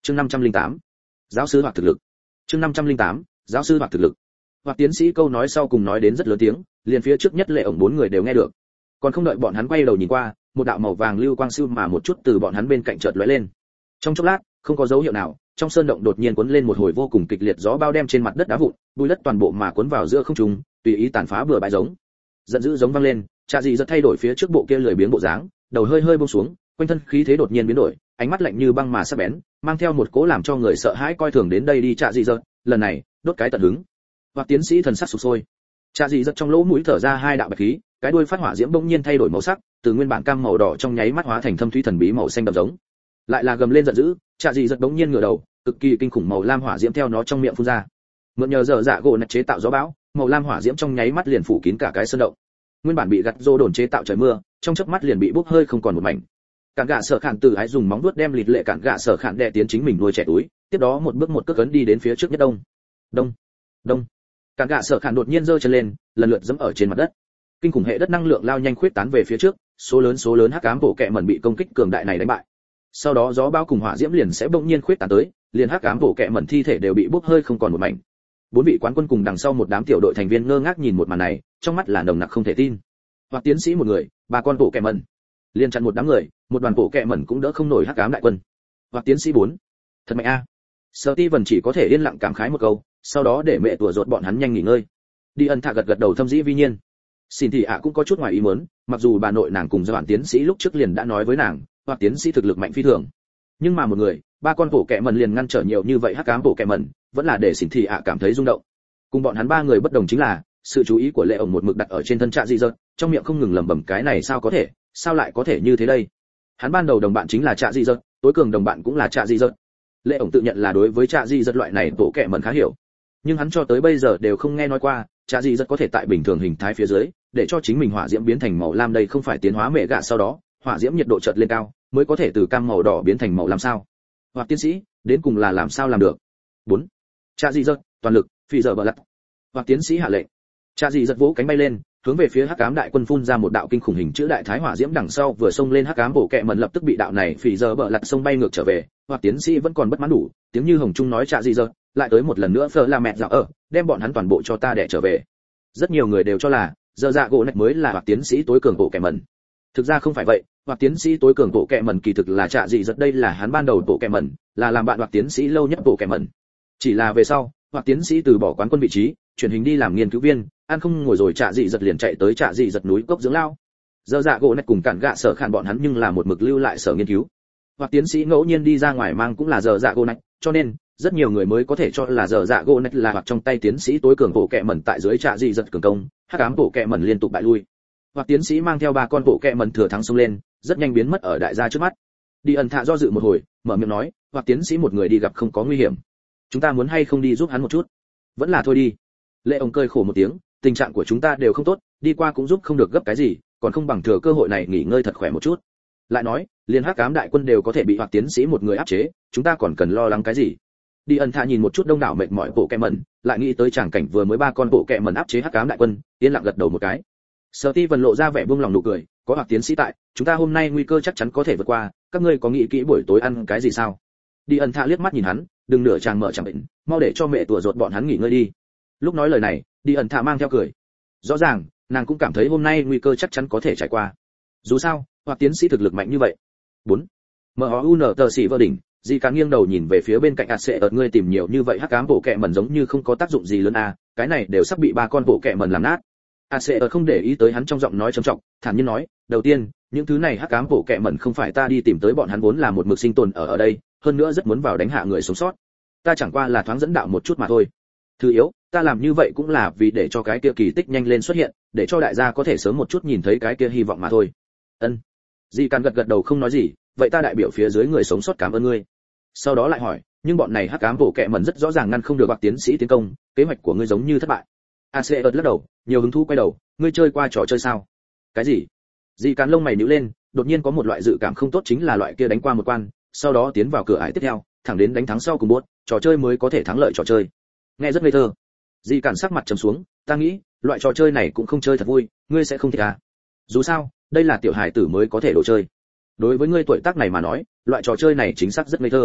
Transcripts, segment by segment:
Chương 508. Giáo sư hoặc thực lực. Chương 508. Giáo sư hoặc thực lực. Hoặc tiến sĩ câu nói sau cùng nói đến rất lớn tiếng, liền phía trước nhất Lệ ổng bốn người đều nghe được. Còn không đợi bọn hắn quay đầu nhìn qua, một đạo màu vàng lưu quang siêu mà một chút từ bọn hắn bên cạnh chợt lóe lên. Trong chốc lát, không có dấu hiệu nào, trong sơn động đột nhiên cuốn lên một hồi vô cùng kịch liệt gió bao đem trên mặt đất đá vụn, bụi đất toàn bộ mà cuốn vào giữa không trung, tùy ý tàn phá bừa bãi giống. Giận dữ giống vang lên, Trạ Dị rất thay đổi phía trước bộ kia lười biếng bộ dáng, đầu hơi hơi buông xuống, quanh thân khí thế đột nhiên biến đổi, ánh mắt lạnh như băng mà sắc bén, mang theo một cỗ làm cho người sợ hãi coi thường đến đây đi. Trạ Dị rất, lần này, đốt cái tận hứng. Hoặc tiến sĩ thần sắc sụp sôi. Trạ Dị rất trong lỗ mũi thở ra hai đạo bạch khí, cái đuôi phát hỏa diễm bỗng nhiên thay đổi màu sắc, từ nguyên bản cam màu đỏ trong nháy mắt hóa thành thâm thúy thần bí màu xanh đậm giống. Lại là gầm lên giận dữ, Trạ Dị rất bỗng nhiên ngửa đầu, cực kỳ kinh khủng màu lam hỏa diễm theo nó trong miệng phun ra. Mượn nhờ dở dạ gỗ nạch chế tạo gió bão, màu lam hỏa diễm trong nháy mắt liền phủ kín cả cái sơn động. Nguyên bản bị gặt rô đồn chế tạo trời mưa, trong chớp mắt liền bị bốc hơi không còn một mảnh. Cản gạ sở khản từ ái dùng móng vuốt đem lịt lệ cản gạ sở khản đè tiến chính mình nuôi trẻ túi, tiếp đó một bước một cước ấn đi đến phía trước nhất đông. Đông, đông. Cản gạ sở khản đột nhiên giơ chân lên, lần lượt giẫm ở trên mặt đất. Kinh khủng hệ đất năng lượng lao nhanh khuyết tán về phía trước, số lớn hắc ám bộ kệ mẩn bị công kích cường đại này đánh bại. Sau đó gió bão cùng hỏa diễm liền sẽ bỗng nhiên khuyết tán tới, liền hắc ám bộ kệ mẩn thi thể đều bị bốc hơi không còn một mảnh. Bốn vị quán quân cùng đằng sau một đám tiểu đội thành viên ngơ ngác nhìn một màn này, trong mắt là nồng nặc không thể tin. Hoặc tiến sĩ một người, ba con bộ kệ mẩn, liền chặn một đám người, một đoàn bộ kệ mẩn cũng đỡ không nổi hắc ám đại quân. Hoặc tiến sĩ 4, thật mạnh a. Steven chỉ có thể yên lặng cảm khái một câu, sau đó để mẹ tủa ruột bọn hắn nhanh nghỉ ngơi. Đi ân thạ gật đầu thâm dĩ vi nhiên. Xin thì cũng có chút ngoài ý muốn, mặc dù bà nội nàng cùng Doãn tiến sĩ lúc trước liền đã nói với nàng, Hoặc tiến sĩ thực lực mạnh phi thường. Nhưng mà một người, ba con bộ kệ mẩn liền ngăn trở nhiều như vậy hắc ám bộ kệ mẩn, vẫn là để Xin thì cảm thấy rung động. Cùng bọn hắn ba người bất đồng chính là, sự chú ý của Lệ ổng một mực đặt ở trên thân Trạ Dị Dật, trong miệng không ngừng lẩm bẩm cái này sao lại có thể như thế đây? Hắn ban đầu đồng bạn chính là Trạ Dị Dật, tối cường đồng bạn cũng là Trạ Dị Dật. Lệ ổng tự nhận là đối với Trạ Dị Dật loại này bộ kệ mẩn khá hiểu, nhưng hắn cho tới bây giờ đều không nghe nói qua, Trạ Dị Dật có thể tại bình thường hình thái phía dưới, để cho chính mình hỏa diễm biến thành màu lam, đây không phải tiến hóa mẹ gạ sau đó, hỏa diễm nhiệt độ chợt lên cao, mới có thể từ cam màu đỏ biến thành màu lam sao? Hoặc tiến sĩ, đến cùng là làm sao làm được? 4. Trạ Dị Dật, toàn lực, phi giờ bờ lật. Hoặc tiến sĩ hạ lệnh. Trạ Dị Dật vỗ cánh bay lên, hướng về phía hắc ám đại quân phun ra một đạo kinh khủng hình chữ đại thái hỏa diễm, đằng sau vừa xông lên hắc ám bộ kệ mẩn lập tức bị đạo này phì giờ bờ lật xông bay ngược trở về. Hoặc tiến sĩ vẫn còn bất mãn đủ, tiếng như hồng trung nói Trạ Dị Dật, lại tới một lần nữa phơ la mẹ dạo đem bọn hắn toàn bộ cho ta đẻ trở về. Rất nhiều người đều cho là giờ dạ gỗ nạch mới là Hoặc tiến sĩ tối cường bộ kệ mẩn. Thực ra không phải vậy, Hoặc tiến sĩ tối cường bộ kệ mẩn kỳ thực là Trạ Dị Dật, đây là hắn ban đầu bộ kệ mẩn, là làm bạn Hoặc tiến sĩ lâu nhất bộ kệ mẩn. Chỉ là về sau, Hoặc tiến sĩ từ bỏ quán quân vị trí, chuyển hình đi làm nghiên cứu viên, ăn không ngồi rồi Trạ Dị Dật liền chạy tới Trạ Dị Dật núi cốc dưỡng lao. Giờ dạ gỗ nạch cùng cản gạ sở khản bọn hắn nhưng là một mực lưu lại sở nghiên cứu. Hoặc tiến sĩ ngẫu nhiên đi ra ngoài mang cũng là giờ dạ gỗ nạch, cho nên rất nhiều người mới có thể cho là giờ dạ gỗ nạch là Hoặc trong tay tiến sĩ tối cường bộ kệ mẩn, tại dưới Trạ Dị Dật cường công, hắc ám bộ kệ mẩn liên tục bại lui. Hoặc tiến sĩ mang theo ba con bộ kệ mẩn thừa thắng xông lên, rất nhanh biến mất ở đại gia trước mắt. Đi ẩn thạ do dự một hồi, mở miệng nói, Hoặc tiến sĩ một người đi gặp không có nguy hiểm, chúng ta muốn hay không đi giúp hắn một chút? Vẫn là thôi đi. Lệ ổng cười khổ một tiếng, tình trạng của chúng ta đều không tốt, đi qua cũng giúp không được gấp cái gì, còn không bằng thừa cơ hội này nghỉ ngơi thật khỏe một chút. Lại nói, liên hắc ám đại quân đều có thể bị Hoặc tiến sĩ một người áp chế, chúng ta còn cần lo lắng cái gì? Đi ẩn thạ nhìn một chút đông đảo mệt mỏi bộ kệ mẩn, lại nghĩ tới tràng cảnh vừa mới ba con bộ kệ mẩn áp chế hắc ám đại quân, yên lặng gật đầu một cái. Steven lộ ra vẻ buông lòng nụ cười, có Hoặc tiến sĩ tại, chúng ta hôm nay nguy cơ chắc chắn có thể vượt qua, các ngươi có nghĩ kỹ buổi tối ăn cái gì sao? Đi ẩn thạ liếc mắt nhìn hắn, đừng nửa chàng mở chẳng bệnh, mau để cho mẹ tủa ruột bọn hắn nghỉ ngơi đi. Lúc nói lời này, đi ẩn thạ mang theo cười. Rõ ràng, nàng cũng cảm thấy hôm nay nguy cơ chắc chắn có thể trải qua. Dù sao, Hoặc tiến sĩ thực lực mạnh như vậy. 4. MOUN tờ sĩ vơ đỉnh, Di Cá nghiêng đầu nhìn về phía bên cạnh ACE, ngươi tìm nhiều như vậy hắc ám bộ kệ mẩn giống như không có tác dụng gì lớn à, cái này đều sắp bị ba con bộ kệ mẩn làm nát. ACE không để ý tới hắn trong giọng nói trầm trọng, thản nhiên nói, đầu tiên, những thứ này hắc ám bộ kệ mẩn không phải ta đi tìm tới, bọn hắn vốn là một mực sinh tồn ở đây, hơn nữa rất muốn vào đánh hạ người sống sót. Ta chẳng qua là thoáng dẫn đạo một chút mà thôi. Thứ yếu, ta làm như vậy cũng là vì để cho cái kia kỳ tích nhanh lên xuất hiện, để cho đại gia có thể sớm một chút nhìn thấy cái kia hy vọng mà thôi. Ân. Di Can gật đầu không nói gì, vậy ta đại biểu phía dưới người sống sót cảm ơn ngươi. Sau đó lại hỏi, nhưng bọn này hắc ám bộ kệ mẩn rất rõ ràng ngăn không được Hoặc tiến sĩ tiến công, kế hoạch của ngươi giống như thất bại. ACE lắc đầu, nhiều hứng thú quay đầu, ngươi chơi qua trò chơi sao? Cái gì? Di Can lông mày nhíu lên, đột nhiên có một loại dự cảm không tốt, chính là loại kia đánh qua một quan, sau đó tiến vào cửa ải tiếp theo, thẳng đến đánh thắng sau cùng bốt, trò chơi mới có thể thắng lợi trò chơi. Nghe rất ngây thơ. Di Cản sắc mặt trầm xuống, ta nghĩ, loại trò chơi này cũng không chơi thật vui, ngươi sẽ không thích à? Dù sao, đây là tiểu hài tử mới có thể đồ chơi. Đối với ngươi tuổi tác này mà nói, loại trò chơi này chính xác rất ngây thơ.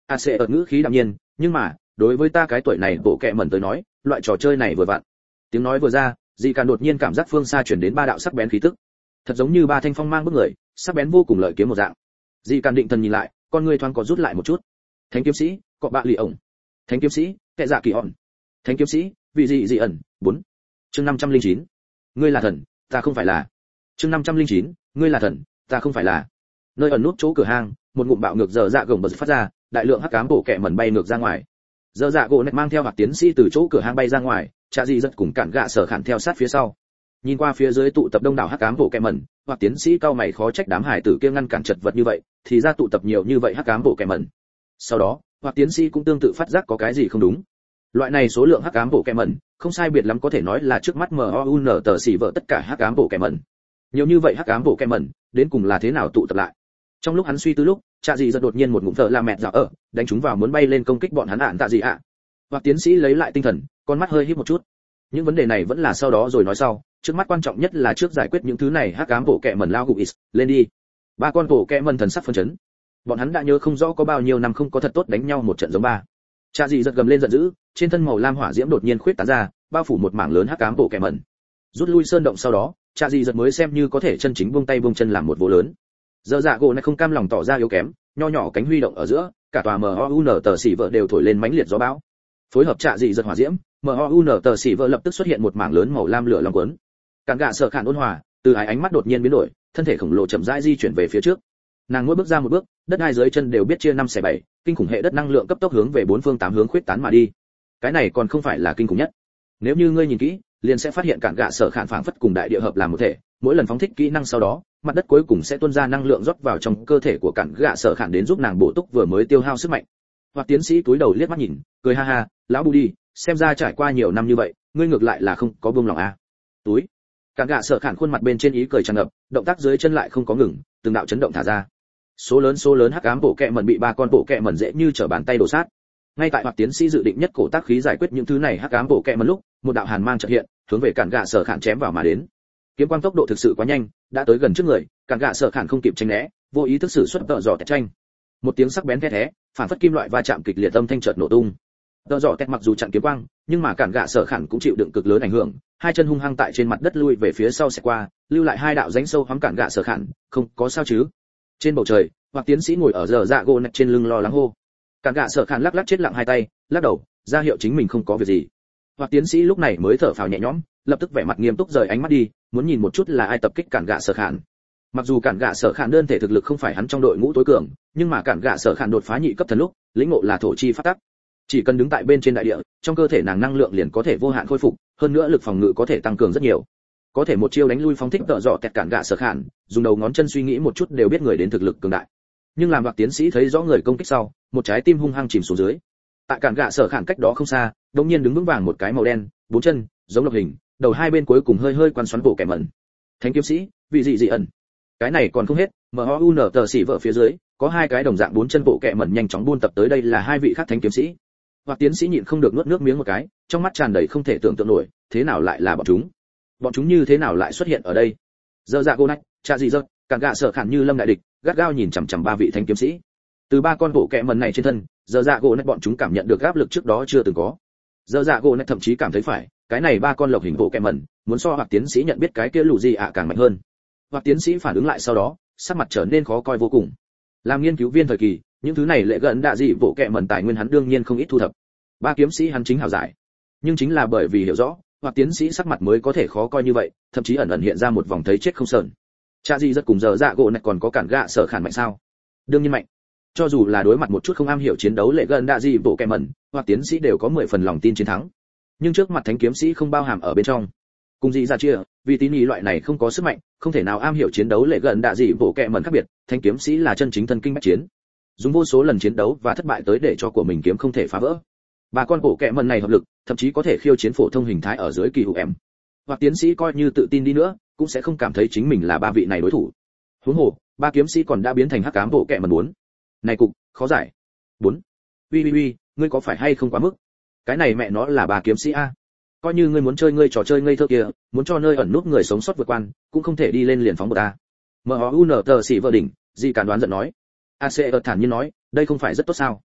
AC ở ngữ khí đạm nhiên, nhưng mà đối với ta cái tuổi này bộ kệ mẩn tới nói, loại trò chơi này vừa vặn. Tiếng nói vừa ra, Dị Càn đột nhiên cảm giác phương xa truyền đến ba đạo sắc bén khí tức, thật giống như ba thanh phong mang bức người, sắc bén vô cùng lợi kiếm một dạng. Dị Càn định thần nhìn lại, con người thoáng có rút lại một chút. Thánh kiếm sĩ, cọ bạ lì ổng. Thánh kiếm sĩ, kệ dạ kỳ hòn. Thánh kiếm sĩ, vị dị dị ẩn, 4. Chương 509. Ngươi là thần, ta không phải là. Chương 509. Ngươi là thần, ta không phải là. Nơi ẩn nút chỗ cửa hang, một ngụm bạo ngược dở dạ gồng bật phát ra, đại lượng hắc ám bộ kệ mẩn bay ngược ra ngoài. Dở dạ gỗ nét mang theo Hoạt tiến sĩ từ chỗ cửa hang bay ra ngoài, Trạ Dị Dật cùng cản gạ sở khản theo sát phía sau. Nhìn qua phía dưới tụ tập đông đảo hắc ám bộ kệ mẩn, Hoạt tiến sĩ cao mày khó trách đám hải tử kia ngăn cản chật vật như vậy, thì ra tụ tập nhiều như vậy hắc ám bộ kệ mẩn. Sau đó, Hoạt tiến sĩ cũng tương tự phát giác có cái gì không đúng. Loại này số lượng hắc ám bộ kệ mẩn, không sai biệt lắm có thể nói là trước mắt MOUN tờ xỉ vợ tất cả hắc ám bộ kệ mẩn. Nhiều như vậy hắc ám bộ kệ mẩn, đến cùng là thế nào tụ tập lại? Trong lúc hắn suy tư lúc, Trạ Dị Dật đột nhiên một ngụm thở la mẹt dạo ở, đánh chúng vào muốn bay lên công kích bọn hắn ạn tạ gì ạ. Hoặc tiến sĩ lấy lại tinh thần, con mắt hơi híp một chút. Những vấn đề này vẫn là sau đó rồi nói sau, trước mắt quan trọng nhất là trước giải quyết những thứ này hắc ám bộ kệ mẩn lao gục is, lên đi. Ba con bộ kệ mẩn thần sắc phấn chấn. Bọn hắn đã nhớ không rõ có bao nhiêu năm không có thật tốt đánh nhau một trận giống ba. Trạ Dị Dật gầm lên giận dữ, trên thân màu lam hỏa diễm đột nhiên khuyết tán ra, bao phủ một mảng lớn hắc ám bộ kệ mẩn. Rút lui sơn động sau đó, Trạ Dị Dật mới xem như có thể chân chính buông tay buông chân làm một vụ lớn. Dở dạ gỗ này không cam lòng tỏ ra yếu kém, nho nhỏ cánh huy động ở giữa, cả tòa MOUN tờ xỉ vợ đều thổi lên mãnh liệt gió bão. Phối hợp Trạ Dị Dật hỏa diễm, MOUN tờ xỉ vợ lập tức xuất hiện một mảng lớn màu lam lửa long cuốn. Cản gạ sở khản ôn hòa, từ ánh mắt đột nhiên biến đổi, thân thể khổng lồ chậm rãi di chuyển về phía trước. Nàng mỗi bước ra một bước, đất hai dưới chân đều biết chia 5/7, kinh khủng hệ đất năng lượng cấp tốc hướng về bốn phương tám hướng khuyết tán mà đi. Cái này còn không phải là kinh khủng nhất. Nếu như ngươi nhìn kỹ, liền sẽ phát hiện cản gạ sở khản phảng phất cùng đại địa hợp làm một thể, mỗi lần phóng thích kỹ năng sau đó, mặt đất cuối cùng sẽ tuôn ra năng lượng rót vào trong cơ thể của cản gạ sở khản đến giúp nàng bổ túc vừa mới tiêu hao sức mạnh. Hoặc tiến sĩ túi đầu liếc mắt nhìn, cười ha ha, lão bù đi, xem ra trải qua nhiều năm như vậy, ngươi ngược lại là không có buông lòng à. Túi. Cản gạ sở khản khuôn mặt bên trên ý cười tràn ngập, động tác dưới chân lại không có ngừng, từng đạo chấn động thả ra. Số lớn hắc ám bộ kệ mẩn bị ba con bộ kệ mẩn dễ như trở bàn tay đổ sát. Ngay tại Hoặc tiến sĩ dự định nhất cổ tác khí giải quyết những thứ này hắc ám bộ kệ mẩn lúc, một đạo hàn mang chợt hiện, hướng về cản gạ sở khản chém vào mà đến. Kiếm quang tốc độ thực sự quá nhanh, đã tới gần trước người, cản gạ sở khản không kịp tránh né, vô ý thức sử xuất tợ dọ tẹt tranh. Một tiếng sắc bén thét thé, phản phất kim loại va chạm kịch liệt âm thanh chợt nổ tung. Tợ dọ tẹt mặc dù chặn kiếm quang, nhưng mà cản gạ sở khản cũng chịu đựng cực lớn ảnh hưởng, hai chân hung hăng tại trên mặt đất lui về phía sau sẽ qua, lưu lại hai đạo rãnh sâu hoắm cản gạ sở khản, không có sao chứ? Trên bầu trời, Hoặc tiến sĩ ngồi ở giờ dạ gỗ nạch trên lưng lo lắng hô. Cản gạ sở khản lắc lắc chết lặng hai tay, lắc đầu, ra hiệu chính mình không có việc gì. Hoặc tiến sĩ lúc này mới thở phào nhẹ nhõm, lập tức vẻ mặt nghiêm túc rời ánh mắt đi, muốn nhìn một chút là ai tập kích cản gạ sở khản. Mặc dù cản gạ sở khản đơn thể thực lực không phải hắn trong đội ngũ tối cường, nhưng mà cản gạ sở khản đột phá nhị cấp thần lúc, lĩnh ngộ là thổ chi phát tắc. Chỉ cần đứng tại bên trên đại địa, trong cơ thể nàng năng lượng liền có thể vô hạn khôi phục, hơn nữa lực phòng ngự có thể tăng cường rất nhiều. Có thể một chiêu đánh lui phóng thích tợ dọ tẹt cản gạ sở khản, dùng đầu ngón chân suy nghĩ một chút đều biết người đến thực lực cường đại. Nhưng làm Hoặc tiến sĩ thấy rõ người công kích sau, một trái tim hung hăng chìm xuống dưới. Tại cản gạ sở khản cách đó không xa, đột nhiên đứng vững vàng một cái màu đen, bốn chân, giống lộc hình, đầu hai bên cuối cùng hơi hơi quằn xoắn bộ kẻ mẩn. Thánh kiếm sĩ, vị dị dị ẩn. Cái này còn không hết, MOUN tờ xỉ vợ phía dưới, có hai cái đồng dạng bốn chân bộ kẻ mẩn nhanh chóng buôn tập tới đây là hai vị khác thánh kiếm sĩ. Hoặc tiến sĩ nhịn không được nuốt nước miếng một cái, trong mắt tràn đầy không thể tưởng tượng nổi, thế nào lại là bọn chúng? Bọn chúng như thế nào lại xuất hiện ở đây? Dơ dạ cô nách, Trạ Dị Dật, cản gạ sở khản như lâm đại địch, gắt gao nhìn chằm chằm ba vị thánh kiếm sĩ. Từ ba con bộ kẻ mẩn này trên thân, dơ dạ gỗ nách bọn chúng cảm nhận được áp lực trước đó chưa từng có. Dơ dạ gỗ nách thậm chí cảm thấy phải, cái này ba con lộc hình bộ kẻ mẩn, muốn so Hoặc tiến sĩ nhận biết cái kia lù gì ạ càng mạnh hơn. Hoặc tiến sĩ phản ứng lại sau đó, sắc mặt trở nên khó coi vô cùng. Làm nghiên cứu viên thời kỳ, những thứ này lệ gần đạ dị bộ kẻ mẩn tài nguyên hắn đương nhiên không ít thu thập. Ba kiếm sĩ hắn chính hảo giải. Nhưng chính là bởi vì hiểu rõ, Hoặc tiến sĩ sắc mặt mới có thể khó coi như vậy, thậm chí ẩn ẩn hiện ra một vòng thấy chết không sờn. Trạ Dị Dật cùng dơ dạ gỗ nách còn có cản gạ sở khản mạnh sao? Đương nhiên mạnh. Cho dù là đối mặt một chút không am hiểu chiến đấu lệ gần đạ dị bộ kẻ mẩn, Hoặc tiến sĩ đều có 10 phần lòng tin chiến thắng. Nhưng trước mặt thánh kiếm sĩ không bao hàm ở bên trong. Cùng dị ra chia, vì tín ý loại này không có sức mạnh, không thể nào am hiểu chiến đấu lệ gần đạ dị bộ kẻ mẩn khác biệt, thánh kiếm sĩ là chân chính thân kinh bách chiến. Dùng vô số lần chiến đấu và thất bại tới để cho của mình kiếm không thể phá vỡ. Ba con bộ kẻ mẩn này hợp lực, thậm chí có thể khiêu chiến phổ thông hình thái ở dưới kỳ hữu em. Hoặc tiến sĩ coi như tự tin đi nữa, cũng sẽ không cảm thấy chính mình là ba vị này đối thủ. Huống hồ, ba kiếm sĩ còn đã biến thành hắc ám bộ kẻ mẩn 4. Này cục, khó giải. 4. Uy, ngươi có phải hay không quá mức? Cái này mẹ nó là ba kiếm sĩ a. Coi như ngươi muốn chơi ngươi trò chơi ngây thơ kia, muốn cho nơi ẩn núp người sống sót vượt quan, cũng không thể đi lên liền phóng một a. MOUN tờ xỉ vợ đỉnh, gì cản đoán giận nói. AC thản nhiên nói, đây không phải rất tốt sao?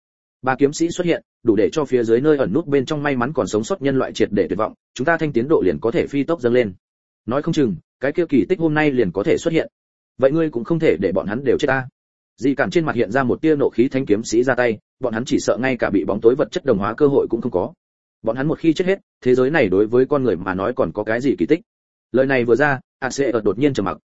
Ba kiếm sĩ xuất hiện, đủ để cho phía dưới nơi ẩn nút bên trong may mắn còn sống sót nhân loại triệt để tuyệt vọng, chúng ta thanh tiến độ liền có thể phi tốc dâng lên. Nói không chừng, cái kia kỳ tích hôm nay liền có thể xuất hiện. Vậy ngươi cũng không thể để bọn hắn đều chết ta. Dị Cản trên mặt hiện ra một tia nộ khí, thanh kiếm sĩ ra tay, bọn hắn chỉ sợ ngay cả bị bóng tối vật chất đồng hóa cơ hội cũng không có. Bọn hắn một khi chết hết, thế giới này đối với con người mà nói còn có cái gì kỳ tích? Lời này vừa ra, AC đột nhiên trầm mặc.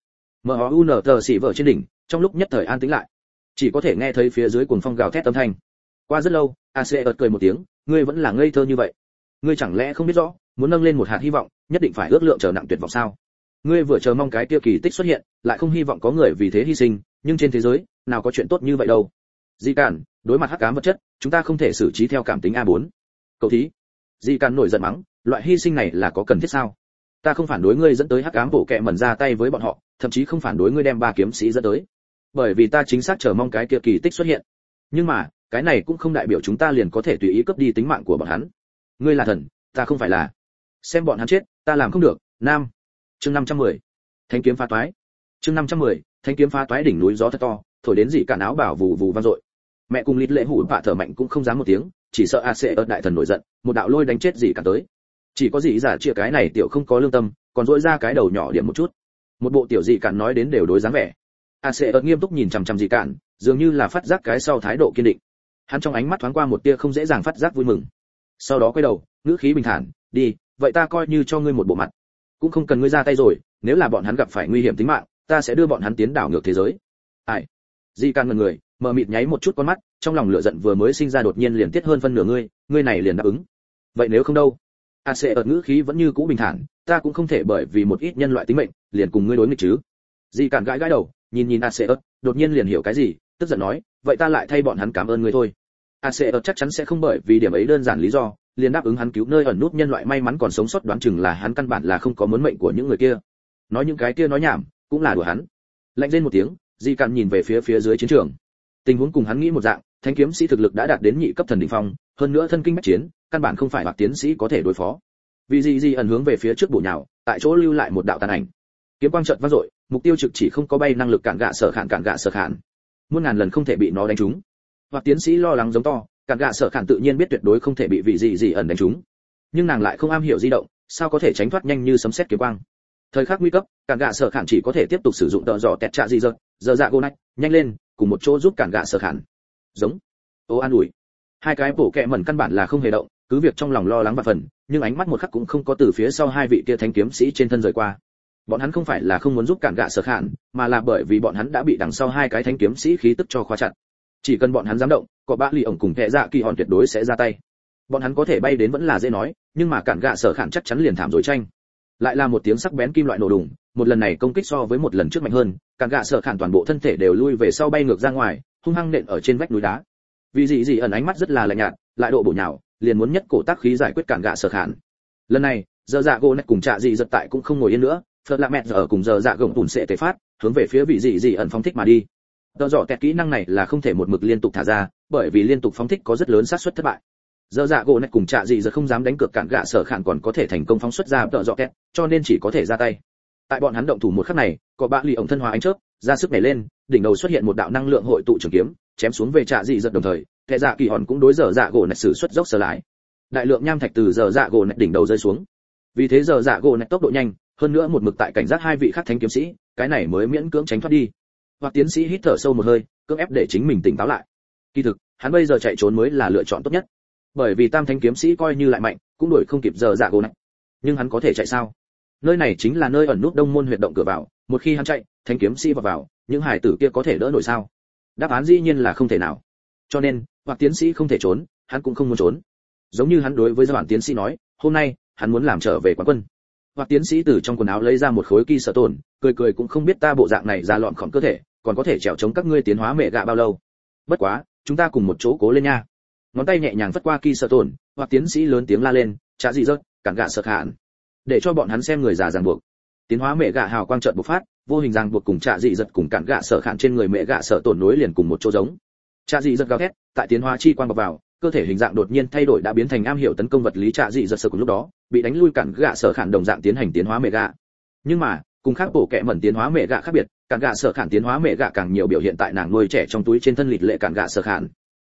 MUNT xỉ vở trên đỉnh, trong lúc nhất thời an tĩnh lại. Chỉ có thể nghe thấy phía dưới cuồng phong gào thét âm thanh. Qua rất lâu, AC cười một tiếng, ngươi vẫn là ngây thơ như vậy. Ngươi chẳng lẽ không biết rõ, muốn nâng lên một hạt hy vọng, nhất định phải ước lượng chờ nặng tuyệt vọng sao? Ngươi vừa chờ mong cái kia kỳ tích xuất hiện, lại không hy vọng có người vì thế hy sinh, nhưng trên thế giới, nào có chuyện tốt như vậy đâu. Dị Cản, đối mặt hắc ám vật chất, chúng ta không thể xử trí theo cảm tính A4. Cậu thí. Dị Cản nổi giận mắng, loại hy sinh này là có cần thiết sao? Ta không phản đối ngươi dẫn tới hắc ám bộ kệ mẩn ra tay với bọn họ, thậm chí không phản đối ngươi đem ba kiếm sĩ dẫn tới. Bởi vì ta chính xác chờ mong cái kia kỳ tích xuất hiện. Nhưng mà, cái này cũng không đại biểu chúng ta liền có thể tùy ý cướp đi tính mạng của bọn hắn. Ngươi là thần, ta không phải là. Xem bọn hắn chết, ta làm không được. Nam. Chương 510. Thanh kiếm phá toái. Chương 510. Thanh kiếm phá toái, đỉnh núi gió thật to, thổi đến Dị Cản áo bảo vù vù vang dội. Mẹ cùng Lít Lệ Hủ bạ thở mạnh cũng không dám một tiếng, chỉ sợ AC ở đại thần nổi giận, một đạo lôi đánh chết Dị Cản tới. Chỉ có Dị giả chia cái này tiểu không có lương tâm, còn dỗi ra cái đầu nhỏ điểm một chút. Một bộ tiểu Dị Cản nói đến đều đối dáng vẻ. AC ở nghiêm túc nhìn chằm chằm Dị Cản, dường như là phát giác cái sau thái độ kiên định. Hắn trong ánh mắt thoáng qua một tia không dễ dàng phát giác vui mừng. Sau đó quay đầu, ngữ khí bình thản, đi, vậy ta coi như cho ngươi một bộ mặt, cũng không cần ngươi ra tay rồi, nếu là bọn hắn gặp phải nguy hiểm tính mạng, ta sẽ đưa bọn hắn tiến đảo ngược thế giới. Ai? Dị Cản ngẩn người, mờ mịt nháy một chút con mắt, trong lòng lửa giận vừa mới sinh ra đột nhiên liền tiết hơn phân nửa ngươi này liền đáp ứng. Vậy nếu không đâu? AC ở ngữ khí vẫn như cũ bình thản, ta cũng không thể bởi vì một ít nhân loại tính mệnh, liền cùng ngươi đối nghịch chứ. Dị Cản gãi gãi đầu, nhìn AC ở, đột nhiên liền hiểu cái gì, tức giận nói, vậy ta lại thay bọn hắn cảm ơn ngươi thôi. AC ở chắc chắn sẽ không bởi vì điểm ấy đơn giản lý do, liền đáp ứng hắn cứu nơi ẩn nút nhân loại may mắn còn sống sót, đoán chừng là hắn căn bản là không có muốn mệnh của những người kia. Nói những cái kia nói nhảm, cũng là đùa hắn. Lạnh rên một tiếng, Dị Cản nhìn về phía dưới chiến trường. Tình huống cùng hắn nghĩ một dạng, thanh kiếm sĩ thực lực đã đạt đến nhị cấp thần đỉnh phong, hơn nữa thân kinh bách chiến, căn bản không phải hoặc tiến sĩ có thể đối phó. Vì gì ẩn hướng về phía trước bổ nhào, tại chỗ lưu lại một đạo tàn ảnh. Kiếm quang chợt vang dội, mục tiêu trực chỉ không có bay năng lực cản gạ sở khản. Muôn ngàn lần không thể bị nó đánh trúng. Hoặc tiến sĩ lo lắng giống to, cản gạ sở khản tự nhiên biết tuyệt đối không thể bị vị gì ẩn đánh trúng. Nhưng nàng lại không am hiểu di động, sao có thể tránh thoát nhanh như sấm sét kiếm quang. Thời khắc nguy cấp, cản gạ sở khản chỉ có thể tiếp tục sử dụng tợ dọ tẹt trạ gì giờ dạ gô nách, nhanh lên, cùng một chỗ giúp cản gạ sở khản. Giống. Ô an ủi. Hai cái bổ kẹ mẩn căn bản là không hề động, cứ việc trong lòng lo lắng và phần, nhưng ánh mắt một khắc cũng không có từ phía sau hai vị kia thánh kiếm sĩ trên thân rời qua. Bọn hắn không phải là không muốn giúp cản gạ sở khản, mà là bởi vì bọn hắn đã bị đằng sau hai cái thánh kiếm sĩ khí tức cho khóa chặt. Chỉ cần bọn hắn dám động, có bã lì ổng cùng kẻ dạ kỳ hòn tuyệt đối sẽ ra tay. Bọn hắn có thể bay đến vẫn là dễ nói, nhưng mà cản gạ sở khản chắc chắn liền thảm rồi tranh. Lại là một tiếng sắc bén kim loại nổ đùng, một lần này công kích so với một lần trước mạnh hơn, cản gạ sở khản toàn bộ thân thể đều lui về sau bay ngược ra ngoài, hung hăng nện ở trên vách núi đá. Vì gì ẩn ánh mắt rất là lạnh nhạt, lại độ bổ nhào, liền muốn nhất cổ tác khí giải quyết cản gạ sở khản. Lần này, giờ dạ gỗ nách cùng trạ dị giật tại cũng không ngồi yên nữa, phật lạ mẹ giờ ở cùng giờ dạ gồng tùn sẽ tề phát, hướng về phía vị gì ẩn phóng thích mà đi. Tờ dọ tẹt kỹ năng này là không thể một mực liên tục thả ra, bởi vì liên tục phóng thích có rất lớn xác suất thất bại. Giờ dạ gỗ nách cùng trạ dị giật không dám đánh cược cản gạ sở khản còn có thể thành công phóng xuất ra tờ dọ tẹt, cho nên chỉ có thể ra tay. Tại bọn hắn động thủ một khắc này, có bạ lì ổng thân hóa ánh chớp, ra sức nhảy lên, đỉnh đầu xuất hiện một đạo năng lượng hội tụ trường kiếm, chém xuống về trạ dị giật đồng thời, kẻ dạ kỳ hòn cũng đối giờ dạ gỗ nách sử xuất dốc sở lại. Đại lượng nham thạch từ giờ dạ gỗ nách đỉnh đầu rơi xuống. Vì thế giờ dạ gỗ nách tốc độ nhanh, hơn nữa một mực tại cảnh giác hai vị khác thánh kiếm sĩ, cái này mới miễn cưỡng tránh thoát đi. Hoặc tiến sĩ hít thở sâu một hơi, cưỡng ép để chính mình tỉnh táo lại. Kỳ thực, hắn bây giờ chạy trốn mới là lựa chọn tốt nhất. Bởi vì tam thánh kiếm sĩ coi như lại mạnh, cũng đuổi không kịp giờ dạ gỗ nách. Nhưng hắn có thể chạy sao? Nơi này chính là nơi ẩn nút đông môn huyệt động cửa vào, một khi hắn chạy, thánh kiếm sĩ vào, những hải tử kia có thể đỡ nổi sao? Đáp án dĩ nhiên là không thể nào. Cho nên, hoặc tiến sĩ không thể trốn, hắn cũng không muốn trốn. Giống như hắn đối với gia bản tiến sĩ nói, hôm nay hắn muốn làm trở về quán quân. Hoặc tiến sĩ từ trong quần áo lấy ra một khối kỳ sở tổn, cười cũng không biết ta bộ dạng này ra lọn khỏng cơ thể, còn có thể trèo chống các ngươi tiến hóa mẹ gạ bao lâu. Bất quá, chúng ta cùng một chỗ cố lên nha. Ngón tay nhẹ nhàng vất qua kỳ sở tổn, hoặc tiến sĩ lớn tiếng la lên, trả gì rớt, cản gạ sợ hạn. Để cho bọn hắn xem người già ràng buộc. Tiến hóa mẹ gạ hào quang chợt bộc phát, vô hình ràng buộc cùng trả dị giật cùng cản gạ sợ hạn trên người mẹ gạ sợ tổn nối liền cùng một chỗ giống. Trả dị giật gào thét, tại tiến hóa chi quang bộc vào, cơ thể hình dạng đột nhiên thay đổi đã biến thành am hiểu tấn công vật lý trả dị giật sợ cùng lúc đó, bị đánh lui cản gạ sợ khản đồng dạng tiến hành tiến hóa mẹ gạ. Nhưng mà, cùng khác bộ kệ mẩn tiến hóa mẹ gạ khác biệt, cản gạ sợ khản tiến hóa mẹ gạ càng nhiều biểu hiện tại nàng nuôi trẻ trong túi trên thân lịt lệ cản gạ sợ khản.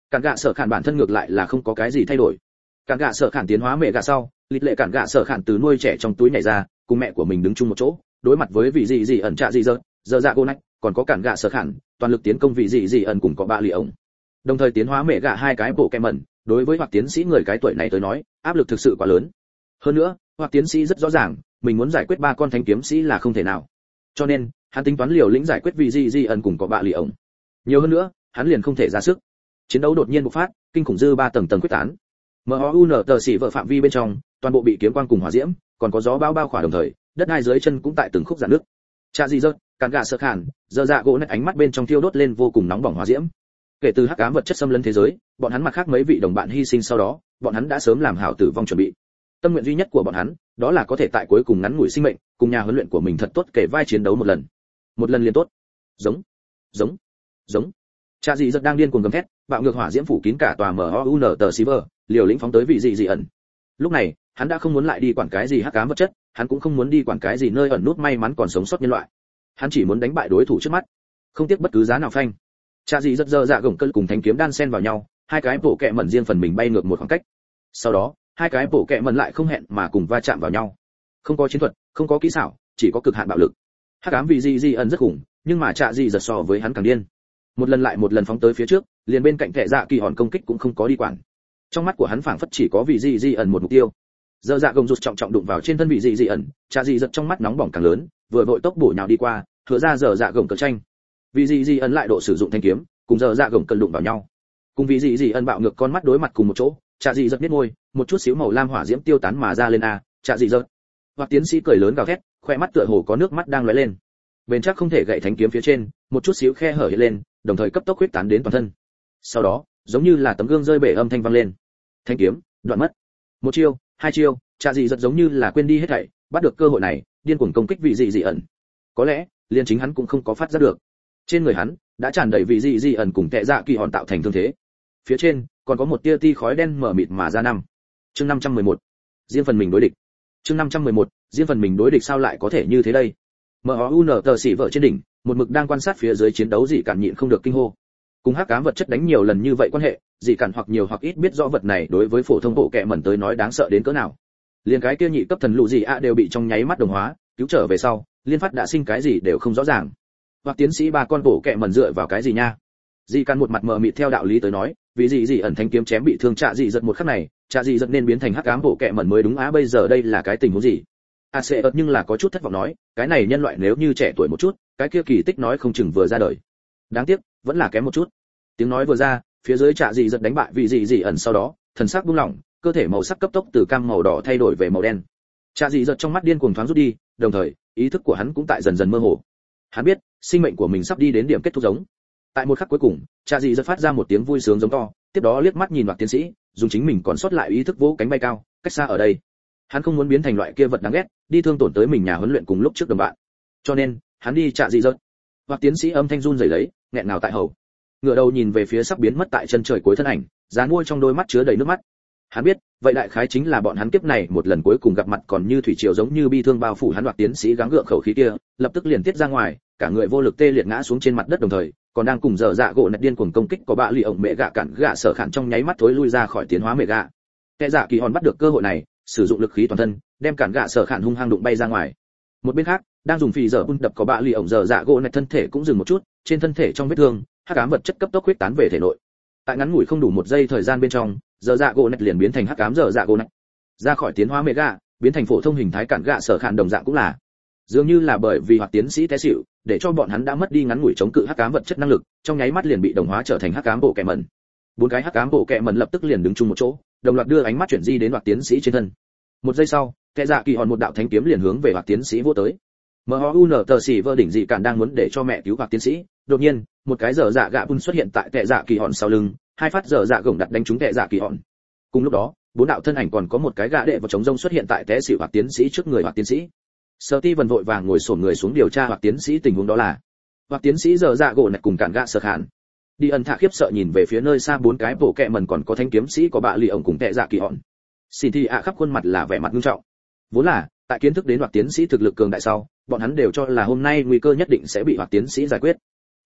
Cản gạ sở khản bản thân ngược lại là không có cái gì thay đổi. Cản gạ sở khản tiến hóa mẹ gạ sau, lịch lệ cản gạ sở khản từ nuôi trẻ trong túi nhảy ra, cùng mẹ của mình đứng chung một chỗ, đối mặt với vị gì ẩn trạ gì giờ dạ cô nách, còn có cản gạ sở khản, toàn lực tiến công vị gì ẩn cùng có bạ lì ổng. Đồng thời tiến hóa mẹ gạ hai cái bộ kẹm mẩn, đối với hoặc tiến sĩ người cái tuổi này tới nói, áp lực thực sự quá lớn. Hơn nữa, hoặc tiến sĩ rất rõ ràng, mình muốn giải quyết ba con thánh kiếm sĩ là không thể nào. Cho nên, hắn tính toán liều lĩnh giải quyết vị gì ẩn cùng có bạ lì ổng. Nhiều hơn nữa, hắn liền không thể ra sức. Chiến đấu đột nhiên bộc phát, kinh khủng dư ba tầng quyết tán. MOUN tờ xỉ vợ phạm vi bên trong, toàn bộ bị kiếm quang cùng hỏa diễm, còn có gió bão bao khỏa đồng thời, đất đai dưới chân cũng tại từng khúc rạn nước. Cha gì rớt, cản gạ sợ khản, giờ dạ gỗ nét ánh mắt bên trong thiêu đốt lên vô cùng nóng bỏng hỏa diễm. Kể từ hắc ám vật chất xâm lấn thế giới, bọn hắn mặt khác mấy vị đồng bạn hy sinh sau đó, bọn hắn đã sớm làm hảo tử vong chuẩn bị. Tâm nguyện duy nhất của bọn hắn, đó là có thể tại cuối cùng ngắn ngủi sinh mệnh, cùng nhà huấn luyện của mình thật tốt kể vai chiến đấu một lần liền tốt. Giống, giống, giống. Cha gì rất đang điên cuồng gầm thét, bạo ngược hỏa diễm phủ kín cả tòa MOUN tờ Silver, liều lĩnh phóng tới vị gì ẩn. Lúc này, hắn đã không muốn lại đi quản cái gì hắc ám vật chất, hắn cũng không muốn đi quản cái gì nơi ẩn nút may mắn còn sống sót nhân loại. Hắn chỉ muốn đánh bại đối thủ trước mắt, không tiếc bất cứ giá nào phanh. Cha gì rất dơ dạ gồng cơn cùng thanh kiếm đan xen vào nhau, hai cái bộ kệ mẩn riêng phần mình bay ngược một khoảng cách. Sau đó, hai cái bộ kệ mẩn lại không hẹn mà cùng va chạm vào nhau. Không có chiến thuật, không có kỹ xảo, chỉ có cực hạn bạo lực. Hắc ám vị gì ẩn rất khủng, nhưng mà Cha gì giật so với hắn càng điên. Một lần lại một lần phóng tới phía trước, liền bên cạnh kẻ dạ kỳ hòn công kích cũng không có đi quản. Trong mắt của hắn phảng phất chỉ có vị gì ẩn một mục tiêu. Giờ dạ gồng rụt trọng trọng đụng vào trên thân vị gì ẩn, Cha gì giật trong mắt nóng bỏng càng lớn, vừa vội tốc bổ nhào đi qua, thừa ra giờ dạ gồng cờ tranh. Vị gì ẩn lại độ sử dụng thanh kiếm, cùng giờ dạ gồng cờ đụng vào nhau. Cùng vị gì ẩn bạo ngược con mắt đối mặt cùng một chỗ, Cha gì giật biết môi, một chút xíu màu lam hỏa diễm tiêu tán mà ra lên a, Cha gì giật. Hoặc tiến sĩ cười lớn gào thét, khoe mắt tựa hồ có nước mắt đang lóe lên. Bền chắc không thể gậy thánh kiếm phía trên, một chút xíu khe hở hiện lên, đồng thời cấp tốc huyết tán đến toàn thân. Sau đó, giống như là tấm gương rơi bể âm thanh vang lên. Thanh kiếm, đoạn mất. Một chiêu, hai chiêu, Cha gì giật giống như là quên đi hết thảy, bắt được cơ hội này, điên cuồng công kích vị gì ẩn. Có lẽ, liền chính hắn cũng không có phát giác được. Trên người hắn đã tràn đầy vị gì ẩn cùng tệ dạ kỳ hòn tạo thành thương thế. Phía trên còn có một tia ti khói đen mở mịt mà ra năm. Chương 511. Riêng phần mình đối địch. Chương 511. Riêng phần mình đối địch sao lại có thể như thế đây? MOUN tờ xỉ vợ trên đỉnh, một mực đang quan sát phía dưới chiến đấu dị cản nhịn không được kinh hô. Cùng hắc ám vật chất đánh nhiều lần như vậy quan hệ, dị cản hoặc nhiều hoặc ít biết rõ vật này đối với phổ thông bộ kệ mẩn tới nói đáng sợ đến cỡ nào. Liên cái kia nhị cấp thần lũ dị ạ đều bị trong nháy mắt đồng hóa, cứu trở về sau, liên phát đã sinh cái gì đều không rõ ràng. Hoặc tiến sĩ ba con bộ kệ mẩn dựa vào cái gì nha? Dị cản một mặt mờ mịt theo đạo lý tới nói, vì gì ẩn thanh kiếm chém bị thương Cha gì giật một khắc này, Cha gì giật nên biến thành hắc ám bộ kệ mẩn mới đúng á, bây giờ đây là cái tình huống gì? Aseut nhưng là có chút thất vọng nói, cái này nhân loại nếu như trẻ tuổi một chút, cái kia kỳ tích nói không chừng vừa ra đời. Đáng tiếc, vẫn là kém một chút. Tiếng nói vừa ra, phía dưới Cha gì giật đánh bại vị gì ẩn sau đó, thần sắc buông lỏng, cơ thể màu sắc cấp tốc từ cam màu đỏ thay đổi về màu đen. Cha gì giật trong mắt điên cuồng thoáng rút đi, đồng thời, ý thức của hắn cũng tại dần dần mơ hồ. Hắn biết, sinh mệnh của mình sắp đi đến điểm kết thúc giống. Tại một khắc cuối cùng, Cha gì giật phát ra một tiếng vui sướng giống to, tiếp đó liếc mắt nhìn Mạc tiến sĩ, dùng chính mình còn sót lại ý thức vỗ cánh bay cao, cách xa ở đây. Hắn không muốn biến thành loại kia vật đáng ghét, đi thương tổn tới mình nhà huấn luyện cùng lúc trước đồng bạn. Cho nên, hắn đi Cha gì giật. Mạc tiến sĩ âm thanh run rẩy lấy, nghẹn ngào tại hầu. Ngửa đầu nhìn về phía sắp biến mất tại chân trời cuối thân ảnh, dán mua trong đôi mắt chứa đầy nước mắt. Hắn biết, vậy đại khái chính là bọn hắn kiếp này một lần cuối cùng gặp mặt, còn như thủy triều giống như bi thương bao phủ hắn. Hoặc tiến sĩ gắng gượng khẩu khí kia, lập tức liền tiết ra ngoài, cả người vô lực tê liệt ngã xuống trên mặt đất, đồng thời còn đang cùng dở dạ gỗ nẹt điên cuồng công kích có bạ lì ổng mẹ gạ cản gạ sở khản trong nháy mắt thối lui ra khỏi tiến hóa mẹ gạ. Kẻ dạ kỳ hòn bắt được cơ hội này, sử dụng lực khí toàn thân, đem cản gạ sở khản hung hăng đụng bay ra ngoài. Một bên khác, đang dùng phì dở bun đập có bạ lì ổng dở dạ gỗ nẹt thân thể cũng dừng một chút, trên thân thể trong vết thương, hắc ám vật chất cấp tốc huyết tán về thể nội. Tại ngắn ngủi không đủ một giây thời gian bên trong, dở dạ gỗ nẹt liền biến thành hắc ám dở dạ gỗ nẹt, ra khỏi tiến hóa mẹ gạ, biến thành phổ thông hình thái cản gạ sở khản đồng dạng cũng là. Dường như là bởi vì Hoặc tiến sĩ té xỉu, để cho bọn hắn đã mất đi ngắn ngủi chống cự hắc ám vật chất năng lực, trong nháy mắt liền bị đồng hóa trở thành hắc ám bộ kệ mẩn. Bốn cái hắc ám bộ kệ mẩn lập tức liền đứng chung một chỗ, đồng loạt đưa ánh mắt chuyển di đến Hoặc tiến sĩ trên thân. Một giây sau, kẻ dạ kỳ hòn một đạo thánh kiếm liền hướng về Hoặc tiến sĩ vỗ tới. MOUN tờ xỉ vơ đỉnh dị cản đang muốn để cho mẹ cứu Hoặc tiến sĩ, đột nhiên, một cái dở dạ gạ bun xuất hiện tại kẻ dạ kỳ hòn sau lưng, hai phát dở dạ gồng đặt đánh trúng kẻ dạ kỳ hòn. Cùng lúc đó, bốn đạo thân ảnh còn có một cái gã đệ và chống rông xuất hiện tại té xỉu Hoặc tiến sĩ trước người Hoặc tiến sĩ. Steven vội vàng ngồi xổm người xuống điều tra Hoặc tiến sĩ tình huống, đó là Hoặc tiến sĩ giờ dạ gỗ nẹt cùng cản gạ sở khản. Đi ẩn thạ khiếp sợ nhìn về phía nơi xa bốn cái bộ kệ mẩn còn có thanh kiếm sĩ có bạ lì ổng cùng tệ dạ kỳ hòn. Xin thì khắp khuôn mặt là vẻ mặt nghiêm trọng. Vốn là tại kiến thức đến Hoặc tiến sĩ thực lực cường đại sau, bọn hắn đều cho là hôm nay nguy cơ nhất định sẽ bị Hoặc tiến sĩ giải quyết.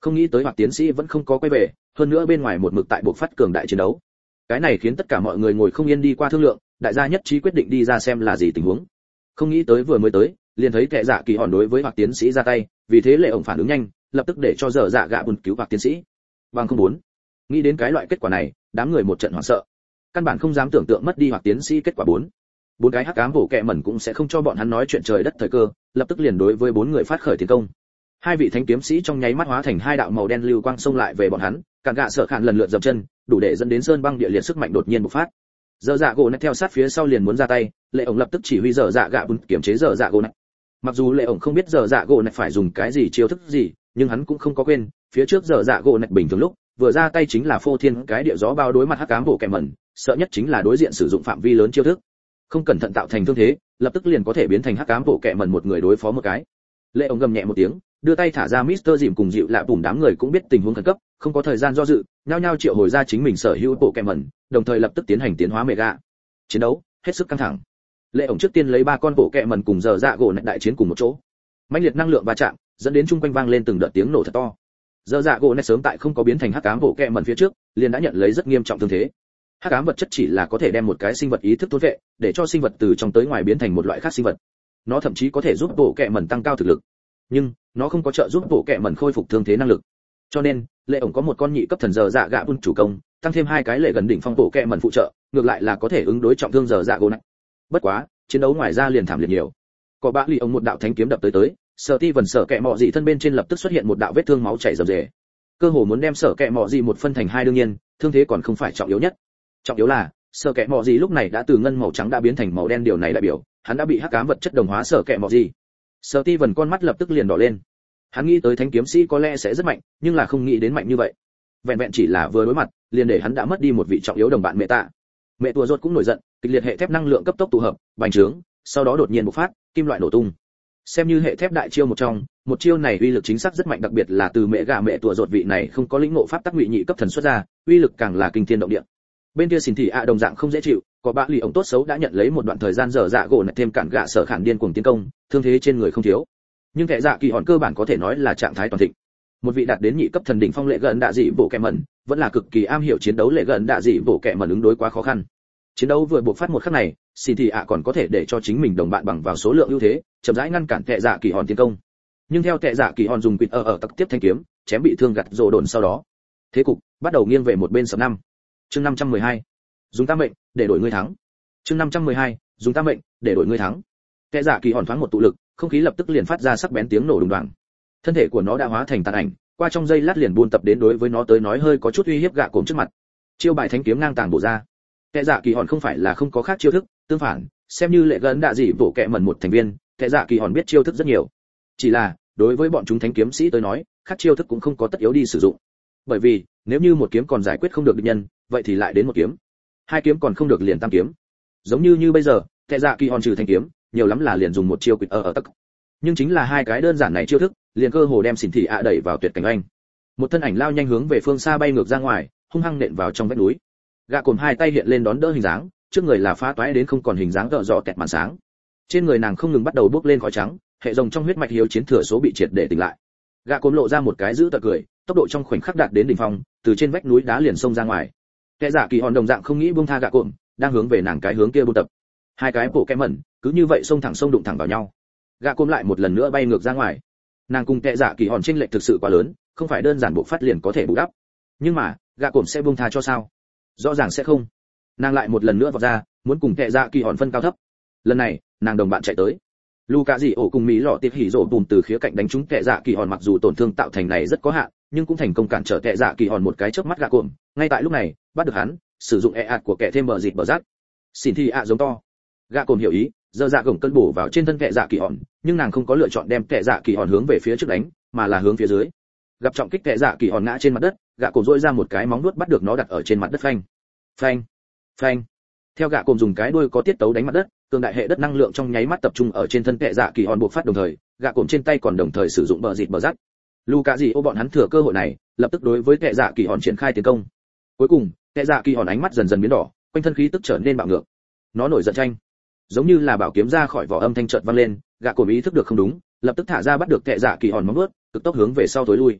Không nghĩ tới Hoặc tiến sĩ vẫn không có quay về, hơn nữa bên ngoài một mực tại buộc phát cường đại chiến đấu. Cái này khiến tất cả mọi người ngồi không yên đi qua thương lượng, đại gia nhất trí quyết định đi ra xem là gì tình huống. Không nghĩ tới vừa mới tới, liền thấy kẻ dạ kỳ hòn đối với Hoặc tiến sĩ ra tay, vì thế lệ ổng phản ứng nhanh, lập tức để cho dở dạ gạ bùn cứu Hoặc tiến sĩ. Bằng không muốn. Nghĩ đến cái loại kết quả này, đám người một trận hoảng sợ. Căn bản không dám tưởng tượng mất đi Hoặc tiến sĩ kết quả bốn cái hắc ám bổ kẹ mẩn cũng sẽ không cho bọn hắn nói chuyện trời đất thời cơ, lập tức liền đối với bốn người phát khởi tiến công. Hai vị thánh kiếm sĩ trong nháy mắt hóa thành hai đạo màu đen lưu quang xông lại về bọn hắn, cản gạ sợ khạn lần lượt dậm chân, đủ để dẫn đến sơn băng địa liệt sức mạnh đột nhiên bộc phát. Dở dạ gỗ nạch theo sát phía sau liền muốn ra tay, lệ ổng lập tức chỉ huy dở dạ gạ bùn kiểm chế dở dạ gỗ nạch. Mặc dù lệ ổng không biết dở dạ gỗ nạch phải dùng cái gì chiêu thức gì, nhưng hắn cũng không có quên, phía trước dở dạ gỗ nạch bình thường lúc vừa ra tay chính là phô thiên cái địa gió bao đối mặt hắc ám bổ kẹ mẩn, sợ nhất chính là đối diện sử dụng phạm vi lớn chiêu thức, không cẩn thận tạo thành thương thế, lập tức liền có thể biến thành hắc ám bổ kẹ mẩn một người đối phó một cái. Lệ ổng gầm nhẹ một tiếng, đưa tay thả ra Mr. Dìm cùng dịu lạ bùm, đám người cũng biết tình huống khẩn cấp, không có thời gian do dự, nhao nhao triệu hồi ra chính mình sở hữu bộ kẹm mẩn, đồng thời lập tức tiến hành tiến hóa mega. Chiến đấu hết sức căng thẳng. Lệ ổng trước tiên lấy 3 con bộ kẹm mẩn cùng dở dạ gỗ nạch đại chiến cùng một chỗ. Mãnh liệt năng lượng va chạm, dẫn đến trung quanh vang lên từng đợt tiếng nổ thật to. Dở dạ gỗ nạch sớm tại không có biến thành hắc ám bộ kẹm mẩn phía trước, liền đã nhận lấy rất nghiêm trọng thương thế. Hắc ám vật chất chỉ là có thể đem một cái sinh vật ý thức thôn vệ, để cho sinh vật từ trong tới ngoài biến thành một loại khác sinh vật. Nó thậm chí có thể giúp bộ kẹm mẩn tăng cao thực lực, nhưng nó không có trợ giúp bộ kẹm mẩn khôi phục thương thế năng lực. Cho nên lệ ổng có một con nhị cấp thần dở dạ gạ bùn chủ công, tăng thêm 2 cái lệ gần đỉnh phong bộ kẹm mẩn phụ trợ, ngược lại là có thể ứng đối trọng thương dở dạ gỗ nạch. Bất quá chiến đấu ngoài ra liền thảm liệt nhiều. Có bạ lì ông một đạo thánh kiếm đập tới, sở ti vần sở kẹ mọ dị thân bên trên lập tức xuất hiện một đạo vết thương máu chảy rầm rề, cơ hồ muốn đem sở kẹ mọ dị một phân thành hai. đương nhiên thương thế còn không phải trọng yếu nhất, trọng yếu là sở kẹ mọ dị lúc này đã từ ngân màu trắng đã biến thành màu đen, điều này đại biểu hắn đã bị hắc ám vật chất đồng hóa sở kẹ mọ dị. Sở ti vần con mắt lập tức liền đỏ lên, hắn nghĩ tới thánh kiếm sĩ có lẽ sẽ rất mạnh, nhưng là không nghĩ đến mạnh như vậy. Vẹn vẹn chỉ là vừa đối mặt liền để hắn đã mất đi một vị trọng yếu đồng bạn. Mẹ tua rốt cũng nổi giận, kịch liệt hệ thép năng lượng cấp tốc tụ hợp, bành trướng, sau đó đột nhiên bộc phát, kim loại nổ tung. Xem như hệ thép đại chiêu một trong, một chiêu này uy lực chính xác rất mạnh, đặc biệt là từ mẹ tua rốt vị này không có lĩnh ngộ pháp tắc ngụy nhị cấp thần xuất ra, uy lực càng là kinh thiên động địa. Bên kia Xỉn Thị ạ đồng dạng không dễ chịu, có bạ lì ổng tốt xấu đã nhận lấy một đoạn thời gian dở dạ gỗ nạch thêm cản gạ sở khản điên cuồng tiến công, thương thế trên người không thiếu. Nhưng kẻ dạ kỳ hòn cơ bản có thể nói là trạng thái toàn thịnh. Một vị đạt đến nhị cấp thần đỉnh phong lệ gần đạ dị bộ kẹ mẩn, vẫn là cực kỳ am hiểu chiến đấu lệ gần đạ dị bộ kẹ mẩn ứng đối quá khó khăn. Chiến đấu vừa buộc phát một khắc này, Xỉn Thị ạ còn có thể để cho chính mình đồng bạn bằng vào số lượng ưu thế, chậm rãi ngăn cản kẻ dạ kỳ hòn tiến công. Nhưng theo kẻ dạ kỳ hòn dùng quỷ ở tắc tiếp thanh kiếm, chém bị thương gặt rồ đồn sau đó, thế cục bắt đầu nghiêng về một bên sập năm. Chương 512, dùng tam mệnh để đổi ngươi thắng. Chương 512, dùng tam mệnh để đổi ngươi thắng. Kẻ dạ kỳ hòn thoáng một tụ lực, không khí lập tức liền phát ra sắc bén tiếng nổ đùng đoàng. Thân thể của nó đã hóa thành tàn ảnh, qua trong giây lát liền buôn tập đến đối với nó tới nói hơi có chút uy hiếp gạ cồm trước mặt. Chiêu bài thánh kiếm ngang tàng bổ ra. Kẻ dạ kỳ hòn không phải là không có khác chiêu thức, tương phản, xem như lệ gần đạ dị bộ kẹ mẩn một thành viên, kẻ dạ kỳ hòn biết chiêu thức rất nhiều. Chỉ là đối với bọn chúng thánh kiếm sĩ tới nói, khác chiêu thức cũng không có tất yếu đi sử dụng. Bởi vì nếu như một kiếm còn giải quyết không được địch nhân, vậy thì lại đến một kiếm, hai kiếm còn không được liền tam kiếm. Giống như bây giờ, kẻ dạ kỳ hòn trừ thanh kiếm, nhiều lắm là liền dùng một chiêu quỷ ở tắc. Nhưng chính là hai cái đơn giản này chiêu thức, liền cơ hồ đem Xỉn Thị ạ đẩy vào tuyệt cảnh anh. Một thân ảnh lao nhanh hướng về phương xa bay ngược ra ngoài, hung hăng nện vào trong vách núi. Gã cồm hai tay hiện lên đón đỡ hình dáng, trước người là phá toái đến không còn hình dáng gợn dọ kẹt màn sáng. Trên người nàng không ngừng bắt đầu bốc lên khói trắng, hệ rồng trong huyết mạch hiếu chiến thừa số bị triệt để tỉnh lại. Gã cồm lộ ra một cái dữ tợn cười, tốc độ trong khoảnh khắc đạt đến đỉnh phong, từ trên vách núi đá liền xông ra ngoài. Kẻ dạ kỳ hòn đồng dạng không nghĩ buông tha gã cồm, đang hướng về nàng cái hướng kia buôn tập. Hai cái bộ kẽ mẩn cứ như vậy xông thẳng đụng thẳng vào nhau. Gã cồm lại một lần nữa bay ngược ra ngoài. Nàng cùng kẻ dạ kỳ hòn chênh lệch thực sự quá lớn, không phải đơn giản bộ phát liền có thể bù đắp. Nhưng mà gã cồm sẽ buông tha cho sao? Rõ ràng sẽ không. Nàng lại một lần nữa vọt ra, muốn cùng kẻ dạ kỳ hòn phân cao thấp. Lần này nàng đồng bạn chạy tới. Luca dị ổ cùng Mỹ lọ tiệp hỉ rổ bùm từ khía cạnh đánh trúng kẻ dạ kỳ hòn, mặc dù tổn thương tạo thành này rất có hạn, nhưng cũng thành công cản trở kẻ dạ kỳ hòn một cái chớp mắt. Gã cồm ngay tại lúc này bắt được hắn, sử dụng ạt của kẻ thêm bờ dịt bờ rát. Xỉn Thị ạ giống to. Gã cồm hiểu ý, giơ dạ gồng cân bổ vào trên thân kẻ dạ kỳ hòn, nhưng nàng không có lựa chọn đem kẻ dạ kỳ hòn hướng về phía trước đánh, mà là hướng phía dưới. Gặp trọng kích, kẻ dạ kỳ hòn ngã trên mặt đất, gã cồm dỗi ra một cái móng vuốt bắt được nó đặt ở trên mặt đất. Phanh, phanh, phanh. Theo gã cồm dùng cái đuôi có tiết tấu đánh mặt đất, cường đại hệ đất năng lượng trong nháy mắt tập trung ở trên thân kẻ dạ kỳ hòn bộc phát, đồng thời gã cồm trên tay còn đồng thời sử dụng bờ dịt bờ rát. Luca dị ô bọn hắn thừa cơ hội này, lập tức đối với kẻ dạ kỳ hòn triển khai tiến công. Cuối cùng kẻ dạ kỳ hòn ánh mắt dần dần biến đỏ, quanh thân khí tức trở nên bạo ngược. Nó nổi giận tranh, giống như là bảo kiếm ra khỏi vỏ, âm thanh chợt vang lên. Gã cồm ý thức được không đúng, lập tức thả ra bắt được kẻ dạ kỳ hòn móng vuốt, cực tốc hướng về sau tối lui.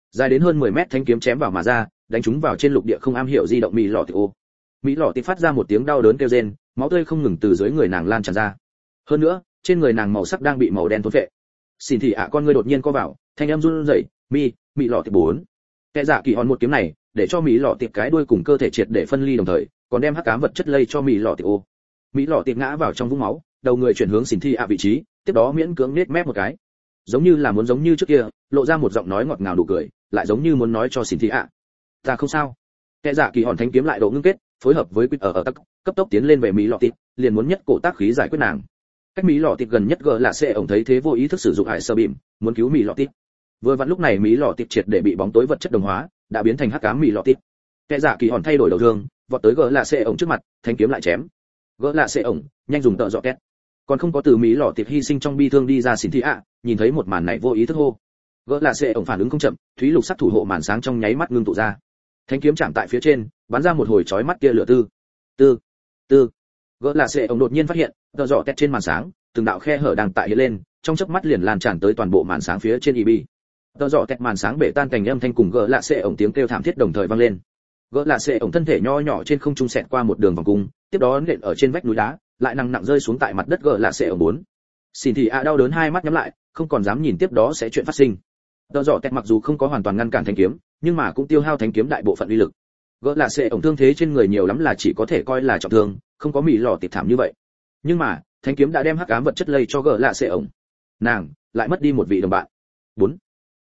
Dài đến hơn 10 mét thanh kiếm chém vào mà ra, đánh trúng vào trên lục địa không am hiểu di động mỹ lọ tịp ô. Mỹ lọ tịp phát ra một tiếng đau đớn kêu rên, máu tươi không ngừng từ dưới người nàng lan tràn ra. Hơn nữa, trên người nàng màu sắc đang bị màu đen thôn phệ. Xin thì con ngươi đột nhiên co vào, thanh âm run rẩy, mỹ lọ tịp 4. Kẻ giả kỳ hòn một kiếm này, để cho mỹ lọ tịp cái đuôi cùng cơ thể triệt để phân ly đồng thời, còn đem hắc ám vật chất lây cho mỹ lọ tịp ô. Mỹ lọ tịp ngã vào trong vũng máu, đầu người chuyển hướng xin thì vị trí, tiếp đó miễn cưỡng nết mép một cái, giống như là muốn giống như trước kia, lộ ra một giọng nói ngọt ngào đủ cười, lại giống như muốn nói cho xin thì ta không sao. Kẻ giả kỳ hòn thanh kiếm lại độ ngưng kết, phối hợp với quýt ở tắc, cấp tốc tiến lên về mỹ lọ tịp, liền muốn nhất cổ tác khí giải quyết nàng. Cách mỹ lọ tịp gần nhất gờ là sẽ ổng thấy thế vô ý thức sử dụng hải sơ bìm, muốn cứu mỹ lọ tịp. Vừa vặn lúc này mỹ lọ tịp triệt để bị bóng tối vật chất đồng hóa, đã biến thành hắc ám mỹ lọ tịp. Kẻ giả kỳ hòn thay đổi đầu thương, vọt tới gờ là sẽ ổng trước mặt, thanh kiếm lại chém. Gỡ là sẽ ổng, nhanh dùng tợ dọ két. Còn không có từ mỹ lọ tịp hy sinh trong bi thương đi ra xin thị nhìn thấy một màn này vô ý thức hô. Gỡ là sẽ ổng phản ứng không chậm, thúy lục sắc thủ hộ màn sáng trong nháy mắt ngưng tụ ra. Thanh kiếm chạm tại phía trên, bắn ra một hồi chói mắt kia lửa tư. Gỡ là sẽ ổng đột nhiên phát hiện, tợ dọ két trên màn sáng, từng đạo khe hở đang tại hiện lên, trong chớp mắt liền lan tràn tới toàn bộ màn sáng phía trên EB. Tợ dọ két màn sáng bể tan cảnh âm thanh cùng gỡ là sẽ ổng tiếng kêu thảm thiết đồng thời vang lên. Gỡ là sẽ ổng thân thể nho nhỏ trên không trung xẹt qua một đường vòng cung, tiếp đó nện ở trên vách núi đá, lại nặng nặng rơi xuống tại mặt đất. Gỡ là sẽ ổng 4. Xin thì đau đớn hai mắt nhắm lại, không còn dám nhìn tiếp đó sẽ chuyện phát sinh. Tợ dọ két mặc dù không có hoàn toàn ngăn cản thanh kiếm, nhưng mà cũng tiêu hao thanh kiếm đại bộ phận uy lực. Gỡ là sẽ ổng thương thế trên người nhiều lắm là chỉ có thể coi là trọng thương, không có mỹ lọ tịp thảm như vậy. Nhưng mà, thanh kiếm đã đem hắc ám vật chất lây cho gỡ là sẽ ổng. Nàng lại mất đi một vị đồng bạn. 4.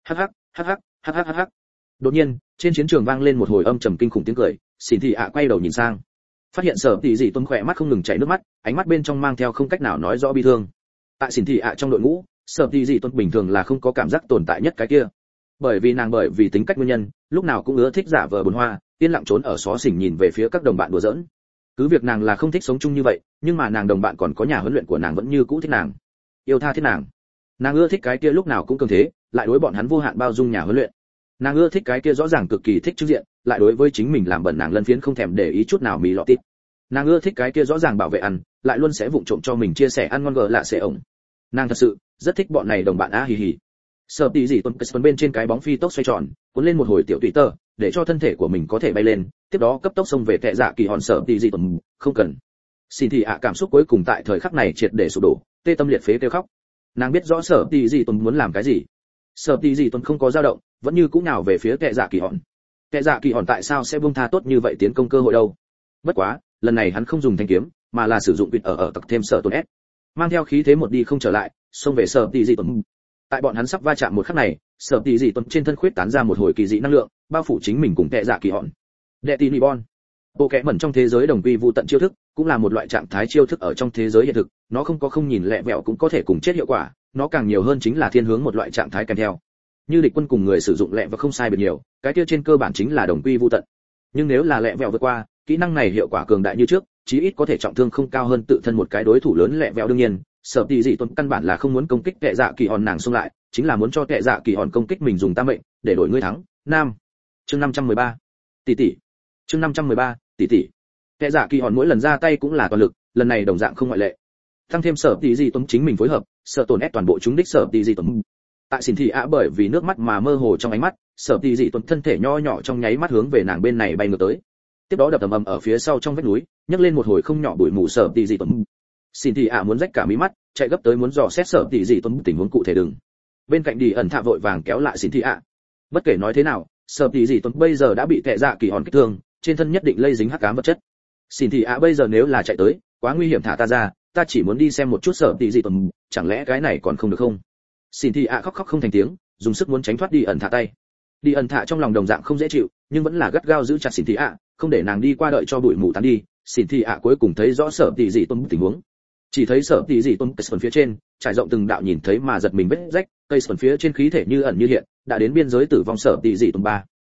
Hắc. Đột nhiên, trên chiến trường vang lên một hồi âm trầm kinh khủng tiếng cười, xin thị quay đầu nhìn sang, phát hiện Sở Tỷ Dị Tuấn khỏe mắt không ngừng chảy nước mắt, ánh mắt bên trong mang theo không cách nào nói rõ bi thương. Tại xin thị trong đội ngũ, Sở Tỷ Dị Tuấn bình thường là không có cảm giác tồn tại nhất cái kia, bởi vì tính cách nguyên nhân, lúc nào cũng ưa thích giả vờ buồn hoa, yên lặng trốn ở xó xỉnh nhìn về phía các đồng bạn đùa giỡn. Cứ việc nàng là không thích sống chung như vậy, nhưng mà nàng đồng bạn còn có nhà huấn luyện của nàng vẫn như cũ thích nàng, yêu tha thiết nàng. Nàng ưa thích cái kia lúc nào cũng cường thế, lại đối bọn hắn vô hạn bao dung nhà huấn luyện. Nàng ưa thích cái kia rõ ràng cực kỳ thích trưng diện, lại đối với chính mình làm bẩn nàng lân phiến không thèm để ý chút nào mì lọ tít. Nàng ưa thích cái kia rõ ràng bảo vệ ăn, lại luôn sẽ vụng trộm cho mình chia sẻ ăn ngon gờ lạ sẽ ổng. Nàng thật sự rất thích bọn này đồng bạn hì hì. Sở Tỷ Dị Tuấn bên trên cái bóng phi tốc xoay tròn, cuốn lên một hồi tiểu tùy tơ, để cho thân thể của mình có thể bay lên, tiếp đó cấp tốc xông về kẻ dạ kỳ hòn Sở Tỷ Dị Tuấn, không cần. Xin thì cảm xúc cuối cùng tại thời khắc này triệt để sụp đổ, tê tâm liệt phế kêu khóc. Nàng biết rõ Sở Tỷ Dị Tuấn muốn làm cái gì. Sở Tỷ Dị Tuấn không có dao động, vẫn như cũ nào về phía kẻ dạ kỳ hòn. Kẻ dạ kỳ hòn tại sao sẽ buông tha tốt như vậy tiến công cơ hội đâu? Bất quá, lần này hắn không dùng thanh kiếm, mà là sử dụng quỷ ở tặc thêm Sở Tôn S. Mang theo khí thế một đi không trở lại, xông về Sở Tỷ Dị Tuấn. Tại bọn hắn sắp va chạm một khắc này, Sở Tỷ Dị Tuấn trên thân khuyết tán ra một hồi kỳ dị năng lượng, bao phủ chính mình cùng kẻ dạ kỳ hòn. Đệ tỷ Nibon. Bộ kẽ mẩn trong thế giới đồng quy vu tận chiêu thức, cũng là một loại trạng thái chiêu thức ở trong thế giới hiện thực, nó không có không nhìn lẹ vẹo cũng có thể cùng chết hiệu quả, nó càng nhiều hơn chính là thiên hướng một loại trạng thái kèm theo. Như địch quân cùng người sử dụng lẹ và không sai biệt nhiều, cái kia trên cơ bản chính là đồng quy vu tận. Nhưng nếu là lẹ vẹo vượt qua, kỹ năng này hiệu quả cường đại như trước, chí ít có thể trọng thương không cao hơn tự thân một cái đối thủ lớn lẹ vẹo. Đương nhiên, Sở Tỷ Dị Tuấn căn bản là không muốn công kích kẻ dạ kỳ hòn nàng xông lại, chính là muốn cho kẻ dạ kỳ hòn công kích mình dùng tam mệnh để đổi ngươi thắng. Nam. Chương 513. Tỷ tỷ. Chương 513. Tỷ tỷ. Kẻ dạ kỳ hòn mỗi lần ra tay cũng là toàn lực, lần này đồng dạng không ngoại lệ. Tăng thêm Sở Tỷ Dị Tuấn chính mình phối hợp, Sở Tổn ép toàn bộ chúng đích Sở Tỷ Dị Tuấn. Tại xin thị bởi vì nước mắt mà mơ hồ trong ánh mắt, Sở Tỷ Dị Tuấn thân thể nho nhỏ trong nháy mắt hướng về nàng bên này bay ngược tới. Tiếp đó đập ầm ầm ở phía sau trong vách núi, nhấc lên một hồi không nhỏ bụi mù. Sở Tỷ Dị Tuấn. Xin thị muốn rách cả mí mắt, chạy gấp tới muốn dò xét Sở Tỷ Dị Tuấn tình huống cụ thể đừng. Bên cạnh Đi ẩn thạ vội vàng kéo lại xin thị Bất kể nói thế nào, Sở Tỷ Dị Tuấn bây giờ đã bị kẻ dạ kỳ hòn kích thương, trên thân nhất định lây dính hắc ám vật chất. Xin thị bây giờ nếu là chạy tới, quá nguy hiểm, thả ta ra, ta chỉ muốn đi xem một chút Sở Tỷ Dị Tuấn, chẳng lẽ cái này còn không được không? Xin thị khóc không thành tiếng, dùng sức muốn tránh thoát Đi ẩn thạ tay. Đi ẩn thạ trong lòng đồng dạng không dễ chịu, nhưng vẫn là gắt gao giữ chặt xin thị không để nàng đi qua, đợi cho bụi mù tán đi. Xin thị cuối cùng thấy rõ Sở Tỷ Dị Tuấn tình huống. Chỉ thấy Sở Tỷ Dị Tuấn phần phía trên trải rộng từng đạo nhìn thấy mà giật mình vết rách, cây phần phía trên khí thể như ẩn như hiện, đã đến biên giới tử vong. Sở Tỷ Dị Tuấn 3.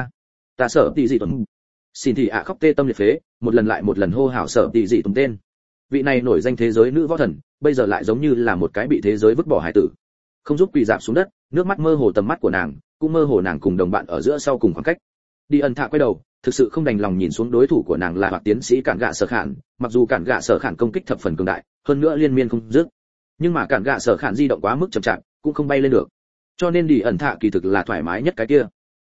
Ta Sở Tỷ Dị Tuấn. Xin thị khóc tê tâm liệt phế, một lần lại một lần hô hào Sở Tỷ Dị Tuấn tên. Vị này nổi danh thế giới nữ võ thần, bây giờ lại giống như là một cái bị thế giới vứt bỏ hải tử, không giúp quỳ rạp xuống đất, nước mắt mơ hồ tầm mắt của nàng, cũng mơ hồ nàng cùng đồng bạn ở giữa sau cùng khoảng cách. Đi ẩn thạ quay đầu, thực sự không đành lòng nhìn xuống đối thủ của nàng là Hoạt tiến sĩ Cản Gạ Sở Khản, mặc dù Cản Gạ Sở Khản công kích thập phần cường đại, hơn nữa liên miên không dứt, nhưng mà Cản Gạ Sở Khản di động quá mức chậm chạp, cũng không bay lên được. Cho nên Đi ẩn thạ kỳ thực là thoải mái nhất cái kia.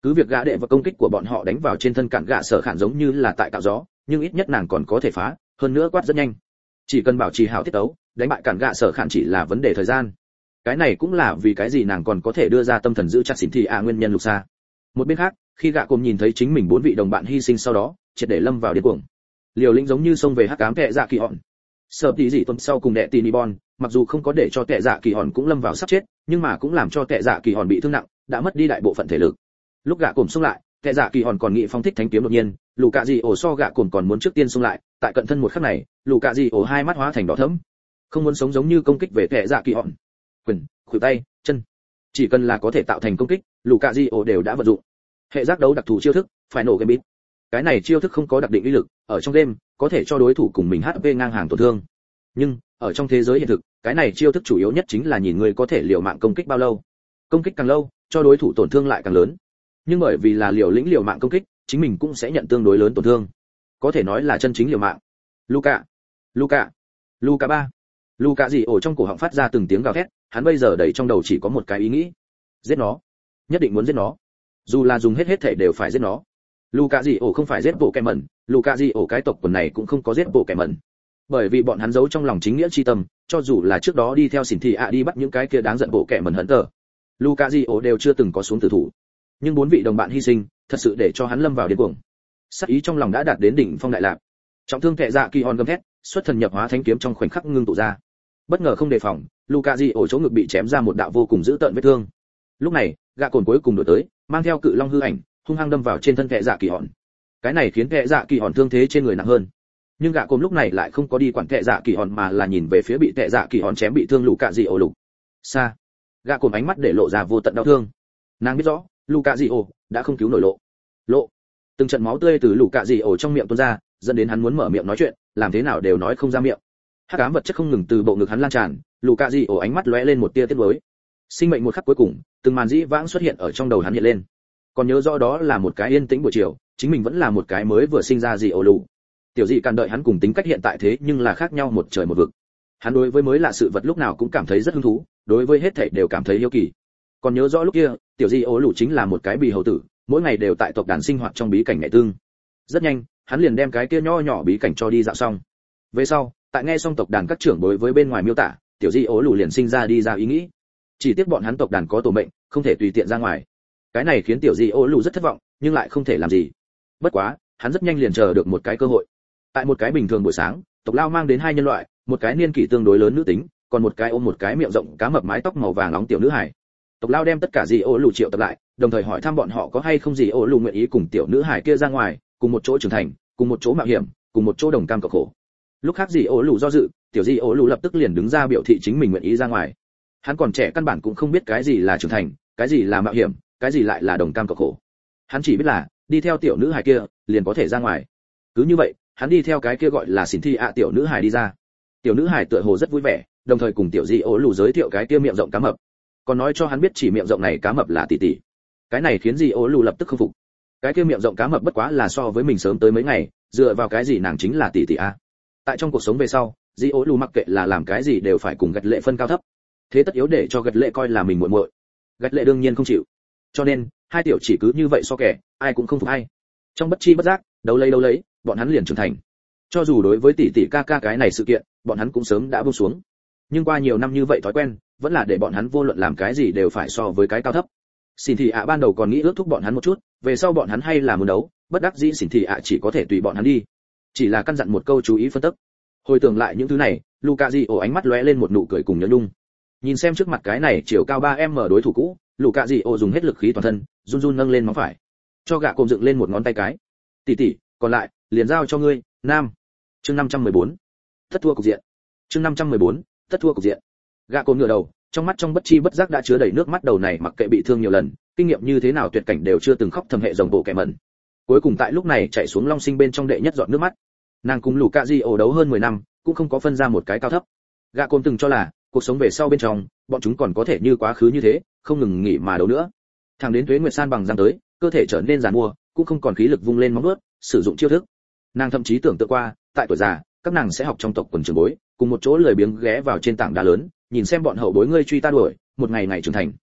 Cứ việc gã đệ và công kích của bọn họ đánh vào trên thân cản gã sở khản giống như là tại tạo gió, nhưng ít nhất nàng còn có thể phá, hơn nữa quát rất nhanh. Chỉ cần bảo trì hảo tiết tấu, đánh bại cản gã sở khản chỉ là vấn đề thời gian. Cái này cũng là vì cái gì nàng còn có thể đưa ra tâm thần giữ chặt xỉn thị nguyên nhân lục xa. Một bên khác, khi gã cồn nhìn thấy chính mình 4 vị đồng bạn hy sinh sau đó, triệt để lâm vào điên cuồng. Liều lĩnh giống như xông về hắc ám kệ dạ kỳ hòn. Sợ tí gì tuần sau cùng đệ Tinibon, mặc dù không có để cho kệ dạ kỳ hòn cũng lâm vào sắp chết, nhưng mà cũng làm cho kệ dạ kỳ hòn bị thương nặng, đã mất đi đại bộ phận thể lực. Lúc gã cồn xông lại, kệ dạ kỳ hòn còn nghĩ phong thích thánh kiếm đột nhiên, lù cạ gì ổ so gã cồn còn muốn trước tiên xông lại, tại cận thân một khắc này, lù cạ gì ổ hai mắt hóa thành đỏ thẫm, không muốn sống giống như công kích về kệ dạ kỳ hòn. Quyền, khuỷu tay, chân, chỉ cần là có thể tạo thành công kích, lù cạ gì ổ đều đã vận dụng. Hệ giác đấu đặc thù chiêu thức, phải nổ game beat. Cái này chiêu thức không có đặc định uy lực, ở trong game có thể cho đối thủ cùng mình HP ngang hàng tổn thương. Nhưng ở trong thế giới hiện thực, cái này chiêu thức chủ yếu nhất chính là nhìn người có thể liều mạng công kích bao lâu. Công kích càng lâu, cho đối thủ tổn thương lại càng lớn. Nhưng bởi vì là liều lĩnh liều mạng công kích, chính mình cũng sẽ nhận tương đối lớn tổn thương. Có thể nói là chân chính liều mạng. Luca, Luca, Luca 3. Luca gì ổ trong cổ họng phát ra từng tiếng gào thét, hắn bây giờ đầy trong đầu chỉ có một cái ý nghĩ: giết nó, nhất định muốn giết nó. Dù là dùng hết thể đều phải giết nó. Luca gì ổ không phải giết bộ kẻ mẩn, Luca gì ổ cái tộc quần này cũng không có giết bộ kẻ mẩn. Bởi vì bọn hắn giấu trong lòng chính nghĩa chi tâm, cho dù là trước đó đi theo xỉn thị đi bắt những cái kia đáng giận bộ kẻ mẩn hận tờ, Luca gì ổ đều chưa từng có xuống tử thủ. Nhưng 4 vị đồng bạn hy sinh, thật sự để cho hắn lâm vào điên cuồng. Sát ý trong lòng đã đạt đến đỉnh phong đại lạc. Trọng thương kệ dạ kỳ hòn gầm thét, xuất thần nhập hóa thánh kiếm trong khoảnh khắc ngưng tụ ra. Bất ngờ không đề phòng, Luca gì ổ chỗ ngực bị chém ra một đạo vô cùng dữ tợn vết thương. Lúc này, gã cồn cuối cùng đuổi tới, mang theo cự long hư ảnh, hung hăng đâm vào trên thân kệ dạ kỳ hòn. Cái này khiến kệ dạ kỳ hòn thương thế trên người nặng hơn. Nhưng gã cồn lúc này lại không có đi quản kệ dạ kỳ hòn mà là nhìn về phía bị kệ dạ kỳ hòn chém bị thương Luca gì ổ lục. Xa, gã cồn ánh mắt để lộ ra vô tận đau thương. Nàng biết rõ, Luca gì ổ đã không cứu nổi lộ. Từng trận máu tươi từ Luca gì ổ trong miệng tuôn ra, dẫn đến hắn muốn mở miệng nói chuyện, làm thế nào đều nói không ra miệng. Hắc ám vật chất không ngừng từ bộ ngực hắn lan tràn, Luca gì ổ ánh mắt lóe lên một tia tiếc nuối. Sinh mệnh một khắc cuối cùng, từng màn dĩ vãng xuất hiện ở trong đầu hắn hiện lên. Còn nhớ rõ đó là một cái yên tĩnh buổi chiều, chính mình vẫn là một cái mới vừa sinh ra gì ổ lù. Tiểu dị càng đợi hắn cùng tính cách hiện tại thế nhưng là khác nhau một trời một vực. Hắn đối với mới lạ sự vật lúc nào cũng cảm thấy rất hứng thú, đối với hết thảy đều cảm thấy yêu kỳ. Còn nhớ rõ lúc kia, tiểu dị ổ lù chính là một cái bì hầu tử, mỗi ngày đều tại tộc đàn sinh hoạt trong bí cảnh ngày tương. Rất nhanh, hắn liền đem cái kia nho nhỏ bí cảnh cho đi dạo xong. Về sau, tại nghe xong tộc đàn các trưởng đối với bên ngoài miêu tả, tiểu dị ổ lù liền sinh ra đi ra ý nghĩ. Chỉ tiếc bọn hắn tộc đàn có tổ mệnh, không thể tùy tiện ra ngoài. Cái này khiến tiểu dị ổ lù rất thất vọng, nhưng lại không thể làm gì. Bất quá, hắn rất nhanh liền chờ được một cái cơ hội. Tại một cái bình thường buổi sáng, tộc lao mang đến 2 nhân loại, một cái niên kỷ tương đối lớn nữ tính, còn một cái ôm một cái miệng rộng cá mập mái tóc màu vàng nóng tiểu nữ hài. Tộc lao đem tất cả dị ổ lù triệu tập lại, đồng thời hỏi thăm bọn họ có hay không dị ổ lù nguyện ý cùng tiểu nữ hài kia ra ngoài, cùng một chỗ trưởng thành, cùng một chỗ mạo hiểm, cùng một chỗ đồng cam cộng khổ. Lúc khác dị ổ lù do dự, tiểu dị ổ lù lập tức liền đứng ra biểu thị chính mình nguyện ý ra ngoài. Hắn còn trẻ căn bản cũng không biết cái gì là trưởng thành, cái gì là mạo hiểm, cái gì lại là đồng cam cộng khổ. Hắn chỉ biết là đi theo tiểu nữ hài kia liền có thể ra ngoài. Cứ như vậy, hắn đi theo cái kia gọi là xỉn thi tiểu nữ hài đi ra. Tiểu nữ hài tựa hồ rất vui vẻ, đồng thời cùng tiểu dị ổ lù giới thiệu cái kia miệng rộng cá mập, còn nói cho hắn biết chỉ miệng rộng này cá mập là tỷ tỷ. Cái này khiến dị ổ lù lập tức không phục. Cái kia miệng rộng cá mập bất quá là so với mình sớm tới mấy ngày, dựa vào cái gì nàng chính là tỷ tỷ a? Tại trong cuộc sống về sau, dị ổ lù mặc kệ là làm cái gì đều phải cùng gạch lệ phân cao thấp. Thế tất yếu để cho gạch lệ coi là mình muội muội. Gạch lệ đương nhiên không chịu. Cho nên, hai tiểu chỉ cứ như vậy so kẻ, ai cũng không phục ai. Trong bất chi bất giác, đấu lấy, bọn hắn liền trưởng thành. Cho dù đối với tỷ tỷ ca ca cái này sự kiện, bọn hắn cũng sớm đã buông xuống. Nhưng qua nhiều năm như vậy thói quen, vẫn là để bọn hắn vô luận làm cái gì đều phải so với cái cao thấp. Xỉn thị ban đầu còn nghĩ ước thúc bọn hắn một chút, về sau bọn hắn hay là muốn đấu, bất đắc dĩ xỉn thị chỉ có thể tùy bọn hắn đi. Chỉ là căn dặn một câu chú ý phân tích. Hồi tưởng lại những thứ này, Luca Di ổ ánh mắt lóe lên một nụ cười cùng nhớ nhung. Nhìn xem trước mặt cái này chiều cao 3m đối thủ cũ, Luca Di ổ dùng hết lực khí toàn thân, run run nâng lên móng phải, cho gã cồm dựng lên một ngón tay cái. Tỷ tỷ, còn lại liền giao cho ngươi, nam. Chương 514. Thất thua cục diện. Chương 514. Thất thua cục diện. Gã cồm ngửa đầu, trong mắt trong bất chi bất giác đã chứa đầy nước mắt, đầu này mặc kệ bị thương nhiều lần, kinh nghiệm như thế nào tuyệt cảnh đều chưa từng khóc thầm hệ rồng bộ kẻ mẩn. Cuối cùng tại lúc này chảy xuống long sinh bên trong đệ nhất giọt nước mắt. Nàng cùng Luca Di ổ đấu hơn 10 năm, cũng không có phân ra một cái cao thấp. Gã cồm từng cho là cuộc sống về sau bên trong, bọn chúng còn có thể như quá khứ như thế, không ngừng nghỉ mà đấu nữa. Thẳng đến Tuế Nguyệt San bằng răng tới, cơ thể trở nên giàn mua, cũng không còn khí lực vung lên móng vuốt, sử dụng chiêu thức. Nàng thậm chí tưởng tượng qua, tại tuổi già, các nàng sẽ học trong tộc quần trưởng bối, cùng một chỗ lười biếng ghé vào trên tảng đá lớn, nhìn xem bọn hậu bối ngươi truy ta đuổi, một ngày ngày trưởng thành.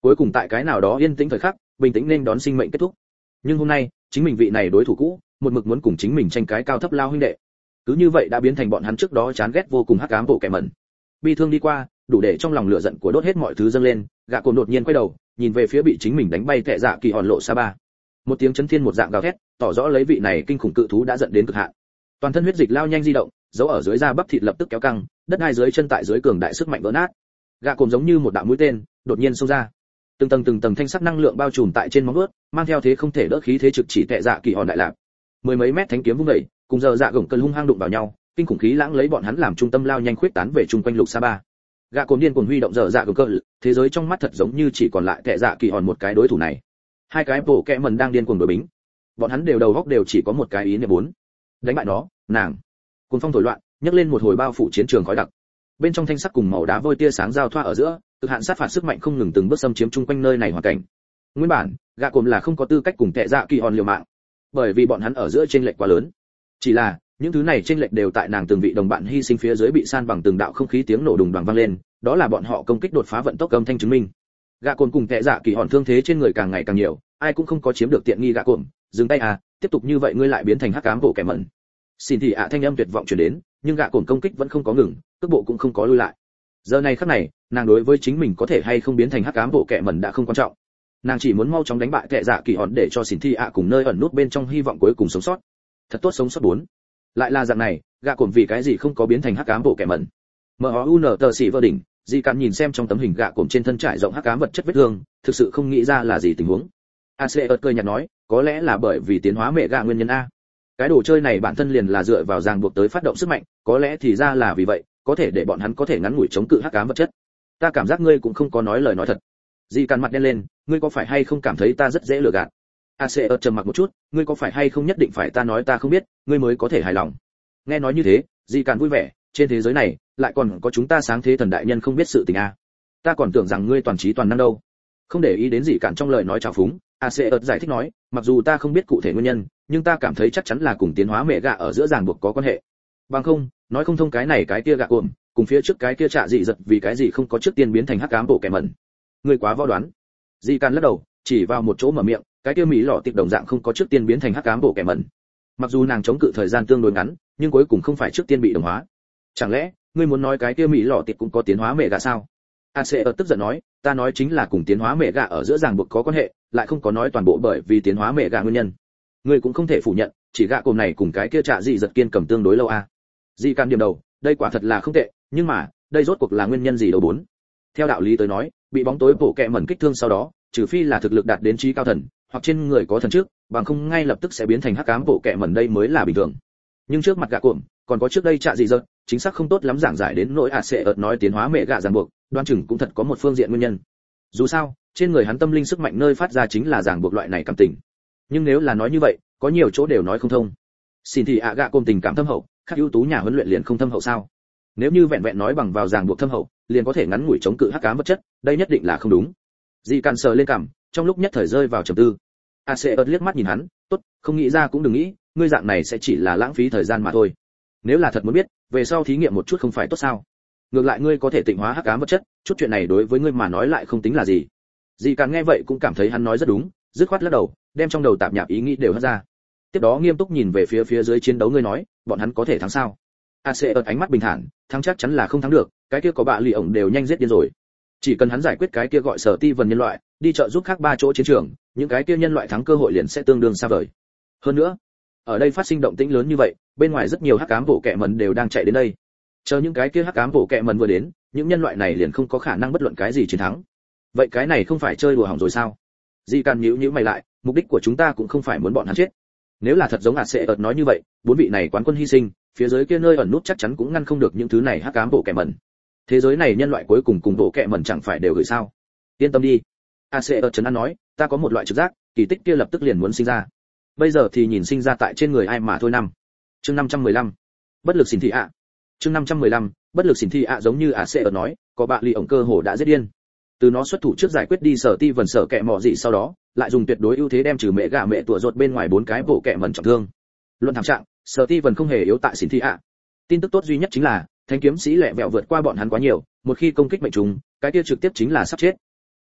cuối cùng tại cái nào đó yên tĩnh thời khắc, bình tĩnh nên đón sinh mệnh kết thúc. Nhưng hôm nay, chính mình vị này đối thủ cũ, một mực muốn cùng chính mình tranh cái cao thấp lao huynh đệ. Cứ như vậy đã biến thành bọn hắn trước đó chán ghét vô cùng hắc ám bộ kẻ mẩn. Bi thương đi qua, đủ để trong lòng lửa giận của đốt hết mọi thứ dâng lên, gã cồn đột nhiên quay đầu, nhìn về phía bị chính mình đánh bay tệ dạ kỳ hòn lộ sa ba. Một tiếng chấn thiên một dạng gào thét, tỏ rõ lấy vị này kinh khủng cự thú đã giận đến cực hạn. Toàn thân huyết dịch lao nhanh di động, dấu ở dưới da bắp thịt lập tức kéo căng, đất hai dưới chân tại dưới cường đại sức mạnh vỡ nát. Gã cồn giống như một đạo mũi tên, đột nhiên xông ra. Từng tầng thanh sắc năng lượng bao trùm tại trên móng vuốt, mang theo thế không thể đỡ khí thế trực chỉ tệ dạ kỳ hòn đại lạc. Mười mấy mét thánh kiếm vung dậy, cùng giờ dạ gồng cơn hung hăng đụng vào nhau, kinh khủng khí lãng lấy bọn hắn làm trung tâm lao nhanh khuyết tán về chung quanh lục sa ba. Gã cồn điên cuồng huy động giờ dạ gồng cơn, thế giới trong mắt thật giống như chỉ còn lại tệ dạ kỳ hòn một cái đối thủ này. Hai cái bộ kẹ mần đang điên cuồng đối bính, bọn hắn đều đầu góc đều chỉ có một cái ý niệm bốn: đánh bại nó. Nàng cuồng phong thổi loạn, nhấc lên một hồi bao phủ chiến trường khói đặc. Bên trong thanh sắc cùng màu đá vôi tia sáng giao thoa ở giữa, cực hạn sát phạt sức mạnh không ngừng từng bước xâm chiếm chung quanh nơi này hoàn cảnh. Nguyên bản, gã cồn là không có tư cách cùng tệ dạ kỳ hòn liều mạng, bởi vì bọn hắn ở giữa chênh lệch quá lớn. Chỉ là, những thứ này chênh lệch đều tại nàng từng vị đồng bạn hy sinh phía dưới bị san bằng từng đạo không khí tiếng nổ đùng đoàng vang lên, đó là bọn họ công kích đột phá vận tốc âm thanh chứng minh. Gã cồn cùng tệ dạ kỳ hòn thương thế trên người càng ngày càng nhiều, ai cũng không có chiếm được tiện nghi gã cồn. Dừng tay à, tiếp tục như vậy ngươi lại biến thành hắc ám bộ kẻ mẩn. Xin thì thanh âm tuyệt vọng truyền đến, nhưng gã cồn công kích vẫn không có ngừng, cước bộ cũng không có lui lại. Giờ này khắc này, nàng đối với chính mình có thể hay không biến thành hắc ám bộ kẻ mẩn đã không quan trọng. Nàng chỉ muốn mau chóng đánh bại tệ dạ kỳ hòn để cho xin thi cùng nơi ẩn nút bên trong hy vọng cuối cùng sống sót. Thật tốt sống sót bốn. Lại là dạng này, gã cồn vì cái gì không có biến thành hắc ám bộ kẻ mẩn. MOUN tờ sĩ vơ đỉnh, Di Cản nhìn xem trong tấm hình gã cồn trên thân trải rộng hắc ám vật chất vết thương, thực sự không nghĩ ra là gì tình huống. Aseut cười nhạt nói, có lẽ là bởi vì tiến hóa mẹ gã nguyên nhân a. Cái đồ chơi này bản thân liền là dựa vào ràng buộc tới phát động sức mạnh, có lẽ thì ra là vì vậy, có thể để bọn hắn có thể ngắn ngủi chống cự hắc ám vật chất. Ta cảm giác ngươi cũng không có nói lời nói thật. Di Cản mặt đen lên, ngươi có phải hay không cảm thấy ta rất dễ lừa gạt? Aseut trầm mặc một chút, ngươi có phải hay không nhất định phải ta nói ta không biết, ngươi mới có thể hài lòng. Nghe nói như thế, Di Cản vui vẻ, trên thế giới này lại còn có chúng ta sáng thế thần đại nhân không biết sự tình a. Ta còn tưởng rằng ngươi toàn trí toàn năng đâu. Không để ý đến Di Cản trong lời nói trào phúng, Aseut giải thích nói, mặc dù ta không biết cụ thể nguyên nhân, nhưng ta cảm thấy chắc chắn là cùng tiến hóa mẹ gạ ở giữa ràng buộc có quan hệ. Bằng không, nói không thông cái này cái kia gạ cuộm, cùng phía trước cái kia trạ dị giật vì cái gì không có trước tiên biến thành hắc ám bộ kẻ mẩn. Ngươi quá võ đoán. Di Cản lắc đầu, chỉ vào một chỗ mở miệng, cái kia mỹ lọ tiệp đồng dạng không có trước tiên biến thành hắc ám bộ kẻ mẩn. Mặc dù nàng chống cự thời gian tương đối ngắn, nhưng cuối cùng không phải trước tiên bị đồng hóa. Chẳng lẽ ngươi muốn nói cái kia mỹ lọ tiệp cũng có tiến hóa mẹ gạ sao? Aseut tức giận nói, ta nói chính là cùng tiến hóa mẹ gạ ở giữa ràng buộc có quan hệ, lại không có nói toàn bộ bởi vì tiến hóa mẹ gạ nguyên nhân. Ngươi cũng không thể phủ nhận, chỉ gạ cồn này cùng cái kia trạ dị giật kiên cầm tương đối lâu a. Di Cản điểm đầu, đây quả thật là không tệ, nhưng mà, đây rốt cuộc là nguyên nhân gì đâu bốn? Theo đạo lý tới nói, bị bóng tối bổ kẹ mẩn kích thương sau đó, trừ phi là thực lực đạt đến trí cao thần, hoặc trên người có thần trước, bằng không ngay lập tức sẽ biến thành hắc ám bộ kẹ mẩn đây mới là bình thường. Nhưng trước mặt gạ cồn, còn có trước đây trạ dị giật, chính xác không tốt lắm giảng giải đến nỗi Aseut nói tiến hóa mẹ gạ ràng buộc, đoan chừng cũng thật có một phương diện nguyên nhân. Dù sao, trên người hắn tâm linh sức mạnh nơi phát ra chính là ràng buộc loại này cảm tình. Nhưng nếu là nói như vậy, có nhiều chỗ đều nói không thông. Xin thì gạ cồn tình cảm thâm hậu, các ưu tú nhà huấn luyện liền không thâm hậu sao? Nếu như vẹn vẹn nói bằng vào ràng buộc thâm hậu, liền có thể ngắn ngủi chống cự hắc ám vật chất, đây nhất định là không đúng. Di Cản sờ lên cằm, trong lúc nhất thời rơi vào trầm tư. Aseut liếc mắt nhìn hắn, tốt, không nghĩ ra cũng đừng nghĩ, ngươi dạng này sẽ chỉ là lãng phí thời gian mà thôi. Nếu là thật muốn biết, về sau thí nghiệm một chút không phải tốt sao? Ngược lại ngươi có thể tịnh hóa hắc ám vật chất, chút chuyện này đối với ngươi mà nói lại không tính là gì. Di Cản nghe vậy cũng cảm thấy hắn nói rất đúng, dứt khoát lắc đầu, đem trong đầu tạp nhạp ý nghĩ đều hất ra. Tiếp đó nghiêm túc nhìn về phía dưới chiến đấu ngươi nói, bọn hắn có thể thắng sao? Aseut ánh mắt bình thản, thắng chắc chắn là không thắng được, cái kia có bạ lì ổng đều nhanh giết điên rồi. Chỉ cần hắn giải quyết cái kia gọi sở ti vần nhân loại, đi trợ giúp khác ba chỗ chiến trường, những cái kia nhân loại thắng cơ hội liền sẽ tương đương xa vời. Hơn nữa, ở đây phát sinh động tĩnh lớn như vậy, bên ngoài rất nhiều hắc ám bộ kệ mẩn đều đang chạy đến đây. Chờ những cái kia hắc ám bộ kệ mẩn vừa đến, những nhân loại này liền không có khả năng bất luận cái gì chiến thắng. Vậy cái này không phải chơi đùa hỏng rồi sao? Di Cản nhíu mày lại, mục đích của chúng ta cũng không phải muốn bọn hắn chết. Nếu là thật giống Aseut nói như vậy, bốn vị này quán quân hy sinh, phía dưới kia nơi ẩn nút chắc chắn cũng ngăn không được những thứ này hắc ám bộ kệ mẩn. Thế giới này nhân loại cuối cùng bộ kệ mẩn chẳng phải đều gửi sao? Yên tâm đi. Aseut trấn an nói, ta có một loại trực giác, kỳ tích kia lập tức liền muốn sinh ra. Bây giờ thì nhìn sinh ra tại trên người ai mà thôi năm. Chương 515. Bất lực xỉn thị ạ. Chương 515. Bất lực xỉn thị ạ giống như Aseut nói, có bạ lì ổng cơ hồ đã giết điên. Từ nó xuất thủ trước giải quyết đi sở ti vần sở kệ mỏ dị sau đó, lại dùng tuyệt đối ưu thế đem trừ mẹ gà mẹ tủa ruột bên ngoài bốn cái bộ kệ mẩn trọng thương. Luận thảm trạng, sở ti vần không hề yếu tại xỉn thị ạ. Tin tức tốt duy nhất chính là, thanh kiếm sĩ lẹ vẹo vượt qua bọn hắn quá nhiều, một khi công kích mệnh trùng, cái kia trực tiếp chính là sắp chết.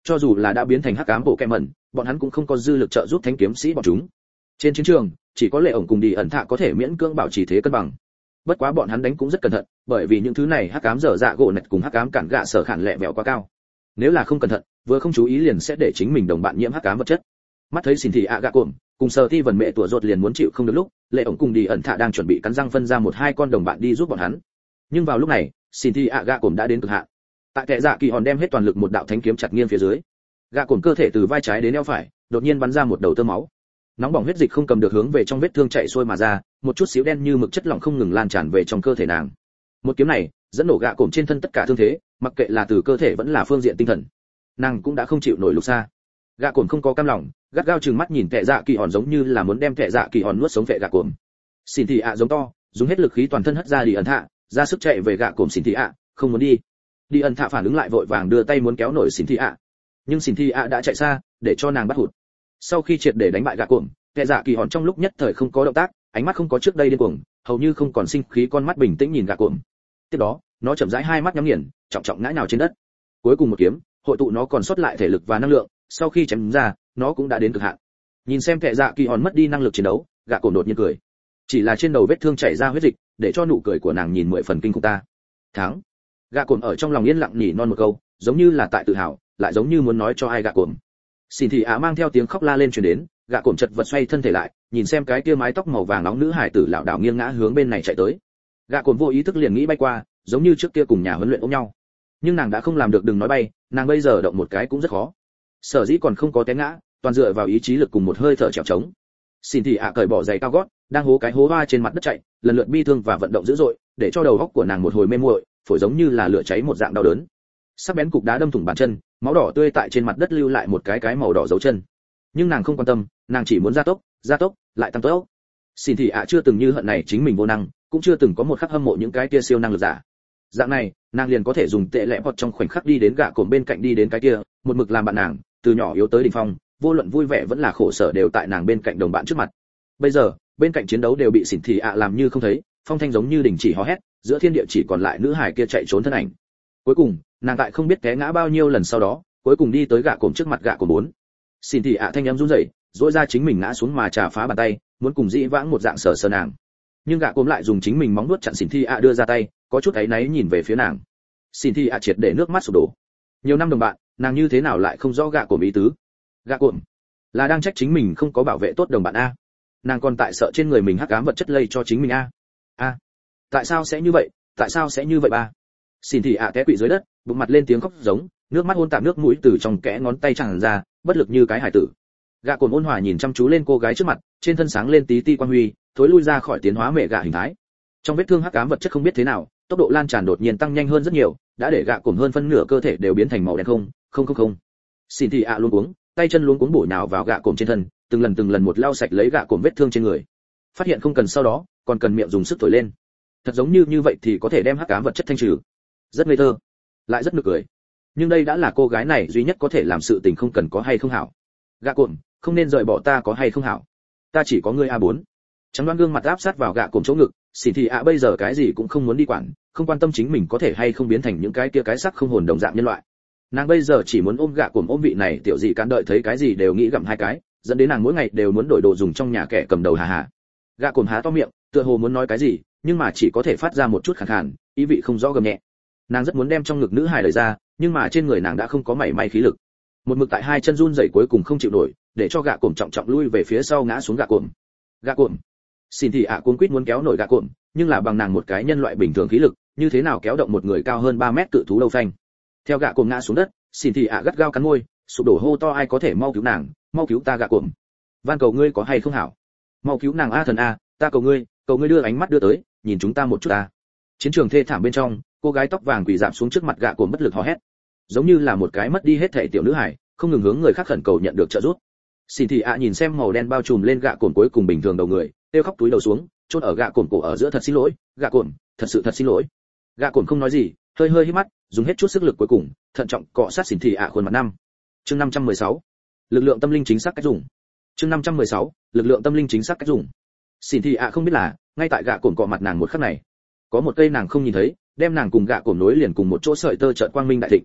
cho dù là đã biến thành hắc ám bộ kẹm mẩn, bọn hắn cũng không có dư lực trợ giúp thánh kiếm sĩ bọn chúng. Trên chiến trường, chỉ có lệ ổng cùng đi ẩn thạ có thể miễn cưỡng bảo trì thế cân bằng. Bất quá bọn hắn đánh cũng rất cẩn thận, bởi vì những thứ này hắc ám dở dạ gỗ nẹt cùng hắc ám cản gạ sở khản lẹ vẹo quá cao. Nếu là không cẩn thận, vừa không chú ý liền sẽ để chính mình đồng bạn nhiễm hắc ám vật chất. Mắt thấy xỉn thị ạ gạ cuộm, cùng Sở Ti Vân mẹ tủa rột liền muốn chịu không được lúc, lệ ổng cùng đi ẩn thạ đang chuẩn bị cắn răng phân ra một hai con đồng bạn đi giúp bọn hắn. Nhưng vào lúc này, xỉn thị ạ gạ cuộm đã đến cực hạn. Tại kẻ dạ kỳ hòn đem hết toàn lực một đạo thánh kiếm chặt nghiêng phía dưới, gạ cuộm cơ thể từ vai trái đến eo phải, đột nhiên bắn ra một đầu tơ máu. Nóng bỏng huyết dịch không cầm được hướng về trong vết thương chạy xuôi mà ra, một chút xíu đen như mực chất lỏng không ngừng lan tràn về trong cơ thể nàng. Một kiếm này dẫn nổ gạ cuộm trên thân tất cả thương thế, mặc kệ là từ cơ thể vẫn là phương diện tinh thần, nàng cũng đã không chịu nổi lục xa. Gạ cuộm không có cam lòng, gắt gao trừng mắt nhìn kẻ dạ kỳ hòn giống như là muốn đem kẻ dạ kỳ hòn nuốt sống vệ gạ cuộm. Xin thị ạ giống to, dùng hết lực khí toàn thân hất ra đi ẩn thạ, ra sức chạy về gạ cuộm. Xin thị ạ không muốn đi. Đi ẩn thạ phản ứng lại vội vàng đưa tay muốn kéo nổi xin thị ạ, nhưng xin thị ạ đã chạy xa, để cho nàng bắt hụt. Sau khi triệt để đánh bại gạ cuộm, kẻ dạ kỳ hòn trong lúc nhất thời không có động tác, ánh mắt không có trước đây điên cuồng, hầu như không còn sinh khí, con mắt bình tĩnh nhìn gạ cuộm. Tiếp đó, nó chậm rãi hai mắt nhắm nghiền, trọng trọng ngã nhào trên đất. Cuối cùng một kiếm, hội tụ nó còn sót lại thể lực và năng lượng, sau khi chém ra, nó cũng đã đến cực hạn. Nhìn xem kẻ dạ kỳ hòn mất đi năng lực chiến đấu, gạ cuộm đột nhiên cười. Chỉ là trên đầu vết thương chảy ra huyết dịch, để cho nụ cười của nàng nhìn 10 phần kinh khủng. Ta thắng. Gạ cuộm ở trong lòng yên lặng nhỉ non một câu, giống như là tại tự hào, lại giống như muốn nói cho ai gạ cuộm. Xin thị ạ mang theo tiếng khóc la lên truyền đến, gạ cuộm chật vật xoay thân thể lại, nhìn xem cái kia mái tóc màu vàng nóng nữ hải tử lảo đảo nghiêng ngã hướng bên này chạy tới. Gạ cuộm vô ý thức liền nghĩ bay qua, giống như trước kia cùng nhà huấn luyện ôm nhau. Nhưng nàng đã không làm được, đừng nói bay, nàng bây giờ động một cái cũng rất khó. Sở dĩ còn không có té ngã, toàn dựa vào ý chí lực cùng một hơi thở trèo trống. Xin thị ạ cởi bỏ giày cao gót, đang hố cái hố hoa trên mặt đất chạy, lần lượt bi thương và vận động dữ dội, để cho đầu óc của nàng một hồi mê muội, phổi giống như là lửa cháy một dạng đau đớn. Sắc bén cục đá đâm thủng bàn chân, máu đỏ tươi tại trên mặt đất lưu lại một cái màu đỏ dấu chân. Nhưng nàng không quan tâm, nàng chỉ muốn gia tốc, lại tăng tốc. Xin thị ạ chưa từng như hận này chính mình vô năng, cũng chưa từng có một khắc hâm mộ những cái kia siêu năng lực giả. Dạng này, nàng liền có thể dùng tệ lẽ hoặc trong khoảnh khắc đi đến gạ cồn bên cạnh, đi đến cái kia, một mực làm bạn nàng, từ nhỏ yếu tới đỉnh phong, vô luận vui vẻ vẫn là khổ sở đều tại nàng bên cạnh đồng bạn trước mặt. Bây giờ, bên cạnh chiến đấu đều bị xỉn thị ạ làm như không thấy, phong thanh giống như đình chỉ hò hét, giữa thiên địa chỉ còn lại nữ hải kia chạy trốn thân ảnh. Cuối cùng, nàng tại không biết té ngã bao nhiêu lần sau đó, cuối cùng đi tới gạ cồn trước mặt gạ cồn 4. Xỉn thị ạ thanh em run rẩy, dỗi ra chính mình ngã xuống mà chà phá bàn tay, muốn cùng dĩ vãng một dạng sờ sờ nàng. Nhưng gạ cồn lại dùng chính mình móng vuốt chặn xỉn thị ạ đưa ra tay, có chút áy náy nhìn về phía nàng. Xỉn thị ạ triệt để nước mắt sụp đổ. Nhiều năm đồng bạn, nàng như thế nào lại không rõ gạ cồn ý tứ? Gạ cồn là đang trách chính mình không có bảo vệ tốt đồng bạn a? Nàng còn tại sợ trên người mình hắc ám vật chất lây cho chính mình a? Tại sao sẽ như vậy? Tại sao sẽ như vậy ba? Xỉn thị ạ té quỵ dưới đất, bụng mặt lên tiếng khóc giống, nước mắt hôn tạp nước mũi từ trong kẽ ngón tay tràn ra, bất lực như cái hải tử. Gạ cồn ôn hòa nhìn chăm chú lên cô gái trước mặt, trên thân sáng lên tí ti quang huy, thối lui ra khỏi tiến hóa mẹ gạ hình thái. Trong vết thương hắc ám vật chất không biết thế nào, tốc độ lan tràn đột nhiên tăng nhanh hơn rất nhiều, đã để gạ cồn hơn phân nửa cơ thể đều biến thành màu đen không. Xỉn thị ạ luống cuống, tay chân luống cuống bổ nhào vào gạ cồn trên thân, từng lần một lau sạch lấy gạ cồn vết thương trên người. Phát hiện không cần sau đó, còn cần miệng dùng sức thổi lên. Thật giống như vậy thì có thể đem hắc ám vật chất thanh trừ. Rất ngây thơ, lại rất nực cười. Nhưng đây đã là cô gái này duy nhất có thể làm sự tình, không cần có hay không hảo. Gạ cồn, không nên rời bỏ ta có hay không hảo. Ta chỉ có ngươi A4. Trắng đoán gương mặt áp sát vào gạ cồn chỗ ngực, xỉn thị ạ bây giờ cái gì cũng không muốn đi quản, không quan tâm chính mình có thể hay không biến thành những cái kia cái xác không hồn đồng dạng nhân loại. Nàng bây giờ chỉ muốn ôm gạ cồn, ôm vị này tiểu dị cán, đợi thấy cái gì đều nghĩ gặm hai cái, dẫn đến nàng mỗi ngày đều muốn đổi đồ dùng trong nhà kẻ cầm đầu hà. Gạ cồn há to miệng, tựa hồ muốn nói cái gì, nhưng mà chỉ có thể phát ra một chút khàn khàn, ý vị không rõ gầm nhẹ. Nàng rất muốn đem trong ngực nữ hài đẩy ra, nhưng mà trên người nàng đã không có mảy may khí lực. Một mực tại hai chân run rẩy, cuối cùng không chịu nổi, để cho gạ cồn trọng trọng lui về phía sau, ngã xuống. Gạ cồn. Xin thị ạ cuống quýt muốn kéo nổi gạ cồn, nhưng là bằng nàng một cái nhân loại bình thường khí lực, như thế nào kéo động một người cao hơn 3 mét cự thú đâu phanh. Theo gạ cồn ngã xuống đất, xin thị ạ gắt gao cắn môi, sụp đổ hô to, ai có thể mau cứu nàng, mau cứu ta gạ cồn. Van cầu ngươi có hay không hảo, mau cứu nàng a thần a, ta cầu ngươi đưa ánh mắt đưa tới, nhìn chúng ta một chút ta. Chiến trường thê thảm bên trong, cô gái tóc vàng quỳ rạp xuống trước mặt gạ cồn, bất lực hò hét, giống như là một cái mất đi hết thể tiểu nữ hải, không ngừng hướng người khác khẩn cầu nhận được trợ giúp. Xin thị ạ nhìn xem màu đen bao trùm lên gạ cồn cuối cùng bình thường đầu người, tiêu khóc túi đầu xuống, chôn ở gạ cồn cổ ở giữa, thật xin lỗi, gạ cồn, thật sự thật xin lỗi. Gạ cồn không nói gì, hơi hít mắt, dùng hết chút sức lực cuối cùng, thận trọng cọ sát xin thị ạ khuôn mặt năm. Chương 516. Lực lượng tâm linh chính xác cách dùng. Chương 516. Lực lượng tâm linh chính xác cách dùng. Xin thị ạ không biết là, ngay tại gạ cồn cọ mặt nàng một khắc này, có một cây nàng không nhìn thấy, đem nàng cùng gạ cồn nối liền cùng một chỗ, sợi tơ chợt quang minh đại thịnh.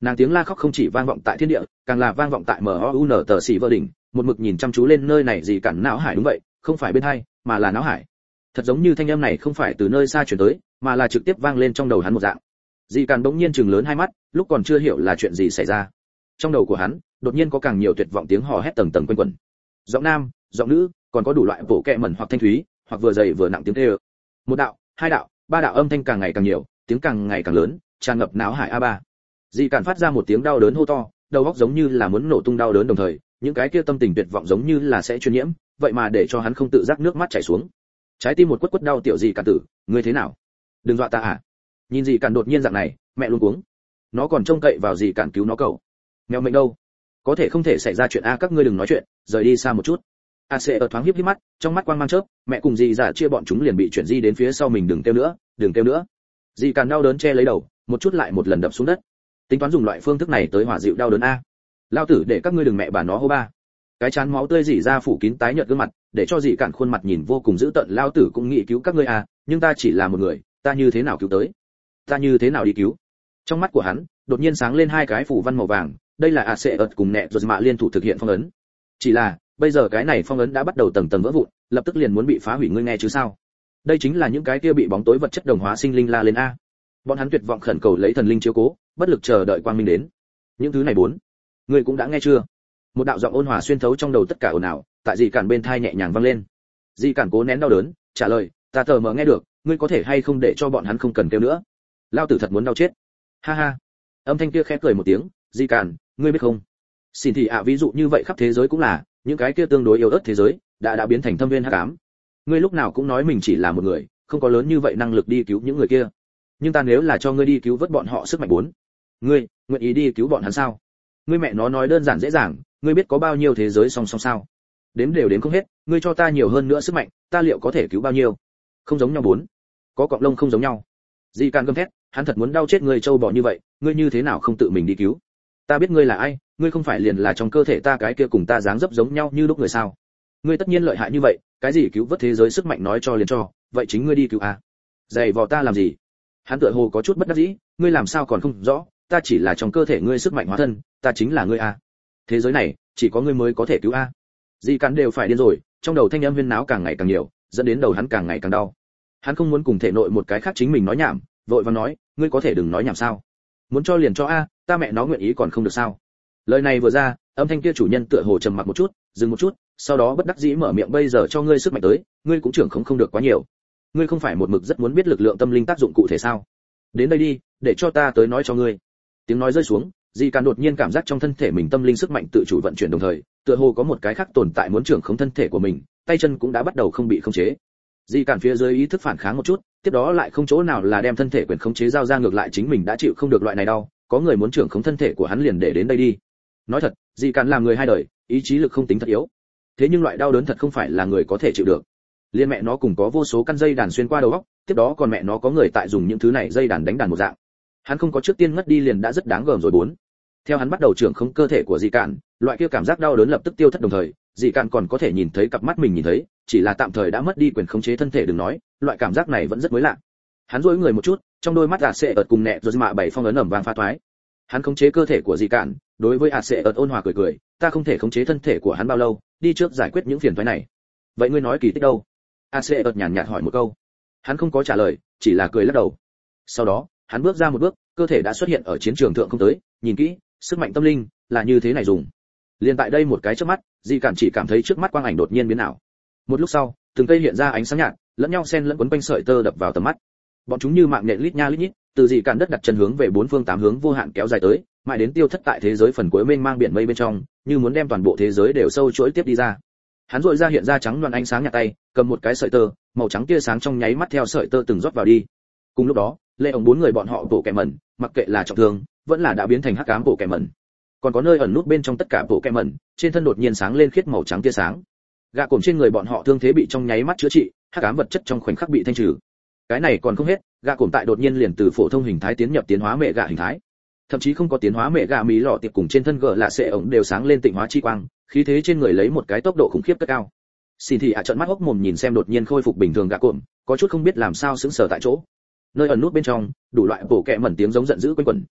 Nàng tiếng la khóc không chỉ vang vọng tại thiên địa, càng là vang vọng tại MOUN tờ xỉ vơ đỉnh, một mực nhìn chăm chú lên nơi này gì cản não hải. Đúng vậy, không phải bên hai, mà là não hải. Thật giống như thanh âm này không phải từ nơi xa truyền tới, mà là trực tiếp vang lên trong đầu hắn một dạng. Dì Càn bỗng nhiên trừng lớn hai mắt, lúc còn chưa hiểu là chuyện gì xảy ra. Trong đầu của hắn, đột nhiên có càng nhiều tuyệt vọng tiếng hò hét tầng tầng quanh quẩn. Giọng nam, giọng nữ, còn có đủ loại bộ kệ mẩn hoặc thanh thúy, hoặc vừa dày vừa nặng tiếng kêu. Một đạo, hai đạo, ba đạo âm thanh càng ngày càng nhiều, tiếng càng ngày càng lớn, tràn ngập não hải A3. Dì Càn phát ra một tiếng đau đớn hô to, đầu óc giống như là muốn nổ tung đau đớn, đồng thời, những cái kia tâm tình tuyệt vọng giống như là sẽ truyền nhiễm, vậy mà để cho hắn không tự giác nước mắt chảy xuống. Trái tim một quất quất đau. Tiểu Dì Càn tử, ngươi thế nào? Đừng dọa ta à? Nhìn Dì Càn đột nhiên dạng này, mẹ luống cuống. Nó còn trông cậy vào Dì Càn cứu nó cầu. Mèo mệnh đâu? Có thể không thể xảy ra chuyện a, các ngươi đừng nói chuyện, rời đi xa một chút. AC ở thoáng híp híp mắt, trong mắt quang mang chớp, mẹ cùng Dì giả chia bọn chúng liền bị chuyển di đến phía sau mình. Đừng kêu nữa, đừng kêu nữa. Dì Càn đau đớn che lấy đầu, một chút lại một lần đập xuống đất. Tính toán dùng loại phương thức này tới hòa dịu đau đớn a. Lao tử để các ngươi đừng mẹ bà nó hô ba. Cái chán máu tươi rỉ ra phủ kín tái nhợt gương mặt, để cho Dì Càn khuôn mặt nhìn vô cùng dữ tợn. Lao tử cũng nghĩ cứu các ngươi à, nhưng ta chỉ là một người, ta như thế nào cứu tới? Ta như thế nào đi cứu? Trong mắt của hắn đột nhiên sáng lên hai cái phủ văn màu vàng, đây là AC ợt cùng nẹ rồi mạ liên thủ thực hiện phong ấn. Chỉ là bây giờ cái này phong ấn đã bắt đầu tầng tầng vỡ vụn, lập tức liền muốn bị phá hủy, ngươi nghe chứ sao? Đây chính là những cái kia bị bóng tối vật chất đồng hóa sinh linh la lên a. Bọn hắn tuyệt vọng khẩn cầu lấy thần linh chiếu cố, bất lực chờ đợi quang minh đến. Những thứ này bốn, ngươi cũng đã nghe chưa? Một đạo giọng ôn hòa xuyên thấu trong đầu tất cả ồn ào, tại Dì Càn bên thai nhẹ nhàng vang lên. Dì Càn cố nén đau đớn, trả lời, ta tờ mờ nghe được, ngươi có thể hay không để cho bọn hắn không cần kêu nữa? Lao tử thật muốn đau chết. Ha ha. Âm thanh kia khẽ cười một tiếng, Dì Càn, ngươi biết không? Xin thì ví dụ như vậy khắp thế giới cũng là, những cái kia tương đối yếu ớt thế giới, đã biến thành thâm viên hắc ám. Ngươi lúc nào cũng nói mình chỉ là một người, không có lớn như vậy năng lực đi cứu những người kia. Nhưng ta nếu là cho ngươi đi cứu vớt bọn họ sức mạnh bốn, ngươi nguyện ý đi cứu bọn hắn sao? Ngươi mẹ nó nói đơn giản dễ dàng, ngươi biết có bao nhiêu thế giới song song sao? Đếm đều đếm không hết, ngươi cho ta nhiều hơn nữa sức mạnh, ta liệu có thể cứu bao nhiêu? Không giống nhau bốn, có cọng lông không giống nhau. Dì Càn gầm thét, hắn thật muốn đau chết người trâu bò như vậy, ngươi như thế nào không tự mình đi cứu? Ta biết ngươi là ai, ngươi không phải liền là trong cơ thể ta cái kia cùng ta dáng dấp giống nhau như lúc người sao? Ngươi tất nhiên lợi hại như vậy, cái gì cứu vớt thế giới sức mạnh nói cho liền cho, vậy chính ngươi đi cứu à? Dày vò ta làm gì? Hắn tựa hồ có chút bất đắc dĩ, ngươi làm sao còn không rõ, ta chỉ là trong cơ thể ngươi sức mạnh hóa thân, ta chính là ngươi à? Thế giới này chỉ có ngươi mới có thể cứu à? Dì Càn đều phải điên rồi, trong đầu thanh âm huyên náo càng ngày càng nhiều, dẫn đến đầu hắn càng ngày càng đau. Hắn không muốn cùng thể nội một cái khác chính mình nói nhảm, vội vàng nói, ngươi có thể đừng nói nhảm sao? Muốn cho liền cho a, ta mẹ nó nguyện ý còn không được sao? Lời này vừa ra, âm thanh kia chủ nhân tựa hồ trầm mặc một chút, dừng một chút, sau đó bất đắc dĩ mở miệng, bây giờ cho ngươi sức mạnh tới, ngươi cũng trưởng không được quá nhiều. Ngươi không phải một mực rất muốn biết lực lượng tâm linh tác dụng cụ thể sao? Đến đây đi, để cho ta tới nói cho ngươi. Tiếng nói rơi xuống, Dì Càn đột nhiên cảm giác trong thân thể mình tâm linh sức mạnh tự chủ vận chuyển, đồng thời, tựa hồ có một cái khác tồn tại muốn trưởng khống thân thể của mình, tay chân cũng đã bắt đầu không bị khống chế. Dì Càn phía dưới ý thức phản kháng một chút, tiếp đó lại không chỗ nào là đem thân thể quyền khống chế giao ra, ngược lại chính mình đã chịu không được loại này đau, có người muốn trưởng khống thân thể của hắn liền để đến đây đi. Nói thật, Dì Càn làm người hai đời, ý chí lực không tính thật yếu. Thế nhưng loại đau đớn thật không phải là người có thể chịu được. Liên mẹ nó cùng có vô số căn dây đàn xuyên qua đầu óc, tiếp đó còn mẹ nó có người tại dùng những thứ này dây đàn đánh đàn một dạng. Hắn không có trước tiên ngất đi liền đã rất đáng gờm rồi bốn. Theo hắn bắt đầu trưởng khống cơ thể của Dì Càn, loại kia cảm giác đau đớn lập tức tiêu thất, đồng thời, Dì Càn còn có thể nhìn thấy cặp mắt mình nhìn thấy, chỉ là tạm thời đã mất đi quyền khống chế thân thể, đừng nói, loại cảm giác này vẫn rất mới lạ. Hắn duỗi người một chút, trong đôi mắt AC ợt cùng nẹ rồi mạ bảy phong ấn ẩm vàng pha toái. Hắn khống chế cơ thể của Dì Càn, đối với AC ợt ôn hòa cười cười, ta không thể khống chế thân thể của hắn bao lâu, đi trước giải quyết những phiền toái này. Vậy ngươi nói kỳ tích đâu? AC ợt nhàn nhạt hỏi một câu. Hắn không có trả lời, chỉ là cười lắc đầu. Sau đó, hắn bước ra một bước, cơ thể đã xuất hiện ở chiến trường thượng không tới, nhìn kỹ, sức mạnh tâm linh là như thế này dùng. Liên tại đây một cái chớp mắt, Dì Càn chỉ cảm thấy trước mắt quang ảnh đột nhiên biến ảo. Một lúc sau, từng cây hiện ra ánh sáng nhạt, lẫn nhau xen lẫn quấn quanh sợi tơ đập vào tầm mắt. Bọn chúng như mạng nhện lít nha lít nhít, từ Dì Càn đất đặt chân hướng về bốn phương tám hướng vô hạn kéo dài tới, mãi đến tiêu thất tại thế giới phần cuối mênh mang biển mây bên trong, như muốn đem toàn bộ thế giới đều sâu chuỗi tiếp đi ra. Hắn rọi ra hiện ra trắng loan ánh sáng nhạt tay, cầm một cái sợi tơ, màu trắng tia sáng trong nháy mắt theo sợi tơ từng rót vào đi. Cùng lúc đó, lê ổng bốn người bọn họ bộ kẻ mẩn, mặc kệ là trọng thương, vẫn là đã biến thành hắc ám bộ kẻ mẩn. Còn có nơi ẩn nút bên trong tất cả bộ kẻ mẩn, trên thân đột nhiên sáng lên khiết màu trắng tia sáng. Gạ cổm trên người bọn họ thương thế bị trong nháy mắt chữa trị, hắc ám vật chất trong khoảnh khắc bị thanh trừ. Cái này còn không hết, gạ cổm tại đột nhiên liền từ phổ thông hình thái tiến nhập tiến hóa mẹ gạ hình thái. Thậm chí không có tiến hóa mẹ gạ mí lọ tiệp cùng trên thân gờ là sệ ổng đều sáng lên tịnh hóa chi quang, khí thế trên người lấy một cái tốc độ khủng khiếp rất cao. Xin thì trợn mắt hốc mồm nhìn xem đột nhiên khôi phục bình thường gạ cổm, có chút không biết làm sao sững sờ tại chỗ. Nơi ẩn nút bên trong, đủ loại bộ kệ mẩn tiếng giống giận dữ quanh quẩn,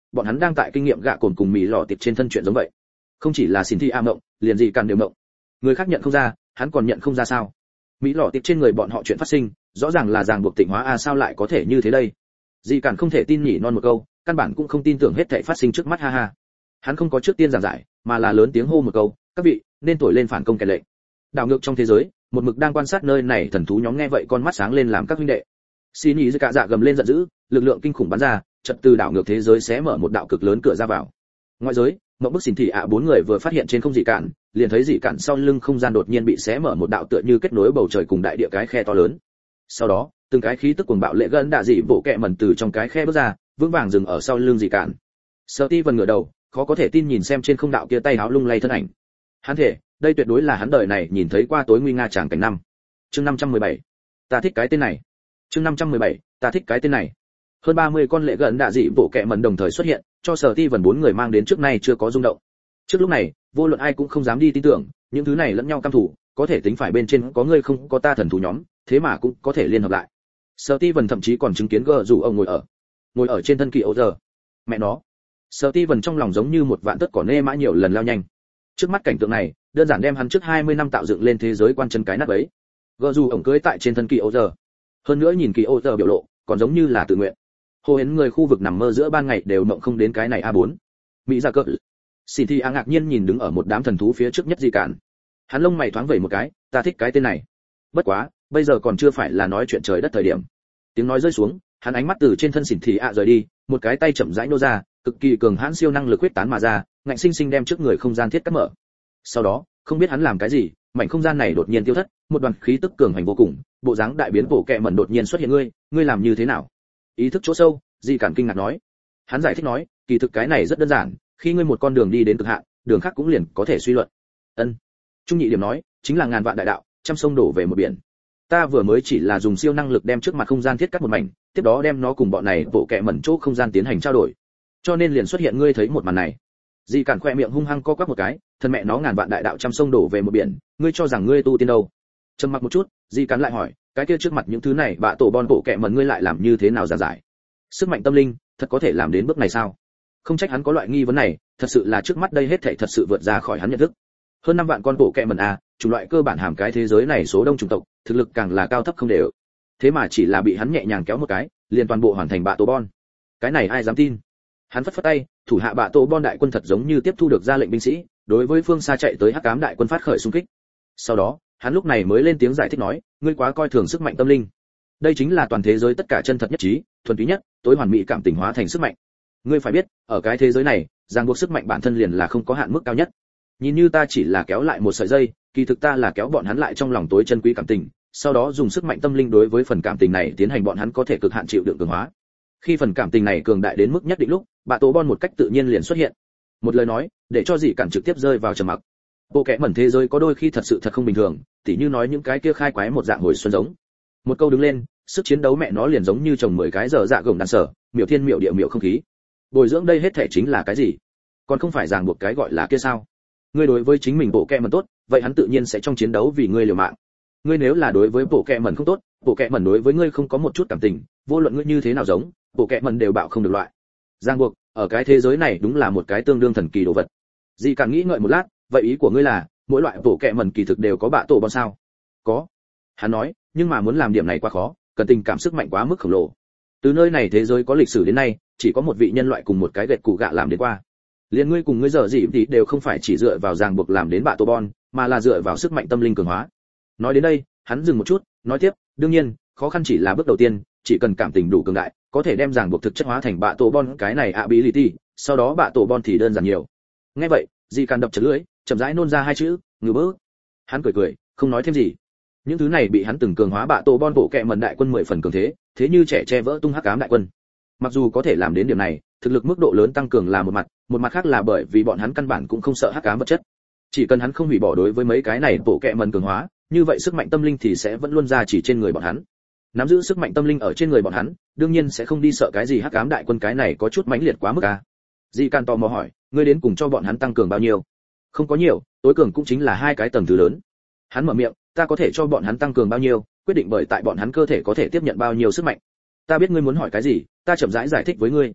bọn hắn đang tại kinh nghiệm gạ cồn cùng mỹ lọ tiệp trên thân chuyện giống vậy. Không chỉ là xin thi a mộng, liền gì càn đều mộng. Người khác nhận không ra, hắn còn nhận không ra sao? Mỹ lọ tiệp trên người bọn họ chuyện phát sinh, rõ ràng là ràng buộc tịnh hóa a, sao lại có thể như thế đây? Dì Cản không thể tin nhỉ non một câu, căn bản cũng không tin tưởng hết thảy phát sinh trước mắt, ha ha. Hắn không có trước tiên giảng giải, mà là lớn tiếng hô một câu, các vị nên thổi lên phản công kẻ lệnh. Đảo ngược trong thế giới, một mực đang quan sát nơi này thần thú nhóm nghe vậy con mắt sáng lên làm các huynh đệ. Xin ý cả dạ gầm lên giận dữ, lực lượng kinh khủng bắn ra, chợt từ đảo ngược thế giới xé mở một đạo cực lớn cửa ra vào. Ngoại giới, mộng bức xỉn thị ạ bốn người vừa phát hiện trên không Dì Cản, liền thấy Dì Cản sau lưng không gian đột nhiên bị xé mở một đạo tựa như kết nối bầu trời cùng đại địa cái khe to lớn. Sau đó, từng cái khí tức cuồng bạo lệ gần đạ dị bộ kẹ mẩn từ trong cái khe bước ra, vững vàng dừng ở sau lưng Dì Cản. Steven ngửa đầu, khó có thể tin nhìn xem trên không đạo kia tay háo lung lay thân ảnh. Hắn thể, đây tuyệt đối là hắn đời này nhìn thấy qua tối nguy nga tràng cảnh năm. Chương 517. Ta thích cái tên này. Chương 517. Ta thích cái tên này. Hơn 30 con lệ gần đạ dị bộ kẹ mẩn đồng thời xuất hiện, cho Steven bốn người mang đến trước nay chưa có rung động. Trước lúc này, vô luận ai cũng không dám đi tin tưởng, những thứ này lẫn nhau căm thù, có thể tính phải bên trên có người không có ta thần thú nhóm, thế mà cũng có thể liên hợp lại. Steven thậm chí còn chứng kiến gờ rủ ông ngồi ở trên thân kỳ ấu giờ. Mẹ nó. Steven trong lòng giống như một vạn tất cỏ nê mã nhiều lần lao nhanh. Trước mắt cảnh tượng này, đơn giản đem hắn trước 20 năm tạo dựng lên thế giới quan chân cái nát ấy. Gờ rủ ông cưới tại trên thân kỳ ấu giờ. Hơn nữa nhìn kỳ ấu giờ biểu lộ, còn giống như là tự nguyện. Hồ hến người khu vực nằm mơ giữa ban ngày đều mộng không đến cái này A4. Mỹ ra cỡ. Xin Thi A ngạc nhiên nhìn đứng ở một đám thần thú phía trước nhất Dì Cản. Hắn lông mày thoáng vẩy một cái, ta thích cái tên này. Bất quá, bây giờ còn chưa phải là nói chuyện trời đất thời điểm. Tiếng nói rơi xuống, hắn ánh mắt từ trên thân Xỉn Thị ạ rời đi, một cái tay chậm rãi nô ra, cực kỳ cường hãn siêu năng lực huyết tán mà ra, ngạnh sinh sinh đem trước người không gian thiết cắt mở. Sau đó, không biết hắn làm cái gì, mảnh không gian này đột nhiên tiêu thất, một đoàn khí tức cường hành vô cùng, bộ dáng đại biến bộ kệ mẩn đột nhiên xuất hiện, ngươi làm như thế nào? Ý thức chỗ sâu, Dì Cản kinh ngạc nói. Hắn giải thích nói, kỳ thực cái này rất đơn giản, khi ngươi một con đường đi đến cực hạn, đường khác cũng liền có thể suy luận. Ân. Trung nhị điểm nói, chính là ngàn vạn đại đạo, trăm sông đổ về một biển. Ta vừa mới chỉ là dùng siêu năng lực đem trước mặt không gian thiết cắt một mảnh, tiếp đó đem nó cùng bọn này bộ kệ mẩn chỗ không gian tiến hành trao đổi. Cho nên liền xuất hiện ngươi thấy một màn này. Dì Cản khoe miệng hung hăng co quắp một cái, thân mẹ nó ngàn vạn đại đạo trăm sông đổ về một biển, ngươi cho rằng ngươi tu tiên đâu? Trầm mặc một chút, Dì Cản lại hỏi, cái kia trước mặt những thứ này bạ tổ bon bộ kệ mẩn ngươi lại làm như thế nào giảng giải? Sức mạnh tâm linh, thật có thể làm đến bước này sao? Không trách hắn có loại nghi vấn này, thật sự là trước mắt đây hết thảy thật sự vượt ra khỏi hắn nhận thức. Hơn 5 vạn con bộ kệ mẩn a, chủng loại cơ bản hàm cái thế giới này số đông chủng tộc, thực lực càng là cao thấp không đều. Thế mà chỉ là bị hắn nhẹ nhàng kéo một cái, liền toàn bộ hoàn thành bạ tổ bon. Cái này ai dám tin? Hắn phất phất tay, thủ hạ bạ tổ bon đại quân thật giống như tiếp thu được ra lệnh binh sĩ, đối với phương xa chạy tới hắc ám đại quân phát khởi xung kích. Sau đó, hắn lúc này mới lên tiếng giải thích nói, ngươi quá coi thường sức mạnh tâm linh. Đây chính là toàn thế giới tất cả chân thật nhất trí, thuần túy nhất, tối hoàn mỹ cảm tình hóa thành sức mạnh. Ngươi phải biết, ở cái thế giới này, ràng buộc sức mạnh bản thân liền là không có hạn mức cao nhất. Nhìn như ta chỉ là kéo lại một sợi dây, kỳ thực ta là kéo bọn hắn lại trong lòng tối chân quý cảm tình, sau đó dùng sức mạnh tâm linh đối với phần cảm tình này tiến hành bọn hắn có thể cực hạn chịu đựng cường hóa. Khi phần cảm tình này cường đại đến mức nhất định lúc, bạ tổ bon một cách tự nhiên liền xuất hiện. Một lời nói, để cho Dì Cản trực tiếp rơi vào trầm mặc. Bộ kẽ mẩn thế giới có đôi khi thật sự thật không bình thường, tỉ như nói những cái kia khai quái một dạng hồi xuân giống. Một câu đứng lên, sức chiến đấu mẹ nó liền giống như trồng 10 cái dở dạ gồng đàn sở, miểu thiên miểu địa miểu không khí. Bồi dưỡng đây hết thể chính là cái gì? Còn không phải ràng buộc cái gọi là kia sao? Ngươi đối với chính mình bộ kẹ mẩn tốt, vậy hắn tự nhiên sẽ trong chiến đấu vì ngươi liều mạng. Ngươi nếu là đối với bộ kẹ mẩn không tốt, bộ kẹ mẩn đối với ngươi không có một chút cảm tình, vô luận ngươi như thế nào giống, bộ kẹ mẩn đều bạo không được loại. Ràng buộc, ở cái thế giới này đúng là một cái tương đương thần kỳ đồ vật. Dì Cản nghĩ ngợi một lát, vậy ý của ngươi là, mỗi loại bộ kẹ mẩn kỳ thực đều có bạ tổ bon sao? Có. Hắn nói, nhưng mà muốn làm điểm này quá khó, cần tình cảm sức mạnh quá mức khổng lồ. Từ nơi này thế giới có lịch sử đến nay, chỉ có một vị nhân loại cùng một cái gẹt cụ gạ làm đến qua. Liên ngươi cùng ngươi giờ gì thì đều không phải chỉ dựa vào ràng buộc làm đến bạ tổ bon, mà là dựa vào sức mạnh tâm linh cường hóa. Nói đến đây, hắn dừng một chút, nói tiếp, đương nhiên, khó khăn chỉ là bước đầu tiên, chỉ cần cảm tình đủ cường đại, có thể đem ràng buộc thực chất hóa thành bạ tổ bon cái này ability, sau đó bạ tổ bon thì đơn giản nhiều. Nghe vậy, Dì Cản đập chật lưỡi, chậm rãi nôn ra hai chữ, ngừ bớ. Hắn cười cười, không nói thêm gì. Những thứ này bị hắn từng cường hóa bạ tổ bon bộ kệ mẩn đại quân 10 phần cường thế như trẻ che vỡ tung hắc ám đại quân. Mặc dù có thể làm đến điểm này, thực lực mức độ lớn tăng cường là một mặt khác là bởi vì bọn hắn căn bản cũng không sợ hắc ám vật chất. Chỉ cần hắn không hủy bỏ đối với mấy cái này bộ kệ mẩn cường hóa, như vậy sức mạnh tâm linh thì sẽ vẫn luôn ra chỉ trên người bọn hắn. Nắm giữ sức mạnh tâm linh ở trên người bọn hắn, đương nhiên sẽ không đi sợ cái gì hắc ám đại quân, cái này có chút mãnh liệt quá mức a. Dì Cản tò mò hỏi, ngươi đến cùng cho bọn hắn tăng cường bao nhiêu? Không có nhiều, tối cường cũng chính là 2 cái tầng thứ lớn. Hắn mở miệng, ta có thể cho bọn hắn tăng cường bao nhiêu, quyết định bởi tại bọn hắn cơ thể có thể tiếp nhận bao nhiêu sức mạnh. Ta biết ngươi muốn hỏi cái gì, ta chậm rãi giải thích với ngươi.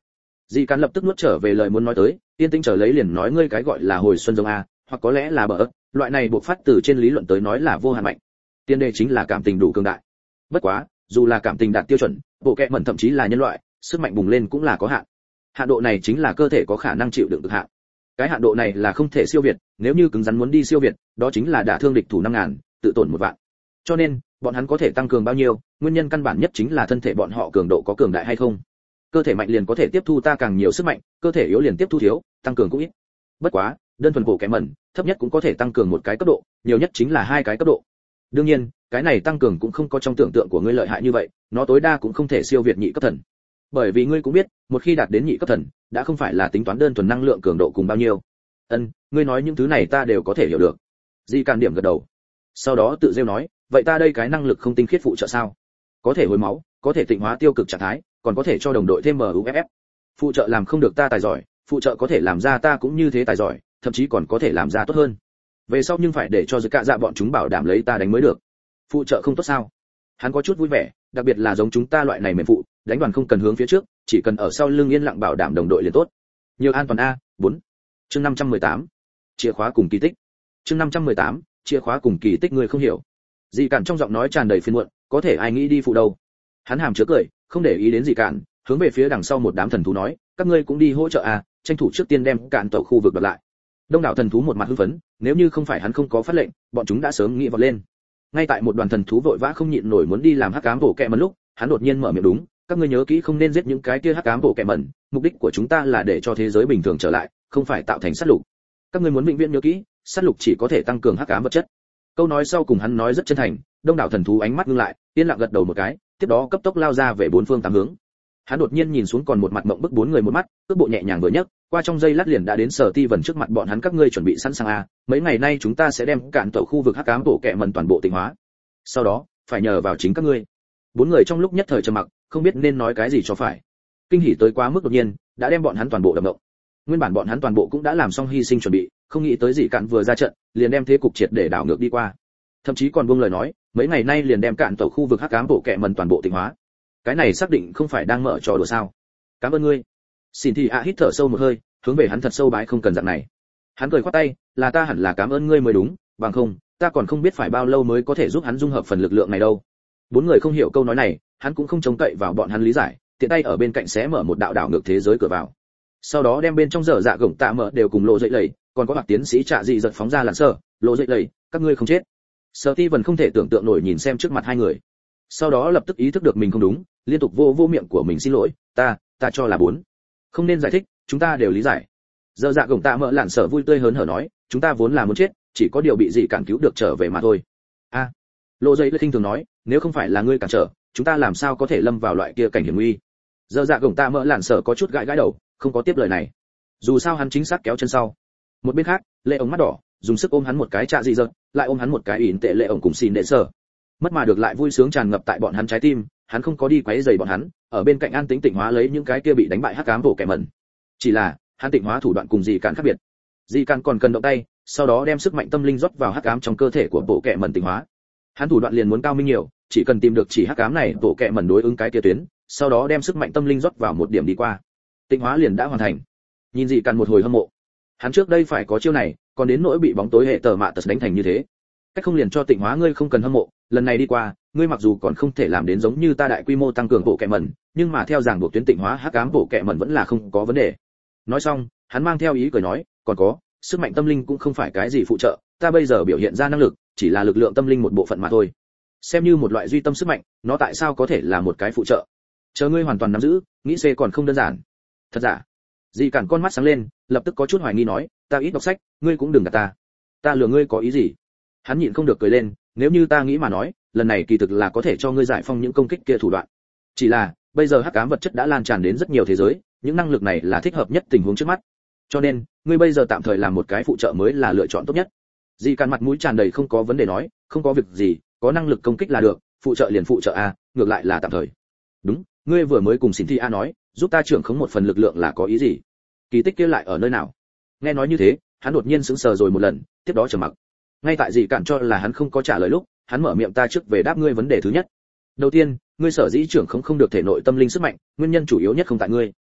Dì Càn lập tức nuốt trở về lời muốn nói tới, yên tĩnh chờ lấy liền nói ngươi cái gọi là hồi xuân giống a, hoặc có lẽ là bờ, loại này buộc phát từ trên lý luận tới nói là vô hạn mạnh. Tiên đề chính là cảm tình đủ cường đại. Bất quá, dù là cảm tình đạt tiêu chuẩn, bộ kệ mẩn thậm chí là nhân loại, sức mạnh bùng lên cũng là có hạn. Hạn độ này chính là cơ thể có khả năng chịu đựng cực hạn. Cái hạn độ này là không thể siêu việt, nếu như cứng rắn muốn đi siêu việt, đó chính là đả thương địch thủ 5000, tự tổn 1 vạn. Cho nên, bọn hắn có thể tăng cường bao nhiêu, nguyên nhân căn bản nhất chính là thân thể bọn họ cường độ có cường đại hay không. Cơ thể mạnh liền có thể tiếp thu ta càng nhiều sức mạnh, cơ thể yếu liền tiếp thu thiếu, tăng cường cũng ít. Bất quá, đơn thuần bộ kệ mẩn, thấp nhất cũng có thể tăng cường một cái cấp độ, nhiều nhất chính là 2 cái cấp độ. Đương nhiên, cái này tăng cường cũng không có trong tưởng tượng của ngươi lợi hại như vậy, nó tối đa cũng không thể siêu việt nhị cấp thần. Bởi vì ngươi cũng biết, một khi đạt đến nhị cấp thần, đã không phải là tính toán đơn thuần năng lượng cường độ cùng bao nhiêu. Ngươi nói những thứ này ta đều có thể hiểu được. Di Càn điểm gật đầu. Sau đó tự rêu nói, vậy ta đây cái năng lực không tinh khiết phụ trợ sao? Có thể hồi máu, có thể tịnh hóa tiêu cực trạng thái, còn có thể cho đồng đội thêm MUFF. Phụ trợ làm không được ta tài giỏi, phụ trợ có thể làm ra ta cũng như thế tài giỏi, thậm chí còn có thể làm ra tốt hơn. Về sau nhưng phải để cho dự cạ dạ bọn chúng bảo đảm lấy ta đánh mới được. Phụ trợ không tốt sao? Hắn có chút vui vẻ, đặc biệt là giống chúng ta loại này mềm phụ, đánh đoàn không cần hướng phía trước, chỉ cần ở sau lưng yên lặng bảo đảm đồng đội liền tốt. Nhiều an toàn a. 4. Chương 518. Chìa khóa cùng kỳ tích. Chương 518. Chìa khóa cùng kỳ tích người không hiểu. Dị Cản trong giọng nói tràn đầy phiền muộn, có thể ai nghĩ đi phụ đâu. Hắn hàm chứa cười, không để ý đến Dị Cản, hướng về phía đằng sau một đám thần thú nói, các ngươi cũng đi hỗ trợ a, tranh thủ trước tiên đem cạn tàu khu vực đoạt lại. Đông đảo thần thú một mặt hưng phấn, nếu như không phải hắn không có phát lệnh, bọn chúng đã sớm nghĩ vọt lên. Ngay tại một đoàn thần thú vội vã không nhịn nổi muốn đi làm hắc ám bộ kệ mẩn lúc, hắn đột nhiên mở miệng đúng, các ngươi nhớ kỹ không nên giết những cái kia hắc ám bộ kệ mẩn, mục đích của chúng ta là để cho thế giới bình thường trở lại, không phải tạo thành sát lục. Các ngươi muốn vĩnh viễn nhớ kỹ, sát lục chỉ có thể tăng cường hắc ám vật chất. Câu nói sau cùng hắn nói rất chân thành, đông đảo thần thú ánh mắt ngưng lại, yên lặng gật đầu một cái, tiếp đó cấp tốc lao ra về bốn phương tám hướng. Hắn đột nhiên nhìn xuống còn một mặt mộng bức bốn người một mắt, cước bộ nhẹ nhàng vừa nhấc, qua trong giây lát liền đã đến Sở Ti Vân trước mặt bọn hắn, các ngươi chuẩn bị sẵn sàng a, mấy ngày nay chúng ta sẽ đem cạn tàu khu vực hắc ám bộ kệ mẩn toàn bộ tịnh hóa. Sau đó, phải nhờ vào chính các ngươi. Bốn người trong lúc nhất thời trầm mặc, không biết nên nói cái gì cho phải. Kinh hỉ tới quá mức đột nhiên, đã đem bọn hắn toàn bộ đập động. Nguyên bản bọn hắn toàn bộ cũng đã làm xong hy sinh chuẩn bị, không nghĩ tới Dị Cạn vừa ra trận, liền đem thế cục triệt để đảo ngược đi qua. Thậm chí còn buông lời nói, mấy ngày nay liền đem cạn tàu khu vực hắc ám bộ kệ mẩn toàn bộ tịnh hóa. Cái này xác định không phải đang mở trò đùa sao? Cảm ơn ngươi. Xin thì hít thở sâu một hơi, hướng về hắn thật sâu bái không cần dạng này. Hắn cười khoát tay, là ta hẳn là cảm ơn ngươi mới đúng, bằng không, ta còn không biết phải bao lâu mới có thể giúp hắn dung hợp phần lực lượng này đâu. Bốn người không hiểu câu nói này, hắn cũng không trông cậy vào bọn hắn lý giải, tiện tay ở bên cạnh xé mở một đạo đảo ngược thế giới cửa vào. Sau đó đem bên trong dở dạ gổng tạ mở đều cùng lộ dậy lầy, còn có hoặc tiến sĩ Trạ Dị giật phóng ra lặn sở, lộ dậy lầy, các ngươi không chết. Sở Ti Vân không thể tưởng tượng nổi nhìn xem trước mặt hai người. Sau đó lập tức ý thức được mình không đúng, liên tục vô miệng của mình xin lỗi, ta cho là bốn. Không nên giải thích, chúng ta đều lý giải. Dở dạ gổng tạ mở lặn sở vui tươi hớn hở nói, chúng ta vốn là muốn chết, chỉ có điều bị Dị Cản cứu được trở về mà thôi. A. Lộ dậy lầy khinh thường nói, nếu không phải là ngươi cản trở, chúng ta làm sao có thể lâm vào loại kia cảnh hiểm nguy. Dở dạ gổng tạ mở lặn sở có chút gãi đầu, không có tiếp lời này. Dù sao hắn chính xác kéo chân sau. Một bên khác, Lệ ống mắt đỏ, dùng sức ôm hắn một cái Trạ Dị giật, lại ôm hắn một cái ỉn tệ Lệ ống cùng xin đệ sở. Mất mà được lại vui sướng tràn ngập tại bọn hắn trái tim, hắn không có đi quấy rầy bọn hắn, ở bên cạnh an tĩnh tịnh hóa lấy những cái kia bị đánh bại hắc ám bộ kẻ mẩn. Chỉ là, hắn tịnh hóa thủ đoạn cùng Dị Cản khác biệt. Dị Cản còn cần động tay, sau đó đem sức mạnh tâm linh rót vào hắc ám trong cơ thể của bộ kẻ mẩn tịnh hóa. Hắn thủ đoạn liền muốn cao minh nhiều, chỉ cần tìm được chỉ hắc ám này bộ kẻ mẩn đối ứng cái kia tuyến, sau đó đem sức mạnh tâm linh rót vào một điểm đi qua. Tịnh hóa liền đã hoàn thành. Nhìn Dị Cản một hồi hâm mộ. Hắn trước đây phải có chiêu này, còn đến nỗi bị bóng tối hệ tờ mạ tật đánh thành như thế. Cách không liền cho tịnh hóa ngươi không cần hâm mộ, lần này đi qua, ngươi mặc dù còn không thể làm đến giống như ta đại quy mô tăng cường bộ kệ mẩn, nhưng mà theo giảng buộc tuyến tịnh hóa hắc ám bộ kệ mẩn vẫn là không có vấn đề. Nói xong, hắn mang theo ý cười nói, còn có, sức mạnh tâm linh cũng không phải cái gì phụ trợ, ta bây giờ biểu hiện ra năng lực, chỉ là lực lượng tâm linh một bộ phận mà thôi. Xem như một loại duy tâm sức mạnh, nó tại sao có thể là một cái phụ trợ? Chờ ngươi hoàn toàn nắm giữ, nghĩ C còn không đơn giản. Thật giả? Dị Cản con mắt sáng lên, lập tức có chút hoài nghi nói, ta ít đọc sách, ngươi cũng đừng gạt ta. Ta lừa ngươi có ý gì? Hắn nhịn không được cười lên, nếu như ta nghĩ mà nói, lần này kỳ thực là có thể cho ngươi giải phong những công kích kia thủ đoạn. Chỉ là, bây giờ hắc ám vật chất đã lan tràn đến rất nhiều thế giới, những năng lực này là thích hợp nhất tình huống trước mắt. Cho nên, ngươi bây giờ tạm thời làm một cái phụ trợ mới là lựa chọn tốt nhất. Dị Cản mặt mũi tràn đầy không có vấn đề nói, không có việc gì, có năng lực công kích là được, phụ trợ liền phụ trợ a, ngược lại là tạm thời. Đúng, ngươi vừa mới cùng Xin Thi A nói, giúp ta trưởng khống một phần lực lượng là có ý gì? Kỳ tích kia lại ở nơi nào? Nghe nói như thế, hắn đột nhiên sững sờ rồi một lần, tiếp đó trầm mặc. Ngay tại Dị Cản cho là hắn không có trả lời lúc, hắn mở miệng, ta trước về đáp ngươi vấn đề thứ nhất. Đầu tiên, ngươi sở dĩ trưởng không được thể nội tâm linh sức mạnh, nguyên nhân chủ yếu nhất không tại ngươi,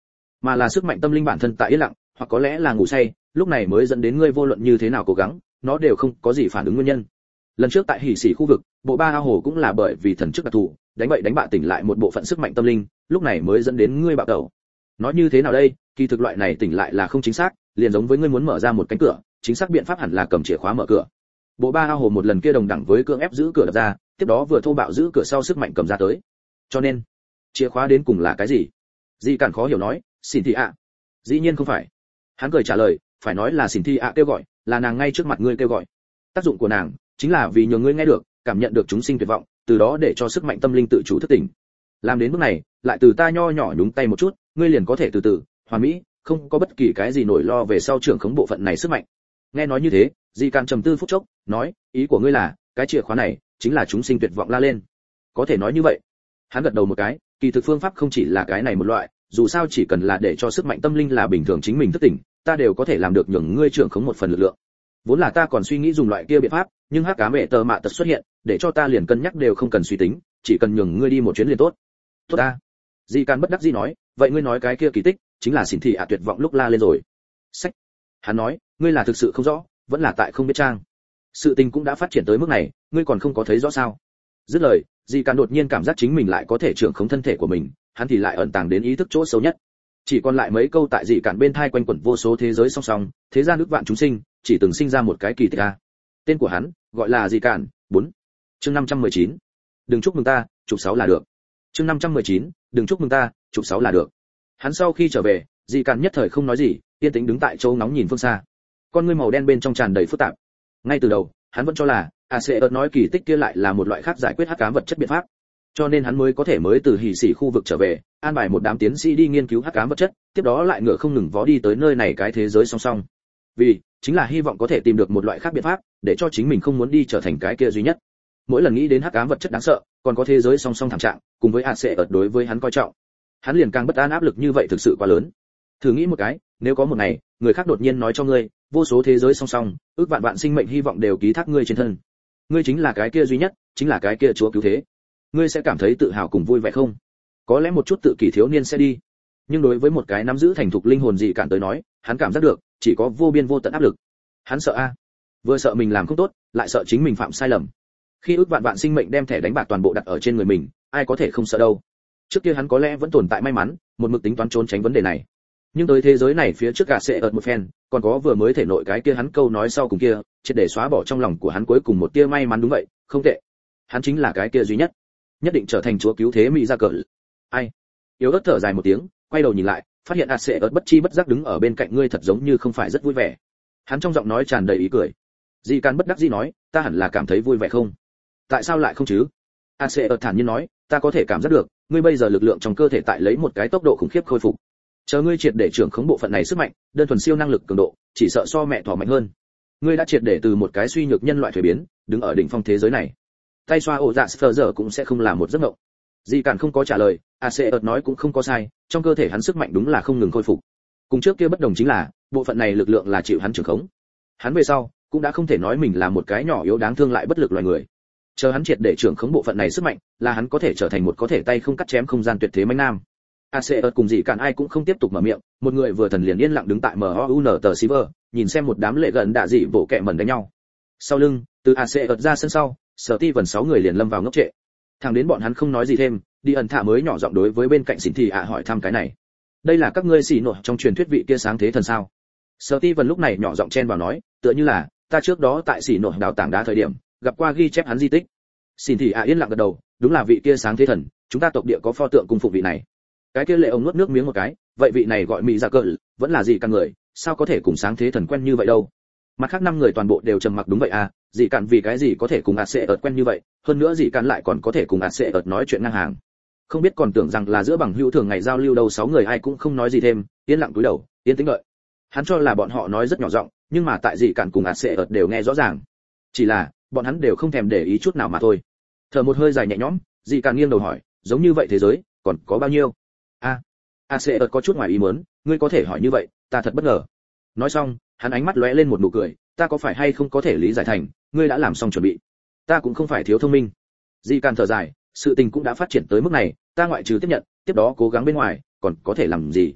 mà là sức mạnh tâm linh bản thân tại yên lặng, hoặc có lẽ là ngủ say, lúc này mới dẫn đến ngươi vô luận như thế nào cố gắng, nó đều không có gì phản ứng nguyên nhân. Lần trước tại hỉ xỉ khu vực, bộ ba ao hồ cũng là bởi vì thần chức đặc thù, đánh bậy đánh bạ tỉnh lại một bộ phận sức mạnh tâm linh, lúc này mới dẫn đến ngươi bạo tẩu. Nói như thế nào đây, kỳ thực loại này tỉnh lại là không chính xác, liền giống với ngươi muốn mở ra một cánh cửa, chính xác biện pháp hẳn là cầm chìa khóa mở cửa. Bộ ba ao hồ một lần kia đồng đẳng với cưỡng ép giữ cửa đập ra, tiếp đó vừa thô bạo giữ cửa sau sức mạnh cầm ra tới. Cho nên, chìa khóa đến cùng là cái gì? Di Cản khó hiểu nói, xin thị ạ. Dĩ nhiên không phải. Hắn cười trả lời, phải nói là xin thị ạ kêu gọi, là nàng ngay trước mặt ngươi kêu gọi. Tác dụng của nàng chính là vì nhờ ngươi nghe được, cảm nhận được chúng sinh tuyệt vọng, từ đó để cho sức mạnh tâm linh tự chủ thức tỉnh. Làm đến bước này, lại từ ta nho nhỏ nhúng tay một chút, ngươi liền có thể từ từ, hoàn mỹ, không có bất kỳ cái gì nổi lo về sau trưởng khống bộ phận này sức mạnh. Nghe nói như thế, Di Cản trầm tư phút chốc, nói, ý của ngươi là, cái chìa khóa này chính là chúng sinh tuyệt vọng la lên. Có thể nói như vậy. Hắn gật đầu một cái, kỳ thực phương pháp không chỉ là cái này một loại, dù sao chỉ cần là để cho sức mạnh tâm linh là bình thường chính mình thức tỉnh, ta đều có thể làm được nhường ngươi trưởng khống một phần lực lượng. Vốn là ta còn suy nghĩ dùng loại kia biện pháp, nhưng hắc ám vệ tờ mạ tật xuất hiện, để cho ta liền cân nhắc đều không cần suy tính, chỉ cần nhường ngươi đi một chuyến liền tốt. Tốt ta. Di Can bất đắc dĩ nói, vậy ngươi nói cái kia kỳ tích, chính là xỉn thị ạ tuyệt vọng lúc la lên rồi. Sách. Hắn nói, ngươi là thực sự không rõ, vẫn là tại không biết trang. Sự tình cũng đã phát triển tới mức này, ngươi còn không có thấy rõ sao? Dứt lời, Di Can đột nhiên cảm giác chính mình lại có thể trưởng khống thân thể của mình, hắn thì lại ẩn tàng đến ý thức chỗ sâu nhất. Chỉ còn lại mấy câu tại Di Can bên thai quanh quẩn vô số thế giới song song, thế gian ức vạn chúng sinh, chỉ từng sinh ra một cái kỳ tích a. Tên của hắn gọi là Di Can. 4. Chương 519. Đừng chúc mừng ta, chụp 6 là được. Chương 519. Đừng chúc mừng ta, chụp 6 là được. Hắn sau khi trở về, Di Can nhất thời không nói gì, yên tĩnh đứng tại chỗ ngóng nhìn phương xa. Con ngươi màu đen bên trong tràn đầy phức tạp. Ngay từ đầu, hắn vẫn cho là Aseer nói kỳ tích kia lại là một loại khác giải quyết hắc ám vật chất biện pháp, cho nên hắn mới có thể mới từ hỉ xỉ khu vực trở về, an bài một đám tiến sĩ đi nghiên cứu hắc ám vật chất, tiếp đó lại ngựa không ngừng vó đi tới nơi này cái thế giới song song. Vì chính là hy vọng có thể tìm được một loại khác biện pháp, để cho chính mình không muốn đi trở thành cái kia duy nhất. Mỗi lần nghĩ đến hắc ám vật chất đáng sợ, còn có thế giới song song thảm trạng, cùng với Aseer đối với hắn coi trọng, hắn liền càng bất an, áp lực như vậy thực sự quá lớn. Thử nghĩ một cái, nếu có một ngày, người khác đột nhiên nói cho ngươi, vô số thế giới song song, ước vạn vạn sinh mệnh hy vọng đều ký thác ngươi trên thân. Ngươi chính là cái kia duy nhất, chính là cái kia chúa cứu thế. Ngươi sẽ cảm thấy tự hào cùng vui vẻ không? Có lẽ một chút tự kỷ thiếu niên sẽ đi, nhưng đối với một cái nắm giữ thành thục linh hồn Dị Cản tới nói, hắn cảm giác được, chỉ có vô biên vô tận áp lực. Hắn sợ a, vừa sợ mình làm không tốt, lại sợ chính mình phạm sai lầm. Khi ước vạn vạn sinh mệnh đem thẻ đánh bạc toàn bộ đặt ở trên người mình, ai có thể không sợ đâu? Trước kia hắn có lẽ vẫn tồn tại may mắn, một mực tính toán trốn tránh vấn đề này. Nhưng tới thế giới này phía trước cả sẽ ợt một phen, còn có vừa mới thể nội cái kia hắn câu nói sau cùng kia, triệt để xóa bỏ trong lòng của hắn cuối cùng một tia may mắn. Đúng vậy, không tệ. Hắn chính là cái kia duy nhất, nhất định trở thành chúa cứu thế mỹ ra cờ. Ai? Yếu ớt thở dài một tiếng, quay đầu nhìn lại, phát hiện sẽ ợt bất chi bất giác đứng ở bên cạnh ngươi, thật giống như không phải rất vui vẻ. Hắn trong giọng nói tràn đầy ý cười. Di Can bất đắc dĩ nói, ta hẳn là cảm thấy vui vẻ không? Tại sao lại không chứ? sẽ ợt thản nhiên nói, ta có thể cảm giác được, ngươi bây giờ lực lượng trong cơ thể tại lấy một cái tốc độ khủng khiếp khôi phục. Chờ ngươi triệt để trưởng khống bộ phận này sức mạnh, đơn thuần siêu năng lực cường độ, chỉ sợ so mẹ thỏ mạnh hơn. Ngươi đã triệt để từ một cái suy nhược nhân loại thuế biến, đứng ở đỉnh phong thế giới này. Tay xoa ổ dạ sờ giờ cũng sẽ không là một giấc mộng. Di Cản không có trả lời, Aseer nói cũng không có sai, trong cơ thể hắn sức mạnh đúng là không ngừng khôi phục. Cùng trước kia bất đồng chính là, bộ phận này lực lượng là chịu hắn trưởng khống. Hắn về sau cũng đã không thể nói mình là một cái nhỏ yếu đáng thương lại bất lực loài người. Chờ hắn triệt để trưởng khống bộ phận này sức mạnh, là hắn có thể trở thành một có thể tay không cắt chém không gian tuyệt thế mãnh nam. Aseer cùng Dị Cản ai cũng không tiếp tục mở miệng, một người vừa thần liền yên lặng đứng tại MOUN tờ Silver, nhìn xem một đám lệ gần đạ dị bộ kẹ mẩn đánh nhau. Sau lưng, từ Aseer ra sân sau, Steven 6 người liền lâm vào ngốc trệ. Thằng đến bọn hắn không nói gì thêm, đi ẩn thả mới nhỏ giọng đối với bên cạnh xỉn thì hỏi thăm cái này. Đây là các ngươi xỉ nổi trong truyền thuyết vị kia sáng thế thần sao? Steven lúc này nhỏ giọng chen vào nói, tựa như là ta trước đó tại xỉ nổi đào tảng đá thời điểm, gặp qua ghi chép hắn di tích. Xỉn thì yên lặng gật đầu, đúng là vị kia sáng thế thần, chúng ta tộc địa có pho tượng cung phụng vị này. Cái kia lệ ông nuốt nước miếng một cái, vậy vị này gọi mỹ ra cờ, vẫn là gì cả người, sao có thể cùng sáng thế thần quen như vậy đâu? Mặt khác 5 người toàn bộ đều trầm mặc. Đúng vậy à, Dị Cản vì cái gì có thể cùng Aseer quen như vậy, hơn nữa Dị Cản lại còn có thể cùng Aseer nói chuyện ngang hàng. Không biết còn tưởng rằng là giữa bằng hữu thường ngày giao lưu đâu. 6 người ai cũng không nói gì thêm, yên lặng cúi đầu, yên tĩnh đợi. Hắn cho là bọn họ nói rất nhỏ giọng, nhưng mà tại Dị Cản cùng Aseer đều nghe rõ ràng. Chỉ là, bọn hắn đều không thèm để ý chút nào mà thôi. Thở một hơi dài nhẹ nhõm, Dị Cản nghiêng đầu hỏi, giống như vậy thế giới, còn có bao nhiêu? Aseer có chút ngoài ý muốn, ngươi có thể hỏi như vậy, ta thật bất ngờ. Nói xong, hắn ánh mắt lóe lên một nụ cười, ta có phải hay không có thể lý giải thành, ngươi đã làm xong chuẩn bị. Ta cũng không phải thiếu thông minh. Dị Cản thở dài, sự tình cũng đã phát triển tới mức này, ta ngoại trừ tiếp nhận, tiếp đó cố gắng bên ngoài, còn có thể làm gì?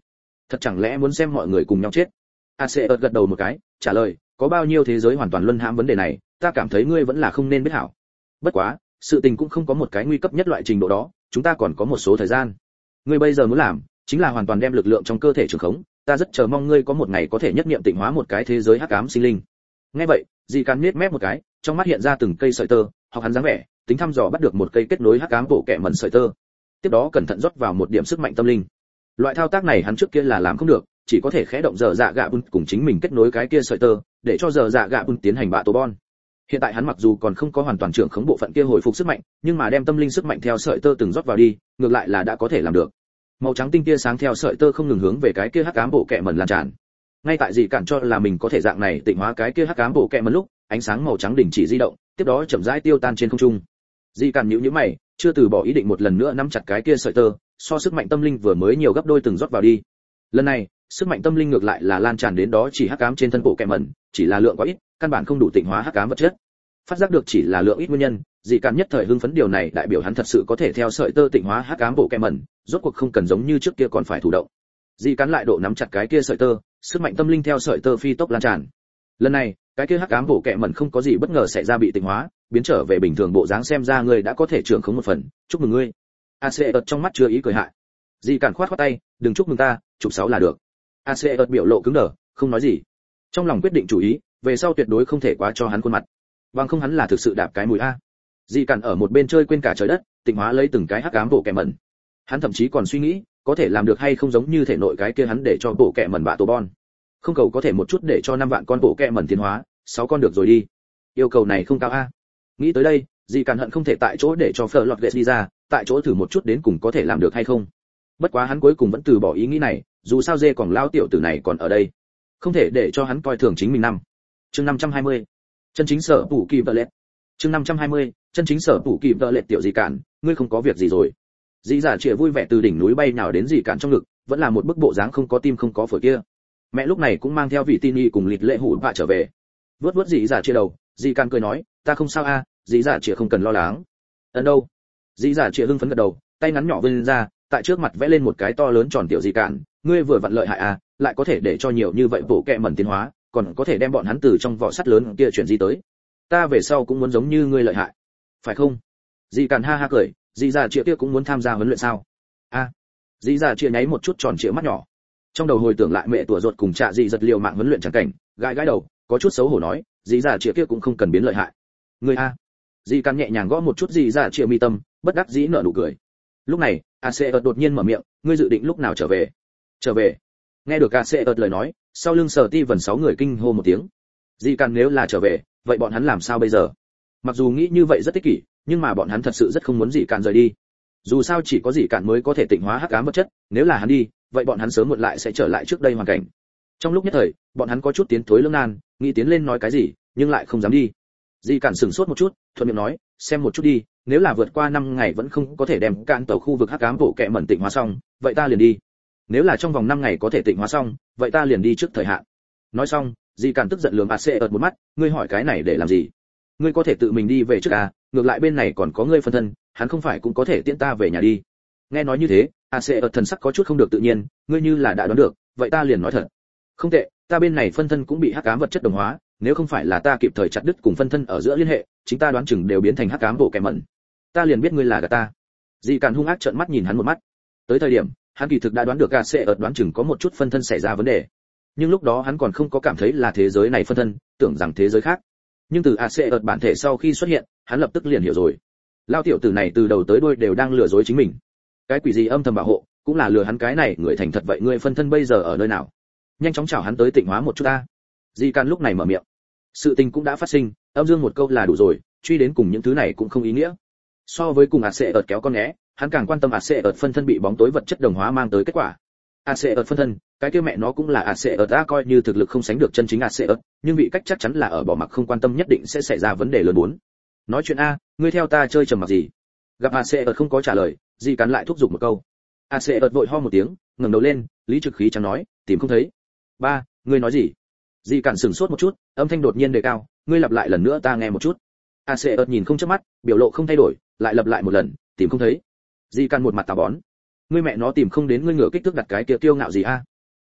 Thật chẳng lẽ muốn xem mọi người cùng nhau chết? Aseut gật đầu một cái, trả lời, có bao nhiêu thế giới hoàn toàn luân hãm vấn đề này, ta cảm thấy ngươi vẫn là không nên biết hảo. Bất quá, sự tình cũng không có một cái nguy cấp nhất loại trình độ đó, chúng ta còn có một số thời gian. Ngươi bây giờ muốn làm, chính là hoàn toàn đem lực lượng trong cơ thể trường khống, ta rất chờ mong ngươi có một ngày có thể nhất niệm tịnh hóa một cái thế giới hắc ám sinh linh. Nghe vậy, Dị Càn nhếch mép một cái, trong mắt hiện ra từng cây sợi tơ, học hắn dáng vẻ, tính thăm dò bắt được một cây kết nối hắc ám bộ kệ mẩn sợi tơ. Tiếp đó cẩn thận rót vào một điểm sức mạnh tâm linh. Loại thao tác này hắn trước kia là làm không được, chỉ có thể khẽ động giờ dạ gạ bun cùng chính mình kết nối cái kia sợi tơ, để cho giờ dạ gạ bun tiến hành bạ tổ bon. Hiện tại hắn mặc dù còn không có hoàn toàn trưởng khống bộ phận kia hồi phục sức mạnh, nhưng mà đem tâm linh sức mạnh theo sợi tơ từng rót vào đi, ngược lại là đã có thể làm được. Màu trắng tinh tia sáng theo sợi tơ không ngừng hướng về cái kia hắc ám bộ kệ mẩn lan tràn. Ngay tại Dị Càn cho là mình có thể dạng này tịnh hóa cái kia hắc ám bộ kệ mẩn lúc, ánh sáng màu trắng đình chỉ di động, tiếp đó chậm rãi tiêu tan trên không trung. Dị Càn nhíu nhíu mày, chưa từ bỏ ý định một lần nữa nắm chặt cái kia sợi tơ, so sức mạnh tâm linh vừa mới nhiều gấp đôi từng rót vào đi. Lần này, sức mạnh tâm linh ngược lại là lan tràn đến đó chỉ hắc ám trên thân bộ kệ mẩn, chỉ là lượng quá ít, căn bản không đủ tịnh hóa hắc ám vật chất. Phát giác được chỉ là lượng ít nguyên nhân, Dị Càn nhất thời hưng phấn, điều này đại biểu hắn thật sự có thể theo sợi tơ tịnh hóa hắc ám bộ kệ mẩn, rốt cuộc không cần giống như trước kia còn phải thủ động. Dị Càn lại độ nắm chặt cái kia sợi tơ, sức mạnh tâm linh theo sợi tơ phi tốc lan tràn. Lần này, cái kia hắc ám bộ kệ mẩn không có gì bất ngờ xảy ra bị tịnh hóa, biến trở về bình thường bộ dáng, xem ra ngươi đã có thể trưởng khống một phần, chúc mừng ngươi. Aseut trong mắt chưa ý cười hại. Dị Càn khoát khoát tay, đừng chúc mừng ta, chụp 6 là được. Aseut biểu lộ cứng đờ, không nói gì. Trong lòng quyết định chủ ý, về sau tuyệt đối không thể quá cho hắn khuôn mặt. Bằng không hắn là thực sự đạp cái mùi a. Dị Càn ở một bên chơi quên cả trời đất, tịnh hóa lấy từng cái hắc ám bộ kệ mẩn. Hắn thậm chí còn suy nghĩ, có thể làm được hay không giống như thể nội cái kia hắn để cho bộ kệ mẩn bạ tổ bon. Không cầu có thể một chút để cho 5 vạn con bộ kệ mẩn tiến hóa, 6 con được rồi đi. Yêu cầu này không cao a. Nghĩ tới đây, Dị Càn hận không thể tại chỗ để cho Fleur lọt lệ đi ra, tại chỗ thử một chút đến cùng có thể làm được hay không. Bất quá hắn cuối cùng vẫn từ bỏ ý nghĩ này, dù sao dê còn lao tiểu tử này còn ở đây, không thể để cho hắn coi thường chính mình năm. Chương 520. Chân chính sở phủ kỳ vợ lệ. Chương 520. Chân chính sở phủ kỳ vợ lệ, tiểu Dị Càn, ngươi không có việc gì rồi? Dị Dạ Trịa vui vẻ từ đỉnh núi bay nào đến Dị Càn trong ngực, vẫn là một bức bộ dáng không có tim không có phổi kia. Mẹ lúc này cũng mang theo vị tin y cùng lịt lệ hủ vạ trở về. Vuốt vuốt Dị Dạ Trịa đầu, Dị Càn cười nói, ta không sao a, Dị Dạ Trịa không cần lo lắng. Ấn đâu? Dị Dạ Trịa hưng phấn gật đầu, tay ngắn nhỏ vươn ra, tại trước mặt vẽ lên một cái to lớn tròn, tiểu Dị Càn, ngươi vừa vặn lợi hại a, lại có thể để cho nhiều như vậy bộ kệ mẩn tiến hóa, còn có thể đem bọn hắn từ trong vỏ sắt lớn kia chuyển di tới. Ta về sau cũng muốn giống như ngươi lợi hại, phải không? Dị Càn ha ha cười, Dị Dạ Trịa kia cũng muốn tham gia huấn luyện sao? A. Dị Dạ Trịa nháy một chút tròn trịa mắt nhỏ. Trong đầu hồi tưởng lại mẹ tủa ruột cùng Trạ Dị giật liều mạng huấn luyện chẳng cảnh, gãi gãi đầu, có chút xấu hổ nói, Dị Dạ Trịa kia cũng không cần biến lợi hại. Ngươi a. Dị Càn nhẹ nhàng gõ một chút Dị Dạ Trịa mi tâm, bất đắc dĩ nở nụ cười. Lúc này, Aseut đột nhiên mở miệng, ngươi dự định lúc nào trở về? Trở về? Nghe được Aseut lời nói, sau lưng Sở Ti Vân 6 người kinh hô một tiếng. Dị Càn nếu là trở về, vậy bọn hắn làm sao bây giờ? Mặc dù nghĩ như vậy rất ích kỷ, nhưng mà bọn hắn thật sự rất không muốn Dị Càn rời đi. Dù sao chỉ có Dị Càn mới có thể tịnh hóa hắc ám vật chất, nếu là hắn đi, vậy bọn hắn sớm muộn lại sẽ trở lại trước đây hoàn cảnh. Trong lúc nhất thời, bọn hắn có chút tiến thối lưỡng nan, nghĩ tiến lên nói cái gì, nhưng lại không dám đi. Dị Càn sửng sốt một chút, thuận miệng nói, xem một chút đi, nếu là vượt qua 5 ngày vẫn không có thể đem cạn tàu khu vực hắc ám bộ kệ mẩn tịnh hóa xong, vậy ta liền đi. Nếu là trong vòng 5 ngày có thể tịnh hóa xong, vậy ta liền đi trước thời hạn. Nói xong, Dị Càn tức giận lườm Aseut một mắt, ngươi hỏi cái này để làm gì? Ngươi có thể tự mình đi về trước à, ngược lại bên này còn có ngươi phân thân, hắn không phải cũng có thể tiễn ta về nhà đi. Nghe nói như thế, Aseut thần sắc có chút không được tự nhiên, ngươi như là đã đoán được, vậy ta liền nói thật. Không tệ, ta bên này phân thân cũng bị hắc ám vật chất đồng hóa, nếu không phải là ta kịp thời chặt đứt cùng phân thân ở giữa liên hệ, chính ta đoán chừng đều biến thành hắc ám bộ kẻ mẩn. Ta liền biết ngươi là gạt ta. Dị Càn hung ác trợn mắt nhìn hắn một mắt. Tới thời điểm, hắn kỳ thực đã đoán được Aseut đoán chừng có một chút phân thân xảy ra vấn đề. Nhưng lúc đó hắn còn không có cảm thấy là thế giới này phân thân, tưởng rằng thế giới khác. Nhưng từ Aseut bản thể sau khi xuất hiện, hắn lập tức liền hiểu rồi. Lao tiểu tử này từ đầu tới đuôi đều đang lừa dối chính mình. Cái quỷ gì âm thầm bảo hộ, cũng là lừa hắn cái này người thành thật vậy, ngươi phân thân bây giờ ở nơi nào? Nhanh chóng chào hắn tới tịnh hóa một chút ta. Dị Càn lúc này mở miệng. Sự tình cũng đã phát sinh, âm dương một câu là đủ rồi, truy đến cùng những thứ này cũng không ý nghĩa. So với cùng Aseut kéo con né, hắn càng quan tâm Aseut phân thân bị bóng tối vật chất đồng hóa mang tới kết quả. Aseut phân thân, cái kia mẹ nó cũng là Aseut, đã coi như thực lực không sánh được chân chính Aseut, nhưng vị cách chắc chắn là ở bỏ mặc không quan tâm nhất định sẽ xảy ra vấn đề lớn bốn. Nói chuyện a, ngươi theo ta chơi trầm mặc gì? Gặp Aseut không có trả lời, Dị Càn lại thúc giục một câu. Aseut vội ho một tiếng, ngẩng đầu lên, lý trực khí chẳng nói, tìm không thấy. Ba, ngươi nói gì? Dị Càn sửng sốt một chút, âm thanh đột nhiên đề cao, ngươi lặp lại lần nữa ta nghe một chút. Aseut nhìn không chớp mắt, biểu lộ không thay đổi, lại lặp lại một lần, tìm không thấy. Dị Càn một mặt tà bón. Ngươi mẹ nó tìm không đến, ngươi ngựa kích thước đặt cái kia kiêu ngạo gì a?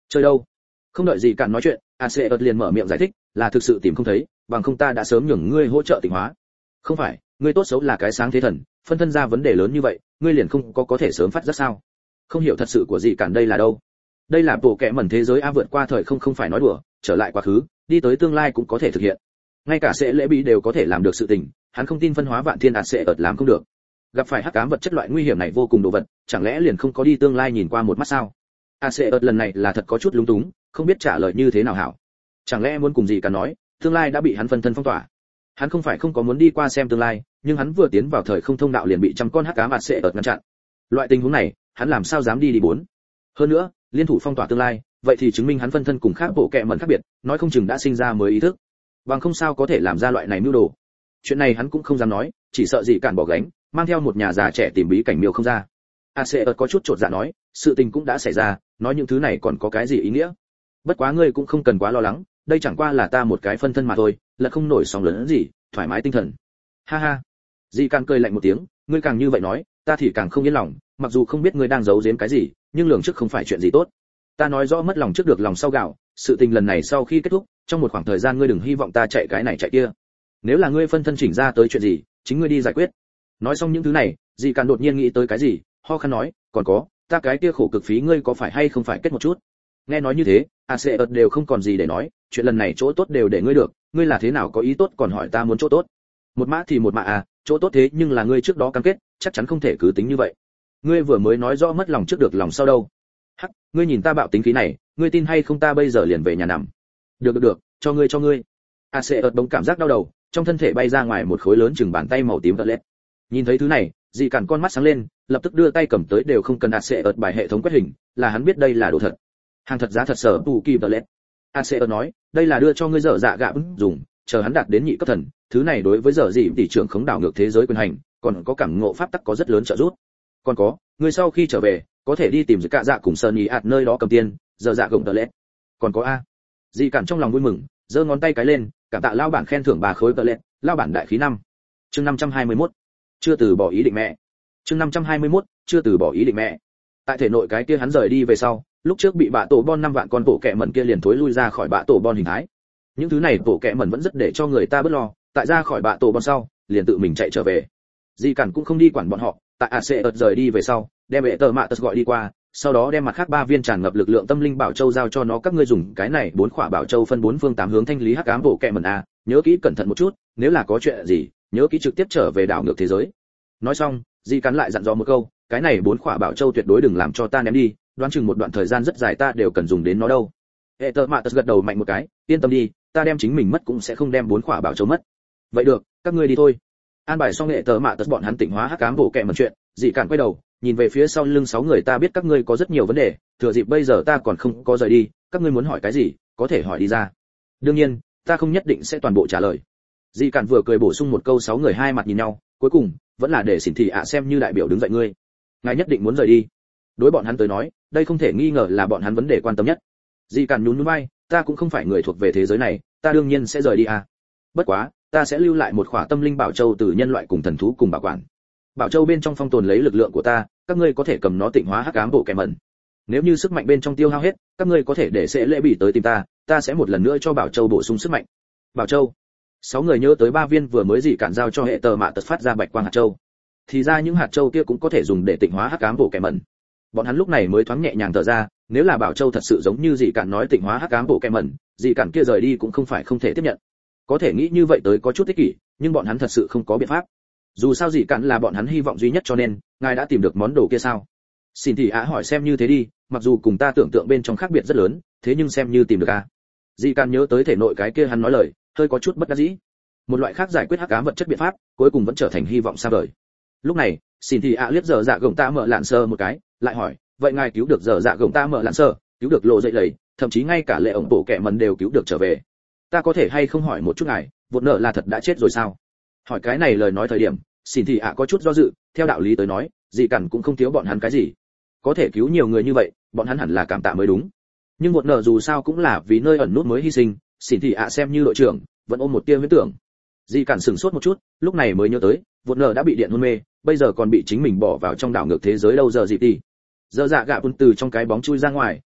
Chơi đâu? Không đợi gì cạn nói chuyện, Aseut liền mở miệng giải thích, là thực sự tìm không thấy, bằng không ta đã sớm nhường ngươi hỗ trợ tịnh hóa. Không phải, ngươi tốt xấu là cái sáng thế thần, phân thân ra vấn đề lớn như vậy, ngươi liền không có thể sớm phát giác sao? Không hiểu thật sự của gì cạn đây là đâu? Đây là bộ kệ mẩn thế giới a, vượt qua thời không phải nói đùa, trở lại quá khứ, đi tới tương lai cũng có thể thực hiện. Ngay cả sẽ lễ bị đều có thể làm được sự tình, hắn không tin phân hóa vạn thiên Aseut làm không được. Gặp phải hắc ám vật chất loại nguy hiểm này vô cùng đồ vật, chẳng lẽ liền không có đi tương lai nhìn qua một mắt sao? Aseut lần này là thật có chút lúng túng, không biết trả lời như thế nào hảo. Chẳng lẽ muốn cùng gì cả nói, tương lai đã bị hắn phân thân phong tỏa. Hắn không phải không có muốn đi qua xem tương lai, nhưng hắn vừa tiến vào thời không thông đạo liền bị trăm con hắc ám Aseut ngăn chặn. Loại tình huống này, hắn làm sao dám đi bốn. Hơn nữa, liên thủ phong tỏa tương lai, vậy thì chứng minh hắn phân thân cùng khác bộ kệ mẩn khác biệt, nói không chừng đã sinh ra mới ý thức. Bằng không sao có thể làm ra loại này mưu đồ. Chuyện này hắn cũng không dám nói, chỉ sợ gì cản bỏ gánh, mang theo một nhà già trẻ tìm bí cảnh miêu không ra. Aseut có chút chột dạ nói, sự tình cũng đã xảy ra, nói những thứ này còn có cái gì ý nghĩa? Bất quá ngươi cũng không cần quá lo lắng, đây chẳng qua là ta một cái phân thân mà thôi, là không nổi sóng lớn gì, thoải mái tinh thần. Ha ha. Dị Can cười lạnh một tiếng, ngươi càng như vậy nói, ta thì càng không yên lòng, mặc dù không biết ngươi đang giấu giếm cái gì, nhưng lường trước không phải chuyện gì tốt. Ta nói rõ mất lòng trước được lòng sau gạo, sự tình lần này sau khi kết thúc, trong một khoảng thời gian ngươi đừng hy vọng ta chạy cái này chạy kia. Nếu là ngươi phân thân chỉnh ra tới chuyện gì, chính ngươi đi giải quyết. Nói xong những thứ này, Dị Can đột nhiên nghĩ tới cái gì, ho khan nói, còn có, ta cái kia khổ cực phí ngươi có phải hay không phải kết một chút. Nghe nói như thế, Aseut đều không còn gì để nói, chuyện lần này chỗ tốt đều để ngươi được, ngươi là thế nào có ý tốt còn hỏi ta muốn chỗ tốt. Một mã thì một mã à, chỗ tốt thế nhưng là ngươi trước đó cam kết, chắc chắn không thể cứ tính như vậy. Ngươi vừa mới nói rõ mất lòng trước được lòng sau đâu. Hắc, ngươi nhìn ta bạo tính khí này, ngươi tin hay không ta bây giờ liền về nhà nằm. Được, cho ngươi. Aseut bỗng cảm giác đau đầu, trong thân thể bay ra ngoài một khối lớn chừng bàn tay màu tím vợt lết. Nhìn thấy thứ này, Dị Cản con mắt sáng lên, lập tức đưa tay cầm tới đều không cần Aseut bài hệ thống quét hình, là hắn biết đây là đồ thật. Hàng thật giá thật sở tù kỳ vợt lết. Aseut nói, đây là đưa cho ngươi dở dạ gạ dùng, chờ hắn đạt đến nhị cấp thần, thứ này đối với dở dị tỷ trưởng khống đảo ngược thế giới quyền hành, còn có cảm ngộ pháp tắc có rất lớn trợ giúp. Còn có, ngươi sau khi trở về, có thể đi tìm Dư Cạ Dạ cùng Sơn Ý ạt nơi đó cầm tiền, dở dạ gồng tờ lết. Còn có a. Dị Cản trong lòng vui mừng, giơ ngón tay cái lên, cảm tạ lao bản khen thưởng 3 khối tờ lết, lao bản đại khí 5. Chương 521. Chưa từ bỏ ý định mẹ. Chương 521. Chưa từ bỏ ý định mẹ. Tại thể nội cái kia hắn rời đi về sau, lúc trước bị bạ tổ bon 5 vạn con bộ kẹ mẩn kia liền thối lui ra khỏi bạ tổ bon hình thái. Những thứ này bộ kẹ mẩn vẫn rất để cho người ta bớt lo, tại ra khỏi bạ tổ bon sau, liền tự mình chạy trở về. Dị Cản cũng không đi quản bọn họ, tại Aseut rời đi về sau, đem bệ tờ mạ tật gọi đi qua, sau đó đem mặt khác 3 viên tràn ngập lực lượng tâm linh bảo châu giao cho nó, các ngươi dùng cái này 4 khỏa bảo châu phân 4 phương 8 hướng thanh lý hắc ám bộ kẹ mẩn a, nhớ kỹ cẩn thận một chút, nếu là có chuyện gì, nhớ kỹ trực tiếp trở về đảo ngược thế giới. Nói xong, Dị Cản lại dặn dò một câu, cái này 4 khỏa bảo châu tuyệt đối đừng làm cho ta ném đi, đoán chừng một đoạn thời gian rất dài ta đều cần dùng đến nó đâu. Hệ tờ mạ tật gật đầu mạnh một cái, yên tâm đi, ta đem chính mình mất cũng sẽ không đem 4 khỏa bảo châu mất. Vậy được, các ngươi đi thôi. An bài xong hệ tờ mạ tật bọn hắn tỉnh hóa hắc ám bộ kẹ mẩn chuyện, Dị Cản quay đầu, nhìn về phía sau lưng 6 người, ta biết các ngươi có rất nhiều vấn đề, thừa dịp bây giờ ta còn không có rời đi, các ngươi muốn hỏi cái gì, có thể hỏi đi ra. Đương nhiên, ta không nhất định sẽ toàn bộ trả lời. Dị Cản vừa cười bổ sung một câu, 6 người hai mặt nhìn nhau, cuối cùng vẫn là để xỉn thị ạ xem như đại biểu đứng dậy, ngươi ngài nhất định muốn rời đi. Đối bọn hắn tới nói, đây không thể nghi ngờ là bọn hắn vấn đề quan tâm nhất. Dị Cản nhún nhún vai, ta cũng không phải người thuộc về thế giới này, ta đương nhiên sẽ rời đi à. Bất quá, ta sẽ lưu lại một khỏa tâm linh bảo châu từ nhân loại cùng thần thú cùng bảo quản. Bảo châu bên trong phong tồn lấy lực lượng của ta, các ngươi có thể cầm nó tịnh hóa hắc ám bộ kẻ mẩn. Nếu như sức mạnh bên trong tiêu hao hết, các ngươi có thể để sẽ lễ bị tới tìm ta sẽ một lần nữa cho bảo châu bổ sung sức mạnh. Bảo châu. 6 người nhớ tới 3 viên vừa mới Dị Cản giao cho hệ tờ mạ tật phát ra bạch quang hạt châu. Thì ra những hạt châu kia cũng có thể dùng để tịnh hóa hắc ám bộ kẻ mẩn. Bọn hắn lúc này mới thoáng nhẹ nhàng thở ra, nếu là bảo châu thật sự giống như Dị Cản nói tịnh hóa hắc ám bộ kẻ mẩn, Dị Cản kia rời đi cũng không phải không thể tiếp nhận. Có thể nghĩ như vậy tới có chút ích kỷ, nhưng bọn hắn thật sự không có biện pháp. Dù sao Dị Cản là bọn hắn hy vọng duy nhất, cho nên ngài đã tìm được món đồ kia sao? Xin thì hỏi xem như thế đi, mặc dù cùng ta tưởng tượng bên trong khác biệt rất lớn, thế nhưng xem như tìm được à? Dị Cản nhớ tới thể nội cái kia hắn nói lời, hơi có chút bất đắc dĩ. Một loại khác giải quyết hắc ám vật chất biện pháp, cuối cùng vẫn trở thành hy vọng xa vời. Lúc này, xin thì liếc dở dạ gồng ta mở lạn sơ một cái, lại hỏi, vậy ngài cứu được dở dạ gồng ta mở lạn sơ, cứu được lộ dậy lầy, thậm chí ngay cả lệ ổng bộ kẻ mẩn đều cứu được trở về. Ta có thể hay không hỏi một chút ngài, vụt nợ là thật đã chết rồi sao? Hỏi cái này lời nói thời điểm, xin thì có chút do dự, theo đạo lý tới nói, Dị Cản cũng không thiếu bọn hắn cái gì. Có thể cứu nhiều người như vậy, bọn hắn hẳn là cảm tạ mới đúng. Nhưng vụt nợ dù sao cũng là vì nơi ẩn nút mới hy sinh, xin thì xem như đội trưởng, vẫn ôm một tia huyễn tưởng. Dị Cản sửng sốt một chút, lúc này mới nhớ tới, vụt nợ đã bị điện hôn mê, bây giờ còn bị chính mình bỏ vào trong đảo ngược thế giới đâu giờ gì tỷ. Giờ dạ gạ bun từ trong cái bóng chui ra ngoài,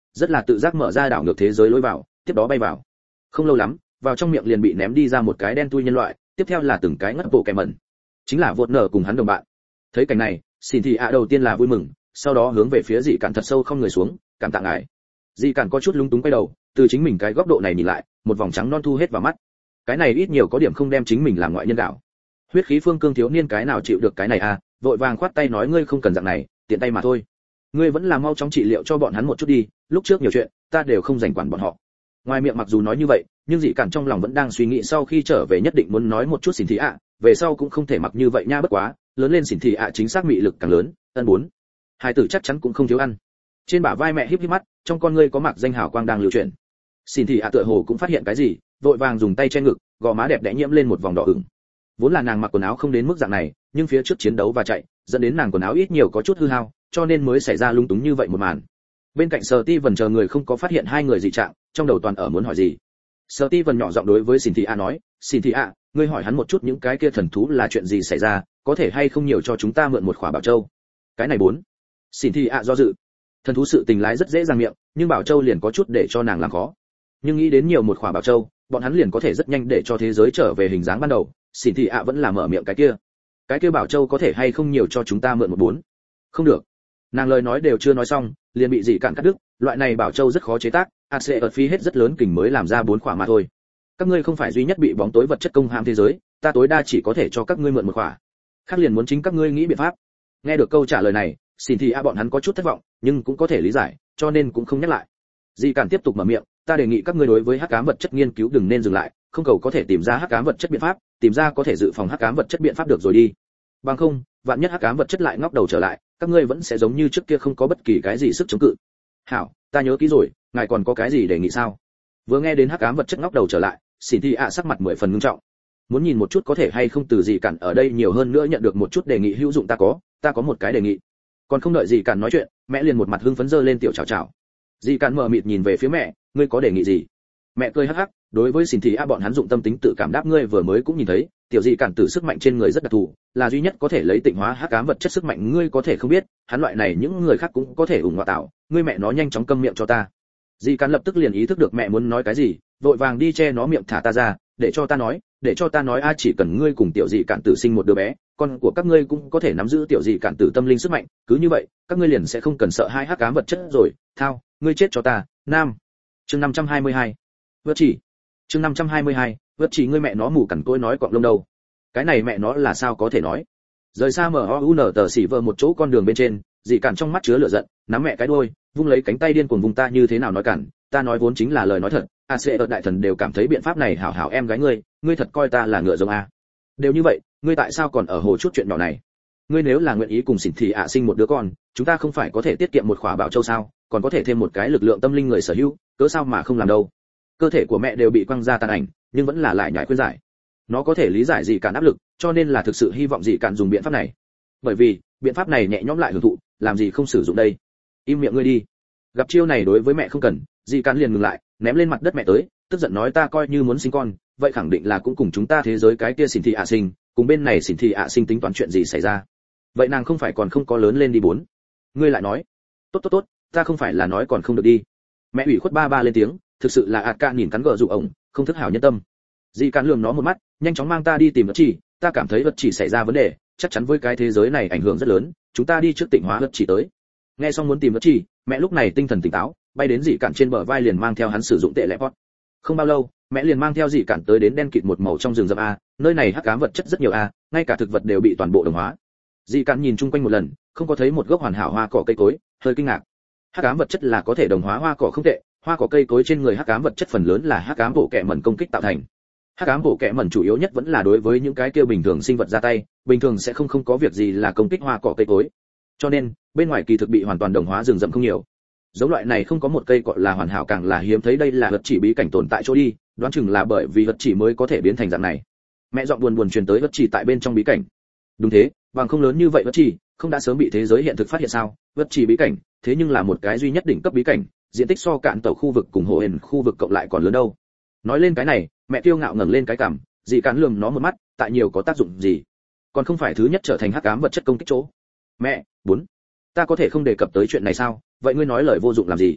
rất là tự giác mở ra đảo ngược thế giới lối vào, tiếp đó bay vào. Không lâu lắm, vào trong miệng liền bị ném đi ra một cái đen tui nhân loại, tiếp theo là từng cái ngất bộ kẻ mẩn. Chính là vột nở cùng hắn đồng bạn. Thấy cảnh này, xin thì đầu tiên là vui mừng, sau đó hướng về phía dị cản thật sâu không người xuống, cảm tạ ngài. Dị cản có chút lúng túng quay đầu, từ chính mình cái góc độ này nhìn lại, một vòng trắng non thu hết vào mắt. Cái này ít nhiều có điểm không đem chính mình làm ngoại nhân đạo. Huyết khí phương cương thiếu niên cái nào chịu được cái này à, vội vàng khoát tay nói ngươi không cần dạng này, tiện tay mà thôi. Ngươi vẫn là mau chóng trị liệu cho bọn hắn một chút đi, lúc trước nhiều chuyện, ta đều không rảnh quản bọn họ. Ngoài miệng mặc dù nói như vậy, nhưng dị cản trong lòng vẫn đang suy nghĩ sau khi trở về nhất định muốn nói một chút xỉn thị ạ, về sau cũng không thể mặc như vậy nha, bất quá, lớn lên xỉn thị ạ chính xác mị lực càng lớn, ân bốn. Hai tử chắc chắn cũng không thiếu ăn. Trên bả vai mẹ híp híp mắt, trong con ngươi có mặc danh hào quang đang lưu chuyển. Xỉn thị ạ tựa hồ cũng phát hiện cái gì, vội vàng dùng tay che ngực, gò má đẹp đẽ nhiễm lên một vòng đỏ ửng. Vốn là nàng mặc quần áo không đến mức dạng này, nhưng phía trước chiến đấu và chạy, dẫn đến nàng quần áo ít nhiều có chút hư hao, cho nên mới xảy ra lung túng như vậy một màn. Bên cạnh Sở Ti Vân chờ người không có phát hiện hai người dị trạng, trong đầu toàn ở muốn hỏi gì. Sở Ti Vân nhỏ giọng đối với Xỉn Thị A nói, "Xỉn Thị A, ngươi hỏi hắn một chút những cái kia thần thú là chuyện gì xảy ra, có thể hay không nhiều cho chúng ta mượn một khỏa bảo châu." Cái này bốn. Xỉn Thị A do dự. Thần thú sự tình lái rất dễ dàng miệng, nhưng bảo châu liền có chút để cho nàng làm khó. Nhưng nghĩ đến nhiều một khỏa bảo châu, bọn hắn liền có thể rất nhanh để cho thế giới trở về hình dáng ban đầu. Xỉn Thị A vẫn là mở miệng cái kia bảo châu có thể hay không nhiều cho chúng ta mượn một bốn. Không được. Nàng lời nói đều chưa nói xong, liền bị dị cản cắt đứt. Loại này bảo châu rất khó chế tác, AC ở phí hết rất lớn kình mới làm ra 4 khỏa mà thôi. Các ngươi không phải duy nhất bị bóng tối vật chất công hãm thế giới, ta tối đa chỉ có thể cho các ngươi mượn một khỏa. Khác liền muốn chính các ngươi nghĩ biện pháp. Nghe được câu trả lời này, xin thì bọn hắn có chút thất vọng, nhưng cũng có thể lý giải, cho nên cũng không nhắc lại. Dị cản tiếp tục mở miệng, ta đề nghị các ngươi đối với hắc ám vật chất nghiên cứu đừng nên dừng lại, không cầu có thể tìm ra hắc ám vật chất biện pháp, tìm ra có thể dự phòng hắc ám vật chất biện pháp được rồi đi. Bằng không, vạn nhất hắc ám vật chất lại ngóc đầu trở lại, các ngươi vẫn sẽ giống như trước kia không có bất kỳ cái gì sức chống cự. Hảo, ta nhớ kỹ rồi, ngài còn có cái gì đề nghị sao? Vừa nghe đến hắc ám vật chất ngóc đầu trở lại, Xỉn Thị sắc mặt 10 phần nghiêm trọng. Muốn nhìn một chút có thể hay không từ dị cản ở đây nhiều hơn nữa nhận được một chút đề nghị hữu dụng, ta có một cái đề nghị. Còn không đợi dị cản nói chuyện, mẹ liền một mặt hưng phấn giơ lên tiểu chào chào. Dị cản mờ mịt nhìn về phía mẹ, ngươi có đề nghị gì? Mẹ cười hắc hắc, đối với Xỉn Thị bọn hắn dụng tâm tính tự cảm đáp, ngươi vừa mới cũng nhìn thấy, tiểu dị cản tử sức mạnh trên người rất đặc thù, là duy nhất có thể lấy tịnh hóa hắc ám vật chất sức mạnh, ngươi có thể không biết, hắn loại này những người khác cũng có thể ủng hộ tạo, ngươi mẹ nó nhanh chóng câm miệng cho ta. Dị cản lập tức liền ý thức được mẹ muốn nói cái gì, vội vàng đi che nó miệng, thả ta ra, để cho ta nói a, chỉ cần ngươi cùng tiểu dị cản tử sinh một đứa bé, con của các ngươi cũng có thể nắm giữ tiểu dị cản tử tâm linh sức mạnh, cứ như vậy, các ngươi liền sẽ không cần sợ hai hắc ám vật chất rồi. Thao, ngươi chết cho ta. Nam. Chương 522. Vượt chỉ. Chương 522. Vượt chỉ, ngươi mẹ nó mù cẩn tôi nói quạng lông đâu. Cái này mẹ nó là sao có thể nói. Rời xa MOUN tờ xỉ vợ một chỗ con đường bên trên, dị cản trong mắt chứa lửa giận, nắm mẹ cái đuôi, vung lấy cánh tay điên cuồng vùng, ta như thế nào nói cản, ta nói vốn chính là lời nói thật. AC ở đại thần đều cảm thấy biện pháp này hảo hảo, em gái ngươi thật coi ta là ngựa giống a? Đều như vậy, ngươi tại sao còn ở hồ chút chuyện nhỏ này? Ngươi nếu là nguyện ý cùng Xỉn Thị sinh một đứa con, chúng ta không phải có thể tiết kiệm một khỏa bảo châu sao, còn có thể thêm một cái lực lượng tâm linh người sở hữu, cớ sao mà không làm đâu? Cơ thể của mẹ đều bị quăng ra tàn ảnh, nhưng vẫn là lại nhảy khuyên giải. Nó có thể lý giải dị cản áp lực, cho nên là thực sự hy vọng dị cản dùng biện pháp này. Bởi vì, biện pháp này nhẹ nhõm lại hưởng thụ, làm gì không sử dụng đây? Im miệng ngươi đi. Gặp chiêu này đối với mẹ không cần, dị cản liền ngừng lại, ném lên mặt đất mẹ tới, tức giận nói, ta coi như muốn sinh con, vậy khẳng định là cũng cùng chúng ta thế giới cái kia Xỉn Thị sinh, cùng bên này Xỉn Thị sinh tính toán chuyện gì xảy ra. Vậy nàng không phải còn không có lớn lên đi bốn? Ngươi lại nói, tốt, ta không phải là nói còn không được đi. Mẹ ủy khuất ba lên tiếng, thực sự là ca nhìn cắn gờ dụ ổng, không thức hảo nhân tâm. Dị cản lườm nó một mắt, nhanh chóng mang ta đi tìm vật chỉ, ta cảm thấy vật chỉ xảy ra vấn đề, chắc chắn với cái thế giới này ảnh hưởng rất lớn, chúng ta đi trước tịnh hóa vật chỉ tới. Nghe xong muốn tìm vật chỉ, mẹ lúc này tinh thần tỉnh táo, bay đến dị cản trên bờ vai, liền mang theo hắn sử dụng tệ lệ pot. Không bao lâu, mẹ liền mang theo dị cản tới đến đen kịt một màu trong rừng rậm a, nơi này hắc ám vật chất rất nhiều a, ngay cả thực vật đều bị toàn bộ đồng hóa. Dị cản nhìn chung quanh một lần, không có thấy một gốc hoàn hảo hoa cỏ cây cối, hơi kinh ngạc. Hắc ám vật chất là có thể đồng hóa hoa cỏ không tệ, hoa cỏ cây cối trên người hắc ám vật chất phần lớn là hắc ám bộ kệ mẩn công kích tạo thành. Hắc ám bộ kệ mẩn chủ yếu nhất vẫn là đối với những cái kia bình thường sinh vật ra tay, bình thường sẽ không có việc gì là công kích hoa cỏ cây cối. Cho nên, bên ngoài kỳ thực bị hoàn toàn đồng hóa rừng rậm không nhiều. Giống loại này không có một cây cọ là hoàn hảo càng là hiếm thấy, đây là vật chỉ bí cảnh tồn tại chỗ đi, đoán chừng là bởi vì vật chỉ mới có thể biến thành dạng này. Mẹ giọng buồn truyền tới vật chỉ tại bên trong bí cảnh. Đúng thế, bằng không lớn như vậy vật chỉ, không đã sớm bị thế giới hiện thực phát hiện sao? Vật chỉ bí cảnh, thế nhưng là một cái duy nhất đỉnh cấp bí cảnh, diện tích so cạn tàu khu vực cùng hồ hển khu vực cộng lại còn lớn đâu. Nói lên cái này, mẹ kiêu ngạo ngẩng lên cái cằm, dị cản lườm nó một mắt, tại nhiều có tác dụng gì? Còn không phải thứ nhất trở thành hắc ám vật chất công kích chỗ. Mẹ, bốn, ta có thể không đề cập tới chuyện này sao? Vậy ngươi nói lời vô dụng làm gì?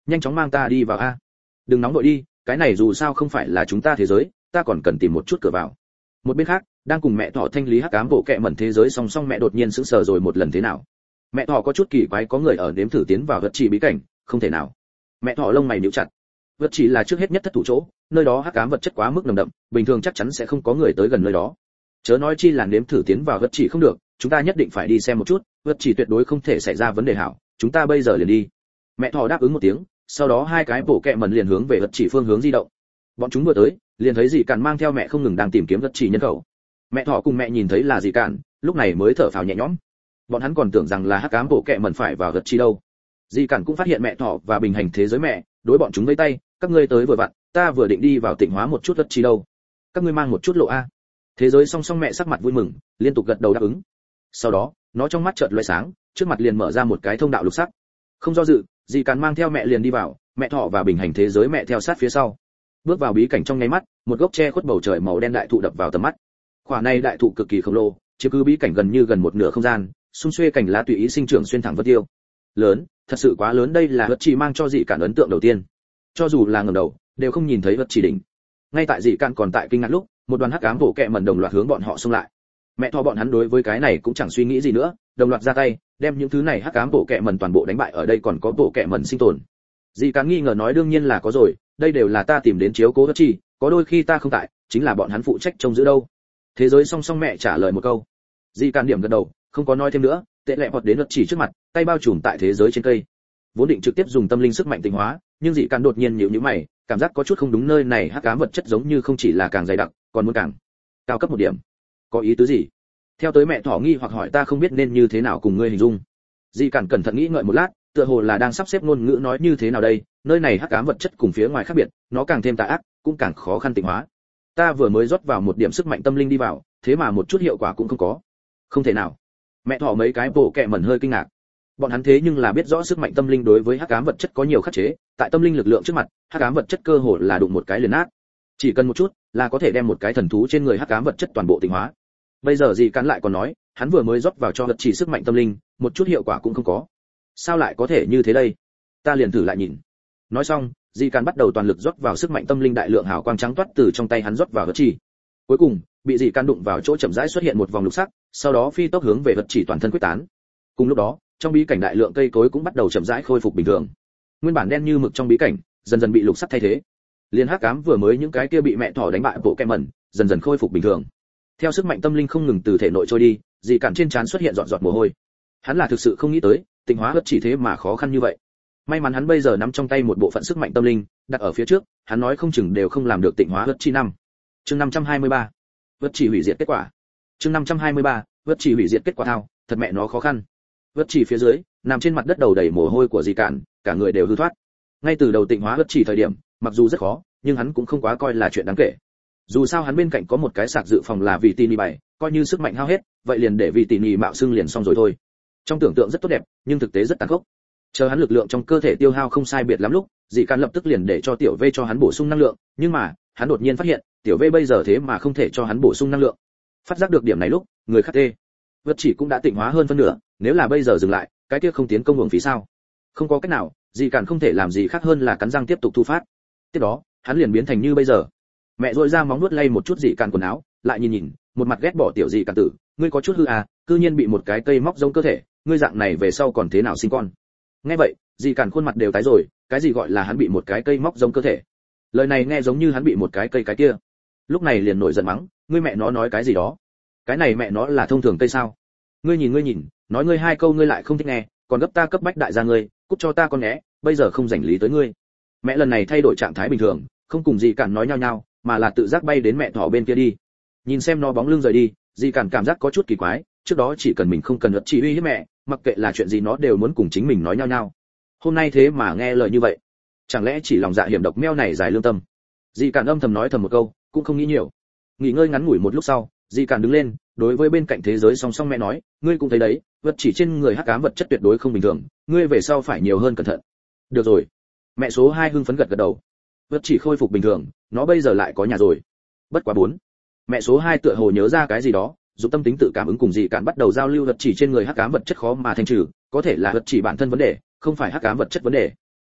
nhanh chóng mang ta đi vào a. Đừng nóng vội đi, cái này dù sao không phải là chúng ta thế giới, ta còn cần tìm một chút cửa vào. Một bên khác, đang cùng mẹ thỏ thanh lý hắc ám bộ kệ mẩn thế giới song song mẹ đột nhiên sững sờ rồi một lần thế nào. Mẹ thỏ có chút kỳ quái, có người ở nếm thử tiến vào vật chỉ bí cảnh, không thể nào. Mẹ thỏ lông mày nhíu chặt. Vật chỉ là trước hết nhất thất thủ chỗ, nơi đó hắc ám vật chất quá mức nồng đậm, bình thường chắc chắn sẽ không có người tới gần nơi đó. Chớ nói chi là nếm thử tiến vào vật chỉ không được, chúng ta nhất định phải đi xem một chút, vật chỉ tuyệt đối không thể xảy ra vấn đề hảo, chúng ta bây giờ liền đi. Mẹ thỏ đáp ứng một tiếng, sau đó hai cái bộ kệ mẩn liền hướng về vật chỉ phương hướng di động. Bọn chúng vừa tới, liền thấy dì càn mang theo mẹ không ngừng đang tìm kiếm vật chỉ nhân khẩu. Mẹ thỏ cùng mẹ nhìn thấy là dì càn, lúc này mới thở phào nhẹ nhõm. Bọn hắn còn tưởng rằng là hắc ám bộ kệ mẩn phải vào vật chỉ đâu. Dì càn cũng phát hiện mẹ thỏ và bình hành thế giới mẹ, đối bọn chúng vẫy tay, các ngươi tới vừa vặn, ta vừa định đi vào tịnh hóa một chút vật chỉ đâu. Các ngươi mang một chút lộ a. Thế giới song song mẹ sắc mặt vui mừng, liên tục gật đầu đáp ứng. Sau đó, nó trong mắt chợt lóe sáng, trước mặt liền mở ra một cái thông đạo lục sắc. Không do dự, dì càn mang theo mẹ liền đi vào, mẹ thỏ và bình hành thế giới mẹ theo sát phía sau. Bước vào bí cảnh trong nháy mắt, một gốc tre khuất bầu trời màu đen đại thụ đập vào tầm mắt. Quả này đại thụ cực kỳ khổng lồ, chiếm cứ bí cảnh gần một nửa không gian, xung xuê cành lá tùy ý sinh trưởng xuyên thẳng vân tiêu. Lớn, thật sự quá lớn, đây là vật chỉ mang cho dì càn ấn tượng đầu tiên. Cho dù là ngẩng đầu, đều không nhìn thấy vật chỉ đỉnh. Ngay tại dì càn còn tại kinh ngạc lúc, một đoàn hắc ám bộ kệ mẩn đồng loạt hướng bọn họ xông lại. Mẹ thỏ bọn hắn đối với cái này cũng chẳng suy nghĩ gì nữa, đồng loạt ra tay, đem những thứ này hắc ám bộ kệ mẩn toàn bộ đánh bại. Ở đây còn có bộ kệ mẩn sinh tồn. Dì càn nghi ngờ nói đương nhiên là có rồi, đây đều là ta tìm đến chiếu cố vật chỉ, có đôi khi ta không tại, chính là bọn hắn phụ trách trông giữ đâu. Thế giới song song mẹ trả lời một câu. Dì càn điểm gật đầu, không có nói thêm nữa, tệ lẹ vọt đến vật chỉ trước mặt, tay bao trùm tại thế giới trên cây. Vốn định trực tiếp dùng tâm linh sức mạnh tịnh hóa, nhưng dì càn đột nhiên nhíu nhíu mày, cảm giác có chút không đúng, nơi này hắc ám vật chất giống như không chỉ là càng dày đặc, còn muốn càng cao cấp một điểm. Có ý tứ gì? Theo tới mẹ thỏ nghi hoặc hỏi, ta không biết nên như thế nào cùng ngươi hình dung. Dì càn cẩn thận nghĩ ngợi một lát, tựa hồ là đang sắp xếp ngôn ngữ nói như thế nào đây, nơi này hắc ám vật chất cùng phía ngoài khác biệt, nó càng thêm tà ác, cũng càng khó khăn tịnh hóa. Ta vừa mới rót vào một điểm sức mạnh tâm linh đi vào, thế mà một chút hiệu quả cũng không có. Không thể nào. Mẹ thỏ mấy cái bộ kệ mẩn hơi kinh ngạc. Bọn hắn thế nhưng là biết rõ sức mạnh tâm linh đối với hắc ám vật chất có nhiều khắc chế, tại tâm linh lực lượng trước mặt, hắc ám vật chất cơ hồ là đụng một cái liền nát. Chỉ cần một chút là có thể đem một cái thần thú trên người hắc ám vật chất toàn bộ tịnh hóa. Bây giờ dì cắn lại còn nói, hắn vừa mới rót vào cho vật chỉ sức mạnh tâm linh, một chút hiệu quả cũng không có. Sao lại có thể như thế đây? Ta liền thử lại nhìn. Nói xong, dì cắn bắt đầu toàn lực rót vào sức mạnh tâm linh, đại lượng hào quang trắng toát từ trong tay hắn rót vào vật chỉ. Cuối cùng, bị dì cắn đụng vào chỗ chậm rãi xuất hiện một vòng lục sắc, sau đó phi tốc hướng về vật chỉ toàn thân quyết tán. Cùng lúc đó, trong bí cảnh đại lượng cây cối cũng bắt đầu chậm rãi khôi phục bình thường. Nguyên bản đen như mực trong bí cảnh, dần dần bị lục sắc thay thế. Liên hắc ám vừa mới những cái kia bị mẹ thỏ đánh bại bộ kẹ mẩn, dần dần khôi phục bình thường. Theo sức mạnh tâm linh không ngừng từ thể nội trôi đi, dì cản trên trán xuất hiện giọt giọt mồ hôi. Hắn là thực sự không nghĩ tới, tịnh hóa vật chỉ thế mà khó khăn như vậy. May mắn hắn bây giờ nắm trong tay một bộ phận sức mạnh tâm linh, đặt ở phía trước, hắn nói không chừng đều không làm được tịnh hóa vật chỉ năm. Chương 523. Vật chỉ hủy diệt kết quả. Chương 523. Vật chỉ hủy diệt kết quả thao, thật mẹ nó khó khăn. Vật chỉ phía dưới, nằm trên mặt đất đầu đầy mồ hôi của dì cản, cả người đều hư thoát. Ngay từ đầu tịnh hóa vật chỉ thời điểm, mặc dù rất khó, nhưng hắn cũng không quá coi là chuyện đáng kể. Dù sao hắn bên cạnh có một cái sạc dự phòng là vì tini bảy, coi như sức mạnh hao hết, vậy liền để vì tini mạo xưng liền xong rồi thôi. Trong tưởng tượng rất tốt đẹp, nhưng thực tế rất tàn khốc. Chờ hắn lực lượng trong cơ thể tiêu hao không sai biệt lắm lúc, dì cản lập tức liền để cho tiểu V cho hắn bổ sung năng lượng, nhưng mà, hắn đột nhiên phát hiện, tiểu V bây giờ thế mà không thể cho hắn bổ sung năng lượng. Phát giác được điểm này lúc, người khác tê. Vật chỉ cũng đã tịnh hóa hơn phân nửa, nếu là bây giờ dừng lại, cái kia không tiến công hưởng phí sao? Không có cách nào, dì cản không thể làm gì khác hơn là cắn răng tiếp tục thu phát. Tiếp đó, hắn liền biến thành như bây giờ. Mẹ rũa ra móng nuốt lay một chút dì cản quần áo, lại nhìn, một mặt ghét bỏ tiểu dì cản tử, ngươi có chút hư à, cư nhiên bị một cái cây móc giống cơ thể, ngươi dạng này về sau còn thế nào sinh con? Nghe vậy, dì cản khuôn mặt đều tái rồi, cái gì gọi là hắn bị một cái cây móc giống cơ thể? Lời này nghe giống như hắn bị một cái cây cái kia. Lúc này liền nổi giận mắng, ngươi mẹ nó nói cái gì đó? Cái này mẹ nó là thông thường cây sao? Ngươi nhìn, nói ngươi hai câu ngươi lại không thích nghe, còn gấp ta cấp bách đại gia ngươi, cút cho ta con né, bây giờ không rảnh lý tới ngươi. Mẹ lần này thay đổi trạng thái bình thường, không cùng dì cản nói nhau nhau, mà là tự giác bay đến mẹ thỏ bên kia đi. Nhìn xem nó bóng lưng rời đi, dì cản cảm giác có chút kỳ quái, trước đó chỉ cần mình không cần luật chỉ uy hiếp mẹ, mặc kệ là chuyện gì nó đều muốn cùng chính mình nói nhau nhau. Hôm nay thế mà nghe lời như vậy, chẳng lẽ chỉ lòng dạ hiểm độc meo này dài lương tâm? Dì cản âm thầm nói thầm một câu, cũng không nghĩ nhiều. Nghỉ ngơi ngắn ngủi một lúc sau, dì cản đứng lên, đối với bên cạnh thế giới song song mẹ nói, ngươi cũng thấy đấy, vật chỉ trên người hắc ám vật chất tuyệt đối không bình thường, ngươi về sau phải nhiều hơn cẩn thận. Được rồi. Mẹ số 2 hưng phấn gật gật đầu. Vật chỉ khôi phục bình thường, nó bây giờ lại có nhà rồi. Bất quá 4. Mẹ số 2 tựa hồ nhớ ra cái gì đó, dùng tâm tính tự cảm ứng cùng dì cản bắt đầu giao lưu. Vật chỉ trên người hắc ám vật chất khó mà thanh trừ, có thể là vật chỉ bản thân vấn đề, không phải hắc ám vật chất vấn đề.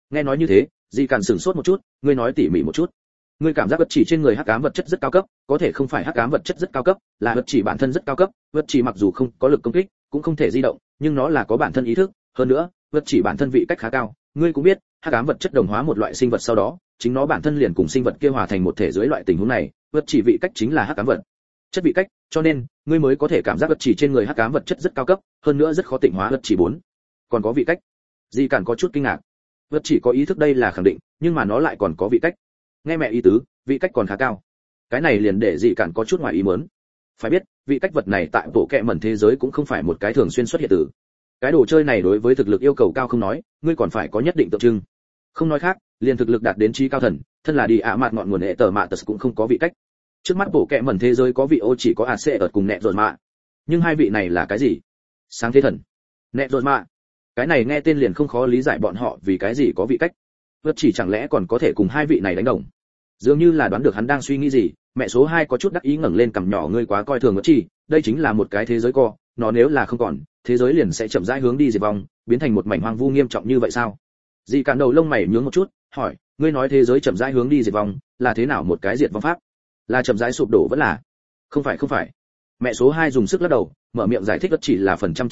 Nghe nói như thế, Di Cản sửng sốt một chút, ngươi nói tỉ mỉ một chút. Ngươi cảm giác vật chỉ trên người hắc ám vật chất rất cao cấp, có thể không phải hắc ám vật chất rất cao cấp, là vật chỉ bản thân rất cao cấp, vật chỉ mặc dù không có lực công kích, cũng không thể di động, nhưng nó là có bản thân ý thức, hơn nữa, vật chỉ bản thân vị cách khá cao, ngươi cũng biết, hắc ám vật chất đồng hóa một loại sinh vật sau đó, chính nó bản thân liền cùng sinh vật kia hòa thành một thể dưới loại tình huống này, vật chỉ vị cách chính là hắc ám vật chất vị cách, cho nên ngươi mới có thể cảm giác vật chỉ trên người hắc ám vật chất rất cao cấp, hơn nữa rất khó tịnh hóa vật chỉ 4. Còn có vị cách. Di Cản có chút kinh ngạc. Vật chỉ có ý thức đây là khẳng định, nhưng mà nó lại còn có vị cách. Nghe mẹ ý tứ, vị cách còn khá cao. Cái này liền để Di Cản có chút ngoài ý muốn. Phải biết, vị cách vật này tại bộ kệ mẩn thế giới cũng không phải một cái thường xuyên xuất hiện từ. Cái đồ chơi này đối với thực lực yêu cầu cao không nói, ngươi còn phải có nhất định tượng trưng. Không nói khác, liền thực lực đạt đến trí cao thần, thân là đi ạ mạn ngọn nguồn hệ tờ mạ tật cũng không có vị cách. Trước mắt bộ kệ mẩn thế giới có vị ô chỉ có AC ở cùng nẹt rồi mạ. Nhưng hai vị này là cái gì? Sáng thế thần, nẹt rồi mạ. Cái này nghe tên liền không khó lý giải bọn họ vì cái gì có vị cách. Vật chỉ chẳng lẽ còn có thể cùng hai vị này đánh đồng? Dường như là đoán được hắn đang suy nghĩ gì, mẹ số 2 có chút đắc ý ngẩng lên cằm nhỏ, ngươi quá coi thường vật chỉ, đây chính là một cái thế giới co, nó nếu là không còn, thế giới liền sẽ chậm rãi hướng đi diệt vong, biến thành một mảnh hoang vu nghiêm trọng như vậy sao? Dị Cản đầu lông mày nhướng một chút, hỏi, ngươi nói thế giới chậm rãi hướng đi diệt vong, là thế nào một cái diệt vong pháp? Là chậm rãi sụp đổ vẫn là? Không phải. Mẹ số 2 dùng sức lắc đầu, mở miệng giải thích vật chỉ là phần trăm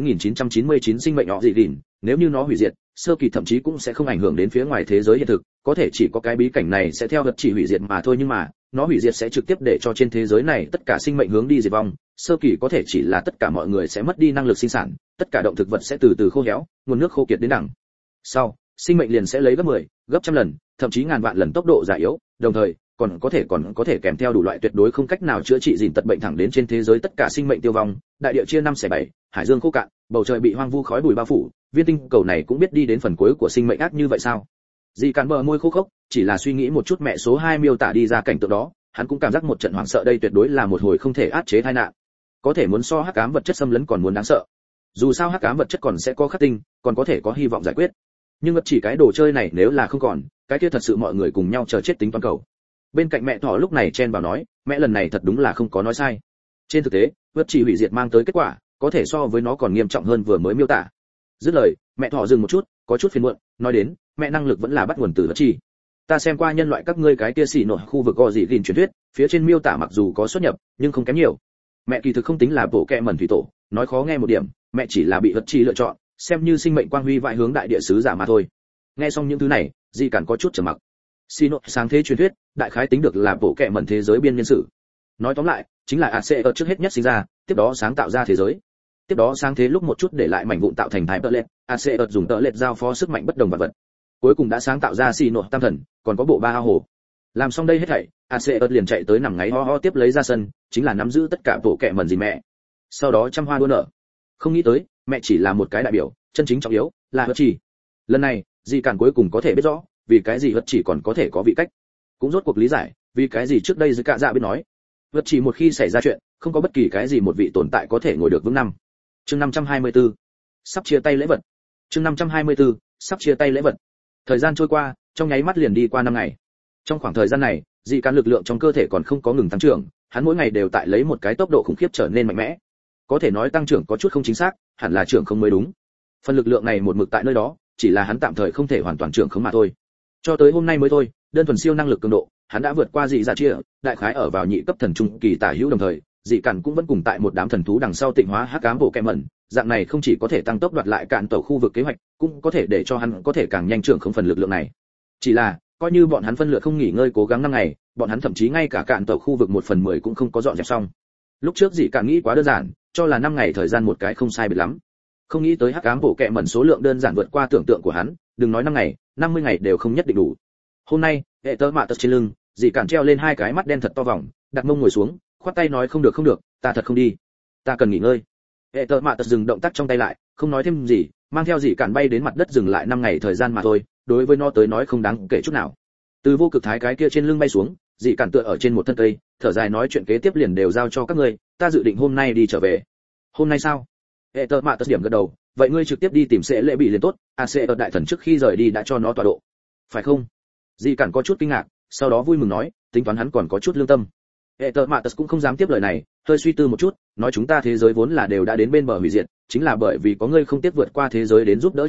99.999 sinh mệnh họ dị gìn, nếu như nó hủy diệt, sơ kỳ thậm chí cũng sẽ không ảnh hưởng đến phía ngoài thế giới hiện thực, có thể chỉ có cái bí cảnh này sẽ theo vật chỉ hủy diệt mà thôi, nhưng mà, nó hủy diệt sẽ trực tiếp để cho trên thế giới này tất cả sinh mệnh hướng đi diệt vong, sơ kỳ có thể chỉ là tất cả mọi người sẽ mất đi năng lực sinh sản, tất cả động thực vật sẽ từ từ khô héo, nguồn nước khô kiệt đến đẳng. Sau, sinh mệnh liền sẽ lấy gấp 10, gấp trăm lần, thậm chí ngàn vạn lần tốc độ già yếu, đồng thời còn có thể kèm theo đủ loại tuyệt đối không cách nào chữa trị gìn tật bệnh thẳng đến trên thế giới tất cả sinh mệnh tiêu vong, đại địa chia 5/7, hải dương khô cạn, bầu trời bị hoang vu khói bụi bao phủ, viên tinh cầu này cũng biết đi đến phần cuối của sinh mệnh ác như vậy sao? Dị Cản bờ môi khô khốc, chỉ là suy nghĩ một chút mẹ số 2 miêu tả đi ra cảnh tượng đó, hắn cũng cảm giác một trận hoảng sợ, đây tuyệt đối là một hồi không thể áp chế tai nạn. Có thể muốn so hắc ám vật chất xâm lấn còn muốn đáng sợ. Dù sao hắc ám vật chất còn sẽ có khắc tinh, còn có thể có hy vọng giải quyết. Nhưng vật chỉ cái đồ chơi này nếu là không còn, cái kia thật sự mọi người cùng nhau chờ chết tính toàn cầu. Bên cạnh mẹ thỏ lúc này chen vào nói, mẹ lần này thật đúng là không có nói sai. Trên thực tế, vật chỉ hủy diệt mang tới kết quả, có thể so với nó còn nghiêm trọng hơn vừa mới miêu tả. Dứt lời, mẹ thỏ dừng một chút, có chút phiền muộn, nói đến, mẹ năng lực vẫn là bắt nguồn từ vật chỉ. Ta xem qua nhân loại các ngươi cái kia xỉ nổi khu vực gò dị gìn truyền thuyết, phía trên miêu tả mặc dù có xuất nhập, nhưng không kém nhiều. Mẹ kỳ thực không tính là bộ kệ mẩn thủy tổ, nói khó nghe một điểm, mẹ chỉ là bị vật chỉ lựa chọn, xem như sinh mệnh quang huy vãi hướng đại địa sứ giả mà thôi. Nghe xong những thứ này, Dị Cản có chút trầm mặc. Xỉ nổi sáng thế truyền thuyết, đại khái tính được là bộ kệ mẩn thế giới biên niên sử. Nói tóm lại, chính là AC ở trước hết nhất sinh ra, tiếp đó sáng tạo ra thế giới. Tiếp đó sáng thế lúc một chút để lại mảnh vụn tạo thành thái tợ lệ, AC ở dùng tợ lệ giao phó sức mạnh bất đồng vật vật. Cuối cùng đã sáng tạo ra xì nổ tam thần, còn có bộ ba hồ. Làm xong đây hết thảy, AC ở liền chạy tới nằm ngáy ho ho tiếp lấy ra sân, chính là nắm giữ tất cả bộ kệ mẩn gì mẹ. Sau đó trăm hoa đua nở. Không nghĩ tới, mẹ chỉ là một cái đại biểu, chân chính trọng yếu là vật chỉ. Lần này, Dị Cản cuối cùng có thể biết rõ, vì cái gì vật chỉ còn có thể có vị cách. Cũng rốt cuộc lý giải, vì cái gì trước đây dưới cả dạ biết nói, vật chỉ một khi xảy ra chuyện, không có bất kỳ cái gì một vị tồn tại có thể ngồi được vững năm. Chương 524. Sắp chia tay lễ vật. Chương 524. Sắp chia tay lễ vật. Thời gian trôi qua, trong nháy mắt liền đi qua 5 ngày. Trong khoảng thời gian này, Dị Cản lực lượng trong cơ thể còn không có ngừng tăng trưởng, hắn mỗi ngày đều tại lấy một cái tốc độ khủng khiếp trở nên mạnh mẽ. Có thể nói tăng trưởng có chút không chính xác, hẳn là trưởng không mới đúng. Phần lực lượng này một mực tại nơi đó, chỉ là hắn tạm thời không thể hoàn toàn trưởng không mà thôi. Cho tới hôm nay mới thôi, đơn thuần siêu năng lực cường độ, hắn đã vượt qua Dị Dạ chia, đại khái ở vào nhị cấp thần trung kỳ tả hữu, đồng thời, Dị Cản cũng vẫn cùng tại một đám thần thú đằng sau tịnh hóa hắc ám bộ kệ mẩn, dạng này không chỉ có thể tăng tốc đoạt lại cạn tổ khu vực kế hoạch, cũng có thể để cho hắn có thể càng nhanh trưởng không phần lực lượng này. Chỉ là, coi như bọn hắn phân lượt không nghỉ ngơi cố gắng 5 ngày, bọn hắn thậm chí ngay cả cạn tổ khu vực 1/10 cũng không có dọn dẹp xong. Lúc trước Dị Cản nghĩ quá đơn giản, cho là 5 ngày thời gian một cái không sai biệt lắm. Không nghĩ tới hắc ám bộ kệ mẩn số lượng đơn giản vượt qua tưởng tượng của hắn, đừng nói 5 ngày, 50 ngày đều không nhất định đủ. Hôm nay, hệ tơ mạ tật trên lưng, Dị Cản treo lên hai cái mắt đen thật to vòng, đặt mông ngồi xuống, khoát tay nói không được, ta thật không đi, ta cần nghỉ ngơi. Hệ tơ mạ tật dừng động tác trong tay lại, không nói thêm gì, mang theo Dị Cản bay đến mặt đất dừng lại 5 ngày thời gian mà thôi, đối với nó tới nói không đáng kể chút nào. Từ vô cực thái cái kia trên lưng bay xuống, Dị Cản tựa ở trên một thân cây, thở dài nói chuyện kế tiếp liền đều giao cho các ngươi, ta dự định hôm nay đi trở về. Hôm nay sao? Hệ tơ mạ tật điểm gật đầu, vậy ngươi trực tiếp đi tìm sẽ lễ bị liền tốt, AC ở đại thần trước khi rời đi đã cho nó tọa độ. Phải không? Dị Cản có chút kinh ngạc, sau đó vui mừng nói, tính toán hắn còn có chút lương tâm. Hệ tơ mạ tật cũng không dám tiếp lời này, hơi suy tư một chút, nói chúng ta thế giới vốn là đều đã đến bên bờ hủy diệt, chính là bởi vì có ngươi không tiếc vượt qua thế giới đến giúp đỡ chúng ta,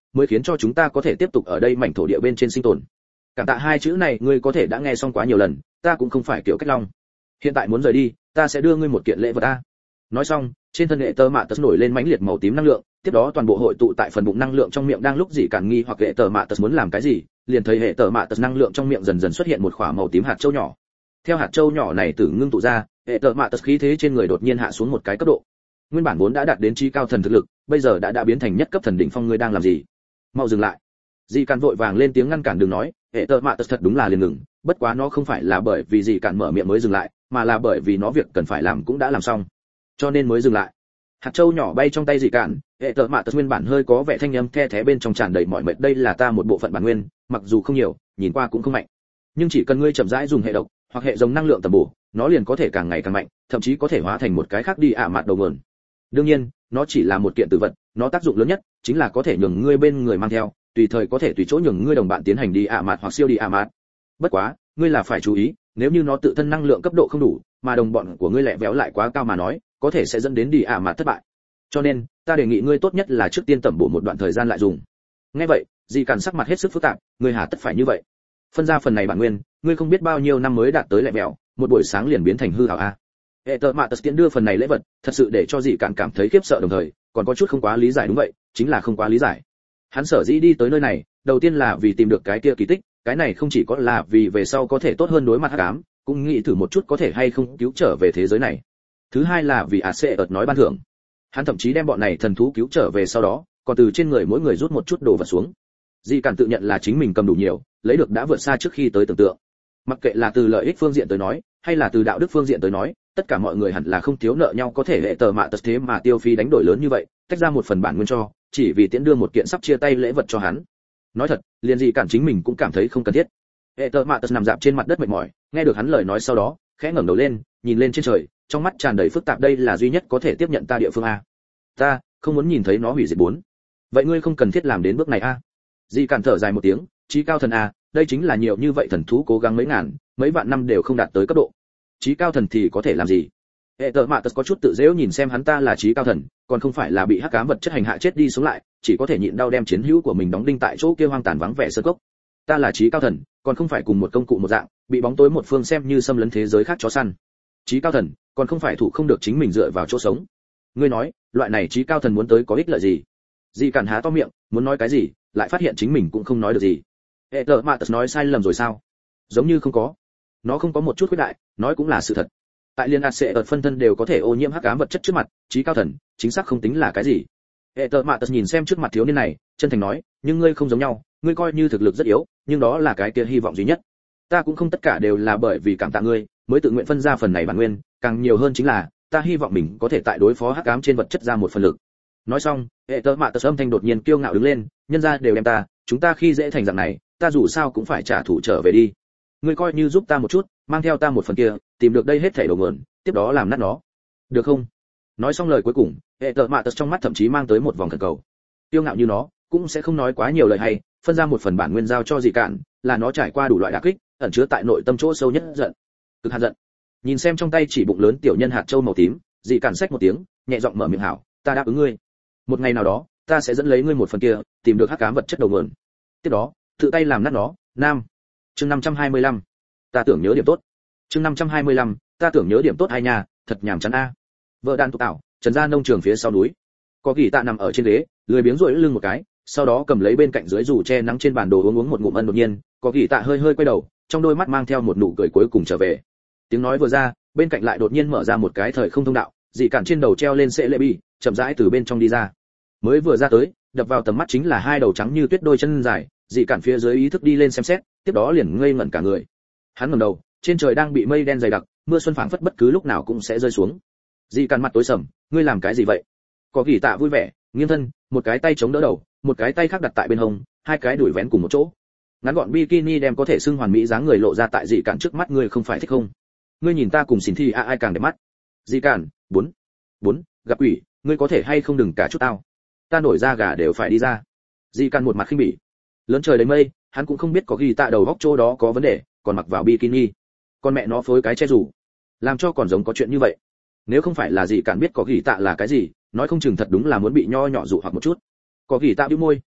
mới khiến cho chúng ta có thể tiếp tục ở đây mảnh thổ địa bên trên sinh tồn. Cảm tạ hai chữ này ngươi có thể đã nghe xong quá nhiều lần, ta cũng không phải kiểu cách long. Hiện tại muốn rời đi, ta sẽ đưa ngươi một kiện lễ vật a. Nói xong, trên thân hệ tơ mạ tật nổi lên mãnh liệt màu tím năng lượng, tiếp đó toàn bộ hội tụ tại phần bụng năng lượng trong miệng đang lúc dị cản nghi hoặc hệ tơ mạ tật muốn làm cái gì, liền thấy hệ tơ mạ tật năng lượng trong miệng dần dần xuất hiện một quả màu tím hạt châu nhỏ. Theo hạt châu nhỏ này từ ngưng tụ ra, hệ tơ mạ tật khí thế trên người đột nhiên hạ xuống một cái cấp độ. Nguyên bản vốn đã đạt đến chí cao thần thực lực, bây giờ đã biến thành nhất cấp thần đỉnh phong. Ngươi đang làm gì? Mau dừng lại! Dị cản vội vàng lên tiếng ngăn cản đường nói, hệ tơ mạ tật thật đúng là liền ngừng, bất quá nó không phải là bởi vì dị cản mở miệng mới dừng lại, mà là bởi vì nó việc cần phải làm cũng đã làm xong, cho nên mới dừng lại. Hạt châu nhỏ bay trong tay dị cản, hệ tơ mạ tật nguyên bản hơi có vẻ thanh âm the thé bên trong tràn đầy mọi mệt. Đây là ta một bộ phận bản nguyên, mặc dù không nhiều, nhìn qua cũng không mạnh, nhưng chỉ cần ngươi chậm rãi dùng hệ độc hoặc hệ giống năng lượng tầm bổ, nó liền có thể càng ngày càng mạnh, thậm chí có thể hóa thành một cái khác đi mạt đầu nguồn. Đương nhiên, nó chỉ là một kiện tử vật, nó tác dụng lớn nhất chính là có thể nhường ngươi bên người mang theo, tùy thời có thể tùy chỗ nhường ngươi đồng bạn tiến hành đi mạt hoặc siêu đi mạt. Bất quá, ngươi là phải chú ý, nếu như nó tự thân năng lượng cấp độ không đủ, mà đồng bọn của ngươi lẹ véo lại quá cao mà nói, có thể sẽ dẫn đến đi mạt thất bại. Cho nên, ta đề nghị ngươi tốt nhất là trước tiên tẩm bổ một đoạn thời gian lại dùng. Nghe vậy, Dị Cản sắc mặt hết sức phức tạp, ngươi hà tất phải như vậy? Phân ra phần này bản nguyên, ngươi không biết bao nhiêu năm mới đạt tới lẹ véo, một buổi sáng liền biến thành hư ảo a. Hệ tơ mạ tật tiễn đưa phần này lễ vật, thật sự để cho Dị Cản cảm thấy khiếp sợ, đồng thời còn có chút không quá lý giải. Đúng vậy, chính là không quá lý giải. Hắn sở dĩ đi tới nơi này, đầu tiên là vì tìm được cái kia kỳ tích, cái này không chỉ có là vì về sau có thể tốt hơn đối mặt hắc ám, cũng nghĩ thử một chút có thể hay không cứu trở về thế giới này. Thứ hai là vì Aseert nói ban thưởng. Hắn thậm chí đem bọn này thần thú cứu trở về sau đó, còn từ trên người mỗi người rút một chút đồ vật xuống. Dị Cản tự nhận là chính mình cầm đủ nhiều, lấy được đã vượt xa trước khi tới tưởng tượng. Mặc kệ là từ lợi ích phương diện tới nói, hay là từ đạo đức phương diện tới nói, tất cả mọi người hẳn là không thiếu nợ nhau, có thể hệ tờ mạ tật thế mà tiêu phí đánh đổi lớn như vậy, tách ra một phần bản nguyên cho, chỉ vì tiễn đưa một kiện sắp chia tay lễ vật cho hắn. Nói thật, liền Dị Cản chính mình cũng cảm thấy không cần thiết. Hệ tờ mạ tật nằm dạp trên mặt đất mệt mỏi, nghe được hắn lời nói sau đó, khẽ ngẩng đầu lên, nhìn lên trên trời, trong mắt tràn đầy phức tạp. Đây là duy nhất có thể tiếp nhận ta địa phương a. Ta không muốn nhìn thấy nó hủy diệt bốn. Vậy ngươi không cần thiết làm đến bước này a. Dị Cản thở dài một tiếng, chí cao thần a, đây chính là nhiều như vậy thần thú cố gắng mấy ngàn, mấy vạn năm đều không đạt tới cấp độ. Chí cao thần thì có thể làm gì? Hệ tờ mạ tật có chút tự dễu nhìn xem hắn, ta là chí cao thần, còn không phải là bị hắc ám vật chất hành hạ chết đi sống lại, chỉ có thể nhịn đau đem chiến hữu của mình đóng đinh tại chỗ kia hoang tàn vắng vẻ sơn cốc. Ta là chí cao thần, còn không phải cùng một công cụ một dạng, bị bóng tối một phương xem như xâm lấn thế giới khác chó săn. Chí cao thần, còn không phải thủ không được chính mình dựa vào chỗ sống. Ngươi nói, loại này chí cao thần muốn tới có ích lợi gì? Dị Cản há to miệng, muốn nói cái gì, lại phát hiện chính mình cũng không nói được gì. Hệ tờ mạ tật nói sai lầm rồi sao? Giống như không có. Nó không có một chút khuyết đại, nói cũng là sự thật. Tại liên ạt sẽ ở phân thân đều có thể ô nhiễm hắc ám vật chất trước mặt, chí cao thần chính xác không tính là cái gì. Hệ tờ mạ tật nhìn xem trước mặt thiếu niên này, chân thành nói, nhưng ngươi không giống nhau, ngươi coi như thực lực rất yếu, nhưng đó là cái kia hy vọng duy nhất. Ta cũng không tất cả đều là bởi vì cảm tạ ngươi mới tự nguyện phân ra phần này bản nguyên, càng nhiều hơn chính là ta hy vọng mình có thể tại đối phó hắc ám trên vật chất ra một phần lực. Nói xong, hệ tờ mạ tật âm thanh đột nhiên kiêu ngạo đứng lên, nhân gia đều đem ta, chúng ta khi dễ thành dạng này, ta dù sao cũng phải trả thù trở về đi. Ngươi coi như giúp ta một chút, mang theo ta một phần kia, tìm được đây hết thảy đầu nguồn, tiếp đó làm nát nó, được không? Nói xong lời cuối cùng, hệ tờ mạ tật trong mắt thậm chí mang tới một vòng thần cầu. Tiêu ngạo như nó, cũng sẽ không nói quá nhiều lời hay, phân ra một phần bản nguyên giao cho Dị Cản, là nó trải qua đủ loại đả kích, ẩn chứa tại nội tâm chỗ sâu nhất giận, cực hạt giận. Nhìn xem trong tay chỉ bụng lớn tiểu nhân hạt châu màu tím, Dị Cản xách một tiếng, nhẹ giọng mở miệng, hảo, ta đáp ứng ngươi. Một ngày nào đó, ta sẽ dẫn lấy ngươi một phần kia, tìm được hắc ám vật chất đầu nguồn. Tiếp đó, tự tay làm nát nó. Nam. Chương 525. Ta tưởng nhớ điểm tốt. Chương 525, ta tưởng nhớ điểm tốt ai nhà, thật nhàm chán a. Vợ đàn tụ tạo, trần gia nông trường phía sau núi. Có Kỳ Tạ nằm ở trên ghế, lười biếng duỗi lưng một cái, sau đó cầm lấy bên cạnh dưới dù che nắng trên bàn đồ uống một ngụm. Đột nhiên, Có Kỳ Tạ hơi hơi quay đầu, trong đôi mắt mang theo một nụ cười cuối cùng trở về. Tiếng nói vừa ra, bên cạnh lại đột nhiên mở ra một cái thời không thông đạo, Dị Cản trên đầu treo lên sệ lệ bi, chậm rãi từ bên trong đi ra. Mới vừa ra tới, đập vào tầm mắt chính là hai đầu trắng như tuyết đôi chân dài, Dị Cản phía dưới ý thức đi lên xem xét, tiếp đó liền ngây ngẩn cả người. Hắn ngẩng đầu, trên trời đang bị mây đen dày đặc, mưa xuân phảng phất bất cứ lúc nào cũng sẽ rơi xuống. Dị Cản mặt tối sầm, ngươi làm cái gì vậy? Có Kỳ Tạ vui vẻ, nghiêng thân, một cái tay chống đỡ đầu, một cái tay khác đặt tại bên hông, hai cái đùi vén cùng một chỗ. Ngắn gọn bikini đem có thể xưng hoàn mỹ dáng người lộ ra tại Dị Cản trước mắt. Ngươi không phải thích không? Ngươi nhìn ta cùng xỉn thi ai càng đẹp mắt. Dị Cản, bốn, gặp quỷ, ngươi có thể hay không đừng cả chút tao. Ta nổi da gà đều phải đi ra. Dị Cản một mặt khinh bỉ. Lớn trời đầy mây, hắn cũng không biết Có Kỳ Tạ đầu góc chỗ đó có vấn đề, còn mặc vào bikini. Con mẹ nó phối cái che rủ, làm cho còn giống có chuyện như vậy. Nếu không phải là Dị Cản biết Có Kỳ Tạ là cái gì, nói không chừng thật đúng là muốn bị nho nhỏ dụ hoặc một chút. Có Kỳ Tạ bĩu môi,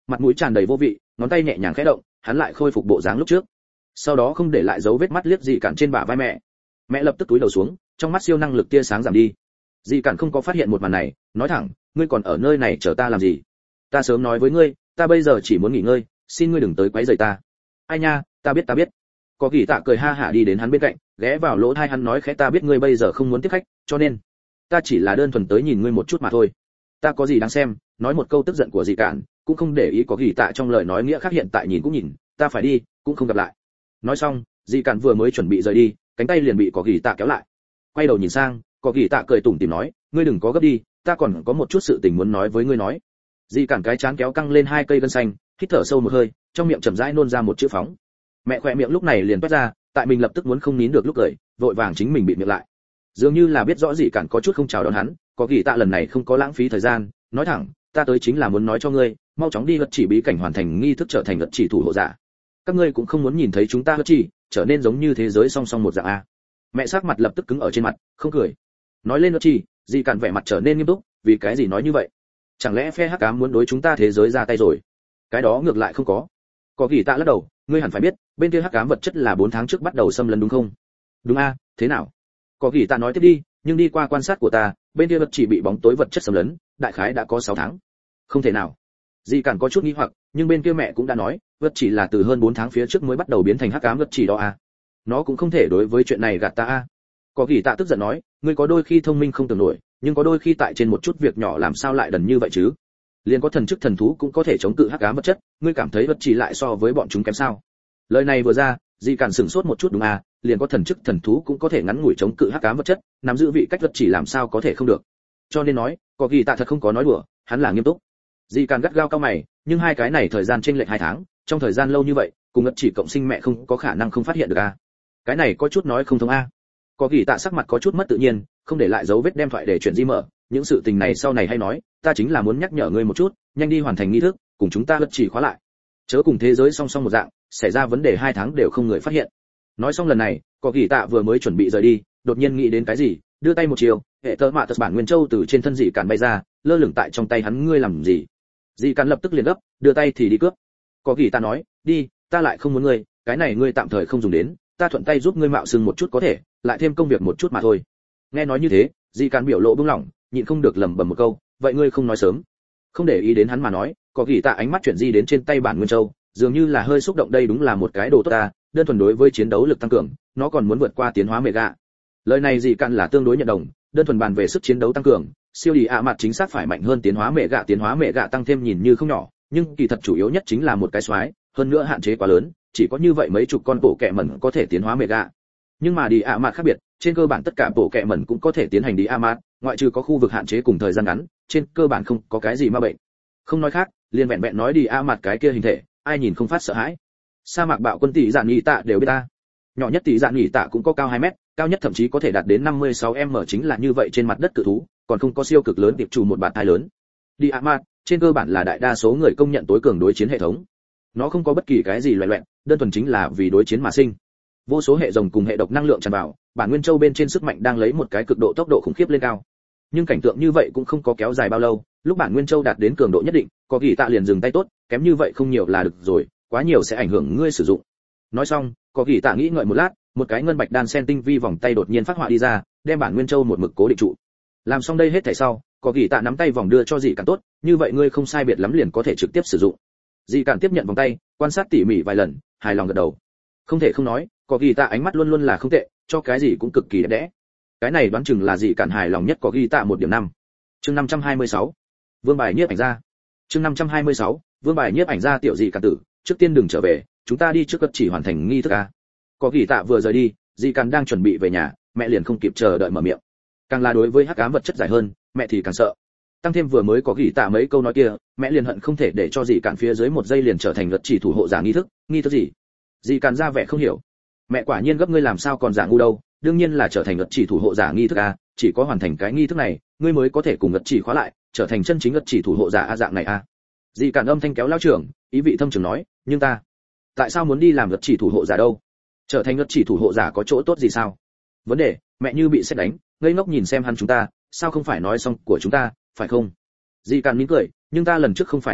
mặt mũi tràn đầy vô vị, ngón tay nhẹ nhàng khẽ động, hắn lại khôi phục bộ dáng lúc trước. Sau đó không để lại dấu vết mắt liếc Dị Cản trên bả vai mẹ. Mẹ lập tức túi đầu xuống, trong mắt siêu năng lực tia sáng giảm đi. Dị Cản không có phát hiện một màn này, nói thẳng, ngươi còn ở nơi này chờ ta làm gì? Ta sớm nói với ngươi, ta bây giờ chỉ muốn nghỉ ngơi, xin ngươi đừng tới quấy rầy ta. Ai nha, ta biết. Có Kỳ Tạ cười ha hả đi đến hắn bên cạnh, ghé vào lỗ tai hắn nói khẽ, ta biết ngươi bây giờ không muốn tiếp khách, cho nên ta chỉ là đơn thuần tới nhìn ngươi một chút mà thôi. Ta có gì đáng xem? Nói một câu tức giận của Dị Cản, cũng không để ý Có Kỳ Tạ trong lời nói nghĩa khác, hiện tại nhìn cũng nhìn, ta phải đi, cũng không gặp lại. Nói xong, Dị Cản vừa mới chuẩn bị rời đi, cánh tay liền bị Có Kỳ Tạ kéo lại. Quay đầu nhìn sang, Có Kỳ Tạ cười tủm tỉm nói, ngươi đừng có gấp đi, ta còn có một chút sự tình muốn nói với ngươi nói. Dị Cản cái trán kéo căng lên hai cây gân xanh, hít thở sâu một hơi, trong miệng chậm rãi nôn ra một chữ phóng. Mẹ khỏe miệng lúc này liền toát ra, tại mình lập tức muốn không nín được lúc cười, vội vàng chính mình bị miệng lại. Dường như là biết rõ Dị Cản có chút không chào đón hắn, Có Kỳ Tạ lần này không có lãng phí thời gian, nói thẳng, ta tới chính là muốn nói cho ngươi, mau chóng đi Vật Chỉ bí cảnh hoàn thành nghi thức trở thành Vật Chỉ thủ hộ giả. Các ngươi cũng không muốn nhìn thấy chúng ta Vật Chỉ trở nên giống như thế giới song song một dạng a. Mẹ sắc mặt lập tức cứng ở trên mặt, không cười. Nói lên Vật Chỉ, Dị Cản vẻ mặt trở nên nghiêm túc, vì cái gì nói như vậy? Chẳng lẽ phe hắc ám muốn đối chúng ta thế giới ra tay rồi? Cái đó ngược lại không có. Có Kỳ Tạ lắc đầu, ngươi hẳn phải biết, bên kia hắc ám vật chất là 4 tháng trước bắt đầu xâm lấn đúng không? Đúng a, thế nào? Có Kỳ Tạ nói tiếp đi, nhưng đi qua quan sát của ta, bên kia vật chỉ bị bóng tối vật chất xâm lấn, đại khái đã có 6 tháng. Không thể nào. Dị Cản có chút nghi hoặc, nhưng bên kia mẹ cũng đã nói, vật chỉ là từ hơn 4 tháng phía trước mới bắt đầu biến thành hắc ám vật chỉ đó a. Nó cũng không thể đối với chuyện này gạt ta a. Có Kỳ Tạ tức giận nói, ngươi có đôi khi thông minh không tưởng nổi, nhưng có đôi khi tại trên một chút việc nhỏ làm sao lại đần như vậy chứ? Liền có thần chức thần thú cũng có thể chống cự hắc ám vật chất, ngươi cảm thấy vật chỉ lại so với bọn chúng kém sao? Lời này vừa ra, Dị Cản sửng sốt một chút, đúng à, liền có thần chức thần thú cũng có thể ngắn ngủi chống cự hắc ám vật chất, nắm giữ vị cách vật chỉ làm sao có thể không được. Cho nên nói, Có Kỳ Tạ thật không có nói đùa, hắn là nghiêm túc. Dị Cản gắt gao cao mày, nhưng hai cái này thời gian chênh lệch 2 tháng, trong thời gian lâu như vậy, cùng vật chỉ cộng sinh mẹ không có khả năng không phát hiện được à? Cái này có chút nói không thông a. Có Kỳ Tạ sắc mặt có chút mất tự nhiên, không để lại dấu vết đem thoại để chuyển di mở, những sự tình này sau này hay nói, ta chính là muốn nhắc nhở ngươi một chút, nhanh đi hoàn thành nghi thức, cùng chúng ta vật chỉ khóa lại. Chớ cùng thế giới song song một dạng, xảy ra vấn đề 2 tháng đều không người phát hiện. Nói xong lần này, Có Kỳ Tạ vừa mới chuẩn bị rời đi, đột nhiên nghĩ đến cái gì, đưa tay một chiều, hệ tơ mạ tật bản nguyên châu từ trên thân Dị Cản bay ra, lơ lửng tại trong tay hắn, ngươi làm gì? Dị Cản lập tức liền gấp, đưa tay thì đi cướp. Có Kỳ Tạ nói, đi, ta lại không muốn ngươi, cái này ngươi tạm thời không dùng đến, ta thuận tay giúp ngươi mạo xưng một chút có thể, lại thêm công việc một chút mà thôi. Nghe nói như thế, Dị Cản biểu lộ buông lỏng, nhịn không được lẩm bẩm một câu, vậy ngươi không nói sớm. Không để ý đến hắn mà nói, Có Kỳ Tạ ánh mắt chuyển di đến trên tay bản nguyên châu, dường như là hơi xúc động, đây đúng là một cái đồ tốt ta, đơn thuần đối với chiến đấu lực tăng cường, nó còn muốn vượt qua tiến hóa mega. Lời này Dị Cản là tương đối nhận đồng, đơn thuần bàn về sức chiến đấu tăng cường, siêu đi ạ mặt chính xác phải mạnh hơn tiến hóa mega tăng thêm nhìn như không nhỏ, nhưng kỳ thật chủ yếu nhất chính là một cái xoái, hơn nữa hạn chế quá lớn, chỉ có như vậy mấy chục con bộ kẹ mẩn có thể tiến hóa mega. Nhưng mà đi ạ mặt khác biệt, trên cơ bản tất cả bộ kẹ mẩn cũng có thể tiến hành đi ạ mặt, ngoại trừ có khu vực hạn chế cùng thời gian ngắn, trên cơ bản không có cái gì ma bệnh. Không nói khác, liền vẹn vẹn nói đi ạ mặt cái kia hình thể, ai nhìn không phát sợ hãi. Sa mạc bạo quân tỷ dạn nhị tạ đều biết ta. Nhỏ nhất tỷ dạn nhị tạ cũng có cao 2 mét, cao nhất thậm chí có thể đạt đến 56m, chính là như vậy trên mặt đất cự thú, còn không có siêu cực lớn tiệp chủ một bạt thai lớn. Đi ạ mặt, trên cơ bản là đại đa số người công nhận tối cường đối chiến hệ thống. Nó không có bất kỳ cái gì loẹt loẹt, đơn thuần chính là vì đối chiến mà sinh. Vô số hệ rồng cùng hệ độc năng lượng tràn vào, bản nguyên châu bên trên sức mạnh đang lấy một cái cực độ tốc độ khủng khiếp lên cao. Nhưng cảnh tượng như vậy cũng không có kéo dài bao lâu, lúc bản nguyên châu đạt đến cường độ nhất định, Có Kỳ Tạ liền dừng tay, tốt, kém như vậy không nhiều là được rồi, quá nhiều sẽ ảnh hưởng ngươi sử dụng. Nói xong, Có Kỳ Tạ nghĩ ngợi một lát, một cái ngân bạch đan sen tinh vi vòng tay đột nhiên phát họa đi ra, đem bản nguyên châu một mực cố định trụ. Làm xong đây hết thảy sau, Có Kỳ Tạ nắm tay vòng đưa cho Dị Cản, tốt, như vậy ngươi không sai biệt lắm liền có thể trực tiếp sử dụng. Dị Cản tiếp nhận vòng tay, quan sát tỉ mỉ vài lần, hài lòng gật đầu. Không thể không nói, Có Kỳ Tạ ánh mắt luôn luôn là không tệ, cho cái gì cũng cực kỳ đẹp đẽ. Cái này đoán chừng là Dị Cản hài lòng nhất Có Kỳ Tạ 1.5. Chương 526. Vương bài nhiếp ảnh ra. Chương 526. Vương bài nhiếp ảnh ra, tiểu Dị Cản tử, trước tiên đừng trở về, chúng ta đi trước cất chỉ hoàn thành nghi thức a. Có Kỳ Tạ vừa rời đi, Dị Cản đang chuẩn bị về nhà, mẹ liền không kịp chờ đợi mở miệng. Càng là đối với hắc ám vật chất dài hơn, mẹ thì càng sợ. Tăng thêm vừa mới Có Kỳ Tạ mấy câu nói kia, mẹ liền hận không thể để cho Dị Cản phía dưới một giây liền trở thành vật chỉ thủ hộ giả nghi thức gì? Dị Cản ra vẻ không hiểu. Mẹ quả nhiên gấp, ngươi làm sao còn giả ngu đâu, đương nhiên là trở thành vật chỉ thủ hộ giả nghi thức a, chỉ có hoàn thành cái nghi thức này, ngươi mới có thể cùng vật chỉ khóa lại, trở thành chân chính vật chỉ thủ hộ giả a, dạng này a. Dị Cản âm thanh kéo lao trưởng, ý vị thâm trường nói, nhưng ta tại sao muốn đi làm vật chỉ thủ hộ giả đâu? Trở thành vật chỉ thủ hộ giả có chỗ tốt gì sao? Vấn đề, mẹ như bị sét đánh, ngây ngốc nhìn xem hắn, chúng ta sao không phải nói xong của chúng ta, phải không? Dị Cản mỉm cười, nhưng ta lần trước không phải nói đi,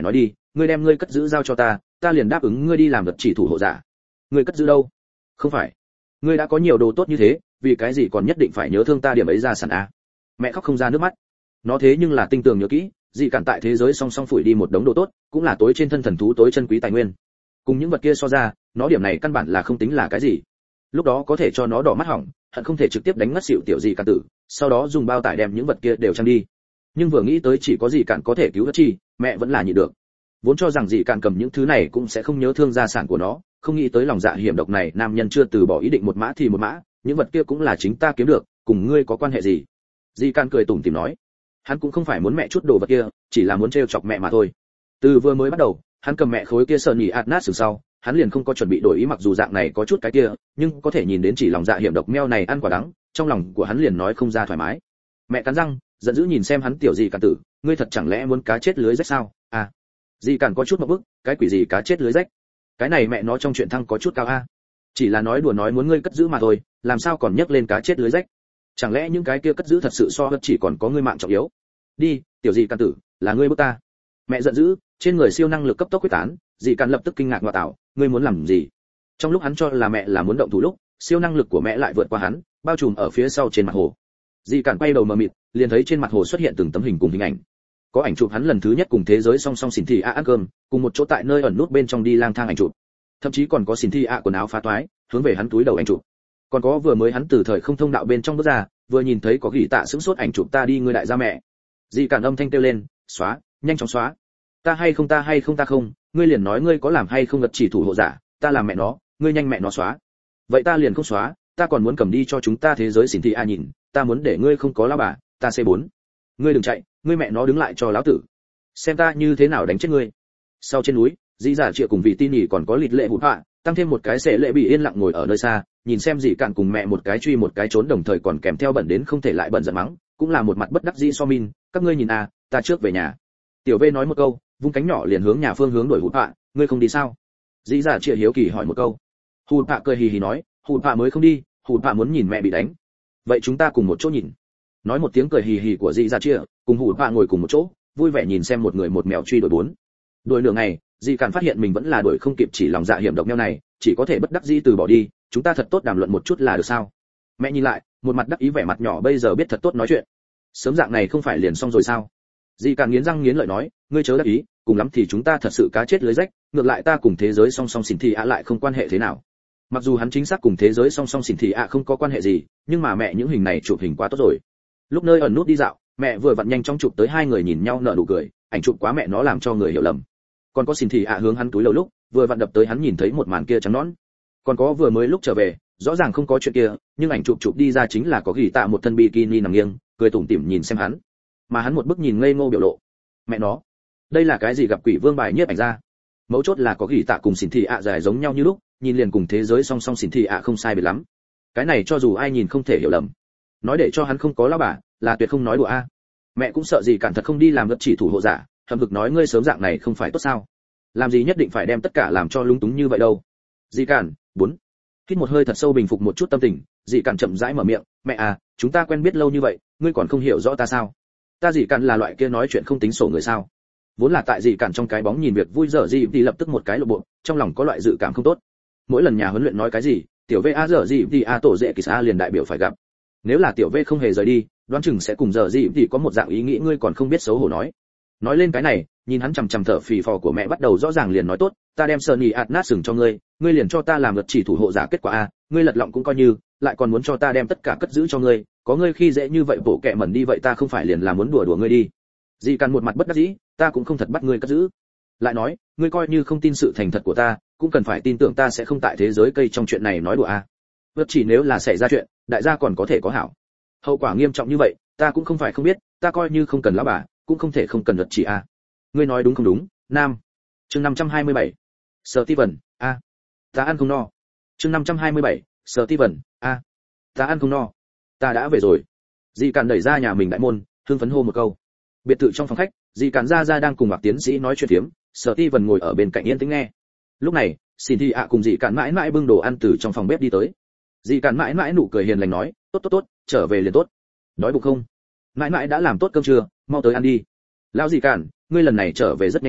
ngươi đem ngươi cất giữ giao cho ta, ta liền đáp ứng ngươi đi làm vật chỉ thủ hộ giả. Ngươi cất giữ đâu? Không phải, ngươi đã có nhiều đồ tốt như thế, vì cái gì còn nhất định phải nhớ thương ta điểm ấy ra sản a? Mẹ khóc không ra nước mắt. Nó thế nhưng là tinh tường nhớ kỹ, dị cản tại thế giới song song phủi đi một đống đồ tốt, cũng là tối trên thân thần thú tối chân quý tài nguyên. Cùng những vật kia so ra, nó điểm này căn bản là không tính là cái gì. Lúc đó có thể cho nó đỏ mắt hỏng, hận không thể trực tiếp đánh ngất xỉu tiểu dị cản tử, sau đó dùng bao tải đem những vật kia đều trang đi. Nhưng vừa nghĩ tới chỉ có dị cản có thể cứu vật chi, mẹ vẫn là nhịn được. Vốn cho rằng dị cản cầm những thứ này cũng sẽ không nhớ thương gia sản của nó, không nghĩ tới lòng dạ hiểm độc này nam nhân chưa từ bỏ ý định một mã thì một mã, những vật kia cũng là chính ta kiếm được, cùng ngươi có quan hệ gì? Dị cản cười tủm tỉm nói, hắn cũng không phải muốn mẹ chút đồ vật kia, chỉ là muốn trêu chọc mẹ mà thôi. Từ vừa mới bắt đầu, hắn cầm mẹ khối kia sờn nhỉ ạt nát sừng sau, hắn liền không có chuẩn bị đổi ý, mặc dù dạng này có chút cái kia, nhưng có thể nhìn đến chỉ lòng dạ hiểm độc meo này ăn quả đắng, trong lòng của hắn liền nói không ra thoải mái. Mẹ cắn răng, giận dữ nhìn xem hắn tiểu dị cản tử, ngươi thật chẳng lẽ muốn cá chết lưới rách sao? À, dị cản có chút ngượng bức, cái quỷ gì cá chết lưới rách? Cái này mẹ nó trong chuyện thăng có chút cao a. Chỉ là nói đùa nói muốn ngươi cất giữ mà thôi, làm sao còn nhắc lên cá chết lưới rách? Chẳng lẽ những cái kia cất giữ thật sự so chỉ còn có ngươi mạng trọng yếu? Đi, tiểu dị cản tử, là ngươi bức ta. Mẹ giận dữ, trên người siêu năng lực cấp tốc quyết tán, dị cản lập tức kinh ngạc ngọa tạo, ngươi muốn làm gì? Trong lúc hắn cho là mẹ là muốn động thủ lúc, siêu năng lực của mẹ lại vượt qua hắn, bao trùm ở phía sau trên mặt hồ. Dị cản quay đầu mờ mịt, liền thấy trên mặt hồ xuất hiện từng tấm hình cùng hình ảnh. Có ảnh chụp hắn lần thứ nhất cùng thế giới song song xỉn thị ăn cơm, cùng một chỗ tại nơi ẩn nút bên trong đi lang thang ảnh chụp. Thậm chí còn có xỉn thị quần áo phá toái, hướng về hắn túi đầu ảnh chụp. Còn có vừa mới hắn từ thời không thông đạo bên trong bước ra, vừa nhìn thấy có gỉ tạ sững sốt ảnh chụp ta đi ngươi đại gia mẹ. Dị cản âm thanh kêu lên, xóa, nhanh chóng xóa. Ta hay không ta không, ngươi liền nói ngươi có làm hay không ngật chỉ thủ hộ giả, ta làm mẹ nó, ngươi nhanh mẹ nó xóa. Vậy ta liền không xóa, ta còn muốn cầm đi cho chúng ta thế giới xỉn thị nhìn, ta muốn để ngươi không có lão bà, ta C4. Ngươi đừng chạy, ngươi mẹ nó đứng lại cho lão tử. Xem ta như thế nào đánh chết ngươi. Sau trên núi, Dĩ Giả Triệu cùng vị tin nhỉ còn có lịt lệ hụt họa, tăng thêm một cái sẽ lệ bị yên lặng ngồi ở nơi xa, nhìn xem Dĩ Cản cùng mẹ một cái truy một cái trốn đồng thời còn kèm theo bẩn đến không thể lại bẩn giận mắng, cũng là một mặt bất đắc dĩ so min, các ngươi nhìn à, ta trước về nhà. Tiểu V nói một câu, vung cánh nhỏ liền hướng nhà phương hướng đuổi hụt họa, ngươi không đi sao? Dĩ Giả Triệu hiếu kỳ hỏi một câu. Hụt họa cười hì hì nói, hụt họa mới không đi, hụt họa muốn nhìn mẹ bị đánh. Vậy chúng ta cùng một chỗ nhìn. Nói một tiếng cười hì hì của Dĩ Giả Triệu, cùng hụt họa ngồi cùng một chỗ, vui vẻ nhìn xem một người một mèo truy đuổi bốn. Đuổi nửa ngày, Dĩ Cản phát hiện mình vẫn là đuổi không kịp, chỉ lòng dạ hiểm độc nhau này, chỉ có thể bất đắc dĩ từ bỏ đi, chúng ta thật tốt đàm luận một chút là được sao? Mẹ nhìn lại, một mặt đắc ý vẻ mặt nhỏ bây giờ biết thật tốt nói chuyện. Sớm dạng này không phải liền xong rồi sao? Dĩ Cản nghiến răng nghiến lợi nói, ngươi chớ đắc ý, cùng lắm thì chúng ta thật sự cá chết lưới rách, ngược lại ta cùng thế giới song song xỉn thị lại không quan hệ thế nào. Mặc dù hắn chính xác cùng thế giới song song xỉn thị không có quan hệ gì, nhưng mà mẹ những hình này chụp hình quá tốt rồi. Lúc nơi ẩn nút đi dạo, mẹ vừa vặn nhanh chóng chụp tới hai người nhìn nhau nở nụ cười, ảnh chụp quá mẹ nó làm cho người hiểu lầm. Còn có xỉn thị hướng hắn túi lầu lúc, vừa vặn đập tới hắn nhìn thấy một màn kia trắng nõn. Còn có vừa mới lúc trở về, rõ ràng không có chuyện kia, nhưng ảnh chụp đi ra chính là có gỉ tạ một thân bikini nằm nghiêng, cười tủm tỉm nhìn xem hắn. Mà hắn một bức nhìn ngây ngô biểu lộ. Mẹ nó, đây là cái gì gặp quỷ vương bài nhiếp ảnh ra? Mấu chốt là có gỉ tạ cùng xỉn thị dài giống nhau như lúc, nhìn liền cùng thế giới song song xỉn thị không sai biệt lắm. Cái này cho dù ai nhìn không thể hiểu lầm. Nói để cho hắn không có lão bà, là tuyệt không nói đùa a. Mẹ cũng sợ gì cản thật không đi làm vật chỉ thủ hộ giả, hầm hực nói ngươi sớm dạng này không phải tốt sao? Làm gì nhất định phải đem tất cả làm cho lung túng như vậy đâu? Dĩ Cản, 4. Hít một hơi thật sâu bình phục một chút tâm tình, Dĩ Cản chậm rãi mở miệng, mẹ à, chúng ta quen biết lâu như vậy, ngươi còn không hiểu rõ ta sao? Ta Dĩ Cản là loại kia nói chuyện không tính sổ người sao? Vốn là tại Dĩ Cản trong cái bóng nhìn việc vui dở gì thì lập tức một cái lộ bộ, trong lòng có loại dự cảm không tốt. Mỗi lần nhà huấn luyện nói cái gì, tiểu V a dở gì thì tổ dễ kỳ sa liền đại biểu phải gặp. Nếu là tiểu V không hề rời đi, đoán chừng sẽ cùng dở gì thì có một dạng ý nghĩ ngươi còn không biết xấu hổ nói. Nói lên cái này, nhìn hắn chằm chằm thở phì phò của mẹ bắt đầu rõ ràng liền nói tốt, ta đem sơn nhị ạt nát sừng cho ngươi, ngươi liền cho ta làm vật chỉ thủ hộ giả kết quả a, ngươi lật lọng cũng coi như, lại còn muốn cho ta đem tất cả cất giữ cho ngươi, có ngươi khi dễ như vậy bổ kẹ mẩn đi vậy ta không phải liền là muốn đùa ngươi đi. Dĩ Cản một mặt bất đắc dĩ, ta cũng không thật bắt ngươi cất giữ. Lại nói, ngươi coi như không tin sự thành thật của ta, cũng cần phải tin tưởng ta sẽ không tại thế giới cây trong chuyện này nói đùa a. Vật chỉ nếu là xảy ra chuyện, đại gia còn có thể có hảo. Hậu quả nghiêm trọng như vậy, ta cũng không phải không biết, ta coi như không cần lão bà, cũng không thể không cần vật chỉ a. Ngươi nói đúng không đúng, Nam. Chương 527. Steven, a. Ta ăn không no. Chương 527. Steven, a. Ta ăn không no. Ta đã về rồi. Dĩ Cản đẩy ra nhà mình đại môn, hưng phấn hô một câu. Biệt thự trong phòng khách, Dĩ Cản ra đang cùng Mạc tiến sĩ nói chuyện phiếm, Steven ngồi ở bên cạnh yên tĩnh nghe. Lúc này, Xin Thị cùng Dĩ Cản mãi mãi bưng đồ ăn từ trong phòng bếp đi tới. Dĩ Cản mãi mãi nụ cười hiền lành nói, tốt, trở về liền tốt. Đói bụng không? Mãi mãi đã làm tốt cơm trưa, mau tới ăn đi. Lão Dĩ Cản, ngươi lần này trở về rất nhanh a,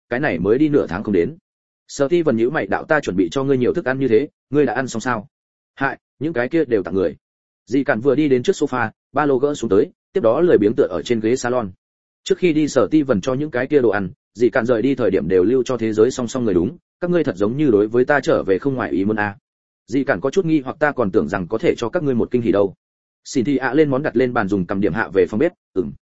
cái này mới đi nửa tháng không đến. Steven nhíu mày, đạo ta chuẩn bị cho ngươi nhiều thức ăn như thế, ngươi đã ăn xong sao? Hại, những cái kia đều tặng người. Dì Cản vừa đi đến trước sofa, ba lô gỡ xuống tới, tiếp đó lười biếng tựa ở trên ghế salon. Trước khi đi Steven cho những cái kia đồ ăn, dì Cản rời đi thời điểm đều lưu cho thế giới song song người đúng, các ngươi thật giống như đối với ta trở về không ngoài ý muốn a. Dì Cản có chút nghi hoặc, ta còn tưởng rằng có thể cho các ngươi một kinh hỉ đâu. Xin thì ạ lên món đặt lên bàn dùng cầm điểm hạ về phòng bếp,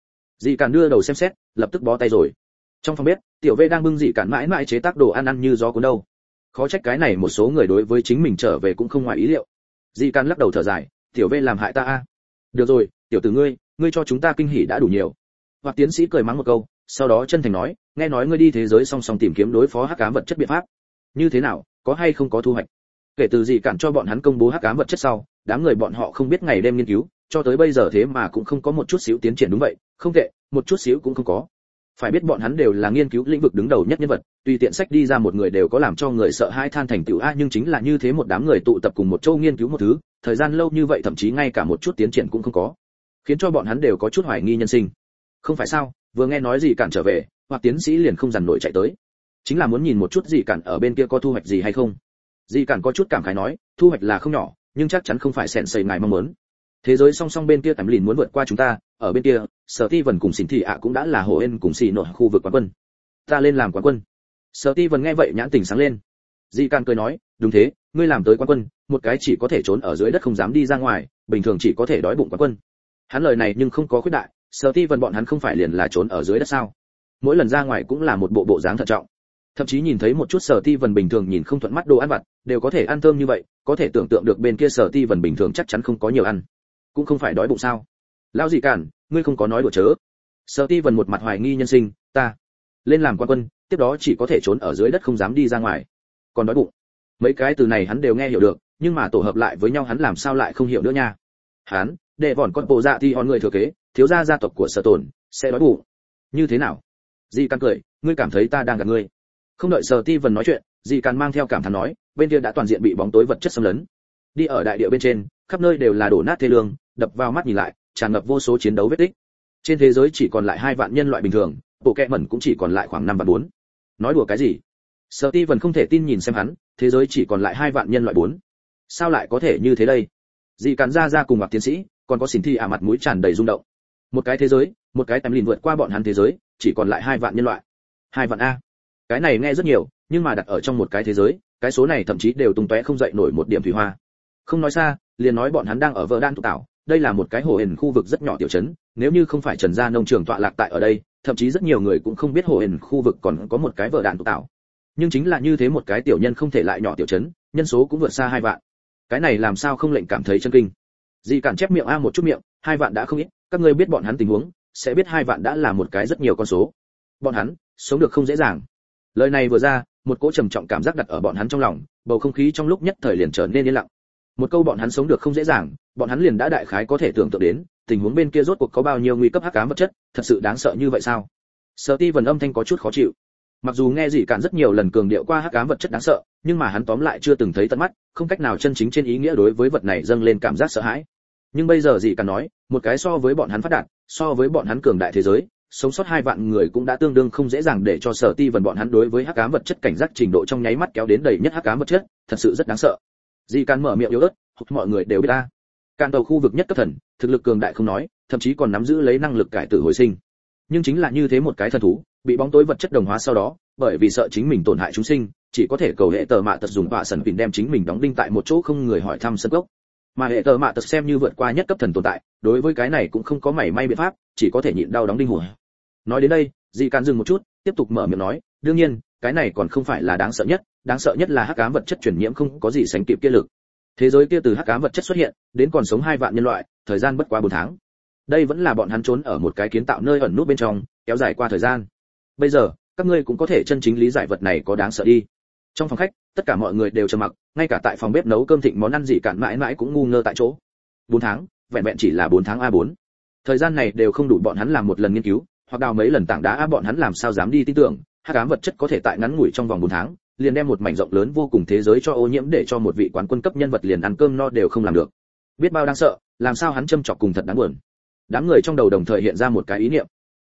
Dì Cản đưa đầu xem xét, lập tức bó tay rồi. Trong phòng bếp, Tiểu V đang bưng Dì Cản mãi mãi chế tác đồ ăn như gió cuốn đâu. Khó trách cái này một số người đối với chính mình trở về cũng không ngoài ý liệu. Dì Cản lắc đầu thở dài, Tiểu V làm hại ta a. Được rồi, tiểu tử ngươi cho chúng ta kinh hỉ đã đủ nhiều. Hoặc tiến sĩ cười mắng một câu, sau đó chân thành nói, nghe nói ngươi đi thế giới song song tìm kiếm đối phó hắc ám vật chất biện pháp. Như thế nào, có hay không có thu hoạch? Kể từ Dì Cản cho bọn hắn công bố hắc ám vật chất sau, đám người bọn họ không biết ngày đêm nghiên cứu, cho tới bây giờ thế mà cũng không có một chút xíu tiến triển. Đúng vậy, không tệ, một chút xíu cũng không có. Phải biết bọn hắn đều là nghiên cứu lĩnh vực đứng đầu nhất nhân vật, tùy tiện sách đi ra một người đều có làm cho người sợ hãi than thành tựu a, nhưng chính là như thế một đám người tụ tập cùng một chỗ nghiên cứu một thứ, thời gian lâu như vậy thậm chí ngay cả một chút tiến triển cũng không có, khiến cho bọn hắn đều có chút hoài nghi nhân sinh. Không phải sao, vừa nghe nói Dì Cản trở về, Hoặc tiến sĩ liền không dằn nổi chạy tới, chính là muốn nhìn một chút Dì Cản ở bên kia có thu hoạch gì hay không. Dì Cản có chút cảm khái nói, thu hoạch là không nhỏ, nhưng chắc chắn không phải sèn sầy ngài mong muốn. Thế giới song song bên kia tầm lìn muốn vượt qua chúng ta, ở bên kia, Steven cùng Xin Thị ạ cũng đã là hồ ên cùng xì nội khu vực quán quân. Ta lên làm quán quân. Steven nghe vậy nhãn tình sáng lên. Dì Cản cười nói, đúng thế, ngươi làm tới quán quân, một cái chỉ có thể trốn ở dưới đất không dám đi ra ngoài, bình thường chỉ có thể đói bụng quán quân. Hắn lời này nhưng không có khuyết đại, Steven bọn hắn không phải liền là trốn ở dưới đất sao? Mỗi lần ra ngoài cũng là một bộ dáng thận trọng. Thậm chí nhìn thấy một chút Steven bình thường nhìn không thuận mắt đồ ăn vặt, đều có thể ăn thơm như vậy, có thể tưởng tượng được bên kia Steven bình thường chắc chắn không có nhiều ăn, cũng không phải đói bụng sao? Lão Dì Cản, ngươi không có nói đùa chớ. Steven một mặt hoài nghi nhân sinh, ta lên làm quan quân, tiếp đó chỉ có thể trốn ở dưới đất không dám đi ra ngoài, còn đói bụng. Mấy cái từ này hắn đều nghe hiểu được, nhưng mà tổ hợp lại với nhau hắn làm sao lại không hiểu nữa nha. Hắn, để vòn con bộ dạ thì hòn người thừa kế, thiếu gia gia tộc của Sở Tồn, sẽ đói bụng. Như thế nào? Dì Cản cười, ngươi cảm thấy ta đang gạt ngươi? Không đợi Steven nói chuyện, Dì Cản mang theo cảm thán nói, bên kia đã toàn diện bị bóng tối vật chất xâm lấn. Đi ở đại địa bên trên, khắp nơi đều là đổ nát thê lương, đập vào mắt nhìn lại, tràn ngập vô số chiến đấu vết tích. Trên thế giới chỉ còn lại 2 vạn nhân loại bình thường, bộ kệ mẩn cũng chỉ còn lại khoảng 5 và 4. Nói đùa cái gì? Steven không thể tin nhìn xem hắn, thế giới chỉ còn lại 2 vạn nhân loại 4. Sao lại có thể như thế đây? Dì Cản ra cùng Hoặc tiến sĩ, còn có Xin Thi à mặt mũi tràn đầy rung động. Một cái thế giới, một cái tầm lìn vượt qua bọn hắn thế giới, chỉ còn lại 2 vạn nhân loại. 2 vạn a. Cái này nghe rất nhiều, nhưng mà đặt ở trong một cái thế giới, cái số này thậm chí đều tung tóe không dậy nổi một điểm thủy hoa. Không nói xa, liền nói bọn hắn đang ở Vợ Đan tụ tạo, đây là một cái hồ hển khu vực rất nhỏ tiểu trấn, nếu như không phải Trần gia nông trường tọa lạc tại ở đây, thậm chí rất nhiều người cũng không biết hồ hển khu vực còn có một cái Vợ Đan tụ tạo. Nhưng chính là như thế một cái tiểu nhân không thể lại nhỏ tiểu trấn, nhân số cũng vượt xa 2 vạn. Cái này làm sao không lệnh cảm thấy chân kinh. Dì Cản chép miệng a một chút miệng, 2 vạn đã không ít, các ngươi biết bọn hắn tình huống, sẽ biết 2 vạn đã là một cái rất nhiều con số. Bọn hắn sống được không dễ dàng. Lời này vừa ra, một cỗ trầm trọng cảm giác đặt ở bọn hắn trong lòng, bầu không khí trong lúc nhất thời liền trở nên yên lặng. Một câu bọn hắn sống được không dễ dàng, bọn hắn liền đã đại khái có thể tưởng tượng đến, tình huống bên kia rốt cuộc có bao nhiêu nguy cấp hắc ám vật chất, thật sự đáng sợ như vậy sao? Steven âm thanh có chút khó chịu. Mặc dù nghe Dì Cản rất nhiều lần cường điệu qua hắc ám vật chất đáng sợ, nhưng mà hắn tóm lại chưa từng thấy tận mắt, không cách nào chân chính trên ý nghĩa đối với vật này dâng lên cảm giác sợ hãi. Nhưng bây giờ Dì Cản nói, một cái so với bọn hắn phát đạt, so với bọn hắn cường đại thế giới, sống sót 2 vạn người cũng đã tương đương không dễ dàng để cho Steven bọn hắn đối với hắc ám vật chất cảnh giác trình độ trong nháy mắt kéo đến đầy nhất hắc ám vật chất, thật sự rất đáng sợ. Dì Cản mở miệng yếu ớt, mọi người đều biết ta. Càn tàu khu vực nhất cấp thần, thực lực cường đại không nói, thậm chí còn nắm giữ lấy năng lực cải tử hồi sinh. Nhưng chính là như thế một cái thần thú, bị bóng tối vật chất đồng hóa sau đó, bởi vì sợ chính mình tổn hại chúng sinh, chỉ có thể cầu hệ tờ mạ tật dùng họa sần pin đem chính mình đóng đinh tại một chỗ không người hỏi thăm sân gốc. Mà hệ tờ mạ tật xem như vượt qua nhất cấp thần tồn tại, đối với cái này cũng không có mảy may biện pháp, chỉ có thể nhịn đau đóng đinh hùa. Nói đến đây, Dì Cản dừng một chút, tiếp tục mở miệng nói, đương nhiên, cái này còn không phải là đáng sợ nhất là hắc ám vật chất truyền nhiễm không có gì sánh kịp kia lực. Thế giới kia từ hắc ám vật chất xuất hiện, đến còn sống 2 vạn nhân loại, thời gian bất quá 4 tháng. Đây vẫn là bọn hắn trốn ở một cái kiến tạo nơi ẩn nút bên trong, kéo dài qua thời gian. Bây giờ, các ngươi cũng có thể chân chính lý giải vật này có đáng sợ đi. Trong phòng khách, tất cả mọi người đều trầm mặc, ngay cả tại phòng bếp nấu cơm thịnh món ăn Dì Cản mãi mãi cũng ngu ngơ tại chỗ. 4 tháng, vẹn vẹn chỉ là 4 tháng A4. Thời gian này đều không đủ bọn hắn làm một lần nghiên cứu, hoặc đào mấy lần tảng đá bọn hắn làm sao dám đi tin tưởng, hắc ám vật chất có thể tại ngắn ngủi trong vòng 4 tháng, liền đem một mảnh rộng lớn vô cùng thế giới cho ô nhiễm, để cho một vị quán quân cấp nhân vật liền ăn cơm no đều không làm được. Biết bao đáng sợ, làm sao hắn châm chọc cùng thật đáng buồn. Đám người trong đầu đồng thời hiện ra một cái ý niệm.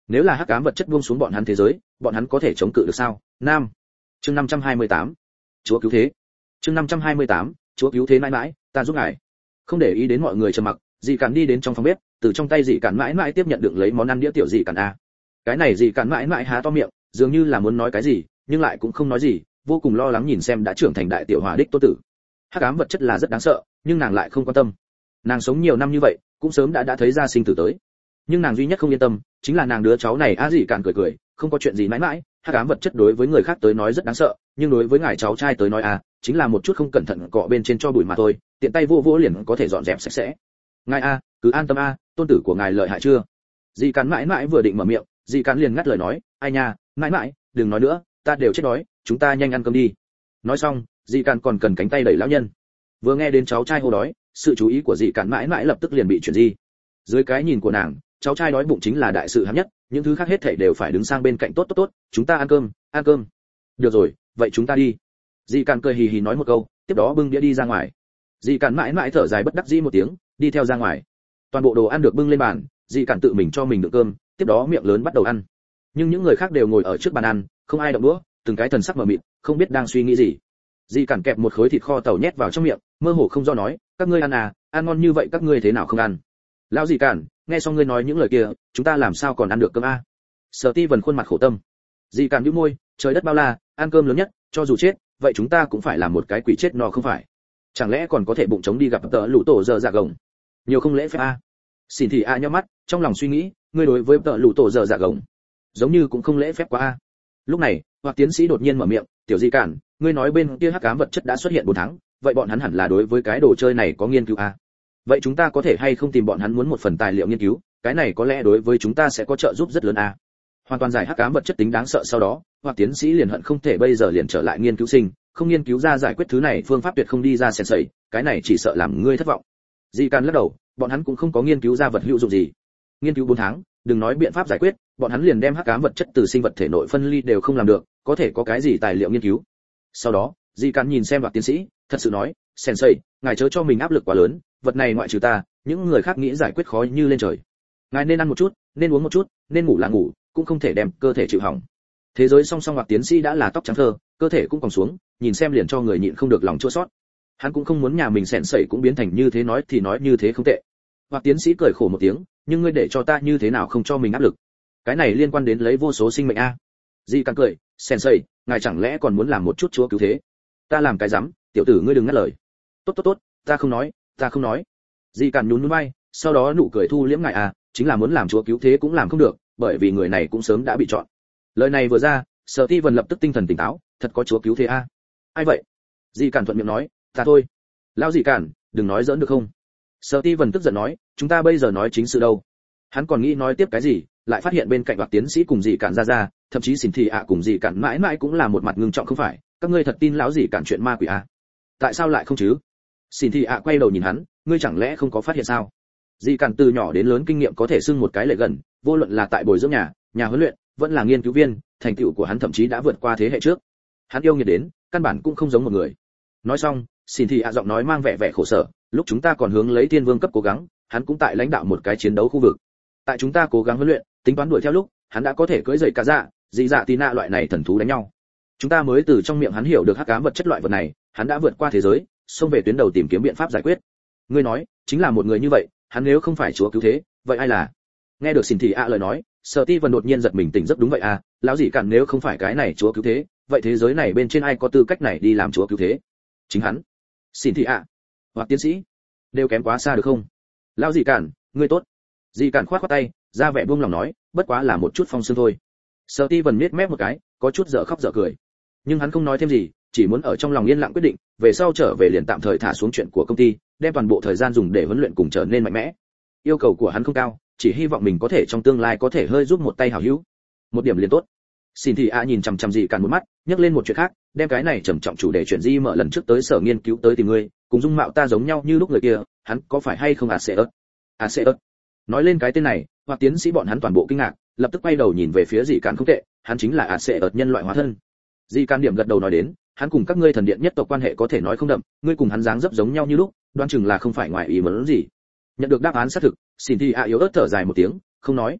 Nếu là hắc ám vật chất buông xuống bọn hắn thế giới, bọn hắn có thể chống cự được sao? Nam. Chương 528. Chúa cứu thế. Chương 528. Chúa cứu thế mãi mãi, ta giúp ngài. Không để ý đến mọi người trầm mặc, Dị Cản đi đến trong phòng bếp, từ trong tay Dị Cản mãi mãi tiếp nhận đựng lấy món ăn đĩa tiểu Dị Cản a. Cái này Dị Cản mãi mãi há to miệng, dường như là muốn nói cái gì, nhưng lại cũng không nói gì, vô cùng lo lắng nhìn xem đã trưởng thành đại tiểu hòa đích Tô Tử. Hắc ám vật chất là rất đáng sợ, nhưng nàng lại không quan tâm. Nàng sống nhiều năm như vậy, cũng sớm đã thấy ra sinh tử tới. Nhưng nàng duy nhất không yên tâm, chính là nàng đứa cháu này a. Dị Cản cười cười, không có chuyện gì mãi mãi, hắc ám vật chất đối với người khác tới nói rất đáng sợ, nhưng đối với ngài cháu trai tới nói chính là một chút không cẩn thận cọ bên trên cho bụi mà thôi, tiện tay vô vô liền có thể dọn dẹp sạch sẽ. Ngài cứ an tâm tôn tử của ngài lợi hại chưa? Dị Cản mãi mãi vừa định mở miệng, Dị Cản liền ngắt lời nói, ai nha, mãi mãi, đừng nói nữa, ta đều chết đói, chúng ta nhanh ăn cơm đi. Nói xong, Dị Cản còn cần cánh tay đẩy lão nhân. Vừa nghe đến cháu trai hô đói, sự chú ý của Dị Cản mãi mãi lập tức liền bị chuyển di. Dưới cái nhìn của nàng, cháu trai đói bụng chính là đại sự hấp nhất, những thứ khác hết thảy đều phải đứng sang bên cạnh. Tốt, chúng ta ăn cơm. Được rồi, vậy chúng ta đi. Dị Cản cười hì hì nói một câu, tiếp đó bưng đĩa đi ra ngoài. Dị Cản mãi mãi thở dài bất đắc dĩ một tiếng, đi theo ra ngoài. Toàn bộ đồ ăn được bưng lên bàn, Dị Cản tự mình cho mình đựng cơm, tiếp đó miệng lớn bắt đầu ăn. Nhưng những người khác đều ngồi ở trước bàn ăn, không ai động đũa, từng cái thần sắc mờ mịt, không biết đang suy nghĩ gì. Dị Cản kẹp một khối thịt kho tàu nhét vào trong miệng, mơ hồ không do nói, các ngươi ăn ăn ngon như vậy các ngươi thế nào không ăn? Lão Dị Cản, nghe xong ngươi nói những lời kia, chúng ta làm sao còn ăn được cơm Sở Ti Vân khuôn mặt khổ tâm. Dị Cản nhíu môi, trời đất bao la, ăn cơm lớn nhất, cho dù chết, vậy chúng ta cũng phải làm một cái quỷ chết no không phải? Chẳng lẽ còn có thể bụng trống đi gặp tợ lũ tổ giờ dạ gồng? Nhiều không lễ phép Xin thì nhíu mắt, trong lòng suy nghĩ, ngươi đối với tợ lũ tổ giờ dạ gồng, giống như cũng không lễ phép quá Lúc này, Hoặc tiến sĩ đột nhiên mở miệng, "Tiểu Dị Cản, ngươi nói bên kia hắc ám vật chất đã xuất hiện 4 tháng, vậy bọn hắn hẳn là đối với cái đồ chơi này có nghiên cứu Vậy chúng ta có thể hay không tìm bọn hắn muốn một phần tài liệu nghiên cứu, cái này có lẽ đối với chúng ta sẽ có trợ giúp rất lớn Hoàn toàn giải hắc ám vật chất tính đáng sợ sau đó, Hoặc tiến sĩ liền hận không thể bây giờ liền trở lại nghiên cứu sinh, không nghiên cứu ra giải quyết thứ này phương pháp tuyệt không đi ra sèn sẩy, cái này chỉ sợ làm ngươi thất vọng. Dị Cản lắc đầu, bọn hắn cũng không có nghiên cứu ra vật hữu dụng gì. Nghiên cứu 4 tháng, đừng nói biện pháp giải quyết, bọn hắn liền đem hắc ám vật chất từ sinh vật thể nội phân ly đều không làm được, có thể có cái gì tài liệu nghiên cứu. Sau đó, Dị Cản nhìn xem Hoặc tiến sĩ, thật sự nói, "Sensei, ngài chớ cho mình áp lực quá lớn, vật này ngoại trừ ta, những người khác nghĩ giải quyết khó như lên trời. Ngài nên ăn một chút, nên uống một chút, nên ngủ là ngủ, cũng không thể đem cơ thể chịu hỏng." Thế giới song song Hoặc tiến sĩ đã là tóc trắng phơ, cơ thể cũng còng xuống, nhìn xem liền cho người nhịn không được lòng chua xót. Hắn cũng không muốn nhà mình Sensei cũng biến thành như thế, nói thì nói như thế không tệ. Hoặc tiến sĩ cười khổ một tiếng, "Nhưng ngươi để cho ta như thế nào không cho mình áp lực? Cái này liên quan đến lấy vô số sinh mệnh Dị Cản cười, "Sensei, ngài chẳng lẽ còn muốn làm một chút chúa cứu thế?" "Ta làm cái rắm, tiểu tử ngươi đừng ngắt lời." Tốt, ta không nói. Dị Cản nhún nhún vai, sau đó nụ cười thu liễm, "Ngài chính là muốn làm chúa cứu thế cũng làm không được, bởi vì người này cũng sớm đã bị chọn." Lời này vừa ra, Sở Ti Vân lập tức tinh thần tỉnh táo, "Thật có chúa cứu thế Ai vậy?" Dị Cản thuận miệng nói, "Ta thôi." "Lão Dị Cản, đừng nói giỡn được không?" Sở Ti Vân tức giận nói, "Chúng ta bây giờ nói chính sự đâu." Hắn còn nghĩ nói tiếp cái gì, lại phát hiện bên cạnh Hoặc tiến sĩ cùng Dị Cản ra, thậm chí Xỉn Thị cùng Dị Cản mãi mãi cũng là một mặt ngưng trọng, "Không phải, các ngươi thật tin lão Dị Cản chuyện ma quỷ Tại sao lại không chứ?" Xỉn Thị quay đầu nhìn hắn, "Ngươi chẳng lẽ không có phát hiện sao? Dị Cản từ nhỏ đến lớn kinh nghiệm có thể xưng một cái lệ gần, vô luận là tại bồi dưỡng nhà huấn luyện, vẫn là nghiên cứu viên, thành tựu của hắn thậm chí đã vượt qua thế hệ trước. Hắn yêu nghiệt đến, căn bản cũng không giống một người." Nói xong, Xỉn Thị giọng nói mang vẻ khổ sở, "Lúc chúng ta còn hướng lấy Tiên Vương cấp cố gắng, hắn cũng tại lãnh đạo một cái chiến đấu khu vực. Tại chúng ta cố gắng huấn luyện, tính toán đuổi theo lúc, hắn đã có thể cưỡi dậy cả dạ, dị dạ Tina loại này thần thú đánh nhau. Chúng ta mới từ trong miệng hắn hiểu được hắc ám vật chất loại vật này, hắn đã vượt qua thế giới, xông về tuyến đầu tìm kiếm biện pháp giải quyết. Ngươi nói, chính là một người như vậy, hắn nếu không phải chúa cứu thế, vậy ai là?" Nghe được Xỉn Thị lời nói, Sở Ti Vân đột nhiên giật mình tỉnh giấc, "Đúng vậy lão Dị Cản nếu không phải cái này chúa cứu thế, vậy thế giới này bên trên ai có tư cách này đi làm chúa cứu thế?" "Chính hắn." Xỉn Thị Hoặc tiến sĩ, đều kém quá xa được không? "Lão Dị Cản, ngươi tốt." Dị Cản khoát tay, ra vẻ buông lòng nói, "Bất quá là một chút phong sương thôi." Sở Ti Vân nhếch mép một cái, có chút dở khóc dở cười. Nhưng hắn không nói thêm gì, chỉ muốn ở trong lòng yên lặng quyết định, về sau trở về liền tạm thời thả xuống chuyện của công ty, đem toàn bộ thời gian dùng để huấn luyện cùng trở nên mạnh mẽ. Yêu cầu của hắn không cao, chỉ hy vọng mình có thể trong tương lai có thể hơi giúp một tay hảo hữu. Một điểm liền tốt. Xin Thị nhìn chằm chằm Dị Cản một mắt, nhắc lên một chuyện khác, đem cái này trầm trọng chủ đề chuyển di mở lần trước tới sở nghiên cứu tới tìm ngươi, cùng dung mạo ta giống nhau như lúc người kia, hắn có phải hay không Aseus? Nói lên cái tên này, Hoặc tiến sĩ bọn hắn toàn bộ kinh ngạc, lập tức quay đầu nhìn về phía Dị Cản, "Không tệ, hắn chính là Aseus nhân loại hóa thân." Dị Cản điểm gật đầu nói đến, "Hắn cùng các ngươi thần điện nhất tộc quan hệ có thể nói không đậm, ngươi cùng hắn dáng dấp giống nhau như lúc, đoán chừng là không phải ngoài ý muốn gì." Nhận được đáp án xác thực, Xin Thị yếu ớt thở dài một tiếng, không nói.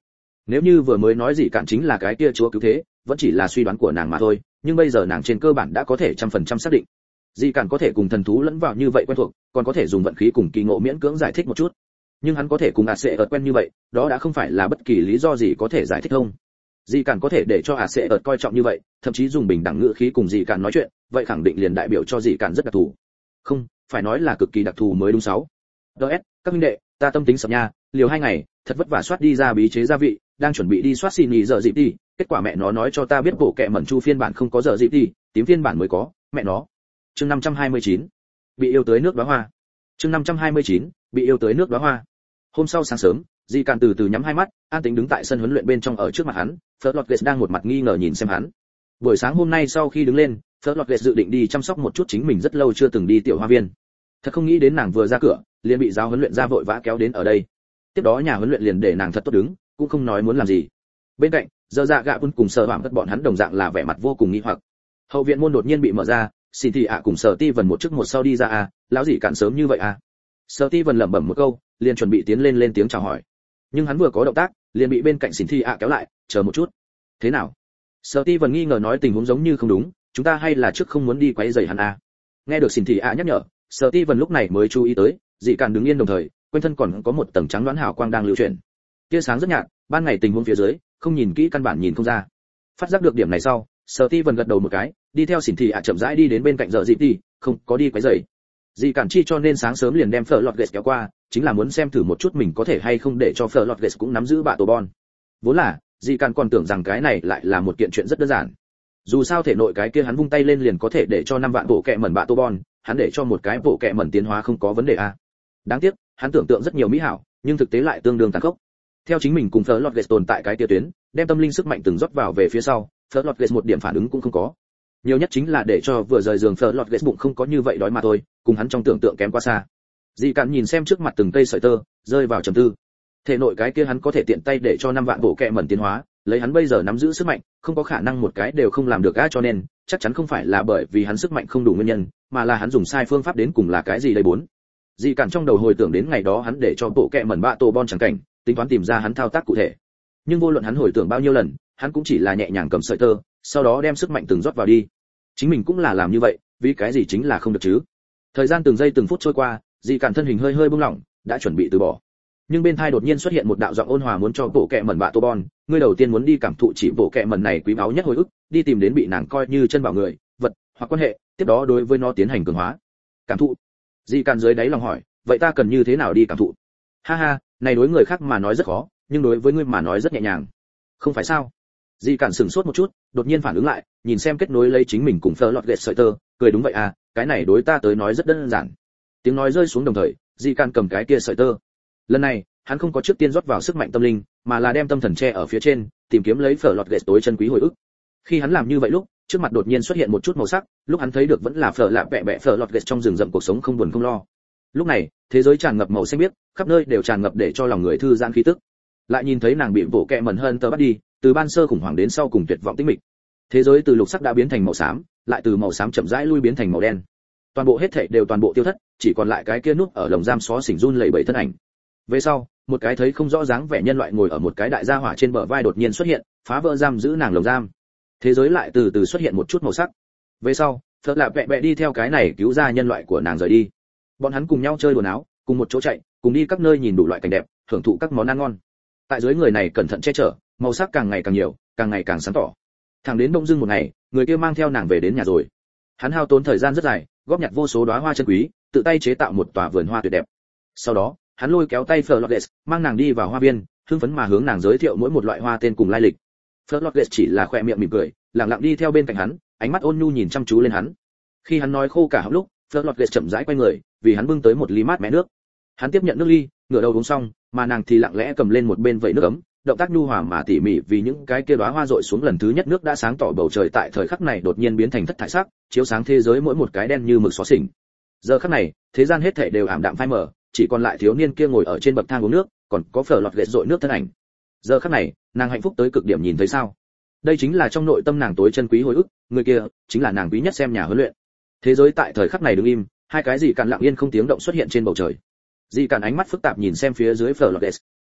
Nếu như vừa mới nói gì cản chính là cái kia chúa cứu thế, vẫn chỉ là suy đoán của nàng mà thôi, nhưng bây giờ nàng trên cơ bản đã có thể 100% xác định. Dị cản có thể cùng thần thú lẫn vào như vậy quen thuộc, còn có thể dùng vận khí cùng kỳ ngộ miễn cưỡng giải thích một chút. Nhưng hắn có thể cùng sẽ ở quen như vậy, đó đã không phải là bất kỳ lý do gì có thể giải thích không. Dị cản có thể để cho sẽ ở coi trọng như vậy, thậm chí dùng bình đẳng ngữ khí cùng dị cản nói chuyện, vậy khẳng định liền đại biểu cho dị cản rất đặc thù. Không, phải nói là cực kỳ đặc thù mới đúng. 6. DS, các huynh đệ, ta tâm tính sập nha, liều 2 ngày, thật vất vả soát đi ra bí chế gia vị, đang chuẩn bị đi soát xin nghỉ giờ dịp đi, kết quả mẹ nó nói cho ta biết bộ kệ mẩn chu phiên bản không có giờ dịp đi, tím phiên bản mới có, mẹ nó. Chương 529. Bị yêu tới nước đóa hoa. Chương 529. Bị yêu tới nước đóa hoa. Hôm sau sáng sớm, Di Càn từ từ nhắm hai mắt, an tĩnh đứng tại sân huấn luyện bên trong ở trước mặt hắn, Florges đang một mặt nghi ngờ nhìn xem hắn. Buổi sáng hôm nay sau khi đứng lên, Florges dự định đi chăm sóc một chút chính mình rất lâu chưa từng đi tiểu hoa viên. Thật không nghĩ đến nàng vừa ra cửa, liền bị giáo huấn luyện ra vội vã kéo đến ở đây. Tiếp đó nhà huấn luyện liền để nàng thật tốt đứng, cũng không nói muốn làm gì. Bên cạnh, Dơ Dạ Gạ Bun cùng Sở Hoạm Tất bọn hắn đồng dạng là vẻ mặt vô cùng nghi hoặc. Hậu viện môn đột nhiên bị mở ra, xin thì cùng Sở Ti Vân một trước một sau đi ra lão gì cản sớm như vậy Sở Ti Vân lẩm bẩm một câu, liền chuẩn bị tiến lên tiếng chào hỏi. Nhưng hắn vừa có động tác, liền bị bên cạnh xin thì kéo lại, chờ một chút. Thế nào? Sở Ti Vân nghi ngờ nói tình huống giống như không đúng, chúng ta hay là trước không muốn đi quấy rầy hắn Nghe được xin thì nhắc nhở, Sở Ti Vân lúc này mới chú ý tới, dị cản đứng yên đồng thời, quanh thân còn có một tầng trắng đoán hào quang đang lưu chuyển. Tia sáng rất nhạt, ban ngày tình huống phía dưới, không nhìn kỹ căn bản nhìn không ra. Phát giác được điểm này sau, Sở Ti Vân gật đầu một cái, đi theo xỉn thì chậm rãi đi đến bên cạnh giờ dịp đi, không có đi quấy rầy. Dị cản chi cho nên sáng sớm liền đem Florges kéo qua, chính là muốn xem thử một chút mình có thể hay không để cho Florges cũng nắm giữ bạ tổ bon. Vốn là, dị cản còn tưởng rằng cái này lại là một kiện chuyện rất đơn giản. Dù sao thể nội cái kia hắn vung tay lên liền có thể để cho 5 vạn bộ kệ mẩn bạ tổ bon, hắn để cho một cái bộ kệ mẩn tiến hóa không có vấn đề Đáng tiếc, hắn tưởng tượng rất nhiều mỹ hảo, nhưng thực tế lại tương đương tàn khốc. Theo chính mình cùng Florges tồn tại cái tia tuyến, đem tâm linh sức mạnh từng rót vào về phía sau, Florges một điểm phản ứng cũng không có. Nhiều nhất chính là để cho vừa rời giường Florges bụng không có như vậy đói mà thôi, cùng hắn trong tưởng tượng kém quá xa. Dị Cản nhìn xem trước mặt từng cây sợi tơ, rơi vào trầm tư. Thể nội cái kia hắn có thể tiện tay để cho 5 vạn bộ kệ mẩn tiến hóa, lấy hắn bây giờ nắm giữ sức mạnh, không có khả năng một cái đều không làm được cho nên, chắc chắn không phải là bởi vì hắn sức mạnh không đủ nguyên nhân, mà là hắn dùng sai phương pháp đến cùng là cái gì đây 4. Dị Cản trong đầu hồi tưởng đến ngày đó hắn để cho bộ kệ mẩn bạ tổ bon chẳng cảnh, tính toán tìm ra hắn thao tác cụ thể. Nhưng vô luận hắn hồi tưởng bao nhiêu lần, hắn cũng chỉ là nhẹ nhàng cầm sợi tơ, sau đó đem sức mạnh từng rót vào đi. Chính mình cũng là làm như vậy, vì cái gì chính là không được chứ? Thời gian từng giây từng phút trôi qua, Dị Cản thân hình hơi hơi buông lỏng, đã chuẩn bị từ bỏ. Nhưng bên tai đột nhiên xuất hiện một đạo giọng ôn hòa muốn cho bộ kệ mẩn bạ tổ bon, ngươi đầu tiên muốn đi cảm thụ chỉ bộ kệ mẩn này quý báu nhất hồi ức, đi tìm đến bị nàng coi như chân bảo người, vật hoặc quan hệ, tiếp đó đối với nó tiến hành cường hóa. Cảm thụ? Dị Cản dưới đáy lòng hỏi, vậy ta cần như thế nào đi cảm thụ? Ha ha, này đối người khác mà nói rất khó, nhưng đối với ngươi mà nói rất nhẹ nhàng. Không phải sao? Dị Cản sửng sốt một chút, đột nhiên phản ứng lại, nhìn xem kết nối lấy chính mình cùng Florges sợi tơ, cười đúng vậy cái này đối ta tới nói rất đơn giản. Tiếng nói rơi xuống đồng thời, Dị Cản cầm cái kia sợi tơ. Lần này, hắn không có trước tiên rót vào sức mạnh tâm linh, mà là đem tâm thần che ở phía trên, tìm kiếm lấy Florges tối chân quý hồi ức. Khi hắn làm như vậy lúc, trước mặt đột nhiên xuất hiện một chút màu sắc, lúc hắn thấy được vẫn là Florges trong rừng rậm cuộc sống không buồn không lo. Lúc này, thế giới tràn ngập màu xanh biếc, khắp nơi đều tràn ngập để cho lòng người thư giãn khí tức. Lại nhìn thấy nàng bị bộ kệ mẩn hơn tơ bắt đi, từ ban sơ khủng hoảng đến sau cùng tuyệt vọng tĩnh mịch. Thế giới từ lục sắc đã biến thành màu xám, lại từ màu xám chậm rãi lui biến thành màu đen. Toàn bộ hết thảy đều toàn bộ tiêu thất, chỉ còn lại cái kia núp ở lồng giam xó xỉnh run lẩy bẩy thân ảnh. Về sau, một cái thấy không rõ dáng vẻ nhân loại ngồi ở một cái đại gia hỏa trên bờ vai đột nhiên xuất hiện, phá vỡ giam giữ nàng lồng giam. Thế giới lại từ từ xuất hiện một chút màu sắc. Về sau, Phật lạ vẹ đi theo cái này cứu ra nhân loại của nàng rời đi. Bọn hắn cùng nhau chơi đùa áo, cùng một chỗ chạy, cùng đi các nơi nhìn đủ loại cảnh đẹp, hưởng thụ các món ăn ngon. Tại dưới người này cẩn thận che chở, màu sắc càng ngày càng nhiều, càng ngày càng sáng tỏ. Thẳng đến đông dưng một ngày, người kia mang theo nàng về đến nhà rồi. Hắn hao tốn thời gian rất dài, góp nhặt vô số đóa hoa chân quý, tự tay chế tạo một tòa vườn hoa tuyệt đẹp. Sau đó, hắn lôi kéo tay Florges, mang nàng đi vào hoa viên, hưng phấn mà hướng nàng giới thiệu mỗi một loại hoa tên cùng lai lịch. Florges chỉ là khỏe miệng mỉm cười, lặng lặng đi theo bên cạnh hắn, ánh mắt ôn nhu nhìn chăm chú lên hắn. Khi hắn nói khô cả họng lúc, Florges chậm rãi quay người, vì hắn bưng tới một ly mát mẻ nước. Hắn tiếp nhận nước ly, ngửa đầu uống xong, mà nàng thì lặng lẽ cầm lên một bên vẩy nước ấm, động tác nhu hòa mà tỉ mỉ vì những cái kia đóa hoa rọi xuống lần thứ nhất nước đã sáng tỏ bầu trời tại thời khắc này đột nhiên biến thành thất thải sắc, chiếu sáng thế giới mỗi một cái đen như mực xóa xỉnh. Giờ khắc này, thế gian hết thảy đều ảm đạm phai mờ, chỉ còn lại thiếu niên kia ngồi ở trên bậc thang uống nước, còn có Florges rọi nước thân ảnh. Giờ khắc này, nàng hạnh phúc tới cực điểm nhìn thấy sao? Đây chính là trong nội tâm nàng tối chân quý hồi ức, người kia chính là nàng quý nhất xem nhà huấn luyện. Thế giới tại thời khắc này đứng im, hai cái gì càn lặng yên không tiếng động xuất hiện trên bầu trời. Dị Càn ánh mắt phức tạp nhìn xem phía dưới Florges.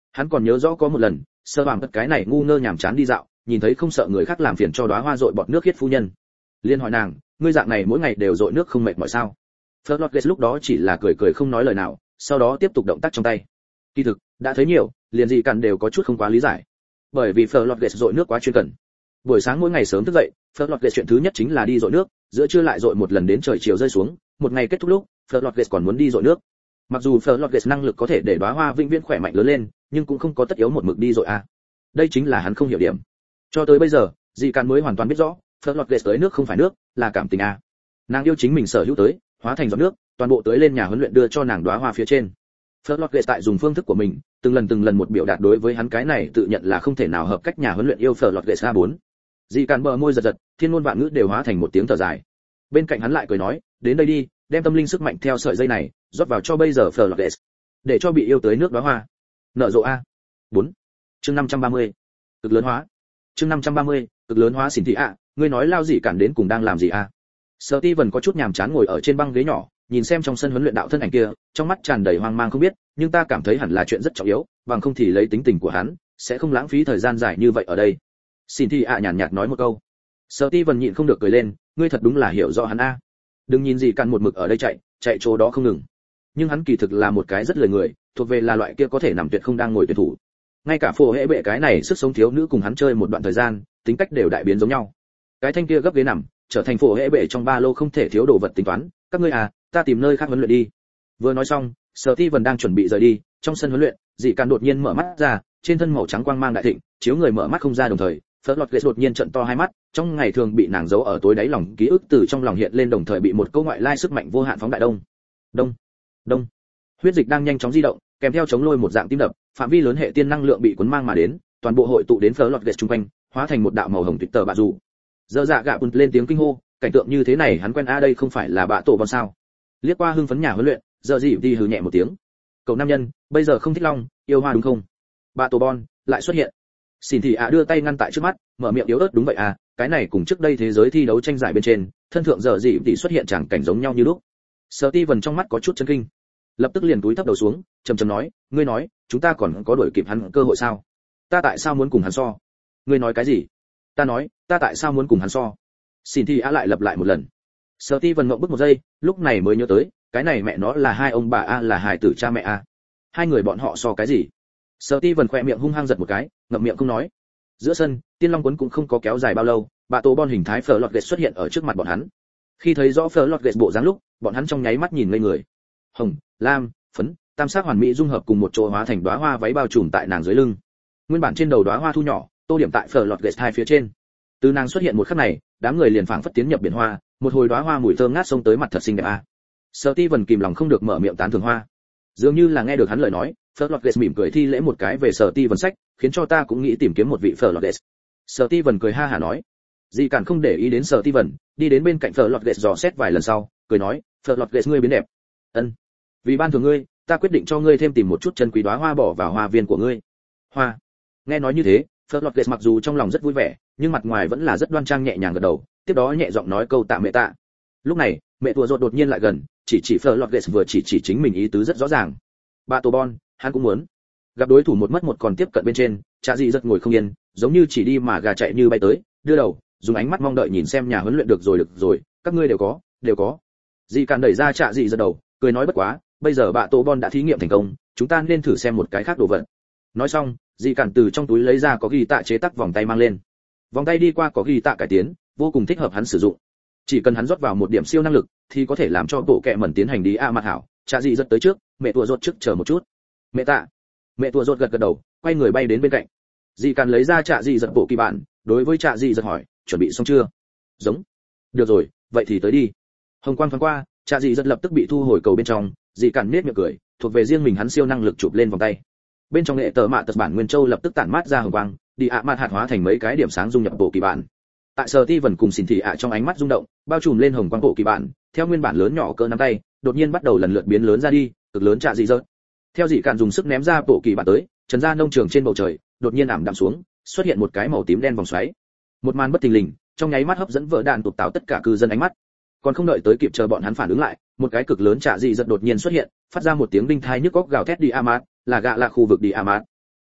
Hắn còn nhớ rõ có một lần, sơ bằng tất cái này ngu ngơ nhảm chán đi dạo, nhìn thấy không sợ người khác làm phiền cho đóa hoa dội bọt nước khiết phu nhân. Liên hỏi nàng, ngươi dạng này mỗi ngày đều dội nước không mệt mỏi sao? Florges lúc đó chỉ là cười cười không nói lời nào, sau đó tiếp tục động tác trong tay. Kỳ thực, đã thấy nhiều, liền gì cản đều có chút không quá lý giải. Bởi vì Florges dội nước quá chuyên cần. Buổi sáng mỗi ngày sớm thức dậy, Florges chuyện thứ nhất chính là đi dội nước, giữa trưa lại dội một lần đến trời chiều rơi xuống, một ngày kết thúc lúc, Florges còn muốn đi dội nước. Mặc dù Florges năng lực có thể để đóa hoa vĩnh viễn khỏe mạnh lớn lên, nhưng cũng không có tất yếu một mực đi dội a. Đây chính là hắn không hiểu điểm. Cho tới bây giờ, dì Càn mới hoàn toàn biết rõ, Florges tới nước không phải nước, là cảm tình a. Nàng yêu chính mình sở hữu tới, hóa thành giọt nước, toàn bộ tới lên nhà huấn luyện đưa cho nàng đóa hoa phía trên. Florges tại dùng phương thức của mình, từng lần một biểu đạt đối với hắn cái này tự nhận là không thể nào hợp cách nhà huấn luyện yêu Florges A4. Dì Càn bờ môi giật giật, thiên ngôn vạn ngữ đều hóa thành một tiếng thở dài. Bên cạnh hắn lại cười nói, đến đây đi, đem tâm linh sức mạnh theo sợi dây này, rót vào cho bây giờ Florges, để cho bị yêu tới nước đóa hoa. Nở rộ a. 4. Chương 530. Cực lớn hóa. Chương 530, cực lớn hóa xỉn thị ạ, ngươi nói lao gì cản đến cùng đang làm gì a? Steven có chút nhàm chán ngồi ở trên băng ghế nhỏ, nhìn xem trong sân huấn luyện đạo thân ảnh kia, trong mắt tràn đầy hoang mang không biết, nhưng ta cảm thấy hẳn là chuyện rất trọng yếu, bằng không thì lấy tính tình của hắn, sẽ không lãng phí thời gian dài như vậy ở đây. Xỉn thị ạ nhàn nhạt nói một câu. Steven nhịn không được cười lên, ngươi thật đúng là hiểu rõ hắn a. Đừng nhìn gì cản một mực ở đây chạy chỗ đó không ngừng. Nhưng hắn kỳ thực là một cái rất lười người, thuộc về là loại kia có thể nằm tuyệt không đang ngồi tuyệt thủ. Ngay cả phổ hệ bệ cái này sức sống thiếu nữ cùng hắn chơi một đoạn thời gian, tính cách đều đại biến giống nhau. Cái thanh kia gấp ghế nằm, trở thành phổ hệ bệ trong ba lô không thể thiếu đồ vật tính toán, các ngươi à, ta tìm nơi khác huấn luyện đi. Vừa nói xong, Steven đang chuẩn bị rời đi, trong sân huấn luyện, dị càn đột nhiên mở mắt ra, trên thân màu trắng quang mang đại thịnh, chiếu người mở mắt không ra đồng thời, Florges đột nhiên trợn to hai mắt, trong ngày thường bị nàng giấu ở tối đáy lòng ký ức từ trong lòng hiện lên đồng thời bị một câu ngoại lai sức mạnh vô hạn phóng đại đông. Đông. Huyết dịch đang nhanh chóng di động, kèm theo chống lôi một dạng tim đập, phạm vi lớn hệ tiên năng lượng bị cuốn mang mà đến, toàn bộ hội tụ đến Florges trung quanh, hóa thành một đạo màu hồng tuyệt tờ bạ dù. Giờ dạ gạ bùn lên tiếng kinh hô, cảnh tượng như thế này hắn quen a, đây không phải là bạ tổ bon sao? Liếc qua hưng phấn nhà huấn luyện, giờ gì đi hừ nhẹ một tiếng. Cậu nam nhân, bây giờ không thích long, yêu hoa đúng không? Bạ tổ bon lại xuất hiện. Xin thì đưa tay ngăn tại trước mắt, mở miệng yếu ớt, đúng vậy à, cái này cùng trước đây thế giới thi đấu tranh giải bên trên, thân thượng giờ gì thì xuất hiện chẳng cảnh giống nhau như lúc. Steven trong mắt có chút chấn kinh, lập tức liền cúi thấp đầu xuống, trầm trầm nói, ngươi nói, chúng ta còn có đuổi kịp hắn cơ hội sao? Ta tại sao muốn cùng hắn so? Ngươi nói cái gì? Ta nói, ta tại sao muốn cùng hắn so? Xin thì lại lặp lại một lần. Steven ngậm bức một giây, lúc này mới nhớ tới, cái này mẹ nó là hai ông bà a, là hài tử cha mẹ a. Hai người bọn họ so cái gì? Steven khỏe miệng hung hăng giật một cái, ngậm miệng không nói. Giữa sân, Tiên Long Quấn cũng không có kéo dài bao lâu, bà tổ bon hình thái Florges xuất hiện ở trước mặt bọn hắn. Khi thấy rõ Florges bộ dáng lúc, bọn hắn trong nháy mắt nhìn ngây người. Hồng, lam, phấn, tam sắc hoàn mỹ dung hợp cùng một chỗ hóa thành đóa hoa váy bao trùm tại nàng dưới lưng. Nguyên bản trên đầu đóa hoa thu nhỏ, tô điểm tại Florges hai phía trên. Từ nàng xuất hiện một khắc này, đám người liền phảng phất tiến nhập biển hoa, một hồi đóa hoa mùi thơm ngát xông tới mặt thật xinh đẹp a. Steven kìm lòng không được mở miệng tán thưởng hoa. Dường như là nghe được hắn lời nói, Florges mỉm cười thi lễ một cái về Steven sách, khiến cho ta cũng nghĩ tìm kiếm một vị Florges. Steven cười ha hả nói. Dì Cản không để ý đến Steven, đi đến bên cạnh Florges dò xét vài lần sau, cười nói, Florges ngươi biến đẹp. Ân. Vì ban thưởng ngươi, ta quyết định cho ngươi thêm tìm một chút chân quý đóa hoa bỏ vào hoa viên của ngươi. Hoa. Nghe nói như thế, Florges mặc dù trong lòng rất vui vẻ, nhưng mặt ngoài vẫn là rất đoan trang nhẹ nhàng gật đầu, tiếp đó nhẹ giọng nói câu tạ mẹ tạ. Lúc này, mẹ tua rột đột nhiên lại gần, chỉ Florges vừa chỉ chính mình ý tứ rất rõ ràng. Bà tổ bon, hắn cũng muốn. Gặp đối thủ một mất một còn tiếp cận bên trên, Trạ Dị rất ngồi không yên, giống như chỉ đi mà gà chạy như bay tới, đưa đầu, dùng ánh mắt mong đợi nhìn xem nhà huấn luyện, được rồi, các ngươi đều có. Dì Cản đẩy ra Trạ Dị giật đầu, cười nói bất quá, bây giờ bà tổ bon đã thí nghiệm thành công, chúng ta nên thử xem một cái khác đồ vật. Nói xong, Dì Cản từ trong túi lấy ra có ghi tạ chế tác vòng tay mang lên. Vòng tay đi qua có ghi tạ cải tiến, vô cùng thích hợp hắn sử dụng. Chỉ cần hắn rót vào một điểm siêu năng lực, thì có thể làm cho bộ kệ mẩn tiến hành đi mặt hảo. Trạ Dị rất tới trước, mẹ tua rốt trước chờ một chút. Mẹ tua rốt gật đầu, quay người bay đến bên cạnh. Dì Cản lấy ra Trạ Dị giật bộ kỳ bản, đối với Trạ Dị giật hỏi, chuẩn bị xong chưa? Giống. Được rồi, vậy thì tới đi. Hồng quang thoáng qua, Trạ Dị giật lập tức bị thu hồi cầu bên trong. Dì Cản nét miệng cười, thuộc về riêng mình hắn siêu năng lực chụp lên vòng tay. Bên trong nghệ tờ mạ tật bản nguyên châu lập tức tản mát ra hồng quang, đi mạt hạt hóa thành mấy cái điểm sáng dung nhập bộ kỳ bản. Tại Steven cùng Xỉn thị trong ánh mắt rung động, bao trùm lên hồng quang bộ kỳ bản, theo nguyên bản lớn nhỏ cỡ nắm tay, đột nhiên bắt đầu lần lượt biến lớn ra đi, cực lớn Trạ Dị giật. Theo Dì Cản dùng sức ném ra bộ kỳ bản tới, trần ra nông trường trên bầu trời, đột nhiên ảm đạm xuống, xuất hiện một cái màu tím đen vòng xoáy. Một màn bất thình lình, trong nháy mắt hấp dẫn vợ đạn tụt táo tất cả cư dân ánh mắt. Còn không đợi tới kịp chờ bọn hắn phản ứng lại, một cái cực lớn Trạ Dị giật đột nhiên xuất hiện, phát ra một tiếng đinh thai nhức óc gào thét đi Amat, là gạ là khu vực đi Amat.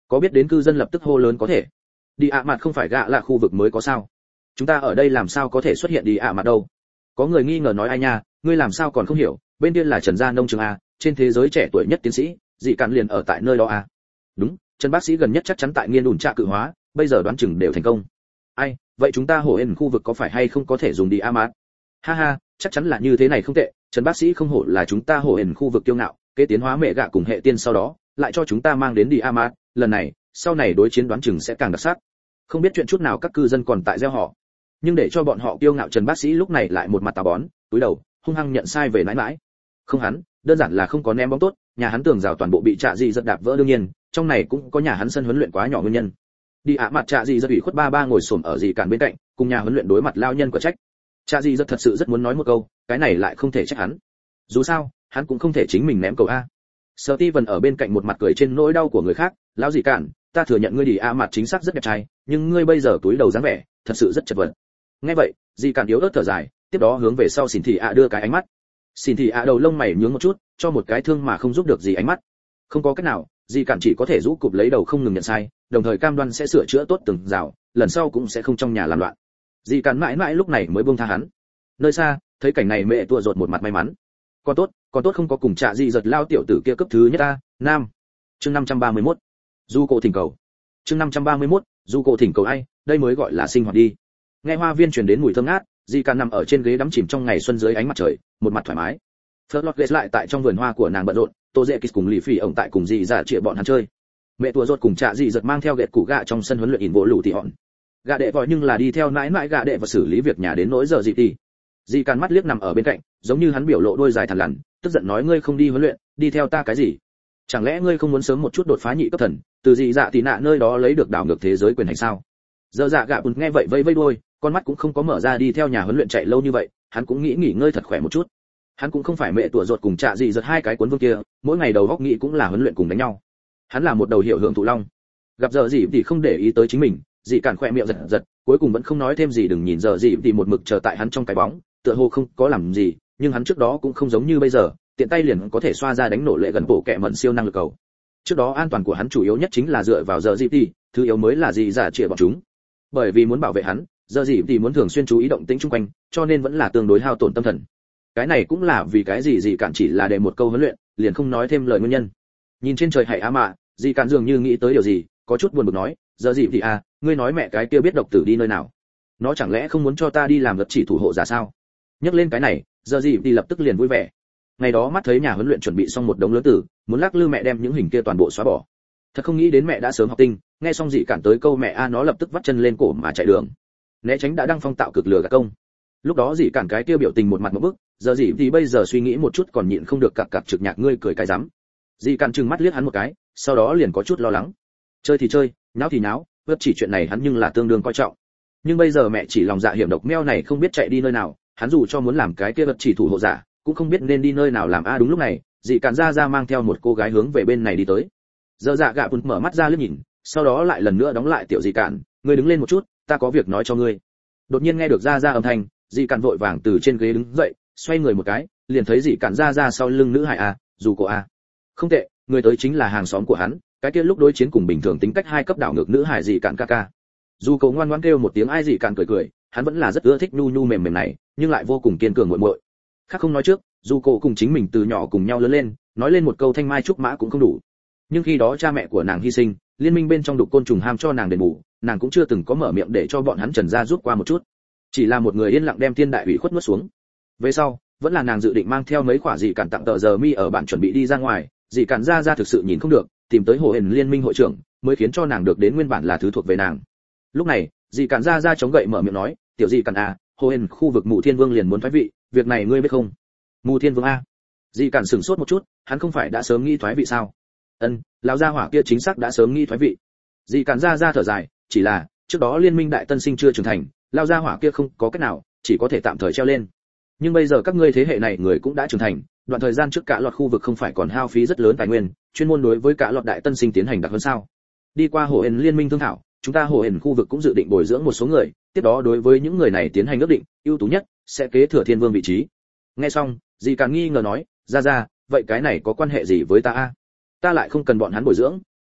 Có biết đến cư dân lập tức hô lớn có thể. Đi ạ mặt không phải gạ là khu vực mới có sao? Chúng ta ở đây làm sao có thể xuất hiện đi ạ mặt đâu? Có người nghi ngờ nói ai nha, ngươi làm sao còn không hiểu, bên kia là Trần gia nông trường a, trên thế giới trẻ tuổi nhất tiến sĩ, dị cản liền ở tại nơi đó a. Đúng, Trần bác sĩ gần nhất chắc chắn tại nghiên ủn trạ cự hóa, bây giờ đoán chừng đều thành công. Ai, vậy chúng ta hổ ẩn khu vực có phải hay không có thể dùng đi a mát? Ha ha, chắc chắn là như thế này không tệ, Trần bác sĩ không hổ là chúng ta hổ ẩn khu vực kiêu ngạo, kế tiến hóa mẹ gạ cùng hệ tiên sau đó, lại cho chúng ta mang đến đi a mát, lần này, sau này đối chiến đoán chừng sẽ càng đặc sắc. Không biết chuyện chút nào các cư dân còn tại gieo họ, nhưng để cho bọn họ kiêu ngạo Trần bác sĩ lúc này lại một mặt tà bón, túi đầu, hung hăng nhận sai về mãi mãi. Không hắn, đơn giản là không có ném bóng tốt, nhà hắn tường rào toàn bộ bị Trạ Dị giật đạp vỡ đương nhiên, trong này cũng có nhà hắn sân huấn luyện quá nhỏ nguyên nhân. Đi ạ mặt Trạ Dị giật ủy khuất ba ngồi xổm ở Dị cản bên cạnh, cùng nhà huấn luyện đối mặt lao nhân của trách. Trạ Dị giật thật sự rất muốn nói một câu, cái này lại không thể trách hắn. Dù sao, hắn cũng không thể chính mình ném cầu a. Steven ở bên cạnh một mặt cười trên nỗi đau của người khác, lão Dị cản, ta thừa nhận ngươi đi ạ mặt chính xác rất đẹp trai, nhưng ngươi bây giờ túi đầu dáng vẻ, thật sự rất chật vật. Nghe vậy, Dị cản yếu ớt thở dài, tiếp đó hướng về sau Xỉn Thị ạ đưa cái ánh mắt. Xỉn Thị ạ đầu lông mày nhướng một chút, cho một cái thương mà không giúp được gì ánh mắt. Không có cách nào, Dị cản chỉ có thể rũ cụp lấy đầu không ngừng nhận sai, đồng thời cam đoan sẽ sửa chữa tốt từng rào, lần sau cũng sẽ không trong nhà làm loạn. Dị cản mãi mãi lúc này mới buông tha hắn. Nơi xa, thấy cảnh này mẹ tua rột một mặt may mắn. Còn tốt không có cùng Trạ Dị giật lao tiểu tử kia cấp thứ nhất ta, nam. Chương 531. Du cổ thỉnh cầu. Chương 531. Du cổ thỉnh cầu ai, đây mới gọi là sinh hoạt đi. Nghe hoa viên truyền đến mùi thơm ngát, Dị cản nằm ở trên ghế đắm chìm trong ngày xuân dưới ánh mặt trời, một mặt thoải mái. Fleur lại tại trong vườn hoa của nàng bận rộn, Tô Dệ Kịch cùng Lý Phỉ ổng tại cùng Dị dạ chĩa bọn hắn chơi. Mẹ tua rột cùng Trạ Dị giật mang theo gẹt củ gạ trong sân huấn luyện ỉn bộ lũ tỉ hòn. Gạ đệ vội nhưng là đi theo nãi nãi gạ đệ và xử lý việc nhà đến nỗi giờ dị tỉ. Dị cản mắt liếc nằm ở bên cạnh, giống như hắn biểu lộ đôi dài thằn lằn, tức giận nói ngươi không đi huấn luyện, đi theo ta cái gì? Chẳng lẽ ngươi không muốn sớm một chút đột phá nhị cấp thần, từ Dị dạ tỉ nạ nơi đó lấy được đảo ngược thế giới quyền hành sao? Giờ dạ gạ bùn nghe vậy vây đuôi, con mắt cũng không có mở ra đi theo nhà huấn luyện chạy lâu như vậy, hắn cũng nghĩ nghỉ ngơi thật khỏe một chút. Hắn cũng không phải mẹ tua rột cùng Trạ Dị giật hai cái cuốn vương kia, mỗi ngày đầu góc nghĩ cũng là huấn luyện cùng đánh nhau. Hắn là một đầu hiệu hưởng thụ long. Gặp giờ gì thì không để ý tới chính mình, Dị cản khỏe miệng giật, cuối cùng vẫn không nói thêm gì đừng nhìn giờ gì thì một mực chờ tại hắn trong cái bóng, tựa hồ không có làm gì, nhưng hắn trước đó cũng không giống như bây giờ, tiện tay liền có thể xoa ra đánh nổ lệ gần bộ kẹ mẩn siêu năng lực cầu. Trước đó an toàn của hắn chủ yếu nhất chính là dựa vào giờ gì thì, thứ yếu mới là gì giả trịa bọn chúng. Bởi vì muốn bảo vệ hắn, giờ gì thì muốn thường xuyên chú ý động tĩnh xung quanh, cho nên vẫn là tương đối hao tổn tâm thần. Cái này cũng là vì cái gì cản chỉ là để một câu huấn luyện, liền không nói thêm lời nguyên nhân. Nhìn trên trời hãy á mạ, dị cản dường như nghĩ tới điều gì, có chút buồn bực nói, giờ gì thì à, ngươi nói mẹ cái kia biết độc tử đi nơi nào? Nó chẳng lẽ không muốn cho ta đi làm vật chỉ thủ hộ giả sao? Nhắc lên cái này, giờ gì thì lập tức liền vui vẻ. Ngày đó mắt thấy nhà huấn luyện chuẩn bị xong một đống lớn tử, muốn lắc lư mẹ đem những hình kia toàn bộ xóa bỏ. Thật không nghĩ đến mẹ đã sớm học tinh, nghe xong dị cản tới câu mẹ a nó lập tức vắt chân lên cổ mà chạy đường. Né tránh đã đăng phong tạo cực lừa gạt công. Lúc đó dị cản cái kia biểu tình một mặt ngộp bức, giờ gì thì bây giờ suy nghĩ một chút còn nhịn không được cặc trực nhạc ngươi cười cái rắm. Dị cản trừng mắt liếc hắn một cái, sau đó liền có chút lo lắng. Chơi thì chơi, nháo thì nháo, vấp chỉ chuyện này hắn nhưng là tương đương coi trọng. Nhưng bây giờ mẹ chỉ lòng dạ hiểm độc meo này không biết chạy đi nơi nào, hắn dù cho muốn làm cái kia vật chỉ thủ hộ giả, cũng không biết nên đi nơi nào làm a đúng lúc này, dị cản ra mang theo một cô gái hướng về bên này đi tới. Giờ dạ gạ bùn mở mắt ra liếc nhìn, sau đó lại lần nữa đóng lại tiểu dị cản, ngươi đứng lên một chút, ta có việc nói cho ngươi. Đột nhiên nghe được ra âm thanh, dị cản vội vàng từ trên ghế đứng dậy, xoay người một cái, liền thấy dị cản ra sau lưng nữ hài a, dù cô a. Không tệ, người tới chính là hàng xóm của hắn, cái kia lúc đối chiến cùng bình thường tính cách hai cấp đảo ngược nữ hài dị cản ca. Dù cậu ngoan ngoãn kêu một tiếng ai dị cản cười, hắn vẫn là rất ưa thích nhu mềm này, nhưng lại vô cùng kiên cường muội. Khác không nói trước, dù cậu cùng chính mình từ nhỏ cùng nhau lớn lên, nói lên một câu thanh mai trúc mã cũng không đủ. Nhưng khi đó cha mẹ của nàng hy sinh, liên minh bên trong đục côn trùng ham cho nàng đền bù, nàng cũng chưa từng có mở miệng để cho bọn hắn Trần gia rút qua một chút, chỉ là một người yên lặng đem thiên đại ủy khuất nuốt xuống. Về sau, vẫn là nàng dự định mang theo mấy quả dị cản tặng tờ giờ mi ở bản chuẩn bị đi ra ngoài, dị cản ra thực sự nhìn không được, tìm tới hồ hển liên minh hội trưởng, mới khiến cho nàng được đến nguyên bản là thứ thuộc về nàng. Lúc này, dị cản ra chống gậy mở miệng nói, tiểu dị cản à, hồ hển khu vực Mù Thiên Vương liền muốn thoái vị, việc này ngươi biết không? Mù Thiên Vương a? Dị cản sửng sốt một chút, hắn không phải đã sớm nghĩ thoái vị sao? Lão gia hỏa kia chính xác đã sớm nghĩ thoái vị. Dị cản ra thở dài, chỉ là trước đó liên minh đại tân sinh chưa trưởng thành, lão gia hỏa kia không có cách nào, chỉ có thể tạm thời treo lên. Nhưng bây giờ các ngươi thế hệ này người cũng đã trưởng thành, đoạn thời gian trước cả loạt khu vực không phải còn hao phí rất lớn tài nguyên, chuyên môn đối với cả loạt đại tân sinh tiến hành đặc hơn sao? Đi qua hồ hển liên minh thương thảo, chúng ta hồ hển khu vực cũng dự định bồi dưỡng một số người, tiếp đó đối với những người này tiến hành ước định, ưu tú nhất sẽ kế thừa thiên vương vị trí. Nghe xong, dị cản nghi ngờ nói, ra, vậy cái này có quan hệ gì với ta a? Ta lại không cần bọn hắn bồi dưỡng,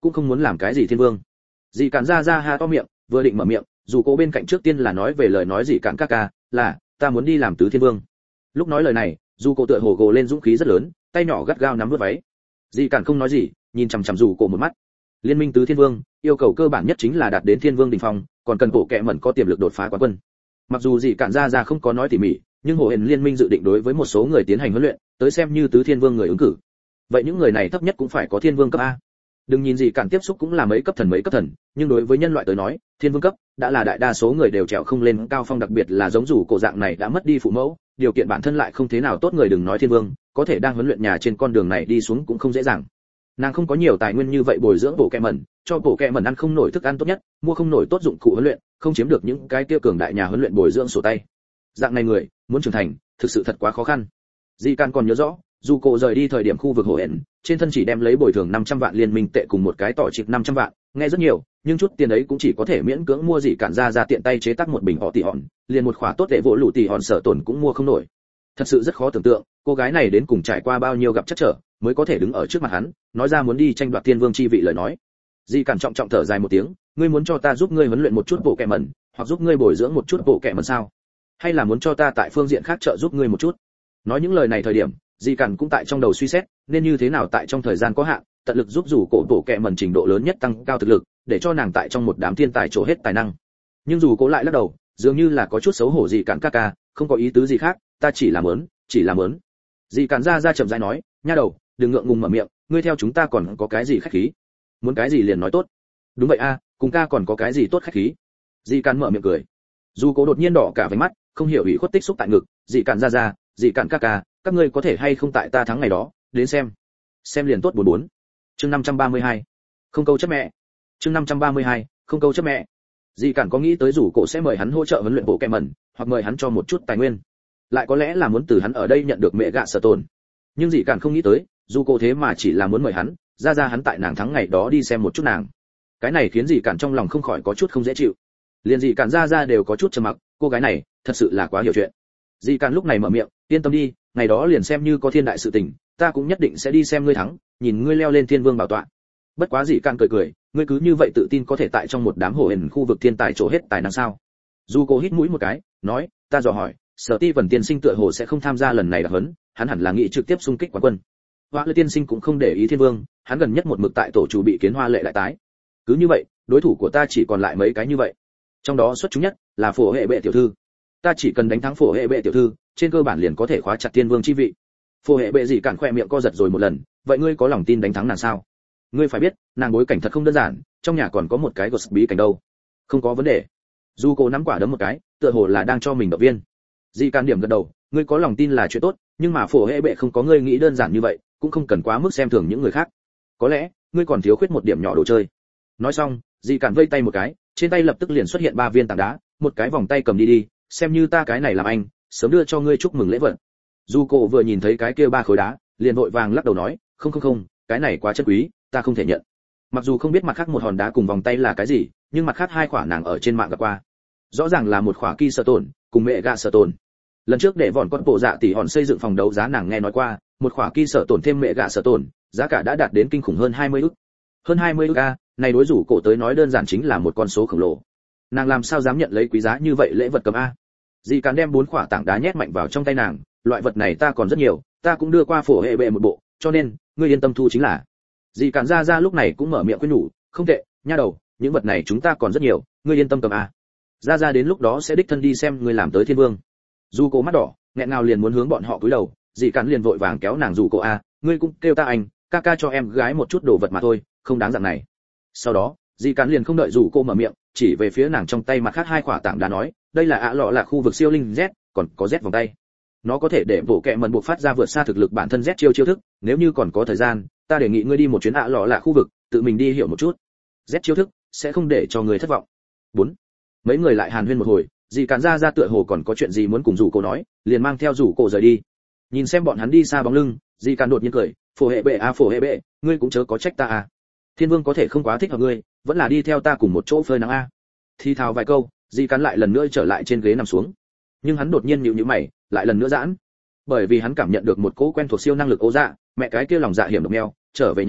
cũng không muốn làm cái gì thiên vương. Dì cản ra ra ha to miệng, vừa định mở miệng, dù cô bên cạnh trước tiên là nói về lời nói dì cản ca ca, là ta muốn đi làm tứ thiên vương. Lúc nói lời này, dù cô tựa hồ gồ lên dũng khí rất lớn, tay nhỏ gắt gao nắm vút váy. Dì cản không nói gì, nhìn chằm chằm dù cô một mắt. Liên minh tứ thiên vương, yêu cầu cơ bản nhất chính là đạt đến thiên vương đỉnh phong, còn cần bộ kệ mẩn có tiềm lực đột phá quán quân. Mặc dù dì cản ra không có nói tỉ mỉ, nhưng hồ hển liên minh dự định đối với một số người tiến hành huấn luyện, tới xem như tứ thiên vương người ứng cử. Vậy những người này thấp nhất cũng phải có thiên vương cấp a. Đừng nhìn gì cản tiếp xúc cũng là mấy cấp thần, nhưng đối với nhân loại tới nói, thiên vương cấp đã là đại đa số người đều trèo không lên cao phong, đặc biệt là giống rủ cổ dạng này đã mất đi phụ mẫu, điều kiện bản thân lại không thế nào tốt người đừng nói thiên vương, có thể đang huấn luyện nhà trên con đường này đi xuống cũng không dễ dàng. Nàng không có nhiều tài nguyên như vậy bồi dưỡng bộ kẹ mẩn, cho bộ kẹ mẩn ăn không nổi thức ăn tốt nhất, mua không nổi tốt dụng cụ huấn luyện, không chiếm được những cái tiêu cường đại nhà huấn luyện bồi dưỡng sổ tay. Dạng này người muốn trưởng thành, thực sự thật quá khó khăn. Di Can còn nhớ rõ, dù cổ rời đi thời điểm khu vực hồ hển, trên thân chỉ đem lấy bồi thường 500 vạn liên minh tệ cùng một cái tỏ chịp 500 vạn, nghe rất nhiều, nhưng chút tiền ấy cũng chỉ có thể miễn cưỡng mua gì cản ra tiện tay chế tác một bình họ tỷ hòn, liền một khỏa tốt để vỗ lũ tỷ hòn sở tổn cũng mua không nổi. Thật sự rất khó tưởng tượng, cô gái này đến cùng trải qua bao nhiêu gặp trắc trở, mới có thể đứng ở trước mặt hắn, nói ra muốn đi tranh đoạt thiên vương chi vị lời nói. Di Cản trọng trọng thở dài một tiếng, ngươi muốn cho ta giúp ngươi huấn luyện một chút bộ kệ mẩn, hoặc giúp ngươi bồi dưỡng một chút bộ kệ mẩn sao? Hay là muốn cho ta tại phương diện khác trợ giúp ngươi một chút? Nói những lời này thời điểm, Di Cản cũng tại trong đầu suy xét, nên như thế nào tại trong thời gian có hạn, tận lực giúp dù cổ bộ kệ mẩn trình độ lớn nhất tăng cao thực lực, để cho nàng tại trong một đám thiên tài trổ hết tài năng. Nhưng dù cố lại lắc đầu, dường như là có chút xấu hổ Di Cản ca ca, không có ý tứ gì khác, ta chỉ là muốn. Di Cản ra chậm rãi nói, nha đầu, đừng ngượng ngùng mở miệng, ngươi theo chúng ta còn có cái gì khách khí? Muốn cái gì liền nói tốt. Đúng vậy a, cùng ca còn có cái gì tốt khách khí? Di Cản mở miệng cười. Dù cố đột nhiên đỏ cả váy mắt, không hiểu ủy khuất tích xúc tại ngực, Di Cản ra, Di Cản ca ca, các ngươi có thể hay không tại ta thắng ngày đó, đến xem liền tốt 44. Chương 532. Không câu chấp mẹ. Chương 532. Không câu chấp mẹ. Di Cản có nghĩ tới rủ cổ sẽ mời hắn hỗ trợ huấn luyện bộ kẹ mẩn, hoặc mời hắn cho một chút tài nguyên. Lại có lẽ là muốn từ hắn ở đây nhận được mẹ gạ sở tồn. Nhưng Di Cản không nghĩ tới, dù cổ thế mà chỉ là muốn mời hắn, ra hắn tại nàng thắng ngày đó đi xem một chút nàng. Cái này khiến Di Cản trong lòng không khỏi có chút không dễ chịu. Liền Di Cản ra đều có chút trầm mặc, cô gái này thật sự là quá hiểu chuyện. Di Cản lúc này mở miệng, yên tâm đi, ngày đó liền xem như có thiên đại sự tình, ta cũng nhất định sẽ đi xem ngươi thắng, nhìn ngươi leo lên thiên vương bảo tọa. Bất quá Di Cản cười, ngươi cứ như vậy tự tin có thể tại trong một đám hổ hển khu vực thiên tài trổ hết tài năng sao? Dù cô hít mũi một cái, nói, ta dò hỏi, Sở Ti Vân tiên sinh tựa hồ sẽ không tham gia lần này đặc huấn, hắn hẳn là nghĩ trực tiếp xung kích quán quân. Hoa Lệ tiên sinh cũng không để ý thiên vương, hắn gần nhất một mực tại tổ chủ bị kiến Hoa Lệ đại tái. Cứ như vậy, đối thủ của ta chỉ còn lại mấy cái như vậy. Trong đó xuất chúng nhất là Phổ Hệ Bệ tiểu thư. Ta chỉ cần đánh thắng Phổ Hệ Bệ tiểu thư, trên cơ bản liền có thể khóa chặt thiên vương chi vị. Phổ Hệ Bệ gì cản khoe miệng co giật rồi một lần, vậy ngươi có lòng tin đánh thắng nàng sao? Ngươi phải biết, nàng bối cảnh thật không đơn giản, trong nhà còn có một cái ghost bí cảnh đâu. Không có vấn đề. Du cô nắm quả đấm một cái, tựa hồ là đang cho mình động viên. Di Can điểm gật đầu, ngươi có lòng tin là chuyện tốt, nhưng mà Phổ Hệ Bệ không có ngươi nghĩ đơn giản như vậy, cũng không cần quá mức xem thường những người khác. Có lẽ, ngươi còn thiếu khuyết một điểm nhỏ đồ chơi. Nói xong, Di Can vây tay một cái, trên tay lập tức liền xuất hiện 3 viên tảng đá, một cái vòng tay cầm đi, xem như ta cái này làm anh, sớm đưa cho ngươi chúc mừng lễ vật. Du cô vừa nhìn thấy cái kia 3 khối đá, liền vội vàng lắc đầu nói, không, cái này quá chân quý, ta không thể nhận. Mặc dù không biết mặt khác một hòn đá cùng vòng tay là cái gì, nhưng mặt khác 2 khỏa nàng ở trên mạng gặp qua. Rõ ràng là một khỏa kỳ sở tổn, cùng mẹ gạ sở tổn. Lần trước để vòn con bộ dạ tỷ hòn xây dựng phòng đấu giá nàng nghe nói qua, một khỏa kỳ sở tổn thêm mẹ gạ sở tổn, giá cả đã đạt đến kinh khủng hơn 20 ức. Hơn 20 ức a, này đối rủ cổ tới nói đơn giản chính là một con số khổng lồ. Nàng làm sao dám nhận lấy quý giá như vậy lễ vật cầm a? Dì Càn đem 4 khỏa tảng đá nhét mạnh vào trong tay nàng, loại vật này ta còn rất nhiều, ta cũng đưa qua Phổ Hệ Bệ một bộ, cho nên ngươi yên tâm thu chính là. Dì Càn ra lúc này cũng mở miệng khuyên nhủ, không tệ, nha đầu, những vật này chúng ta còn rất nhiều, ngươi yên tâm cầm a. Ra đến lúc đó sẽ đích thân đi xem ngươi làm tới thiên vương. Du Cố mắt đỏ, nghẹn ngào liền muốn hướng bọn họ cúi đầu, Dì Càn liền vội vàng kéo nàng rủ cô a, ngươi cũng kêu ta anh, ca cho em gái một chút đồ vật mà thôi, không đáng dạng này. Sau đó, Dì Càn liền không đợi rủ cô mở miệng, chỉ về phía nàng trong tay mặt khác 2 khỏa tảng đá nói, đây là ạ lọ là khu vực siêu linh Z, còn có Z vòng tay. Nó có thể để bộ kệ mẩn buộc phát ra vượt xa thực lực bản thân Z chiêu thức, nếu như còn có thời gian, ta đề nghị ngươi đi một chuyến ạ lọ là khu vực, tự mình đi hiểu một chút. Z chiêu thức sẽ không để cho người thất vọng. 4. Mấy người lại hàn huyên một hồi, Dì Càn ra tựa hồ còn có chuyện gì muốn cùng rủ cô nói, liền mang theo rủ cô rời đi. Nhìn xem bọn hắn đi xa bóng lưng, Dì Càn đột nhiên cười, Phổ Hệ Bệ, ngươi cũng chớ có trách ta à. Thiên vương có thể không quá thích hợp ngươi, vẫn là đi theo ta cùng một chỗ phơi nắng a. Thì thào vài câu, Dì Càn lại lần nữa trở lại trên ghế nằm xuống. Nhưng hắn đột nhiên nhíu mày, lại lần nữa giãn. Bởi vì hắn cảm nhận được một cỗ quen thuộc siêu năng lực Ô Dạ, mẹ cái kia lòng dạ hiểm độc mèo, trở về nhà,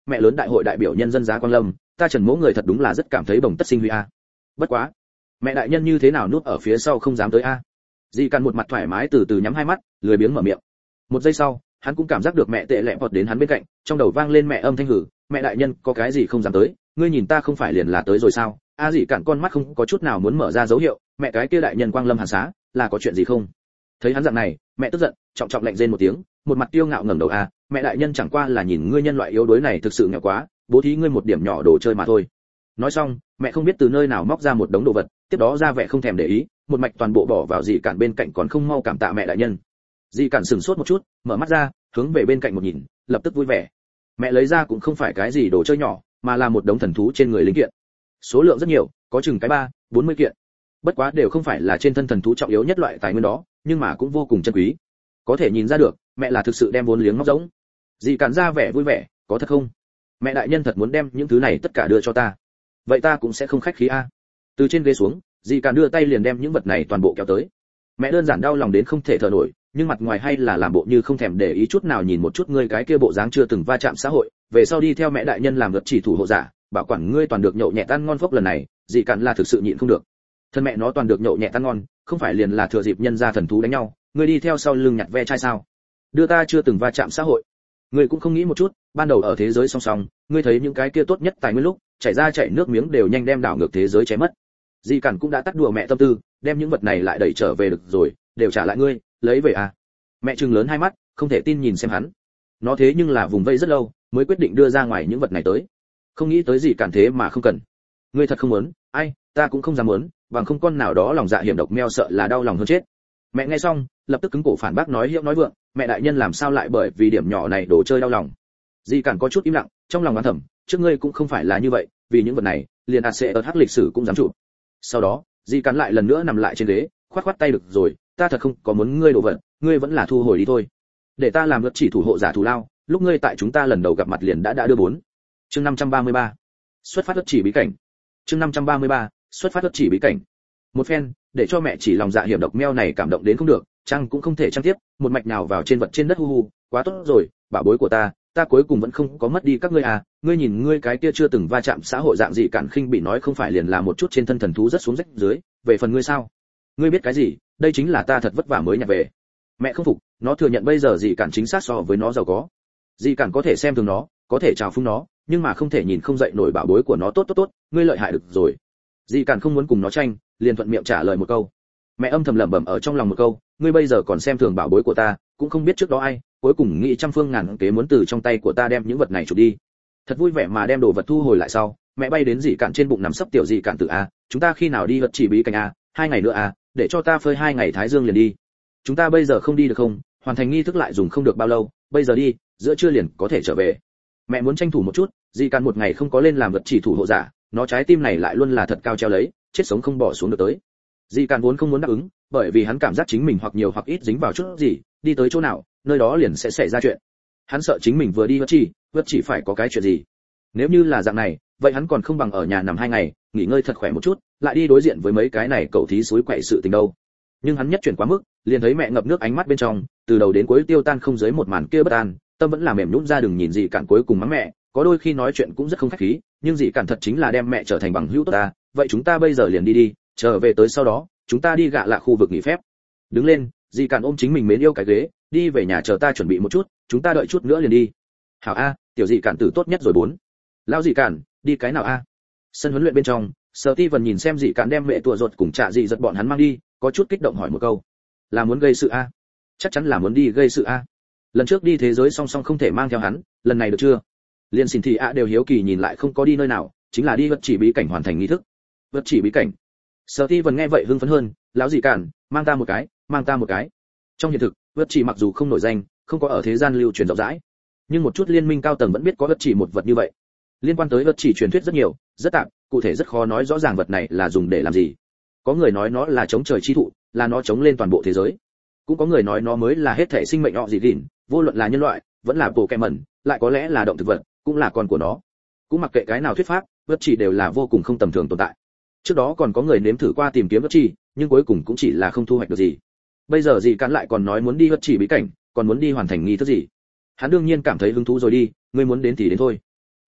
mẹ lớn đại hội đại biểu nhân dân giá Quang Lâm, ta Trần Mỗ người thật đúng là rất cảm thấy bồng tất sinh huy a. Bất quá, mẹ đại nhân như thế nào núp ở phía sau không dám tới a. Dị Cản một mặt thoải mái từ từ nhắm hai mắt, lười biếng mở miệng. Một giây sau, hắn cũng cảm giác được mẹ tệ lẹ vọt đến hắn bên cạnh, trong đầu vang lên mẹ âm thanh hử, mẹ đại nhân có cái gì không dám tới, ngươi nhìn ta không phải liền là tới rồi sao? A Dị Cản con mắt không có chút nào muốn mở ra dấu hiệu, mẹ cái kia đại nhân Quang Lâm hàn xá, là có chuyện gì không? Thấy hắn dạng này, mẹ tức giận, trọng trọng lạnh rên một tiếng, một mặt kiêu ngạo ngẩng đầu a, mẹ đại nhân chẳng qua là nhìn ngươi nhân loại yếu đuối này thực sự nghèo quá, bố thí ngươi một điểm nhỏ đồ chơi mà thôi. Nói xong, mẹ không biết từ nơi nào móc ra một đống đồ vật, tiếp đó ra vẻ không thèm để ý, một mạch toàn bộ bỏ vào Dị Cản bên cạnh còn không mau cảm tạ mẹ đại nhân. Dị Cản sững sốt một chút, mở mắt ra, hướng về bên cạnh một nhìn, lập tức vui vẻ. Mẹ lấy ra cũng không phải cái gì đồ chơi nhỏ, mà là một đống thần thú trên người linh kiện. Số lượng rất nhiều, có chừng cái 40 kiện. Bất quá đều không phải là trên thân thần thú trọng yếu nhất loại tài nguyên đó, nhưng mà cũng vô cùng chân quý. Có thể nhìn ra được, mẹ là thực sự đem vốn liếng móc giống. Dị Cản ra vẻ vui vẻ, có thật không? Mẹ đại nhân thật muốn đem những thứ này tất cả đưa cho ta. Vậy ta cũng sẽ không khách khí a. Từ trên ghế xuống, Dị Cản đưa tay liền đem những vật này toàn bộ kéo tới. Mẹ đơn giản đau lòng đến không thể thở nổi, nhưng mặt ngoài hay là làm bộ như không thèm để ý chút nào, nhìn một chút ngươi cái kia bộ dáng chưa từng va chạm xã hội, về sau đi theo mẹ đại nhân làm vật chỉ thủ hộ giả, bảo quản ngươi toàn được nhậu nhẹt ăn ngon phốc. Lần này, Dị Cản là thực sự nhịn không được. Thân mẹ nó toàn được nhậu nhẹt ăn ngon, không phải liền là thừa dịp nhân gia thần thú đánh nhau, ngươi đi theo sau lưng nhặt ve chai sao? Đưa ta chưa từng va chạm xã hội. Ngươi cũng không nghĩ một chút, ban đầu ở thế giới song song, ngươi thấy những cái kia tốt nhất tài nguyên lúc, chảy ra chảy nước miếng đều nhanh đem đảo ngược thế giới cháy mất. Dị Cản cũng đã tắt đùa mẹ tâm tư, đem những vật này lại đẩy trở về được rồi, đều trả lại ngươi, lấy về à? Mẹ trừng lớn hai mắt, không thể tin nhìn xem hắn. Nó thế nhưng là vùng vây rất lâu, mới quyết định đưa ra ngoài những vật này tới. Không nghĩ tới Dị Cản thế mà không cần. Ngươi thật không muốn? Ai, ta cũng không dám muốn, bằng không con nào đó lòng dạ hiểm độc meo sợ là đau lòng hơn chết. Mẹ nghe xong, lập tức cứng cổ phản bác nói hiệu nói vượng, mẹ đại nhân làm sao lại bởi vì điểm nhỏ này đồ chơi đau lòng? Dị Cản có chút im lặng, trong lòng oán thầm, trước ngươi cũng không phải là như vậy, vì những vật này, liền ACET lịch sử cũng dám chụp. Sau đó, Dị Cản lại lần nữa nằm lại trên ghế, khoát khoát tay, được rồi, ta thật không có muốn ngươi đồ vật, ngươi vẫn là thu hồi đi thôi. Để ta làm luật chỉ thủ hộ giả thù lao, lúc ngươi tại chúng ta lần đầu gặp mặt liền đã đưa 4. Chương 533. Xuất phát luật chỉ bí cảnh. Chương 533. Xuất phát luật chỉ bí cảnh. Một phen, để cho mẹ chỉ lòng dạ hiểm độc meo này cảm động đến không được, chăng cũng không thể trang tiếp, một mạch nào vào trên vật trên đất hu hu, quá tốt rồi, bảo bối của ta cuối cùng vẫn không có mất đi các ngươi à, ngươi nhìn ngươi cái kia chưa từng va chạm xã hội dạng Dị Cản khinh bị nói, không phải liền là một chút trên thân thần thú rất xuống rách dưới, về phần ngươi sao? Ngươi biết cái gì, đây chính là ta thật vất vả mới nhặt về. Mẹ không phục, nó thừa nhận bây giờ Dị Cản chính xác so với nó giàu có. Dị Cản có thể xem thường nó, có thể chào phúng nó, nhưng mà không thể nhìn không dậy nổi bảo bối của nó. Tốt, ngươi lợi hại được rồi. Dị Cản không muốn cùng nó tranh, liền thuận miệng trả lời một câu. Mẹ âm thầm lẩm bẩm ở trong lòng một câu, ngươi bây giờ còn xem thường bảo bối của ta, cũng không biết trước đó ai, cuối cùng nghĩ trăm phương ngàn kế muốn từ trong tay của ta đem những vật này chụp đi. Thật vui vẻ mà đem đồ vật thu hồi lại sau, mẹ bay đến Dị Cản trên bụng nằm sấp, tiểu Dị Cản tử a, chúng ta khi nào đi vật chỉ bí cảnh a? 2 ngày nữa a, để cho ta phơi 2 ngày thái dương liền đi. Chúng ta bây giờ không đi được không? Hoàn thành nghi thức lại dùng không được bao lâu, bây giờ đi, giữa trưa liền có thể trở về. Mẹ muốn tranh thủ một chút, Dị Cản một ngày không có lên làm vật chỉ thủ hộ giả, nó trái tim này lại luôn là thật cao treo lấy, chết sống không bỏ xuống được tới. Dị Cản vốn không muốn đáp ứng, bởi vì hắn cảm giác chính mình hoặc nhiều hoặc ít dính vào chút gì, đi tới chỗ nào, nơi đó liền sẽ xảy ra chuyện. Hắn sợ chính mình vừa đi vật chỉ phải có cái chuyện gì. Nếu như là dạng này, vậy hắn còn không bằng ở nhà nằm 2 ngày, nghỉ ngơi thật khỏe một chút, lại đi đối diện với mấy cái này cậu thí suối quậy sự tình đâu. Nhưng hắn nhất chuyển quá mức, liền thấy mẹ ngập nước ánh mắt bên trong, từ đầu đến cuối tiêu tan không dưới một màn kia bất an, tâm vẫn là mềm nhũn ra, đừng nhìn Dị Cản cuối cùng mắng mẹ, có đôi khi nói chuyện cũng rất không khách khí, nhưng Dị Cản thật chính là đem mẹ trở thành bằng hữu tốt ta, vậy chúng ta bây giờ liền đi, trở về tới sau đó, chúng ta đi gạ lạ khu vực nghỉ phép. Đứng lên, Dị Cản ôm chính mình mến yêu cái ghế, đi về nhà, chờ ta chuẩn bị một chút, chúng ta đợi chút nữa liền đi. Hảo a, tiểu Dị Cản tử tốt nhất rồi 4. Lão Dị Cản, đi cái nào a? Sân huấn luyện bên trong, Steven nhìn xem Dị Cản đem mẹ tua ruột cùng Trạ Dị giật bọn hắn mang đi, có chút kích động hỏi một câu. Là muốn gây sự a? Chắc chắn là muốn đi gây sự a. Lần trước đi thế giới song song không thể mang theo hắn, lần này được chưa? Liên xin thì đều hiếu kỳ nhìn lại, không có đi nơi nào, chính là đi vật chỉ bí cảnh hoàn thành nghi thức. Vật chỉ bí cảnh. Steven nghe vậy hưng phấn hơn, lão Dị Cản, mang ta một cái. Trong hiện thực, vật chỉ mặc dù không nổi danh, không có ở thế gian lưu truyền rộng rãi, nhưng một chút liên minh cao tầng vẫn biết có vật chỉ một vật như vậy. Liên quan tới vật chỉ truyền thuyết rất nhiều, rất tạp, cụ thể rất khó nói rõ ràng vật này là dùng để làm gì. Có người nói nó là chống trời chi thụ, là nó chống lên toàn bộ thế giới. Cũng có người nói nó mới là hết thảy sinh mệnh họ gì gìn, vô luận là nhân loại, vẫn là Pokémon, lại có lẽ là động thực vật, cũng là con của nó. Cũng mặc kệ cái nào thuyết pháp, vật chỉ đều là vô cùng không tầm thường tồn tại. Trước đó còn có người nếm thử qua tìm kiếm vật chỉ, nhưng cuối cùng cũng chỉ là không thu hoạch được gì. Bây giờ Dị Cản lại còn nói muốn đi vật chỉ bí cảnh, còn muốn đi hoàn thành nghi thức gì. Hắn đương nhiên cảm thấy hứng thú rồi, đi, ngươi muốn đến thì đến thôi.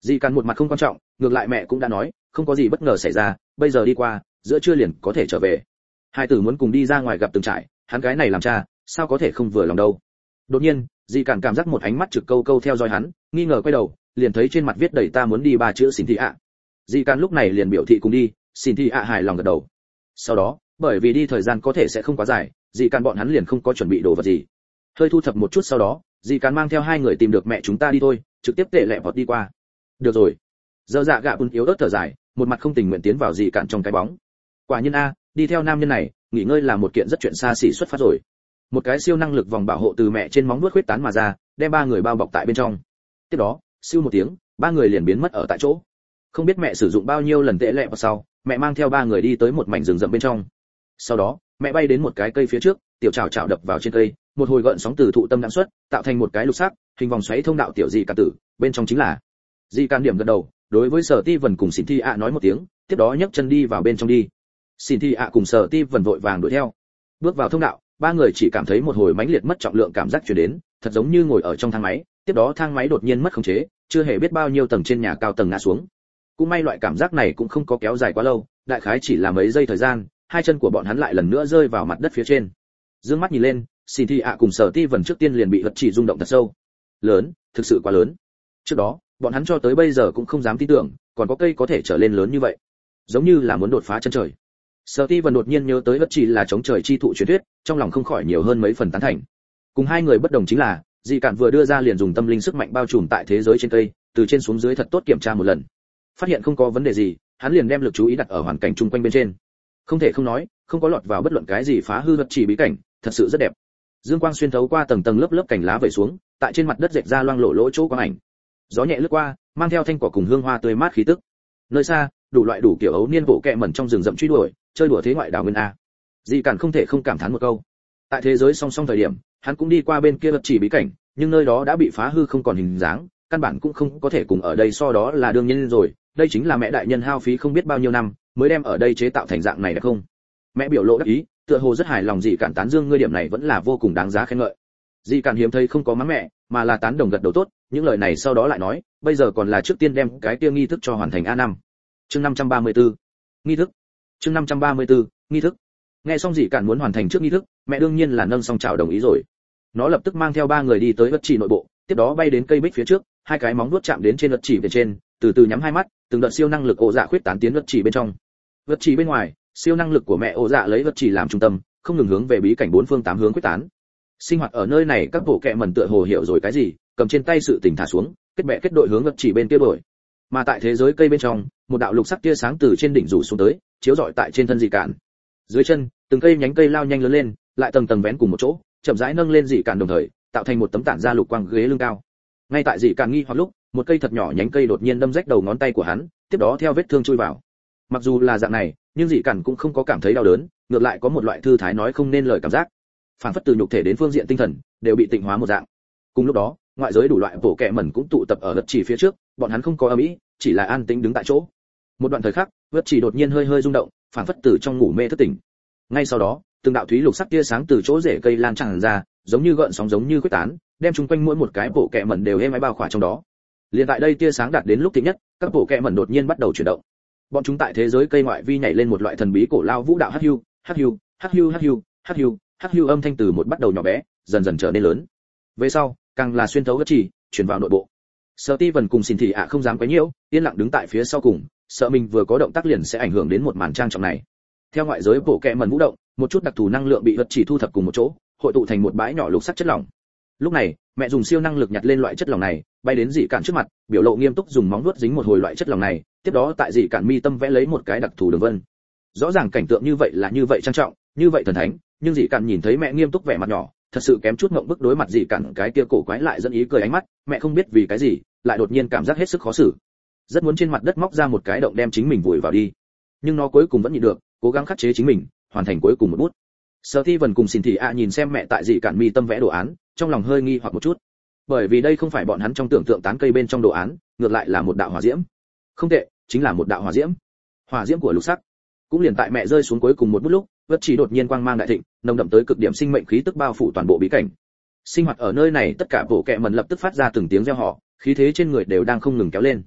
Dì Càn một mặt không quan trọng, ngược lại mẹ cũng đã nói, không có gì bất ngờ xảy ra, bây giờ đi qua, giữa trưa liền có thể trở về. Hai tử muốn cùng đi ra ngoài gặp từng trải, hắn cái này làm cha, sao có thể không vừa lòng đâu. Đột nhiên, Dì Càn cảm giác một ánh mắt trực câu câu theo dõi hắn, nghi ngờ quay đầu, liền thấy trên mặt viết đầy ta muốn đi ba chữ xin thị ạ. Dì Càn lúc này liền biểu thị cùng đi, xin thị ạ hài lòng gật đầu. Sau đó, bởi vì đi thời gian có thể sẽ không quá dài, Dì Càn bọn hắn liền không có chuẩn bị đồ vật gì. Hơi thu thập một chút sau đó, Dì Càn mang theo hai người tìm được mẹ chúng ta đi thôi, trực tiếp tệ lẹ vọt đi qua. Được rồi. Giờ dạ gạ bùn yếu ớt thở dài, một mặt không tình nguyện tiến vào Dì Càn trong cái bóng. Quả nhiên a, đi theo nam nhân này, nghỉ ngơi là một kiện rất chuyện xa xỉ xuất phát rồi. Một cái siêu năng lực vòng bảo hộ từ mẹ trên móng vuốt khuếch tán mà ra, đem ba người bao bọc tại bên trong. Tiếp đó, siêu một tiếng, ba người liền biến mất ở tại chỗ. Không biết mẹ sử dụng bao nhiêu lần tệ lẹ vào sau, mẹ mang theo ba người đi tới một mảnh rừng rậm bên trong. Sau đó, mẹ bay đến một cái cây phía trước, tiểu chảo chảo đập vào trên cây, một hồi gợn sóng từ thụ tâm đãng xuất, tạo thành một cái lục sắc, hình vòng xoáy thông đạo tiểu Dì Càn tử, bên trong chính là Dì Càn điểm gật đầu, đối với Sở Ti Vân cùng Xin Thi ạ nói một tiếng, tiếp đó nhấc chân đi vào bên trong đi. Xin Thi ạ cùng Sở Ti Vân vội vàng đuổi theo. Bước vào thông đạo, ba người chỉ cảm thấy một hồi mãnh liệt mất trọng lượng cảm giác truyền đến, thật giống như ngồi ở trong thang máy, tiếp đó thang máy đột nhiên mất khống chế, chưa hề biết bao nhiêu tầng trên nhà cao tầng ngã xuống. Cũng may loại cảm giác này cũng không có kéo dài quá lâu, đại khái chỉ là mấy giây thời gian, hai chân của bọn hắn lại lần nữa rơi vào mặt đất phía trên. Dương mắt nhìn lên, Xin Thi ạ cùng Sở Ti Vân trước tiên liền bị vật chỉ rung động thật sâu. Lớn, thực sự quá lớn. Trước đó, bọn hắn cho tới bây giờ cũng không dám tin tưởng, còn có cây có thể trở lên lớn như vậy, giống như là muốn đột phá chân trời. Sở Ti Vân đột nhiên nhớ tới vật chỉ là chống trời chi thụ truyền thuyết, trong lòng không khỏi nhiều hơn mấy phần tán thành. Cùng hai người bất đồng chính là, Dì Càn vừa đưa ra liền dùng tâm linh sức mạnh bao trùm tại thế giới trên cây, từ trên xuống dưới thật tốt kiểm tra một lần. Phát hiện không có vấn đề gì, hắn liền đem lực chú ý đặt ở hoàn cảnh chung quanh bên trên. Không thể không nói, không có lọt vào bất luận cái gì phá hư vật chỉ bí cảnh, thật sự rất đẹp. Dương quang xuyên thấu qua tầng tầng lớp lớp cành lá vẩy xuống, tại trên mặt đất rạch ra loang lổ lỗ chỗ quang ảnh. Gió nhẹ lướt qua, mang theo thanh cỏ cùng hương hoa tươi mát khí tức. Nơi xa, đủ loại đủ kiểu ấu niên bộ kẹ mẩn trong rừng rậm truy đuổi, chơi đùa thế ngoại đảo nguyên a. Dì Càn không thể không cảm thán một câu. Tại thế giới song song thời điểm, hắn cũng đi qua bên kia vật chỉ bí cảnh, nhưng nơi đó đã bị phá hư không còn hình dáng, căn bản cũng không có thể cùng ở đây so đó là đương nhiên rồi. Đây chính là mẹ đại nhân hao phí không biết bao nhiêu năm mới đem ở đây chế tạo thành dạng này được không? Mẹ biểu lộ đắc ý, tựa hồ rất hài lòng. Dì Càn tán dương ngươi điểm này vẫn là vô cùng đáng giá khen ngợi. Dì Càn hiếm thấy không có mắng mẹ, mà là tán đồng gật đầu tốt, những lời này sau đó lại nói, bây giờ còn là trước tiên đem cái kia nghi thức cho hoàn thành A5. Chương 534. Nghi thức. Chương 534. Nghi thức. Nghe xong Dì Càn muốn hoàn thành trước nghi thức, mẹ đương nhiên là nâng song chào đồng ý rồi. Nó lập tức mang theo ba người đi tới vật chỉ nội bộ, tiếp đó bay đến cây bích phía trước, hai cái móng vuốt chạm đến trên vật chỉ bên trên, từ từ nhắm hai mắt, từng đợt siêu năng lực ổ dạ khuyết tán tiến vật chỉ bên trong. Vật chỉ bên ngoài, siêu năng lực của mẹ ổ dạ lấy vật chỉ làm trung tâm, không ngừng hướng về bí cảnh bốn phương tám hướng quyết tán. Sinh hoạt ở nơi này các bộ kệ mẩn tựa hồ hiểu rồi cái gì, cầm trên tay sự tình thả xuống, kết bè kết đội hướng vật chỉ bên kia đổi. Mà tại thế giới cây bên trong, một đạo lục sắc tia sáng từ trên đỉnh rủ xuống tới, chiếu rọi tại trên thân Dì Càn. Dưới chân, từng cây nhánh cây lao nhanh lớn lên, lại tầng tầng vén cùng một chỗ, chậm rãi nâng lên Dì Càn đồng thời, tạo thành một tấm tản ra lục quang ghế lưng cao. Ngay tại Dì Càn nghi hoặc lúc, một cây thật nhỏ nhánh cây đột nhiên đâm rách đầu ngón tay của hắn, tiếp đó theo vết thương chui vào. Mặc dù là dạng này, nhưng Dì Càn cũng không có cảm thấy đau đớn, ngược lại có một loại thư thái nói không nên lời cảm giác. Phản phất từ nhục thể đến phương diện tinh thần đều bị tịnh hóa một dạng. Cùng lúc đó, ngoại giới đủ loại bộ kệ mẩn cũng tụ tập ở vật chỉ phía trước, bọn hắn không có ầm ĩ, chỉ là an tĩnh đứng tại chỗ. Một đoạn thời khắc, vật chỉ đột nhiên hơi hơi rung động, phản phất từ trong ngủ mê thức tỉnh. Ngay sau đó, từng đạo thúy lục sắc tia sáng từ chỗ rễ cây lan tràn ra, giống như gợn sóng giống như quyết tán, đem chung quanh mỗi một cái bộ kệ mẩn đều êm ái bao khỏa trong đó. Liên tại đây tia sáng đạt đến lúc thịnh nhất, các bộ kệ mẩn đột nhiên bắt đầu chuyển động. Bọn chúng tại thế giới cây ngoại vi nhảy lên một loại thần bí cổ lao vũ đạo hắc hưu, hắc hưu, hắc hưu, hắc hưu, hắc hưu, hắc hưu âm thanh từ một bắt đầu nhỏ bé, dần dần trở nên lớn. Về sau, càng là xuyên thấu vật chỉ, chuyển vào nội bộ. Sở Ti Vân cùng Xin Thị ạ không dám quấy nhiễu, yên lặng đứng tại phía sau cùng, sợ mình vừa có động tác liền sẽ ảnh hưởng đến một màn trang trọng này. Theo ngoại giới bộ kệ mẩn vũ động, một chút đặc thù năng lượng bị vật chỉ thu thập cùng một chỗ, hội tụ thành một bãi nhỏ lục sắc chất lỏng. Lúc này, mẹ dùng siêu năng lực nhặt lên loại chất lỏng này, bay đến Dì Càn trước mặt, biểu lộ nghiêm túc dùng móng vuốt dính một hồi loại chất lỏng này, tiếp đó tại Dì Càn mi tâm vẽ lấy một cái đặc thù đường vân. Rõ ràng cảnh tượng như vậy là như vậy trang trọng, như vậy thần thánh, nhưng Dì Càn nhìn thấy mẹ nghiêm túc vẻ mặt nhỏ, thật sự kém chút ngậm bức đối mặt Dì Càn cái kia cổ quái lại dẫn ý cười ánh mắt, mẹ không biết vì cái gì, lại đột nhiên cảm giác hết sức khó xử. Rất muốn trên mặt đất móc ra một cái động đem chính mình vùi vào đi. Nhưng nó cuối cùng vẫn nhịn được, cố gắng khắc chế chính mình, hoàn thành cuối cùng một bút. Sở Ti Vân cùng Xin Thị ạ nhìn xem mẹ tại Dì Càn mi tâm vẽ đồ án, trong lòng hơi nghi hoặc một chút. Bởi vì đây không phải bọn hắn trong tưởng tượng tán cây bên trong đồ án, ngược lại là một đạo hỏa diễm. Không tệ, chính là một đạo hỏa diễm. Hỏa diễm của lục sắc. Cũng liền tại mẹ rơi xuống cuối cùng một bút lúc, vật chỉ đột nhiên quang mang đại thịnh, nồng đậm tới cực điểm sinh mệnh khí tức bao phủ toàn bộ bí cảnh. Sinh hoạt ở nơi này tất cả bộ kệ mẩn lập tức phát ra từng tiếng reo hò, khí thế trên người đều đang không ngừng kéo lên.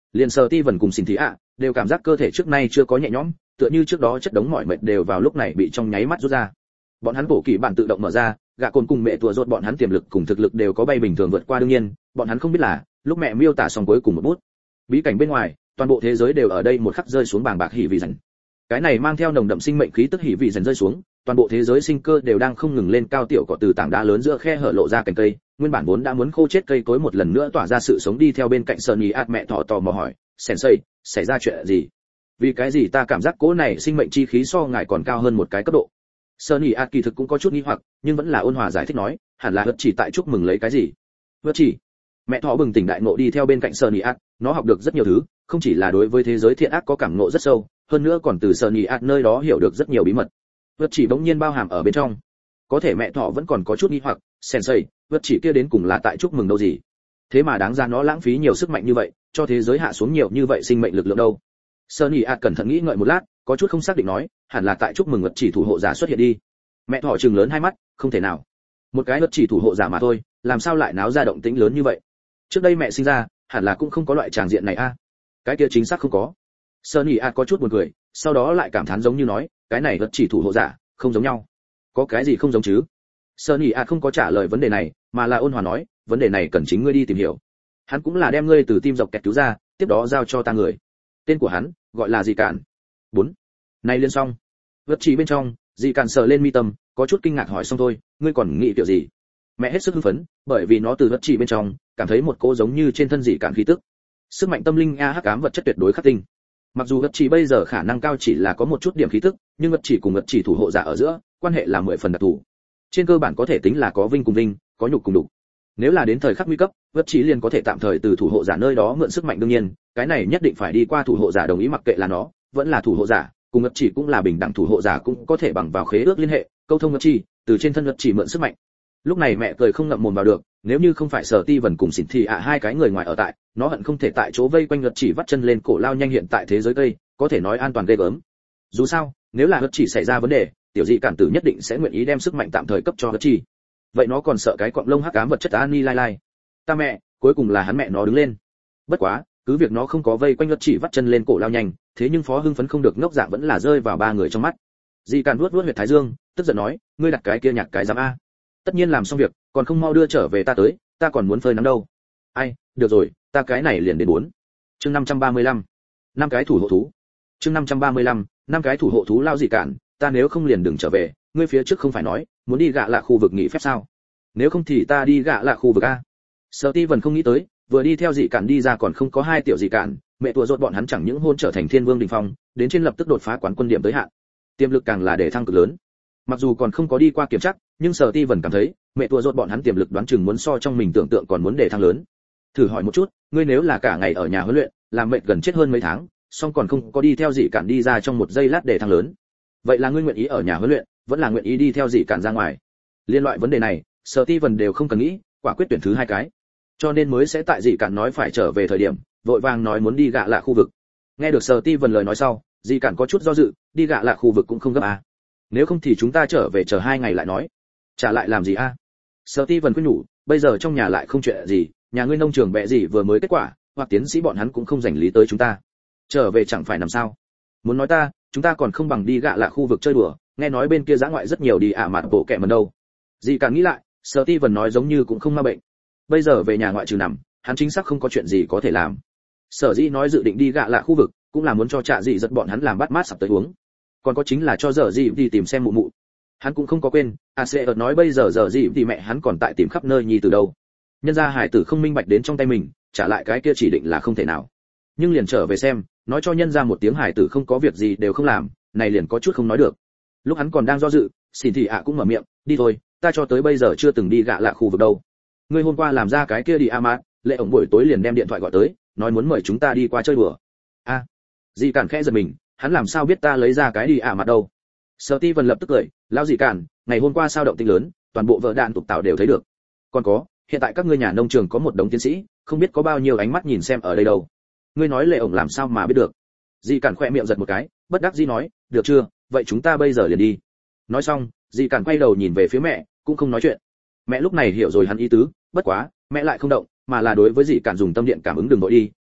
Liền Sở Ti Vân cùng Xin Thị ạ đều cảm giác cơ thể trước nay chưa có nhẹ nhõm, tựa như trước đó chất đống mỏi mệt đều vào lúc này bị trong nháy mắt rút ra. Bọn hắn bổ kỳ bản tự động mở ra, gạ cồn cùng mẹ tua rốt bọn hắn tiềm lực cùng thực lực đều có bay bình thường vượt qua đương nhiên, bọn hắn không biết là, lúc mẹ miêu tả xong cuối cùng một bút, bí cảnh bên ngoài, toàn bộ thế giới đều ở đây một khắc rơi xuống bàng bạc hỉ vị dần. Cái này mang theo nồng đậm sinh mệnh khí tức hỉ vị dần rơi xuống, toàn bộ thế giới sinh cơ đều đang không ngừng lên cao, tiểu cỏ từ tảng đá lớn giữa khe hở lộ ra cành cây, nguyên bản vốn đã muốn khô chết cây cối một lần nữa tỏa ra sự sống đi theo bên cạnh Sunny ạt mẹ tò mò hỏi, "Sensei, xảy ra chuyện gì? Vì cái gì ta cảm giác cỗ này sinh mệnh chi khí so ngài còn cao hơn một cái cấp độ?" Sunny ạt kỳ thực cũng có chút nghi hoặc, nhưng vẫn là ôn hòa giải thích nói, hẳn là Hất chỉ tại chúc mừng lấy cái gì. Hất chỉ? Mẹ thỏ bừng tỉnh đại ngộ đi theo bên cạnh Sunny ạt, nó học được rất nhiều thứ, không chỉ là đối với thế giới thiện ác có cảm ngộ rất sâu, hơn nữa còn từ Sunny ạt nơi đó hiểu được rất nhiều bí mật. Hất chỉ bỗng nhiên bao hàm ở bên trong. Có thể mẹ thỏ vẫn còn có chút nghi hoặc, Sensei, Hất chỉ kia đến cùng là tại chúc mừng đâu gì? Thế mà đáng ra nó lãng phí nhiều sức mạnh như vậy, cho thế giới hạ xuống nhiều như vậy sinh mệnh lực lượng đâu? Sunny ạt cẩn thận nghĩ ngợi một lát, có chút không xác định nói, hẳn là tại chúc mừng Hất chỉ thủ hộ giả xuất hiện đi. Mẹ thỏ trừng lớn hai mắt, không thể nào, một cái Hất chỉ thủ hộ giả mà thôi, làm sao lại náo ra động tĩnh lớn như vậy? Trước đây mẹ sinh ra, hẳn là cũng không có loại tràng diện này a. Cái kia chính xác không có. Sunny ạt có chút buồn cười, sau đó lại cảm thán giống như nói, cái này Hất chỉ thủ hộ giả, không giống nhau. Có cái gì không giống chứ? Sunny ạt không có trả lời vấn đề này, mà là ôn hòa nói, vấn đề này cần chính ngươi đi tìm hiểu. Hắn cũng là đem ngươi từ tim dọc kẹt cứu ra, tiếp đó giao cho ta người. Tên của hắn gọi là gì cản. 4. Này liên xong. Hất chỉ bên trong, dì cản sờ lên mi tâm, có chút kinh ngạc hỏi xong thôi, ngươi còn nghĩ kiểu gì? Mẹ hết sức hưng phấn, bởi vì nó từ hất chỉ bên trong cảm thấy một cỗ giống như trên thân dì cản khí tức. Sức mạnh tâm linh hắc ám vật chất tuyệt đối khắc tinh. Mặc dù hất chỉ bây giờ khả năng cao chỉ là có một chút điểm khí tức, nhưng hất chỉ cùng hất chỉ thủ hộ giả ở giữa, quan hệ là 10 phần đặc thù. Trên cơ bản có thể tính là có vinh cùng vinh, có nhục cùng đục. Nếu là đến thời khắc nguy cấp, hất chỉ liền có thể tạm thời từ thủ hộ giả nơi đó mượn sức mạnh, đương nhiên, cái này nhất định phải đi qua thủ hộ giả đồng ý, mặc kệ là nó vẫn là thủ hộ giả, cùng hất chỉ cũng là bình đẳng, thủ hộ giả cũng có thể bằng vào khế ước liên hệ, câu thông hất chỉ, từ trên thân hất chỉ mượn sức mạnh. Lúc này mẹ cười không ngậm mồm vào được, nếu như không phải Sở Ti Vân cùng Xỉn Thị ạ hai cái người ngoài ở tại, nó hận không thể tại chỗ vây quanh hất chỉ vắt chân lên cổ lao nhanh, hiện tại thế giới cây, có thể nói an toàn ghê gớm. Dù sao, nếu là hất chỉ xảy ra vấn đề, tiểu dị cản tử nhất định sẽ nguyện ý đem sức mạnh tạm thời cấp cho hất chỉ. Vậy nó còn sợ cái quặng lông hắc ám vật chất Ani lai lai. Ta mẹ, cuối cùng là hắn mẹ nó đứng lên. Bất quá, cứ việc nó không có vây quanh hất chỉ vắt chân lên cổ lao nhanh, thế nhưng Phó hưng phấn không được ngốc dạng vẫn là rơi vào ba người trong mắt. Dị cản vuốt huyệt thái dương, tức giận nói, ngươi đặt cái kia nhặt cái giám a. Tất nhiên làm xong việc, còn không mau đưa trở về ta tới, ta còn muốn phơi nắng đâu. Ai, được rồi, ta cái này liền đến 4. Chương 535. 5 cái thủ hộ thú. Chương 535, 5 cái thủ hộ thú. Lao dị cản, ta nếu không liền đừng trở về, ngươi phía trước không phải nói muốn đi gạ lạ khu vực nghỉ phép sao? Nếu không thì ta đi gạ lạ khu vực a. Sở Ti Vân không nghĩ tới, vừa đi theo dị cản đi ra còn không có hai tiểu dị cản, mẹ tua rốt bọn hắn chẳng những hôn trở thành thiên vương đỉnh phong, đến trên lập tức đột phá quán quân điểm tới hạn. Tiềm lực càng là để thăng cực lớn. Mặc dù còn không có đi qua kiểm tra, nhưng Sở Ti Vân cảm thấy, mẹ tua rốt bọn hắn tiềm lực đoán chừng muốn so trong mình tưởng tượng còn muốn để thăng lớn. Thử hỏi một chút, ngươi nếu là cả ngày ở nhà huấn luyện, làm mệt gần chết hơn mấy tháng, song còn không có đi theo dị cản đi ra trong một giây lát để thăng lớn. Vậy là ngươi nguyện ý ở nhà huấn luyện, vẫn là nguyện ý đi theo dị cản ra ngoài? Liên loại vấn đề này, Sở Ti Vân đều không cần nghĩ, quả quyết tuyển thứ hai cái. Cho nên mới sẽ tại dị cản nói phải trở về thời điểm, vội vàng nói muốn đi gạ lạ khu vực. Nghe được Sở Ti Vân lời nói sau, dị cản có chút do dự, đi gạ lạ khu vực cũng không gấp à. Nếu không thì chúng ta trở về chờ 2 ngày lại nói. Trả lại làm gì a? Sở Ti Vân khuyên nhủ, bây giờ trong nhà lại không chuyện gì, nhà ngươi nông trường bẹ gì vừa mới kết quả, hoặc tiến sĩ bọn hắn cũng không dành lý tới chúng ta. Trở về chẳng phải nằm sao? Muốn nói ta, chúng ta còn không bằng đi gạ lạ khu vực chơi đùa, nghe nói bên kia dã ngoại rất nhiều đi mặt bộ kẹ mần đâu. Dị cản nghĩ lại, Sở Ti Vân nói giống như cũng không ma bệnh. Bây giờ về nhà ngoại trừ nằm, hắn chính xác không có chuyện gì có thể làm. Sở Dĩ nói dự định đi gạ lạ khu vực, cũng là muốn cho Trạ Dị giật bọn hắn làm bát mát sắp tới uống. Còn có chính là cho Dở Dị đi tìm xem mụ mụ. Hắn cũng không có quên, ACR nói bây giờ Dở Dị thì mẹ hắn còn tại tìm khắp nơi nhi từ đâu. Nhân gia hải tử không minh bạch đến trong tay mình, trả lại cái kia chỉ định là không thể nào. Nhưng liền trở về xem, nói cho nhân gia một tiếng hải tử không có việc gì đều không làm, này liền có chút không nói được. Lúc hắn còn đang do dự, Xỉn Thị ạ cũng mở miệng, đi thôi, ta cho tới bây giờ chưa từng đi gạ lạ khu vực đâu. Ngươi hôm qua làm ra cái kia đi Amat, lệ ổng buổi tối liền đem điện thoại gọi tới, nói muốn mời chúng ta đi qua chơi đùa. A, Dị cản khẽ giật mình, hắn làm sao biết ta lấy ra cái đi Amat đâu? Sở Ti Vân lập tức cười, lão Dị cản, ngày hôm qua sao động tĩnh lớn, toàn bộ vợ đạn tục tạo đều thấy được. Còn có, hiện tại các ngươi nhà nông trường có một đống tiến sĩ, không biết có bao nhiêu ánh mắt nhìn xem ở đây đâu. Ngươi nói lệ ổng làm sao mà biết được? Dị cản khẽ miệng giật một cái, bất đắc dĩ nói, được chưa, vậy chúng ta bây giờ liền đi. Nói xong, Dị cản quay đầu nhìn về phía mẹ, cũng không nói chuyện. Mẹ lúc này hiểu rồi hắn ý tứ, bất quá, mẹ lại không động, mà là đối với Dị cản dùng tâm điện cảm ứng, đừng vội đi,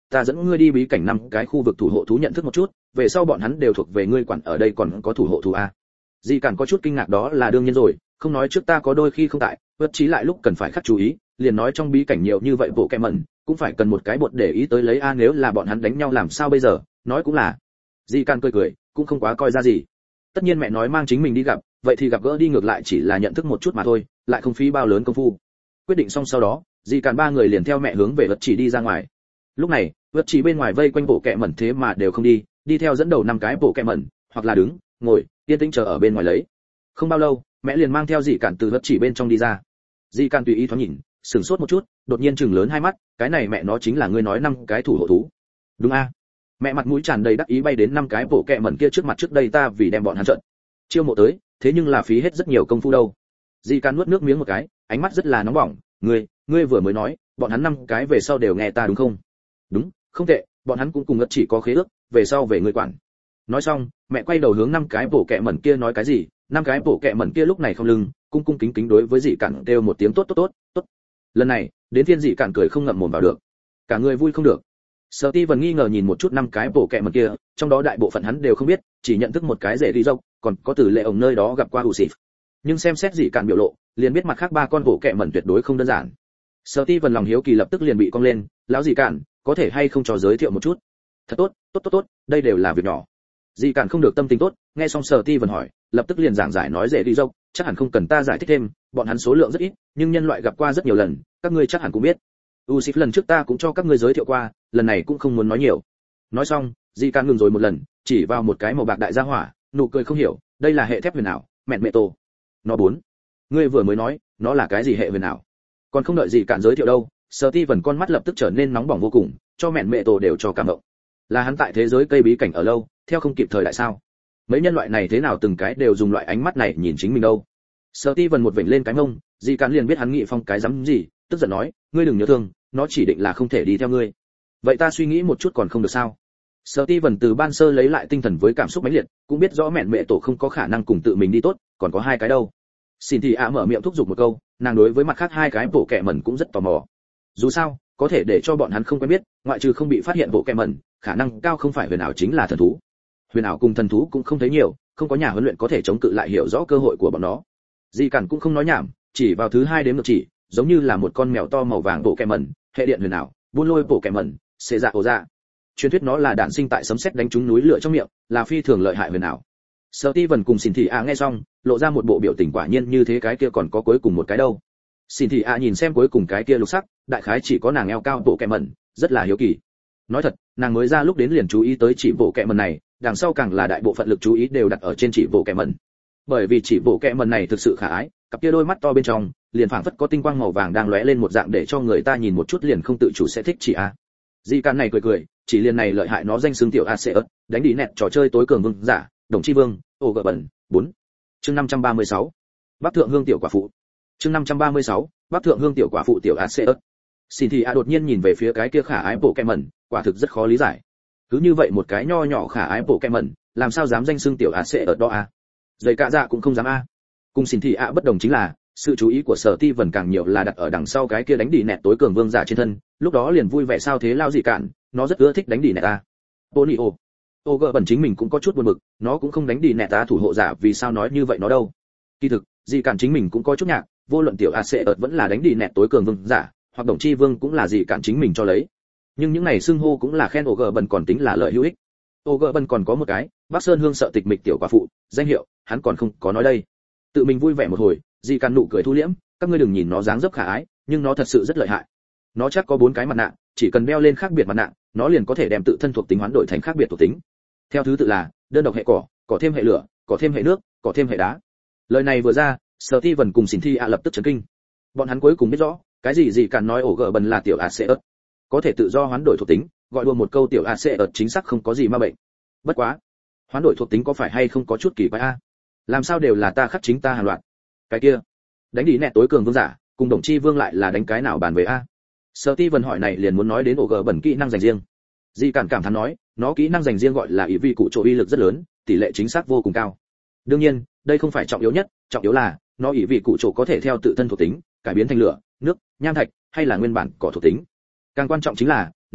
ta dẫn ngươi đi bí cảnh 5 cái khu vực thủ hộ thú nhận thức một chút, về sau bọn hắn đều thuộc về ngươi quản, ở đây còn có thủ hộ thú a. Dì Cản có chút kinh ngạc, đó là đương nhiên rồi, không nói trước ta có đôi khi không tại, bất chí lại lúc cần phải khắc chú ý, liền nói trong bí cảnh nhiều như vậy bộ kẹ mẩn, cũng phải cần một cái bột để ý tới lấy a, nếu là bọn hắn đánh nhau làm sao bây giờ, nói cũng là. Dì Cản cười cười, cũng không quá coi ra gì. Tất nhiên mẹ nói mang chính mình đi gặp, vậy thì gặp gỡ đi ngược lại chỉ là nhận thức một chút mà thôi, lại không phí bao lớn công phu. Quyết định xong sau đó, Dì Cản 3 người liền theo mẹ hướng về vật chỉ đi ra ngoài. Lúc này, vật chỉ bên ngoài vây quanh bộ kẹ mẩn thế mà đều không đi, đi theo dẫn đầu 5 cái bộ kẹ mẩn, hoặc là đứng, ngồi, yên tĩnh chờ ở bên ngoài lấy. Không bao lâu, mẹ liền mang theo Dì Cản từ vật chỉ bên trong đi ra. Dì Cản tùy ý thoáng nhìn, sửng sốt một chút, đột nhiên trừng lớn hai mắt, cái này mẹ nó chính là ngươi nói 5 cái thủ hộ thú. Đúng a? Mẹ mặt mũi tràn đầy đắc ý bay đến 5 cái bộ kẹ mẩn kia trước mặt, trước đây ta vì đem bọn hắn trận chiêu mộ tới, thế nhưng là phí hết rất nhiều công phu đâu. Dì Cản nuốt nước miếng một cái, ánh mắt rất là nóng bỏng, ngươi vừa mới nói, bọn hắn 5 cái về sau đều nghe ta đúng không? Đúng, không tệ, bọn hắn cũng cùng ngất chỉ có khế ước, về sau về ngươi quản. Nói xong, mẹ quay đầu hướng 5 cái bộ kẹ mẩn kia nói cái gì, 5 cái bộ kẹ mẩn kia lúc này không lưng, cung cung kính kính đối với Dì Cản kêu một tiếng tốt tốt tốt, tốt. Lần này, đến phiên Dì Cản cười không ngậm mồm vào được. Cả người vui không được. Steven nghi ngờ nhìn một chút 5 cái bộ kẹ mẩn kia, trong đó đại bộ phận hắn đều không biết, chỉ nhận thức một cái rể đi dốc, còn có từ lệ ổng nơi đó gặp qua Usif. Nhưng xem xét Dì Cản biểu lộ, liền biết mặt khác 3 con bộ kẹ mẩn tuyệt đối không đơn giản. Steven lòng hiếu kỳ lập tức liền bị cong lên, lão Dì Cản, có thể hay không cho giới thiệu một chút? Thật tốt, tốt, đây đều là việc nhỏ. Dì Cản không được tâm tình tốt, nghe xong Steven hỏi, lập tức liền giảng giải nói rể đi dốc, chắc hẳn không cần ta giải thích thêm, bọn hắn số lượng rất ít, nhưng nhân loại gặp qua rất nhiều lần, các ngươi chắc hẳn cũng biết. Usif lần trước ta cũng cho các ngươi giới thiệu qua, lần này cũng không muốn nói nhiều. Nói xong, Dì Cản ngừng rồi một lần, chỉ vào một cái màu bạc đại gia hỏa, nụ cười không hiểu, đây là hệ thép huyền ảo, mẹ tổ. Nó 4. Ngươi vừa mới nói, nó là cái gì hệ huyền ảo? Còn không đợi Dì Cản giới thiệu đâu, Steven con mắt lập tức trở nên nóng bỏng vô cùng, cho mẹ tổ đều cho cảm động. Là hắn tại thế giới cây bí cảnh ở lâu, theo không kịp thời đại sao? Mấy nhân loại này thế nào từng cái đều dùng loại ánh mắt này nhìn chính mình đâu? Steven một vểnh lên cái mông, Dì Cản liền biết hắn nghĩ phong cái dám gì, tức giận nói, ngươi đừng nhớ thương, nó chỉ định là không thể đi theo ngươi. Vậy ta suy nghĩ một chút còn không được sao? Steven từ ban sơ lấy lại tinh thần với cảm xúc mãnh liệt, cũng biết rõ mẹ tổ không có khả năng cùng tự mình đi tốt, còn có 2 cái đâu. Xin thì mở miệng thúc giục một câu, nàng đối với mặt khác 2 cái bộ kẹ mẩn cũng rất tò mò. Dù sao, có thể để cho bọn hắn không quen biết, ngoại trừ không bị phát hiện bộ kẹ mẩn, khả năng cao không phải huyền ảo chính là thần thú. Huyền ảo cùng thần thú cũng không thấy nhiều, không có nhà huấn luyện có thể chống cự lại hiểu rõ cơ hội của bọn nó. Dì Cản cũng không nói nhảm, chỉ vào thứ 2 đếm ngược chỉ, giống như là một con mèo to màu vàng bộ kẹ mẩn, hệ điện huyền ảo, buôn lôi bộ kẹ mẩn, xệ dạ ổ dạ. Truyền thuyết nó là đạn sinh tại sấm sét đánh trúng núi lửa trong miệng, là phi thường lợi hại huyền ảo. Steven cùng Xin Thị nghe xong, lộ ra một bộ biểu tình, quả nhiên như thế, cái kia còn có cuối cùng một cái đâu. Xin Thị nhìn xem cuối cùng cái kia lục sắc, đại khái chỉ có nàng eo cao bộ kẹ mẩn, rất là hiếu kỳ. Nói thật, nàng mới ra lúc đến liền chú ý tới chỉ bộ kẹ mẩn này, đằng sau càng là đại bộ phận lực chú ý đều đặt ở trên chỉ bộ kẹ mẩn. Bởi vì chỉ bộ kẹ mẩn này thực sự khả ái, cặp kia đôi mắt to bên trong, liền phảng phất có tinh quang màu vàng đang lóe lên một dạng, để cho người ta nhìn một chút liền không tự chủ sẽ thích chỉ a. Dì Cản này cười cười, chỉ liền này lợi hại, nó danh xưng tiểu Aseus, đánh đi nẹt trò chơi tối cường vương giả, đồng chi vương, ô gợ bẩn, 4. Chương 536. Bắc thượng hương tiểu quả phụ. Chương 536. Bắc thượng hương tiểu quả phụ tiểu Aseus. Xin thì đột nhiên nhìn về phía cái kia khả ái bộ kẹ mẩn, quả thực rất khó lý giải. Cứ như vậy một cái nho nhỏ khả ái bộ kẹ mẩn, làm sao dám danh xưng tiểu Aseus đó a? Dây cạ dạ cũng không dám a. Cùng xin thì bất đồng chính là, sự chú ý của Steven càng nhiều là đặt ở đằng sau cái kia đánh đi nẹt tối cường vương giả trên thân, lúc đó liền vui vẻ sao thế lao Dì Cản, nó rất ưa thích đánh đi nẹt ta. Bonio. Ô gợ bẩn chính mình cũng có chút buồn bực, nó cũng không đánh đi nẹt ta thủ hộ giả, vì sao nói như vậy nó đâu? Kỳ thực, Dì Cản chính mình cũng có chút nhạc, vô luận tiểu Aseus vẫn là đánh đi nẹt tối cường vương giả, hoặc đồng chi vương cũng là Dì Cản chính mình cho lấy. Nhưng những này xưng hô cũng là khen ô gợ bẩn, còn tính là lợi hữu ích. Ô gợ bẩn còn có một cái, Bắc Sơn Hương sợ tịch mịch tiểu quả phụ, danh hiệu, hắn còn không có nói đây. Tự mình vui vẻ một hồi, Dì Cản nụ cười thu liễm, các ngươi đừng nhìn nó dáng dấp khả ái, nhưng nó thật sự rất lợi hại. Nó chắc có 4 cái mặt nạ, chỉ cần đeo lên khác biệt mặt nạ, nó liền có thể đem tự thân thuộc tính hoán đổi thành khác biệt thuộc tính. Theo thứ tự là đơn độc hệ cỏ thêm hệ lửa, cỏ thêm hệ nước, cỏ thêm hệ đá. Lời này vừa ra, Steven cùng Xin Thi lập tức chấn kinh. Bọn hắn cuối cùng biết rõ, cái gì Dì Cản nói ổ gợ bần là tiểu Aseus, có thể tự do hoán đổi thuộc tính, gọi đùa một câu tiểu Aseus chính xác không có gì ma bệnh. Bất quá, hoán đổi thuộc tính có phải hay không có chút kỳ quái a? Làm sao đều là ta khắc chính ta hàng loạt. Cái kia, đánh đi nẹt tối cường vương giả, cùng đồng chi vương lại là đánh cái nào bàn về a? Steven hỏi này liền muốn nói đến ổ gợ bẩn kỹ năng dành riêng. Dì Cản cảm thán nói, nó kỹ năng dành riêng gọi là ý vi cụ trổ uy lực rất lớn, tỷ lệ chính xác vô cùng cao. Đương nhiên, đây không phải trọng yếu nhất, trọng yếu là nó ý vị cụ trổ có thể theo tự thân thuộc tính cải biến thành lửa, nước, nham thạch hay là nguyên bản cỏ thuộc tính. Càng quan trọng chính là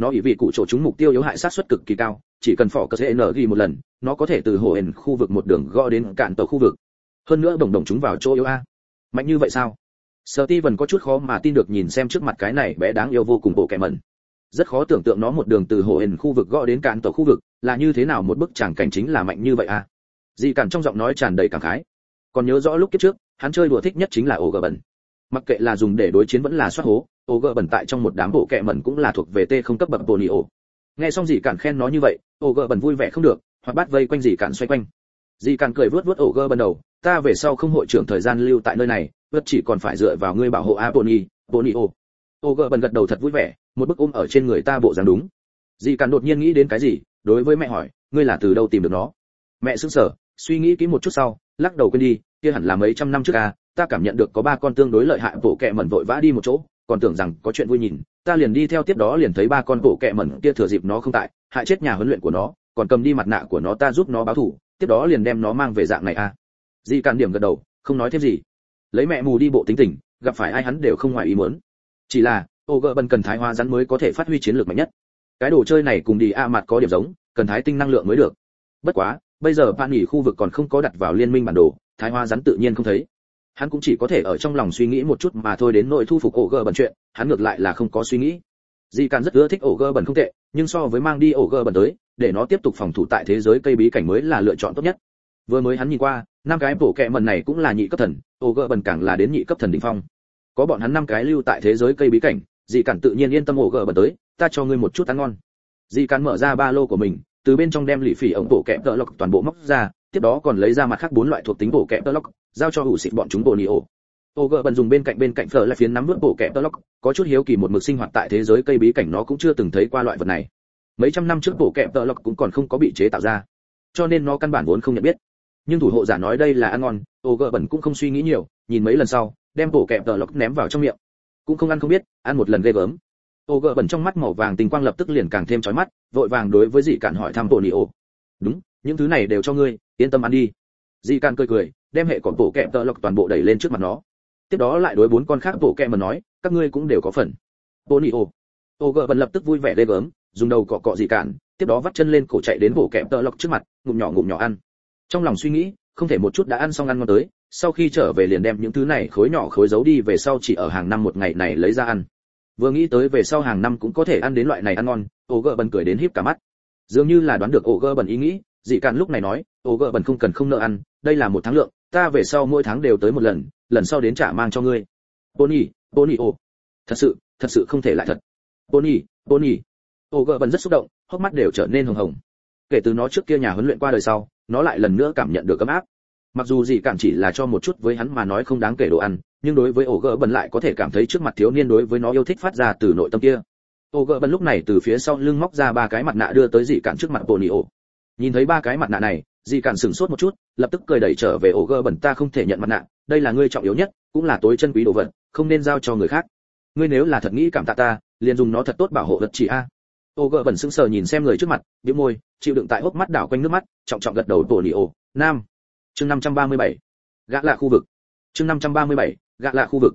nó ý vị cụ chỗ chúng mục tiêu yếu hại sát suất cực kỳ cao, chỉ cần phỏ cơ sẽ nở ghi một lần, nó có thể từ hồ ẩn khu vực một đường gõ đến cạn tàu khu vực. Hơn nữa đồng chúng vào chỗ yếu a. Mạnh như vậy sao? Steven có chút khó mà tin được nhìn xem trước mặt cái này bé đáng yêu vô cùng bộ kẻ mẩn. Rất khó tưởng tượng nó một đường từ hồ ẩn khu vực gõ đến cạn tàu khu vực, là như thế nào một bức tràng cảnh chính là mạnh như vậy a. Dị Cản trong giọng nói tràn đầy cảm khái. Còn nhớ rõ lúc kiếp trước, hắn chơi đùa thích nhất chính là ổ gờ bẩn. Mặc kệ là dùng để đối chiến vẫn là soát hố, ổ gờ bẩn tại trong một đám bộ kẻ mẩn cũng là thuộc về T không cấp bậc Bonio. Nghe xong Dị Cản khen nó như vậy, ổ gờ bẩn vui vẻ không được, hoặc bắt vây quanh Dị Cản xoay quanh. Dị Cản cười vuốt vuốt ổ gờ bẩn đầu, ta về sau không hội trưởng thời gian lưu tại nơi này, vất chỉ còn phải dựa vào ngươi bảo hộ a Bonio. Ổ gờ bẩn gật đầu thật vui vẻ, một bức ôm ở trên người ta bộ dáng đúng. Dị Cản đột nhiên nghĩ đến cái gì, đối với mẹ hỏi, ngươi là từ đâu tìm được nó? Mẹ sững sờ, suy nghĩ kỹ một chút sau, lắc đầu quên đi, kia hẳn là mấy trăm năm trước a, ta cảm nhận được có ba con tương đối lợi hại bộ kẹ mẩn vội vã đi một chỗ, còn tưởng rằng có chuyện vui nhìn, ta liền đi theo tiếp đó liền thấy ba con bộ kẹ mẩn kia thừa dịp nó không tại, hại chết nhà huấn luyện của nó, còn cầm đi mặt nạ của nó ta giúp nó báo thù, tiếp đó liền đem nó mang về dạng này a. Dị Cản điểm gật đầu, không nói thêm gì. Lấy mẹ mù đi bộ tính tình, gặp phải ai hắn đều không ngoài ý muốn. Chỉ là, Ogerbần cần thái hóa rắn mới có thể phát huy chiến lược mạnh nhất. Cái đồ chơi này cùng đi a mặt có điểm giống, cần thái tinh năng lượng mới được. Bất quá, bây giờ bạn nghỉ khu vực còn không có đặt vào liên minh bản đồ, thái hóa rắn tự nhiên không thấy. Hắn cũng chỉ có thể ở trong lòng suy nghĩ một chút mà thôi, đến nội thu phục Ogerbần chuyện, hắn ngược lại là không có suy nghĩ. Dị Cản rất ưa thích Ogerbần không tệ, nhưng so với mang đi Ogerbần tới, để nó tiếp tục phòng thủ tại thế giới cây bí cảnh mới là lựa chọn tốt nhất. Vừa mới hắn nhìn qua, năm cái bộ kệ mẩn này cũng là nhị cấp thần, Ogerbần càng là đến nhị cấp thần đỉnh phong. Có bọn hắn năm cái lưu tại thế giới cây bí cảnh, Dị Cản tự nhiên yên tâm Ogerbần tới, ta cho ngươi một chút ăn ngon. Dị Cản mở ra ba lô của mình, từ bên trong đem lì phỉ ống bộ kẹp tơ lọc toàn bộ móc ra, tiếp đó còn lấy ra mặt khác bốn loại thuộc tính bộ kẹp tơ lọc, giao cho hủ xịt bọn chúng Bonio. Ogerbần dùng bên cạnh phở lại phiến nắm vớt bộ kẹp tơ lọc, có chút hiếu kỳ một mực sinh hoạt tại thế giới cây bí cảnh nó cũng chưa từng thấy qua loại vật này. Mấy trăm năm trước bộ kẹp tơ lọc cũng còn không có bị chế tạo ra, cho nên nó căn bản vốn không nhận biết. Nhưng thủ hộ giả nói đây là ăn ngon, Ogerbần cũng không suy nghĩ nhiều, nhìn mấy lần sau, đem bộ kẹp tơ lọc ném vào trong miệng. Cũng không ăn không biết, ăn một lần ghê gớm. Ogerbần trong mắt màu vàng tinh quang lập tức liền càng thêm chói mắt, vội vàng đối với Dị Cản hỏi thăm Bonio. Đúng, những thứ này đều cho ngươi, yên tâm ăn đi. Dị Cản cười cười, đem hệ của bộ kẹp tơ lọc toàn bộ đẩy lên trước mặt nó. Tiếp đó lại đối bốn con khác bộ kẹp mà nói, các ngươi cũng đều có phần. Bonio. Ogerbần lập tức vui vẻ ghê gớm, dùng đầu cọ cọ Dị Cản, tiếp đó vắt chân lên cổ chạy đến bộ kẹp tơ lọc trước mặt, ngụm nhỏ ăn. Trong lòng suy nghĩ, không thể một chút đã ăn xong ăn ngon tới, sau khi trở về liền đem những thứ này khối nhỏ khối giấu đi, về sau chỉ ở hàng năm một ngày này lấy ra ăn. Vừa nghĩ tới về sau hàng năm cũng có thể ăn đến loại này ăn ngon, Ogerbần cười đến híp cả mắt. Dường như là đoán được Ogerbần ý nghĩ, Dị Cản lúc này nói, Ogerbần không cần không nợ ăn, đây là 1 tháng lượng, ta về sau mỗi tháng đều tới một lần, lần sau đến trả mang cho ngươi. Bonnie, thật sự không thể lại thật. Bonnie. Ogerbần rất xúc động, hốc mắt đều trở nên hồng hồng. Kể từ nó trước kia nhà huấn luyện qua đời sau, nó lại lần nữa cảm nhận được ấm áp. Mặc dù Dị Cản chỉ là cho một chút với hắn mà nói không đáng kể đồ ăn, nhưng đối với Ogerbần lại có thể cảm thấy trước mặt thiếu niên đối với nó yêu thích phát ra từ nội tâm kia. Ogerbần lúc này từ phía sau lưng móc ra 3 cái mặt nạ đưa tới Dị Cản trước mặt Bonio. Nhìn thấy 3 cái mặt nạ này, Dị Cản sửng sốt một chút, lập tức cười đẩy trở về Ogerbần, ta không thể nhận mặt nạ, đây là ngươi trọng yếu nhất, cũng là tối chân quý đồ vật, không nên giao cho người khác. Ngươi nếu là thật nghĩ cảm tạ ta, liền dùng nó thật tốt bảo hộ vật chỉ a. Ogerbần sững sờ nhìn xem người trước mặt, bĩu môi, chịu đựng tại hốc mắt đảo quanh nước mắt, trọng gật đầu Bonio. Nam. Chương 537. Gã lạ khu vực. Chương 537. Gã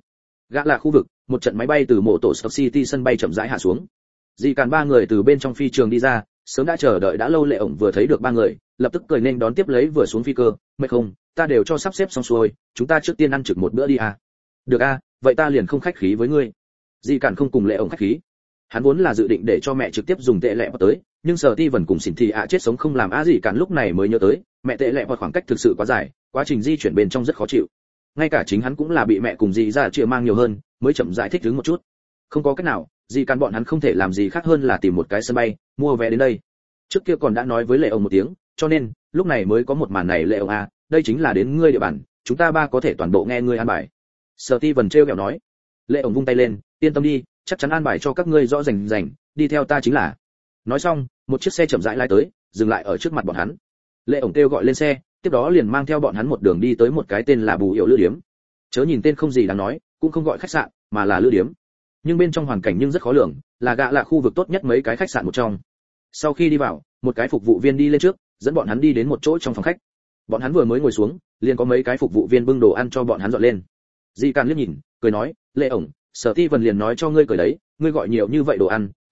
lạ khu vực, một trận máy bay từ mộ tổ Stock City sân bay chậm rãi hạ xuống. Dị Cản 3 người từ bên trong phi trường đi ra, sớm đã chờ đợi đã lâu Lệ ổng vừa thấy được 3 người, lập tức cười nên đón tiếp lấy vừa xuống phi cơ, mệt không, ta đều cho sắp xếp xong xuôi, chúng ta trước tiên ăn trực một bữa đi à. Được a, vậy ta liền không khách khí với ngươi. Dị Cản không cùng Lệ ổng khách khí. Hắn vốn là dự định để cho mẹ trực tiếp dùng tệ lệ vào tới, nhưng sở ti vẫn cùng xỉn thì chết sống không làm Dị Cản lúc này mới nhớ tới, mẹ tệ lệ vào khoảng cách thực sự quá dài, quá trình di chuyển bên trong rất khó chịu. Ngay cả chính hắn cũng là bị mẹ cùng dì ra chia mang nhiều hơn, mới chậm rãi thích ứng một chút. Không có cách nào, Dị Cản bọn hắn không thể làm gì khác hơn là tìm một cái sân bay, mua vé đến đây. Trước kia còn đã nói với Lệ ổng một tiếng, cho nên lúc này mới có một màn này. Lệ ổng à, đây chính là đến ngươi địa bàn, chúng ta 3 có thể toàn bộ nghe ngươi an bài. Steven trêu ghẹo nói. Lệ ổng vung tay lên, yên tâm đi, chắc chắn an bài cho các ngươi rõ rành, đi theo ta chính là. Nói xong, một chiếc xe chậm rãi lái tới, dừng lại ở trước mặt bọn hắn. Lệ ổng kêu gọi lên xe, tiếp đó liền mang theo bọn hắn một đường đi tới một cái tên là Bù Hiệu Lữ Điếm. Chớ nhìn tên không gì đáng nói, cũng không gọi khách sạn, mà là lữ điếm. Nhưng bên trong hoàn cảnh nhưng rất khó lường, là gạ là khu vực tốt nhất mấy cái khách sạn một trong. Sau khi đi vào, một cái phục vụ viên đi lên trước, dẫn bọn hắn đi đến một chỗ trong phòng khách. Bọn hắn vừa mới ngồi xuống, liền có mấy cái phục vụ viên bưng đồ ăn cho bọn hắn dọn lên. Dị Cản liếc nhìn, cười nói, Lệ ổng, Steven liền nói cho ngươi cười đấy, ngươi gọi nhiều như vậy đồ ăn,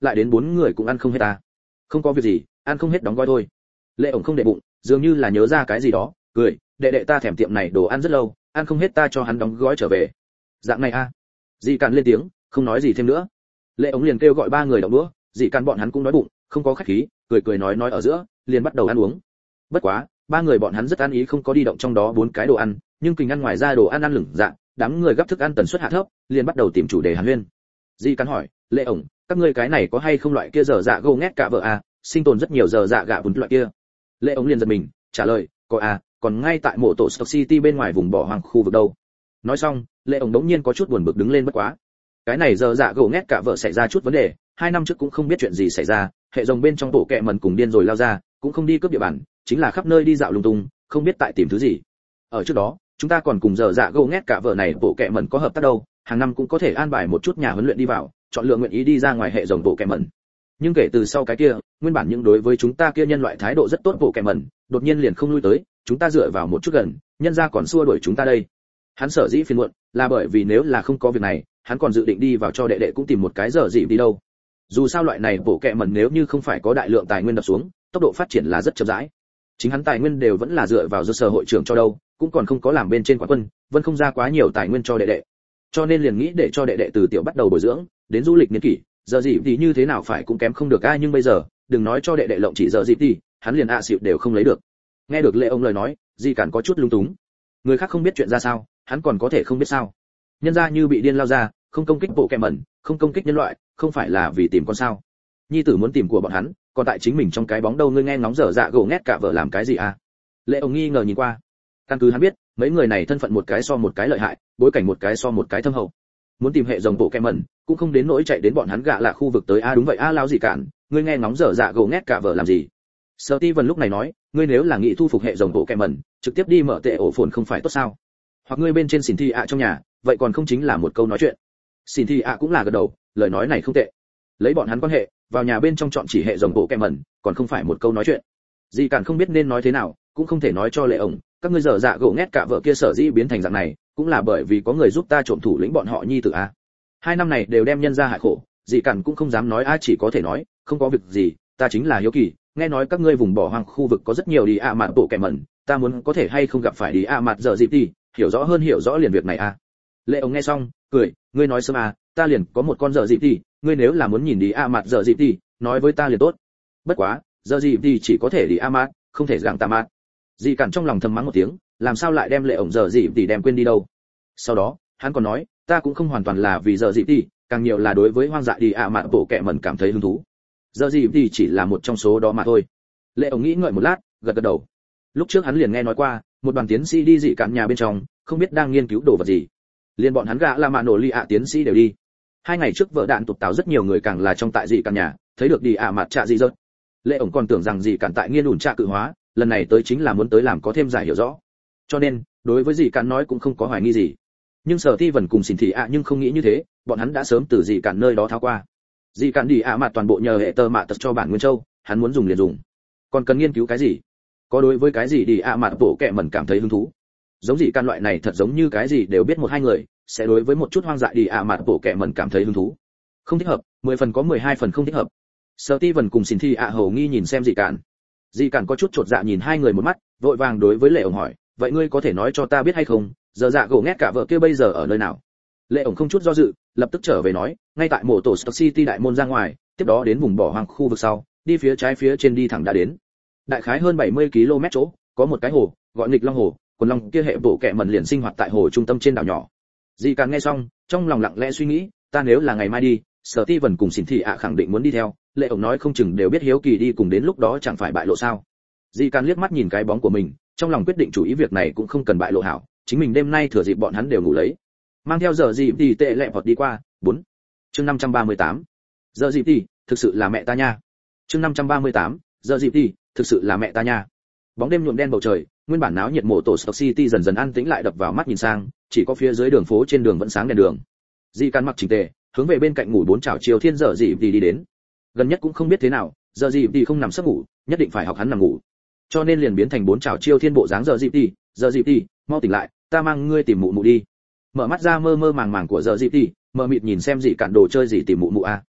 lại đến 4 người cũng ăn không hết ta. Không có việc gì, ăn không hết đóng gói thôi. Lệ ổng không để bụng, dường như là nhớ ra cái gì đó, cười, đệ đệ ta thèm tiệm này đồ ăn rất lâu, ăn không hết ta cho hắn đóng gói trở về. Dạng này a. Dì Càn lên tiếng, không nói gì thêm nữa. Lệ ổng liền kêu gọi 3 người động đũa, Dì Càn bọn hắn cũng đói bụng, không có khách khí, cười nói ở giữa, liền bắt đầu ăn uống. Bất quá, 3 người bọn hắn rất ăn ý không có đi động trong đó 4 cái đồ ăn, nhưng kình ăn ngoài ra đồ ăn lửng dạ, đám người gấp thức ăn tần suất hạ thấp, liền bắt đầu tìm chủ đề hàn huyên. Dì Càn hỏi, Lệ ổng, các ngươi cái này có hay không loại kia dở dạ gâu ngét cả vợ à, sinh tồn rất nhiều dở dạ gạ bún loại kia. Lệ ổng liền giật mình, trả lời, có à, còn ngay tại mộ tổ Stock City bên ngoài vùng bỏ hoang khu vực đâu. Nói xong, Lệ ổng đống nhiên có chút buồn bực đứng lên bất quá. Cái này dở dạ gâu ngét cả vợ xảy ra chút vấn đề, 2 năm trước cũng không biết chuyện gì xảy ra, hệ rồng bên trong bộ kệ mẩn cùng điên rồi lao ra, cũng không đi cướp địa bàn, chính là khắp nơi đi dạo lung tung, không biết tại tìm thứ gì. Ở trước đó, chúng ta còn cùng dở dạ gâu ngét cả vợ này bộ kệ mẩn có hợp tác đâu, hàng năm cũng có thể an bài một chút nhà huấn luyện đi vào, chọn lựa nguyện ý đi ra ngoài hệ rồng bộ kệ mẩn. Nhưng kể từ sau cái kia, nguyên bản những đối với chúng ta kia nhân loại thái độ rất tốt bộ kệ mẩn, đột nhiên liền không lui tới, chúng ta dựa vào một chút gần, nhân ra còn xua đuổi chúng ta đây. Hắn sở dĩ phiền muộn, là bởi vì nếu là không có việc này, hắn còn dự định đi vào cho đệ đệ cũng tìm một cái giờ gì đi đâu. Dù sao loại này bộ kệ mẩn nếu như không phải có đại lượng tài nguyên đập xuống, tốc độ phát triển là rất chậm rãi. Chính hắn tài nguyên đều vẫn là dựa vào do sở hội trưởng cho đâu, cũng còn không có làm bên trên quán quân, vẫn không ra quá nhiều tài nguyên cho đệ đệ. Cho nên liền nghĩ để cho đệ đệ từ tiểu bắt đầu bồi dưỡng, đến du lịch niên kỷ, giờ gì thì như thế nào phải cũng kém không được ai, nhưng bây giờ, đừng nói cho đệ đệ lộng chỉ giờ gì thì, hắn liền xịu đều không lấy được. Nghe được Lệ ông lời nói, Di Cản có chút lung túng. Người khác không biết chuyện ra sao, hắn còn có thể không biết sao? Nhân ra như bị điên lao ra, không công kích bộ kệ mẩn, không công kích nhân loại, không phải là vì tìm con sao? Nhi tử muốn tìm của bọn hắn, còn tại chính mình trong cái bóng đâu ngươi nghe ngóng dở dạ gỗ ngét cả vợ làm cái gì à? Lệ ông nghi ngờ nhìn qua. Căn cứ hắn biết, mấy người này thân phận một cái so một cái lợi hại, bối cảnh một cái so một cái thâm hậu. Muốn tìm hệ rồng bộ kệ mẩn, cũng không đến nỗi chạy đến bọn hắn gạ là khu vực tới a. Đúng vậy a, lao gì cản, ngươi nghe ngóng dở dạ gỗ ngét cả vợ làm gì? Steven lúc này nói, ngươi nếu là nghĩ thu phục hệ rồng bộ kệ mẩn, trực tiếp đi mở tệ ổ phồn không phải tốt sao? Hoặc ngươi bên trên xỉn thi ạ trong nhà, vậy còn không chính là một câu nói chuyện. Xỉn thi ạ cũng là gật đầu, lời nói này không tệ. Lấy bọn hắn quan hệ, vào nhà bên trong chọn chỉ hệ rồng bộ kệ mẩn, còn không phải một câu nói chuyện. Dì Cản không biết nên nói thế nào, cũng không thể nói cho Lệ ổng, các ngươi dở dạ gỗ ngét cả vợ kia sở dĩ biến thành dạng này, cũng là bởi vì có người giúp ta trộm thủ lĩnh bọn họ nhi tử a. 2 năm này đều đem nhân ra hại khổ, Dì Cản cũng không dám nói chỉ có thể nói, không có việc gì, ta chính là hiếu kỳ, nghe nói các ngươi vùng bỏ hoang khu vực có rất nhiều đi mạt bộ kẻ mẩn, ta muốn có thể hay không gặp phải đi mạt giờ dịp đi, hiểu rõ liền việc này a. Lệ ông nghe xong, cười, ngươi nói sớm ta liền có một con giờ dịp đi, ngươi nếu là muốn nhìn đi mạt giờ dịp đi, nói với ta liền tốt. Bất quá, giờ dịp đi chỉ có thể đi mạt, không thể gặng tà mạt. Dì Cản trong lòng thầm mắng một tiếng, làm sao lại đem Lệ ổng giờ dịp đi đem quên đi đâu. Sau đó, hắn còn nói, ta cũng không hoàn toàn là vì giờ dịp đi, càng nhiều là đối với hoang dại đi mạt bộ kẻ mẩn cảm thấy hứng thú. Giờ dịp đi chỉ là một trong số đó mà thôi. Lệ ổng nghĩ ngợi một lát, gật đầu. Lúc trước hắn liền nghe nói qua, một đoàn tiến sĩ đi dị cản nhà bên trong, không biết đang nghiên cứu đồ vật gì. Liên bọn hắn gạ là mạ nổ ly tiến sĩ đều đi. 2 ngày trước vợ đạn tụt táo rất nhiều người càng là trong tại dị cản nhà, thấy được đi mặt trạ dị rớt. Lệ ổng còn tưởng rằng dị cản tại nghiên ủn trạ cự hóa, lần này tới chính là muốn tới làm có thêm giải hiểu rõ. Cho nên, đối với dị cản nói cũng không có hoài nghi gì. Nhưng Sở Ti Vân cùng Xỉn Thị nhưng không nghĩ như thế, bọn hắn đã sớm từ dị cản nơi đó tháo qua. Dị cản đi mặt toàn bộ nhờ hệ tơ mạ tật cho bản nguyên châu, hắn muốn dùng liền dùng. Còn cần nghiên cứu cái gì? Có đối với cái gì đi mặt bộ kệ mẩn cảm thấy hứng thú? Giống dị cản loại này thật giống như cái gì đều biết 1-2 người, sẽ đối với một chút hoang dại đi mặt bộ kệ mẩn cảm thấy hứng thú. Không thích hợp, 10 phần có 12 phần không thích hợp. Sở Ti Vân cùng Xỉn Thị hầu nghi nhìn xem dị cản. Dị cản có chút chột dạ nhìn 2 người một mắt, vội vàng đối với Lệ ổng hỏi, vậy ngươi có thể nói cho ta biết hay không, giờ dạ gỗ ngét cả vợ kia bây giờ ở nơi nào? Lệ ổng không chút do dự, lập tức trở về nói, ngay tại mộ tổ Stock City đại môn ra ngoài, tiếp đó đến vùng bỏ hoang khu vực sau, đi phía trái phía trên đi thẳng đã đến. Đại khái hơn 70 km chỗ, có một cái hồ, gọi nghịch long hồ, quần long kia hệ bộ kệ mẩn liền sinh hoạt tại hồ trung tâm trên đảo nhỏ. Dị Cản nghe xong, trong lòng lặng lẽ suy nghĩ, ta nếu là ngày mai đi, Sở Ti Vân cùng Xỉn Thị khẳng định muốn đi theo, Lệ ổng nói không chừng đều biết hiếu kỳ đi cùng đến lúc đó chẳng phải bại lộ sao? Dị Cản liếc mắt nhìn cái bóng của mình, trong lòng quyết định chủ ý việc này cũng không cần bại lộ hảo, chính mình đêm nay thừa dịp bọn hắn đều ngủ lấy, mang theo giờ dịp thì tệ lẹ vọt đi qua. 4. Chương 538. Giờ dịp thì, thực sự là mẹ ta nha. Chương 538. Giờ dịp thì, thực sự là mẹ ta nha. Bóng đêm nhuộm đen bầu trời, nguyên bản náo nhiệt mộ tổ Stock City dần dần an tĩnh lại, đập vào mắt nhìn sang, chỉ có phía dưới đường phố trên đường vẫn sáng đèn đường. Dị Cản mặc chỉnh tề, hướng về bên cạnh ngủ 4 chảo chiều thiên giờ dịp thì đi đến. Gần nhất cũng không biết thế nào, giờ dịp thì không nằm giấc ngủ, nhất định phải học hắn nằm ngủ. Cho nên liền biến thành 4 chảo chiêu thiên bộ dáng giờ dịp thì, mau tỉnh lại, ta mang ngươi tìm mụ mụ đi. Mở mắt ra mơ mơ màng màng của giờ dịp thì, mờ mịt nhìn xem Dị Cản đồ chơi gì tìm mụ mụ a.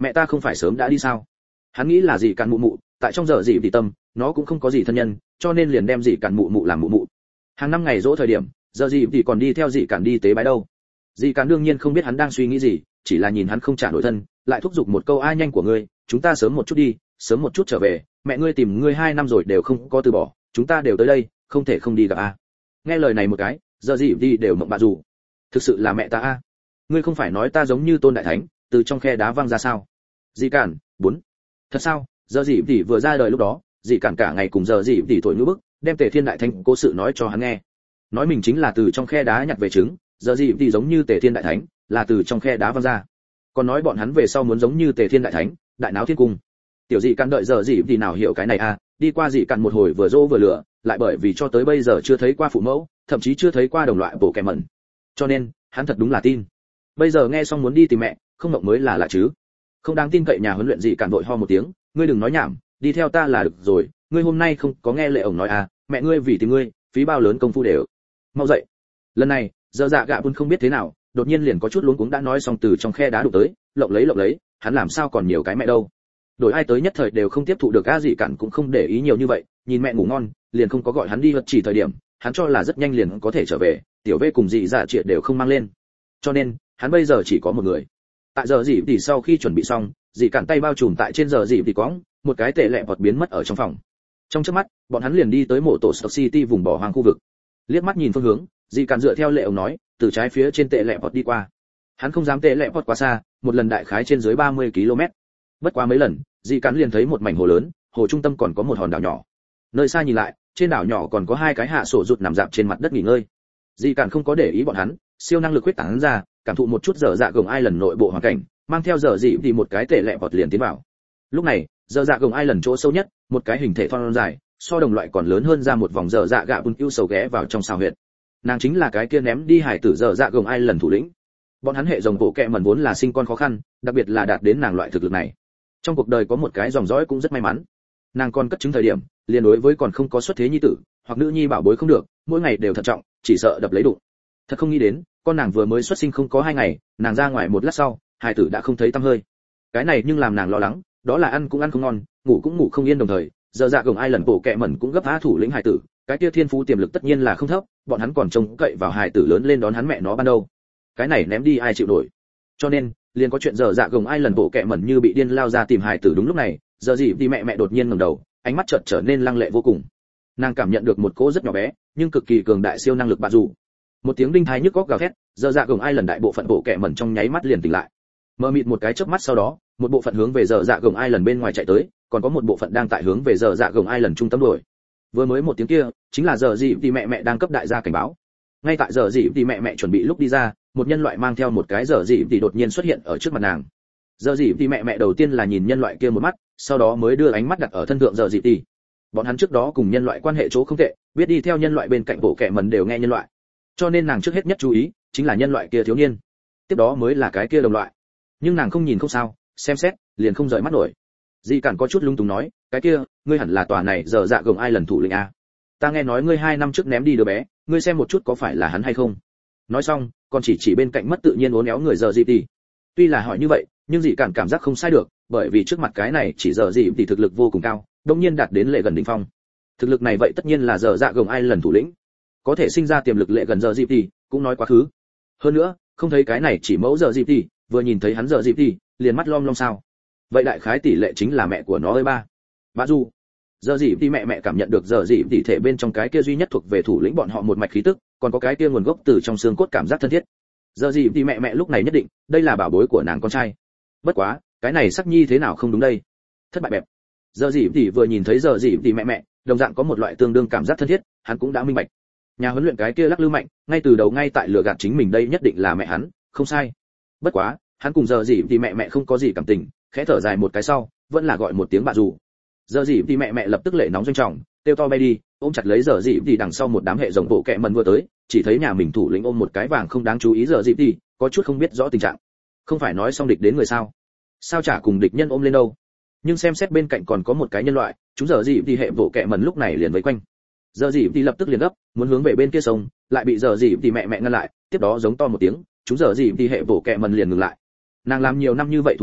mẹ ta không phải sớm đã đi sao? Hắn nghĩ là gì cản mụ mụ, tại trong giờ gì thì tâm, nó cũng không có gì thân nhân, cho nên liền đem gì cản mụ mụ làm mụ mụ. Hàng năm ngày dỗ thời điểm, giờ gì thì còn đi theo gì cản đi tế bái đâu. Dì cản đương nhiên không biết hắn đang suy nghĩ gì, chỉ là nhìn hắn không trả nổi thân, lại thúc giục một câu ai nhanh của ngươi, chúng ta sớm một chút đi, sớm một chút trở về, mẹ ngươi tìm ngươi 2 năm rồi đều không có từ bỏ, chúng ta đều tới đây, không thể không đi gặp a. Nghe lời này một cái, giờ gì đi đều mộng bạ dù. Thực sự là mẹ ta a. Ngươi không phải nói ta giống như Tôn đại thánh, từ trong khe đá văng ra sao? Dì cản, 4. Thật sao? Giờ gì thì vừa ra đời lúc đó, dì cản cả ngày cùng giờ gì thì thổi ngữ bức, đem Tề Thiên đại thánh cố sự nói cho hắn nghe. Nói mình chính là từ trong khe đá nhặt về trứng, giờ gì thì giống như Tề Thiên đại thánh, là từ trong khe đá văng ra. Còn nói bọn hắn về sau muốn giống như Tề Thiên đại thánh, đại náo thiên cung. Tiểu dị cản đợi giờ gì thì nào hiểu cái này a, đi qua dị cản một hồi vừa dỗ vừa lửa, lại bởi vì cho tới bây giờ chưa thấy qua phụ mẫu, thậm chí chưa thấy qua đồng loại bộ kẻ mẩn. Cho nên, hắn thật đúng là tin. Bây giờ nghe xong muốn đi tìm mẹ, không mộng mới là lạ chứ. Không đáng tin cậy nhà huấn luyện dị cản vội ho một tiếng, ngươi đừng nói nhảm, đi theo ta là được rồi, ngươi hôm nay không có nghe lệ ổng nói à, mẹ ngươi vì tìm ngươi, phí bao lớn công phu đều. Mau dậy. Lần này, giờ dạ gạ buôn không biết thế nào, đột nhiên liền có chút luống cuống đã nói xong từ trong khe đá đụng tới, lộng lấy, hắn làm sao còn nhiều cái mẹ đâu. Đổi ai tới nhất thời đều không tiếp thụ được, a dị cản cũng không để ý nhiều như vậy, nhìn mẹ ngủ ngon, liền không có gọi hắn đi vật chỉ thời điểm, hắn cho là rất nhanh liền có thể trở về, tiểu vê cùng dị dạ triệt đều không mang lên. Cho nên, hắn bây giờ chỉ có một người. Tại giờ dị thì sau khi chuẩn bị xong, dị cản tay bao trùm tại trên giờ dị thì quõng, một cái tệ lẹ vọt biến mất ở trong phòng. Trong chớp mắt, bọn hắn liền đi tới mộ tổ Stock City vùng bỏ hoang khu vực. Liếc mắt nhìn phương hướng, dị cản dựa theo lệ ông nói, từ trái phía trên tệ lẹ vọt đi qua. Hắn không dám tệ lẹ vọt quá xa, một lần đại khái trên dưới 30 km. Bất quá mấy lần, dị cản liền thấy một mảnh hồ lớn, hồ trung tâm còn có một hòn đảo nhỏ. Nơi xa nhìn lại, trên đảo nhỏ còn có 2 cái hạ sổ rụt nằm rạp trên mặt đất nghỉ ngơi. Dị cản không có để ý bọn hắn, siêu năng lực huyết tán ra, cảm thụ một chút giờ dạ gồng ai lần nội bộ hoàn cảnh, mang theo giờ dị thì một cái tệ lẹ vọt liền tiến vào. Lúc này, giờ dạ gồng ai lần chỗ sâu nhất, một cái hình thể thon dài, so đồng loại còn lớn hơn ra một vòng giờ dạ gạ bùn ưu sầu ghé vào trong xào huyệt. Nàng chính là cái kia ném đi hải tử giờ dạ gồng ai lần thủ lĩnh. Bọn hắn hệ dòng bộ kệ mẩn vốn là sinh con khó khăn, đặc biệt là đạt đến nàng loại thực lực này. Trong cuộc đời có một cái dòng dõi cũng rất may mắn. Nàng còn cất trứng thời điểm, liền đối với còn không có xuất thế nhi tử, hoặc nữ nhi bảo bối không được, mỗi ngày đều thận trọng, chỉ sợ đập lấy đụng. Thật không nghĩ đến, con nàng vừa mới xuất sinh không có 2 ngày, nàng ra ngoài một lát sau, hải tử đã không thấy tăm hơi. Cái này nhưng làm nàng lo lắng, đó là ăn cũng ăn không ngon, ngủ cũng ngủ không yên đồng thời, giờ dạ gồng ai lần bộ kệ mẩn cũng gấp phá thủ lĩnh hải tử, cái kia thiên phú tiềm lực tất nhiên là không thấp, bọn hắn còn trông cậy vào hải tử lớn lên đón hắn mẹ nó ban đầu. Cái này ném đi ai chịu nổi. Cho nên, liền có chuyện giờ dạ gồng ai lần bộ kệ mẩn như bị điên lao ra tìm hải tử đúng lúc này, giờ gì đi mẹ đột nhiên ngẩng đầu, ánh mắt chợt trở nên lăng lệ vô cùng. Nàng cảm nhận được một cỗ rất nhỏ bé, nhưng cực kỳ cường đại siêu năng lực bạ dù. Một tiếng đinh thái nhức óc gào thét, giờ dạ gồng ai lần đại bộ phận bộ kệ mẩn trong nháy mắt liền tỉnh lại. Mờ mịt một cái chớp mắt sau đó, một bộ phận hướng về giờ dạ gồng ai lần bên ngoài chạy tới, còn có một bộ phận đang tại hướng về giờ dạ gồng ai lần trung tâm đuổi. Vừa mới một tiếng kia, chính là giờ gì thì mẹ đang cấp đại gia cảnh báo. Ngay tại giờ gì thì mẹ chuẩn bị lúc đi ra, một nhân loại mang theo một cái giờ gì thì đột nhiên xuất hiện ở trước mặt nàng. Giờ gì thì mẹ đầu tiên là nhìn nhân loại kia một mắt, sau đó mới đưa ánh mắt đặt ở thân thượng giờ gì thì. Bọn hắn trước đó cùng nhân loại quan hệ chỗ không tệ, biết đi theo nhân loại bên cạnh bộ kệ mẩn đều nghe nhân loại. Cho nên nàng trước hết nhất chú ý chính là nhân loại kia thiếu niên, tiếp đó mới là cái kia đồng loại. Nhưng nàng không nhìn không sao, xem xét liền không rời mắt nổi. Di Cản có chút lung túng nói, cái kia, ngươi hẳn là tòa này giờ dạ gồng ai lần thủ lĩnh a. Ta nghe nói ngươi 2 năm trước ném đi đứa bé, ngươi xem một chút có phải là hắn hay không. Nói xong, còn chỉ bên cạnh mất tự nhiên uốn éo người giờ gì thì. Tuy là hỏi như vậy, nhưng Di Cản cảm giác không sai được, bởi vì trước mặt cái này chỉ giờ gì thì thực lực vô cùng cao, đương nhiên đạt đến lệ gần đỉnh phong. Thực lực này vậy tất nhiên là giờ dạ gồng ai lần thủ lĩnh. Có thể sinh ra tiềm lực lệ gần giờ gì thì, cũng nói quá khứ. Hơn nữa, không thấy cái này chỉ mẫu giờ gì thì, vừa nhìn thấy hắn giờ gì thì, liền mắt lom sao. Vậy đại khái tỷ lệ chính là mẹ của nó ơi ba. Bà Du. Giờ gì thì mẹ cảm nhận được giờ gì thì thể bên trong cái kia duy nhất thuộc về thủ lĩnh bọn họ một mạch khí tức, còn có cái kia nguồn gốc từ trong xương cốt cảm giác thân thiết. Giờ gì thì mẹ lúc này nhất định, đây là bảo bối của nàng con trai. Bất quá, cái này sắc nhi thế nào không đúng đây? Thất bại bẹp. Giờ gì thì vừa nhìn thấy giờ gì thì mẹ, đồng dạng có một loại tương đương cảm giác thân thiết, hắn cũng đã minh bạch. Nhà huấn luyện cái kia lắc lư mạnh, ngay từ đầu ngay tại lừa gạt chính mình đây nhất định là mẹ hắn, không sai. Bất quá, hắn cùng giờ gì thì mẹ không có gì cảm tình, khẽ thở dài một cái sau, vẫn là gọi một tiếng bà dù. Giờ gì thì mẹ lập tức lệ nóng doanh trọng, kêu to bay đi, ôm chặt lấy giờ gì thì đằng sau một đám hệ rồng bộ kệ mẩn vừa tới, chỉ thấy nhà mình thủ lĩnh ôm một cái vàng không đáng chú ý giờ gì thì, có chút không biết rõ tình trạng. Không phải nói xong địch đến người sao? Sao chả cùng địch nhân ôm lên đâu? Nhưng xem xét bên cạnh còn có một cái nhân loại, chúng giờ gì thì hệ bộ kệ mẩn lúc này liền vây quanh. Giờ gì thì lập tức liền gấp, muốn hướng về bên kia sông, lại bị giờ gì thì mẹ ngăn lại, tiếp đó giống to một tiếng, chúng giờ gì thì hệ bộ kệ mẩn liền ngừng lại. Nàng làm nhiều năm như vậy thủ lĩnh,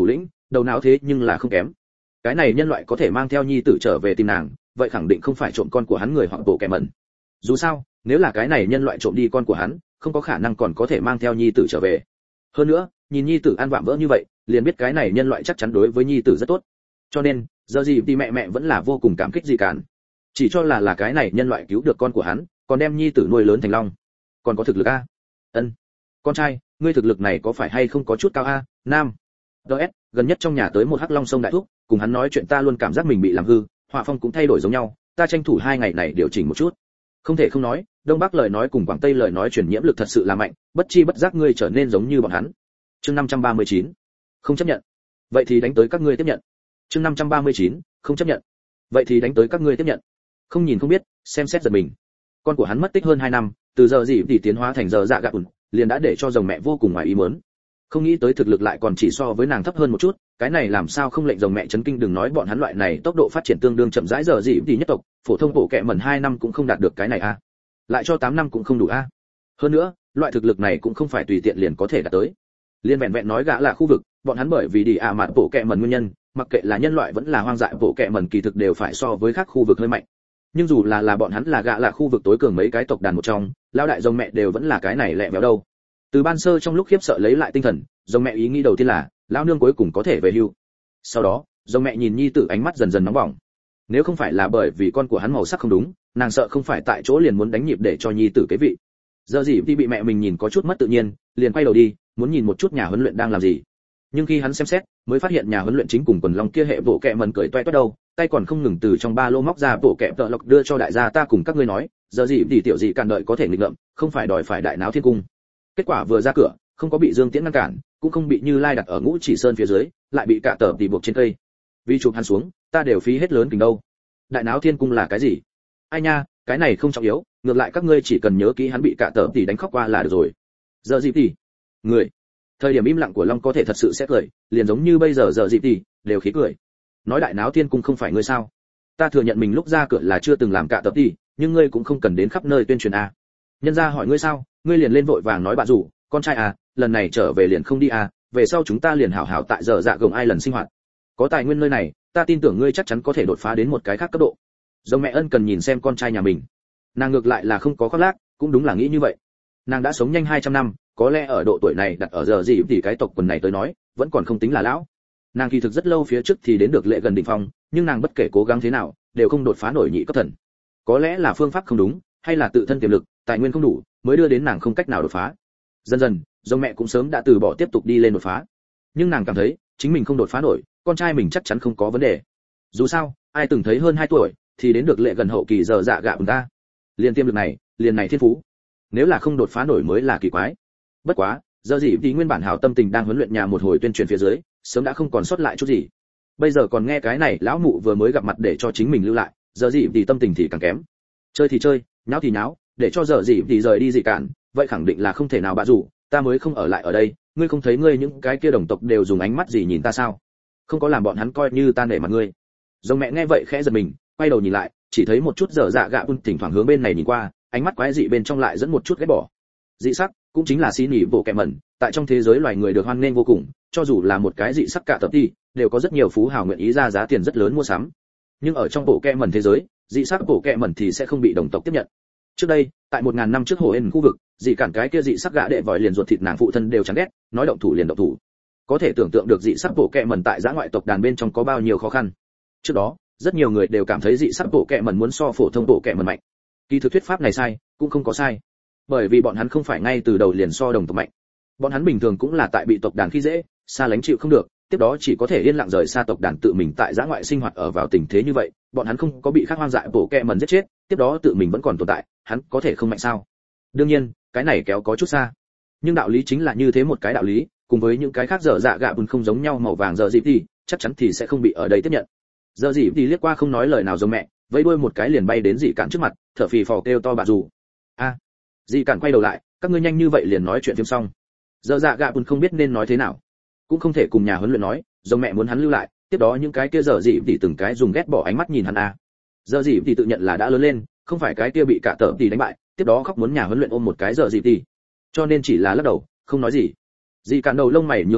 đầu não thế nhưng là không kém. Cái này nhân loại có thể mang theo nhi tử trở về tìm nàng, vậy khẳng định không phải trộm con của hắn người hoặc bộ kẻ mẩn. Dù sao, nếu là cái này nhân loại trộm đi con của hắn, không có khả năng còn có thể mang theo nhi tử trở về. Hơn nữa, nhìn nhi tử ăn vạm vỡ như vậy, liền biết cái này nhân loại chắc chắn đối với nhi tử rất tốt. Cho nên, giờ gì thì mẹ vẫn là vô cùng cảm kích Dị Cản. Chỉ cho là cái này nhân loại cứu được con của hắn, còn đem nhi tử nuôi lớn thành long. Còn có thực lực a. Ân. Con trai, ngươi thực lực này có phải hay không có chút cao a? Nam. DS, gần nhất trong nhà tới một hắc long sông đại thúc, cùng hắn nói chuyện ta luôn cảm giác mình bị làm hư, họa phong cũng thay đổi giống nhau, ta tranh thủ 2 ngày này điều chỉnh một chút. Không thể không nói, Đông Bắc lời nói cùng Quảng Tây lời nói truyền nhiễm lực thật sự là mạnh, bất chi bất giác ngươi trở nên giống như bọn hắn. Chương 539. Không chấp nhận. Vậy thì đánh tới các ngươi tiếp nhận. Chương 539. Không chấp nhận. Vậy thì đánh tới các ngươi tiếp nhận. Không nhìn không biết, xem xét giật mình. Con của hắn mất tích hơn 2 năm, từ giờ gì thì tiến hóa thành giờ dạ gạ ủn, liền đã để cho rồng mẹ vô cùng ngoài ý muốn. Không nghĩ tới thực lực lại còn chỉ so với nàng thấp hơn một chút, cái này làm sao không lệnh rồng mẹ chấn kinh, đừng nói bọn hắn loại này tốc độ phát triển tương đương chậm rãi, giờ gì thì nhất tộc, phổ thông bộ kệ mẩn 2 năm cũng không đạt được cái này a. Lại cho 8 năm cũng không đủ a. Hơn nữa, loại thực lực này cũng không phải tùy tiện liền có thể đạt tới. Liên vẹn vẹn nói gã là khu vực, bọn hắn bởi vì đi mạt bộ kệ mẩn nguyên nhân, mặc kệ là nhân loại vẫn là hoang dại bộ kệ mẩn kỳ thực đều phải so với các khu vực hơi mạnh. Nhưng dù là bọn hắn là gã là khu vực tối cường mấy cái tộc đàn một trong, lão đại rồng mẹ đều vẫn là cái này lẹ véo đâu. Từ ban sơ trong lúc khiếp sợ lấy lại tinh thần, rồng mẹ ý nghĩ đầu tiên là lão nương cuối cùng có thể về hưu. Sau đó, rồng mẹ nhìn nhi tử ánh mắt dần dần nóng bỏng. Nếu không phải là bởi vì con của hắn màu sắc không đúng, nàng sợ không phải tại chỗ liền muốn đánh nhịp để cho nhi tử kế vị. Giờ gì thì bị mẹ mình nhìn có chút mất tự nhiên, liền quay đầu đi, muốn nhìn một chút nhà huấn luyện đang làm gì. Nhưng khi hắn xem xét, mới phát hiện nhà huấn luyện chính cùng quần long kia hệ bộ kệ mẩn cười toe toét đâu, tay còn không ngừng từ trong ba lô móc ra bộ kệ tợ lộc đưa cho đại gia, ta cùng các ngươi nói, giờ gì thì tiểu gì càn đợi có thể nghịch ngợm, không phải đòi phải đại náo thiên cung. Kết quả vừa ra cửa, không có bị Dương Tiễn ngăn cản, cũng không bị Như Lai đặt ở Ngũ Chỉ Sơn phía dưới, lại bị cả tờ tỉ buộc trên cây. Vì chụp hắn xuống, ta đều phí hết lớn kình đâu. Đại náo thiên cung là cái gì? Ai nha, cái này không trọng yếu, ngược lại các ngươi chỉ cần nhớ kỹ hắn bị cả tờ tỉ đánh khóc qua là được rồi. Giờ gì tỉ? Người. Thời điểm im lặng của Long có thể thật sự sẽ cười, liền giống như bây giờ giờ gì tỉ, đều khí cười. Nói đại náo thiên cung không phải ngươi sao? Ta thừa nhận mình lúc ra cửa là chưa từng làm cả tờ tỉ, nhưng ngươi cũng không cần đến khắp nơi tuyên truyền a. Nhân gia hỏi ngươi sao, ngươi liền lên vội vàng nói bà rủ, con trai à, lần này trở về liền không đi à, về sau chúng ta liền hảo hảo tại giờ dạ gồng ai lần sinh hoạt. Có tài nguyên nơi này, ta tin tưởng ngươi chắc chắn có thể đột phá đến một cái khác cấp độ. Rồng mẹ ân cần nhìn xem con trai nhà mình. Nàng ngược lại là không có khoác lác, cũng đúng là nghĩ như vậy. Nàng đã sống nhanh 200 năm, có lẽ ở độ tuổi này đặt ở giờ gì thì cái tộc quần này tới nói, vẫn còn không tính là lão. Nàng kỳ thực rất lâu phía trước thì đến được lệ gần đỉnh phong, nhưng nàng bất kể cố gắng thế nào, đều không đột phá nổi nhị cấp thần. Có lẽ là phương pháp không đúng, hay là tự thân tiềm lực, tài nguyên không đủ, mới đưa đến nàng không cách nào đột phá. Dần dần, rồng mẹ cũng sớm đã từ bỏ tiếp tục đi lên đột phá. Nhưng nàng cảm thấy, chính mình không đột phá nổi, con trai mình chắc chắn không có vấn đề. Dù sao, ai từng thấy hơn 2 tuổi thì đến được lệ gần hậu kỳ giờ dạ gạ bùn ta. Liền tiềm lực này, liền này thiên phú. Nếu là không đột phá nổi mới là kỳ quái. Bất quá, giờ gì thì nguyên bản hảo tâm tình đang huấn luyện nhà một hồi tuyên truyền phía dưới, sớm đã không còn sót lại chút gì. Bây giờ còn nghe cái này lão mụ vừa mới gặp mặt để cho chính mình lưu lại, giờ gì thì tâm tình thì càng kém. Chơi thì chơi, nháo thì nháo, để cho giờ gì thì rời đi gì cản, vậy khẳng định là không thể nào, bà rủ, ta mới không ở lại ở đây, ngươi không thấy ngươi những cái kia đồng tộc đều dùng ánh mắt gì nhìn ta sao? Không có làm bọn hắn coi như ta nể mặt ngươi. Rồng mẹ nghe vậy khẽ giật mình, quay đầu nhìn lại, chỉ thấy một chút giờ dạ gạ bun thỉnh thoảng hướng bên này nhìn qua, ánh mắt quái dị bên trong lại dẫn một chút ghét bỏ. Dị sắc cũng chính là xí nỉ bộ kệ mẩn, tại trong thế giới loài người được hoan nghênh vô cùng, cho dù là một cái dị sắc cả tập đi, đều có rất nhiều phú hào nguyện ý ra giá tiền rất lớn mua sắm. Nhưng ở trong bộ kệ mẩn thế giới, dị sắc bộ kệ mẩn thì sẽ không bị đồng tộc tiếp nhận. Trước đây, tại 1000 năm trước hồ hên khu vực, dị cản cái kia dị sắc gã đệ vòi liền ruột thịt nàng phụ thân đều chán ghét, nói động thủ liền động thủ. Có thể tưởng tượng được dị sắc bộ kệ mẩn tại giã ngoại tộc đàn bên trong có bao nhiêu khó khăn. Trước đó, rất nhiều người đều cảm thấy dị sắc bộ kệ mẩn muốn so phổ thông bộ kệ mẩn mạnh. Kỳ thực thuyết pháp này sai, cũng không có sai. Bởi vì bọn hắn không phải ngay từ đầu liền so đồng tộc mạnh. Bọn hắn bình thường cũng là tại bị tộc đàn khi dễ, xa lánh chịu không được, tiếp đó chỉ có thể yên lặng rời xa tộc đàn tự mình tại giã ngoại sinh hoạt ở vào tình thế như vậy, bọn hắn không có bị khác hoang dại bộ kệ mẩn giết chết, tiếp đó tự mình vẫn còn tồn tại, hắn có thể không mạnh sao? Đương nhiên, cái này kéo có chút xa. Nhưng đạo lý chính là như thế một cái đạo lý, cùng với những cái khác dở dạ gạ bùn không giống nhau màu vàng giờ dịp thì, chắc chắn thì sẽ không bị ở đây tiếp nhận. Giờ dịp thì liếc qua không nói lời nào giống mẹ, vẫy đuôi một cái liền bay đến dị cản trước mặt, thở phì phò kêu to bà dù. A. Dị cản quay đầu lại, các ngươi nhanh như vậy liền nói chuyện phim xong. Dở dạ gạ bùn không biết nên nói thế nào, cũng không thể cùng nhà huấn luyện nói, giống mẹ muốn hắn lưu lại, tiếp đó những cái kia dở dịp thì từng cái dùng ghét bỏ ánh mắt nhìn hắn a. Dở dịp thì tự nhận là đã lớn lên, không phải cái kia bị cả tợ thì đánh bại, tiếp đó khóc muốn nhà huấn luyện ôm một cái dở dịp thì, cho nên chỉ là lắc đầu, không nói gì. Dì cản đầu lông mày nhướng một chút,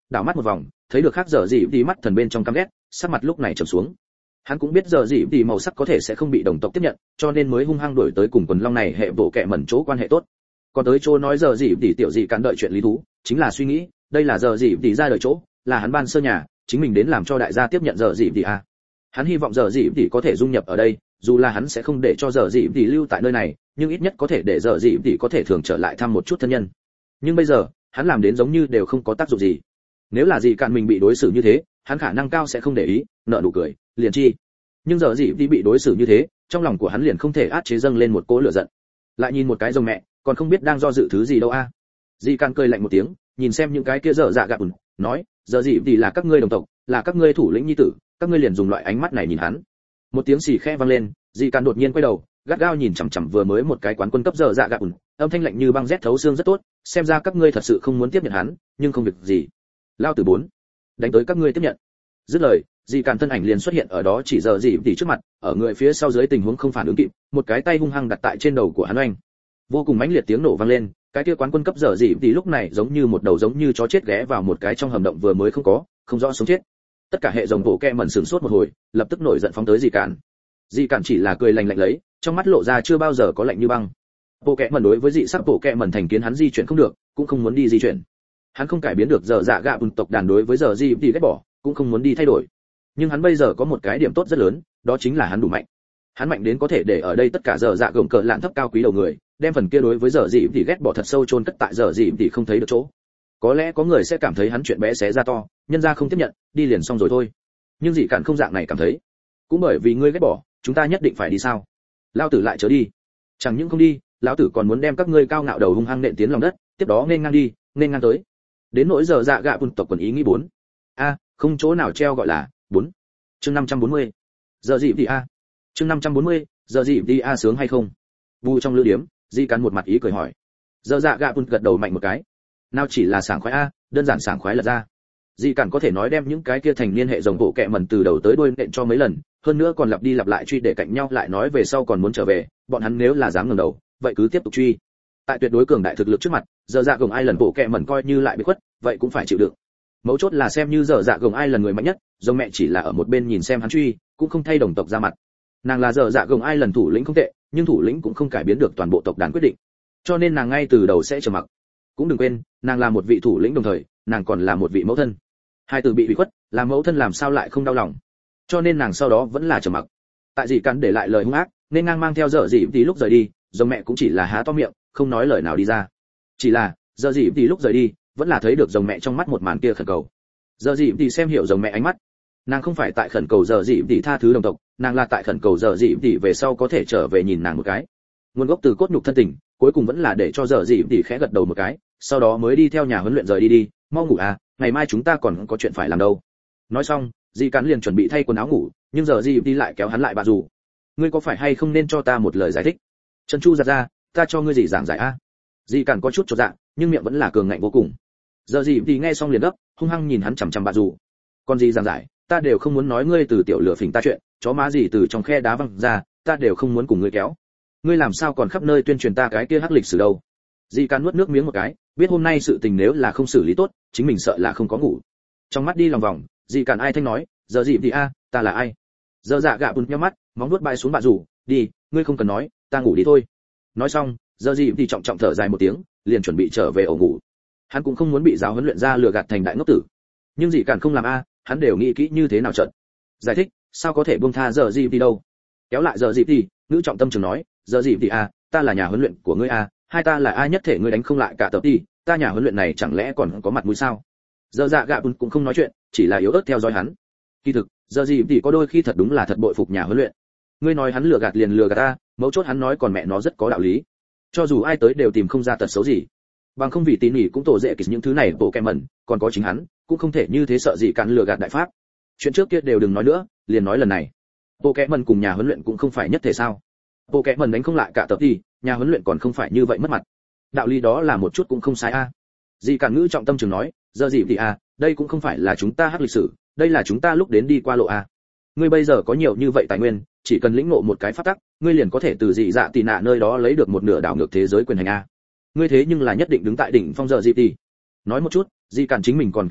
đảo mắt một vòng, thấy được khác giờ gì đi mắt thần bên trong căm ghét, sắc mặt lúc này trầm xuống. Hắn cũng biết giờ gì đi màu sắc có thể sẽ không bị đồng tộc tiếp nhận, cho nên mới hung hăng đuổi tới cùng quần long này hệ bộ kệ mẩn chỗ quan hệ tốt. Còn tới chỗ nói giờ gì đi tiểu gì cản đợi chuyện lý thú, chính là suy nghĩ, đây là giờ gì đi ra đời chỗ, là hắn ban sơ nhà, chính mình đến làm cho đại gia tiếp nhận giờ gì đi à. Hắn hy vọng giờ gì đi có thể dung nhập ở đây, dù là hắn sẽ không để cho giờ gì đi lưu tại nơi này, nhưng ít nhất có thể để giờ gì đi có thể thường trở lại thăm một chút thân nhân. Nhưng bây giờ, hắn làm đến giống như đều không có tác dụng gì. Nếu là gì cạn mình bị đối xử như thế, hắn khả năng cao sẽ không để ý, nợ nụ cười, liền chi. Nhưng giờ gì đi bị đối xử như thế, trong lòng của hắn liền không thể áp chế dâng lên một cỗ lửa giận. Lại nhìn một cái rồng mẹ, còn không biết đang do dự thứ gì đâu a. Dì Can cười lạnh một tiếng, nhìn xem những cái kia dở dạ gạ bùn, nói, giờ gì thì là các ngươi đồng tộc, là các ngươi thủ lĩnh nhi tử, các ngươi liền dùng loại ánh mắt này nhìn hắn. Một tiếng xì khẽ vang lên, Dì Can đột nhiên quay đầu, gắt gao nhìn chằm chằm vừa mới một cái quán quân cấp dở dạ gạ bùn, âm thanh lạnh như băng rét thấu xương rất tốt, xem ra các ngươi thật sự không muốn tiếp nhận hắn, nhưng không việc gì. Lao tử 4, đánh tới các ngươi tiếp nhận. Dứt lời, Dì Can thân ảnh liền xuất hiện ở đó chỉ giờ gì thì trước mặt, ở người phía sau dưới tình huống không phản ứng kịp, một cái tay hung hăng đặt tại trên đầu của hắn oanh. Vô cùng mãnh liệt tiếng nổ vang lên, cái kia quán quân cấp dở gì thì lúc này giống như một đầu giống như chó chết ghé vào một cái trong hầm động vừa mới không rõ sống chết. Tất cả hệ dòng bộ kẹ mẩn sửng sốt một hồi, lập tức nổi giận phóng tới Dì Cản. Dì Cản chỉ là cười lạnh lạnh lấy, trong mắt lộ ra chưa bao giờ có lạnh như băng. Bộ kẹ mẩn đối với dị sắc bộ kẹ mẩn thành kiến hắn di chuyển không được, cũng không muốn đi di chuyển. Hắn không cải biến được giờ dạ gạ bùn tộc đàn đối với giờ gì thì ghét bỏ, cũng không muốn đi thay đổi. Nhưng hắn bây giờ có một cái điểm tốt rất lớn, đó chính là hắn đủ mạnh. Hắn mạnh đến có thể để ở đây tất cả giờ dạ gồng cờ lạn thấp cao quý đầu người, đem phần kia đối với giờ gì thì ghét bỏ thật sâu chôn cất tại giờ gì thì không thấy được chỗ. Có lẽ có người sẽ cảm thấy hắn chuyện bé xé ra to, nhân ra không tiếp nhận, đi liền xong rồi thôi. Nhưng Dị Cản không dạng này cảm thấy. Cũng bởi vì ngươi ghét bỏ, chúng ta nhất định phải đi sao? Lao tử lại chớ đi. Chẳng những không đi, lão tử còn muốn đem các ngươi cao ngạo đầu hung hăng nện tiến lòng đất, tiếp đó nên ngang đi, nên ngang tới. Đến nỗi giờ dạ gạ bùn tộc quần ý nghĩ 4. Không chỗ nào treo gọi là 4. Chương 540. Giờ gì thì Chương 540, giờ gì đi sướng hay không? Vu trong lữ điếm, Dị Cản một mặt ý cười hỏi. Giờ dạ gạ bùn gật đầu mạnh một cái. Nào chỉ là sảng khoái đơn giản sảng khoái là ra. Dị Cản có thể nói đem những cái kia thành niên hệ rồng bộ kẹ mẩn từ đầu tới đuôi nện cho mấy lần, hơn nữa còn lặp đi lặp lại truy để cạnh nhau lại nói về sau còn muốn trở về, bọn hắn nếu là dám ngẩng đầu, vậy cứ tiếp tục truy. Tại tuyệt đối cường đại thực lực trước mặt, giờ dạ gồng ai lần bộ kẹ mẩn coi như lại bị khuất, vậy cũng phải chịu đựng. Mấu chốt là xem như giờ dạ gồng ai lần người mạnh nhất, rồng mẹ chỉ là ở một bên nhìn xem hắn truy, cũng không thay đồng tộc ra mặt. Nàng là giờ dạ gồng ai lần thủ lĩnh không tệ, nhưng thủ lĩnh cũng không cải biến được toàn bộ tộc đàn quyết định, cho nên nàng ngay từ đầu sẽ trầm mặc. Cũng đừng quên, nàng là một vị thủ lĩnh đồng thời, nàng còn là một vị mẫu thân. Hai từ bị ủy khuất, làm mẫu thân làm sao lại không đau lòng, cho nên nàng sau đó vẫn là trầm mặc. Tại Dị Cản để lại lời hung ác, nên ngang mang theo giờ gì tí lúc rời đi, rồng mẹ cũng chỉ là há to miệng, không nói lời nào đi ra. Chỉ là giờ gì tí lúc rời đi, vẫn là thấy được rồng mẹ trong mắt một màn kia khẩn cầu. Giờ gì tí xem hiểu rồng mẹ ánh mắt, nàng không phải tại khẩn cầu giờ gì tí tha thứ đồng tộc, nàng là tại khẩn cầu giờ gì tí về sau có thể trở về nhìn nàng một cái. Nguồn gốc từ cốt nhục thân tình, cuối cùng vẫn là để cho giờ gì tí khẽ gật đầu một cái, sau đó mới đi theo nhà huấn luyện rời đi, mau ngủ ngày mai chúng ta còn có chuyện phải làm đâu. Nói xong, Dị Cản liền chuẩn bị thay quần áo ngủ, nhưng giờ gì đi lại kéo hắn lại bà dù. Ngươi có phải hay không nên cho ta một lời giải thích? Trần Chu giật ra, ta cho ngươi gì giảng giải Dị Cản có chút chột dạ, nhưng miệng vẫn là cường ngạnh vô cùng. Giờ gì thì nghe xong liền gấp, hung hăng nhìn hắn chằm chằm bà dù. Còn gì giảng giải, ta đều không muốn nói ngươi từ tiểu lửa phỉnh ta chuyện, chó má gì từ trong khe đá văng ra, ta đều không muốn cùng ngươi kéo. Ngươi làm sao còn khắp nơi tuyên truyền ta cái kia hắc lịch sử đâu? Dị Cản nuốt nước miếng một cái, biết hôm nay sự tình nếu là không xử lý tốt, chính mình sợ là không có ngủ. Trong mắt đi lòng vòng, Dị Cản ai thanh nói, giờ gì thì ta là ai? Giờ dạ gạ bùn nhắm mắt, móng nuốt bay xuống bà rủ, đi, ngươi không cần nói, ta ngủ đi thôi. Nói xong, giờ gì thì trọng trọng thở dài một tiếng, liền chuẩn bị trở về ổ ngủ. Hắn cũng không muốn bị giáo huấn luyện ra lừa gạt thành đại ngốc tử. Nhưng Dị Cản không làm hắn đều nghĩ kỹ như thế nào trận. Giải thích, sao có thể buông tha giờ gì thì đâu? Kéo lại giờ gì thì, nữ trọng tâm trường nói, giờ gì thì ta là nhà huấn luyện của ngươi hai ta là ai nhất thể ngươi đánh không lại cả tập đi, ta nhà huấn luyện này chẳng lẽ còn có mặt mũi sao? Giờ dạ gạ bùn cũng không nói chuyện, chỉ là yếu ớt theo dõi hắn. Kỳ thực, giờ gì thì có đôi khi thật đúng là thật bội phục nhà huấn luyện. Ngươi nói hắn lừa gạt liền lừa gạt ta, mấu chốt hắn nói còn mẹ nó rất có đạo lý. Cho dù ai tới đều tìm không ra tật xấu gì. Bằng không vì tín nhỉ cũng tổ dễ kịch những thứ này bộ kẹm mẩn, còn có chính hắn, cũng không thể như thế sợ gì cản lừa gạt đại pháp. Chuyện trước kia đều đừng nói nữa, liền nói lần này. Bộ kẹm mẩn cùng nhà huấn luyện cũng không phải nhất thể sao? Bộ kẹm mẩn đánh không lại cả tập đi, nhà huấn luyện còn không phải như vậy mất mặt. Đạo lý đó là một chút cũng không sai Dị Cản ngữ trọng tâm trường nói, giờ gì thì đây cũng không phải là chúng ta hắc lịch sử, đây là chúng ta lúc đến đi qua lộ ngươi bây giờ có nhiều như vậy tài nguyên, chỉ cần lĩnh ngộ một cái pháp tắc, ngươi liền có thể từ dị dạ tị nạ nơi đó lấy được một nửa đảo ngược thế giới quyền hành ngươi thế nhưng là nhất định đứng tại đỉnh phong giờ gì thì nói một chút, Dị Cản chính mình còn kích động,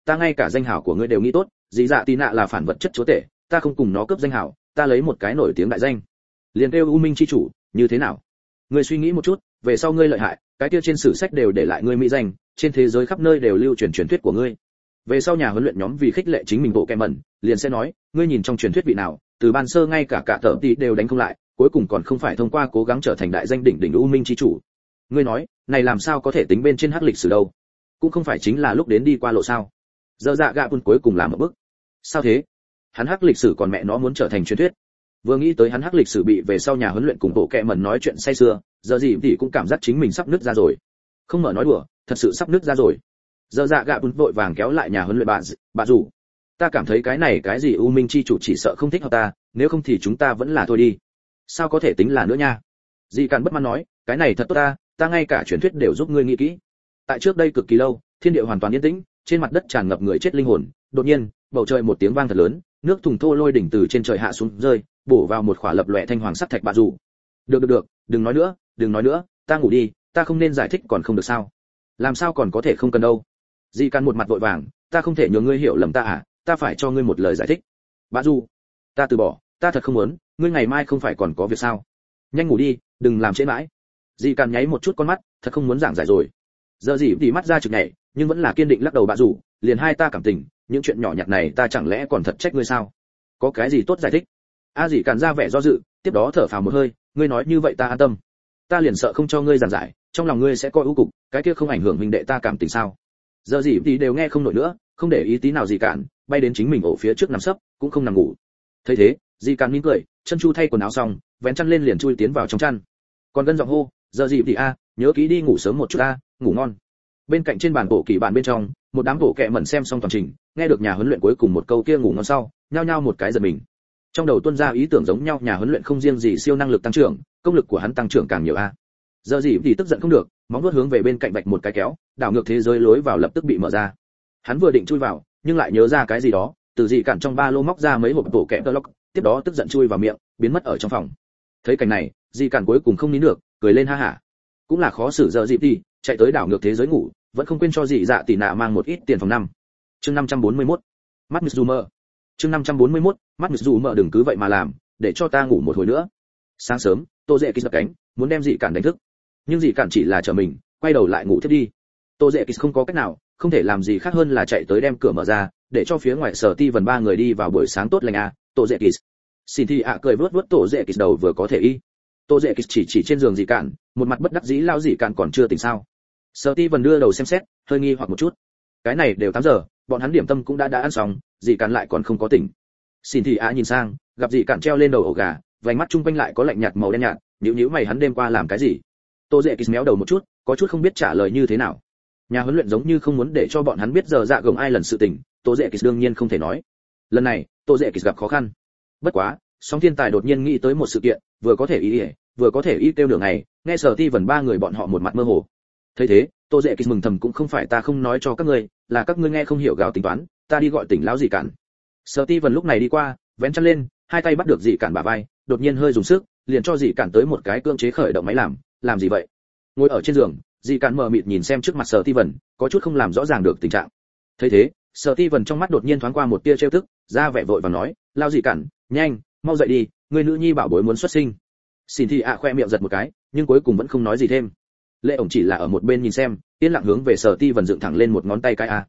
ta ngay cả danh hào của ngươi đều nghĩ tốt, dị dạ tì nạ là phản vật chất chúa tể, ta không cùng nó cướp danh hào, ta lấy một cái nổi tiếng đại danh liền kêu u minh chi chủ, như thế nào? Ngươi suy nghĩ một chút, về sau ngươi lợi hại, cái kia trên sử sách đều để lại ngươi mỹ danh, trên thế giới khắp nơi đều lưu truyền truyền thuyết của ngươi. Về sau nhà huấn luyện nhóm vì khích lệ chính mình bộ kẻ mẩn, liền sẽ nói, ngươi nhìn trong truyền thuyết vị nào, từ ban sơ ngay cả tở tỷ đều đánh không lại, cuối cùng còn không phải thông qua cố gắng trở thành đại danh đỉnh đỉnh u minh chi chủ. Ngươi nói, này làm sao có thể tính bên trên hắc lịch sử đâu? Cũng không phải chính là lúc đến đi qua lộ sao? Giờ dạ gạ bun cuối cùng làm một bước. Sao thế? Hắn hắc lịch sử còn mẹ nó muốn trở thành truyền thuyết. Vừa nghĩ tới hắn hắc lịch sử bị về sau nhà huấn luyện cùng bộ kệ mẩn nói chuyện say sưa, giờ gì thì cũng cảm giác chính mình sắp nứt ra rồi. Không mở nói đùa, thật sự sắp nứt ra rồi. Giờ dạ gạ bun vội vàng kéo lại nhà huấn luyện bà rủ. Ta cảm thấy cái này cái gì u minh chi chủ chỉ sợ không thích hợp ta, nếu không thì chúng ta vẫn là thôi đi. Sao có thể tính là nữa nha? Dì Càn bất mãn nói, cái này thật tốt ta ngay cả truyền thuyết đều giúp ngươi nghĩ kỹ. Tại trước đây cực kỳ lâu, thiên địa hoàn toàn yên tĩnh, trên mặt đất tràn ngập người chết linh hồn, đột nhiên, bầu trời một tiếng vang thật lớn, nước thùng thô lôi đỉnh từ trên trời hạ xuống rơi, bổ vào một khỏa lập lòe thanh hoàng sắt thạch bạ rủ. Được, đừng nói nữa, ta ngủ đi, ta không nên giải thích còn không được sao? Làm sao còn có thể không cần đâu? Dì Càn một mặt vội vàng, ta không thể nhường ngươi hiểu lầm ta à, ta phải cho ngươi một lời giải thích. Bạ rủ, ta từ bỏ, ta thật không muốn, ngươi ngày mai không phải còn có việc sao? Nhanh ngủ đi, đừng làm trễ mãi. Dì Càn nháy một chút con mắt, thật không muốn giảng giải rồi. Giờ gì thì mắt ra trực nhảy, nhưng vẫn là kiên định lắc đầu bạ rủ, liền hai ta cảm tình, những chuyện nhỏ nhặt này ta chẳng lẽ còn thật trách ngươi sao? Có cái gì tốt giải thích? Dì Càn ra vẻ do dự, tiếp đó thở phào một hơi, ngươi nói như vậy ta an tâm. Ta liền sợ không cho ngươi giảng giải, trong lòng ngươi sẽ coi ưu cục, cái kia không ảnh hưởng huynh đệ ta cảm tình sao? Giờ gì thì đều nghe không nổi nữa, không để ý tí nào Dì Càn, bay đến chính mình ổ phía trước nằm sấp, cũng không nằm ngủ. Thấy thế, Dì Càn mỉm cười, chân chu thay quần áo xong, vén chăn lên liền chui tiến vào trong chăn. Còn gân giọng hô, giờ gì thì nhớ kỹ đi ngủ sớm một chút ngủ ngon. Bên cạnh trên bàn bộ kỳ bàn bên trong, một đám bộ kệ mẩn xem xong toàn trình, nghe được nhà huấn luyện cuối cùng một câu kia ngủ ngon sau, nhao nhao một cái giật mình. Trong đầu tuôn ra ý tưởng giống nhau, nhà huấn luyện không riêng gì siêu năng lực tăng trưởng, công lực của hắn tăng trưởng càng nhiều Giờ gì thì tức giận không được, móng vuốt hướng về bên cạnh vạch một cái kéo, đảo ngược thế giới lối vào lập tức bị mở ra. Hắn vừa định chui vào, nhưng lại nhớ ra cái gì đó, từ gì cản trong ba lô móc ra mấy hộp bộ kệ tơ lóc, tiếp đó tức giận chui vào miệng, biến mất ở trong phòng. Thấy cảnh này, Di Cản cuối cùng không nín được, cười lên ha hả. Cũng là khó xử giờ dịp đi, chạy tới đảo ngược thế giới ngủ, vẫn không quên cho dị dạ tỷ nạ mang một ít tiền phòng năm. Chương 541. Mắt Mitsumer. Chương 541. Mắt Mitsumer đừng cứ vậy mà làm, để cho ta ngủ một hồi nữa. Sáng sớm, Tô Dệ Kịch giật cánh, muốn đem dị Cản đánh thức. Nhưng dị Cản chỉ là chờ mình, quay đầu lại ngủ tiếp đi. Tô Dệ Kịch không có cách nào, không thể làm gì khác hơn là chạy tới đem cửa mở ra, để cho phía ngoài Sở Ti Vân ba người đi vào buổi sáng tốt lành Tô Dệ Kịch. Xin thì cười vớt vớt Tô Dệ Kịch đầu vừa có thể y. Tô Dệ Kịch chỉ trên giường dị Cản, một mặt bất đắc dĩ lao dị Cản còn chưa tỉnh sao? Sở Ti Vân đưa đầu xem xét, hơi nghi hoặc một chút. Cái này đều 8 giờ, bọn hắn điểm tâm cũng đã ăn xong, dị Cản lại còn không có tỉnh. Xin thì nhìn sang, gặp dị Cản treo lên đầu ổ gà, vành mắt trung quanh lại có lạnh nhạt màu đen nhạt, nhíu mày hắn đêm qua làm cái gì? Tô Dệ Kịch méo đầu một chút, có chút không biết trả lời như thế nào. Nhà huấn luyện giống như không muốn để cho bọn hắn biết giờ dạ gồng ai lần sự tình, Tô Dệ Kịch đương nhiên không thể nói. Lần này, Tô Dệ Kịch gặp khó khăn. Bất quá, Song Thiên Tài đột nhiên nghĩ tới một sự kiện, vừa có thể vừa có thể y kêu nửa ngày, nghe Sở Ti Vân ba người bọn họ một mặt mơ hồ. Thấy thế, Tô Dệ Kịch mừng thầm cũng không phải ta không nói cho các ngươi, là các ngươi nghe không hiểu gào tính toán, ta đi gọi tỉnh lão dị Cản. Sở Ti Vân lúc này đi qua, vén chăn lên, hai tay bắt được dị Cản bả vai, đột nhiên hơi dùng sức, liền cho dị Cản tới một cái cưỡng chế khởi động máy làm gì vậy? Ngồi ở trên giường, dị Cản mờ mịt nhìn xem trước mặt Sở Ti Vân, có chút không làm rõ ràng được tình trạng. Thấy thế, Sở Ti Vân trong mắt đột nhiên thoáng qua một tia trêu tức, ra vẻ vội vàng nói, lao dị Cản, nhanh, mau dậy đi, người nữ nhi bảo bối muốn xuất sinh. Xin thì khoe miệng giật một cái, nhưng cuối cùng vẫn không nói gì thêm. Lệ ổng chỉ là ở một bên nhìn xem, yên lặng hướng về Sở Ti Vân dựng thẳng lên một ngón tay cái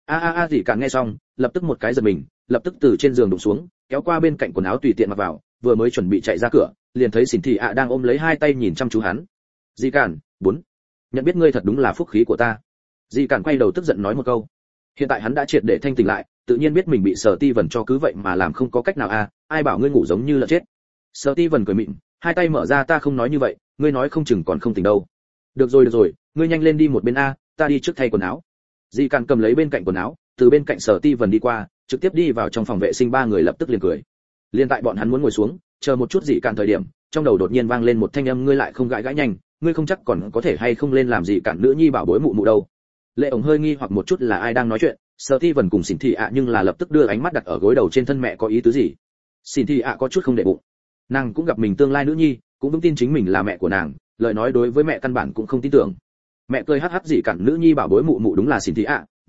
dị Cản nghe xong, lập tức một cái giật mình, lập tức từ trên giường đụng xuống, kéo qua bên cạnh quần áo tùy tiện mặc vào, vừa mới chuẩn bị chạy ra cửa, liền thấy Xin thì đang ôm lấy hai tay nhìn chăm chú hắn. Dị Cản, nhận biết ngươi thật đúng là phúc khí của ta. Dị Cản quay đầu tức giận nói một câu. Hiện tại hắn đã triệt để thanh tỉnh lại, tự nhiên biết mình bị Sở Ti Vân cho cứ vậy mà làm không có cách nào ai bảo ngươi ngủ giống như lợn chết. Sở Ti Vân cười mịn, hai tay mở ra, ta không nói như vậy, ngươi nói không chừng còn không tỉnh đâu. Được rồi, ngươi nhanh lên đi một bên ta đi trước thay quần áo. Dị Cản cầm lấy bên cạnh quần áo, từ bên cạnh Sở Ti Vân đi qua, trực tiếp đi vào trong phòng vệ sinh, ba người lập tức liền cười. Liên tại bọn hắn muốn ngồi xuống, chờ một chút Dị Cản thời điểm, trong đầu đột nhiên vang lên một thanh âm, ngươi lại không gãi nhanh, ngươi không chắc còn có thể hay không lên làm Dị Cản nữ nhi bảo bối mụ đâu. Lệ ổng hơi nghi hoặc một chút là ai đang nói chuyện, Sở Ti Vân cùng Xin Thị nhưng là lập tức đưa ánh mắt đặt ở gối đầu trên thân mẹ, có ý tứ gì? Xin Thị có chút không để bụng. Nàng cũng gặp mình tương lai nữ nhi, cũng vững tin chính mình là mẹ của nàng, lời nói đối với mẹ căn bản cũng không tin tưởng. Mẹ cười hắc hắc, Dị Cản nữ nhi bảo bối mụ đúng là Xin Thị nhưng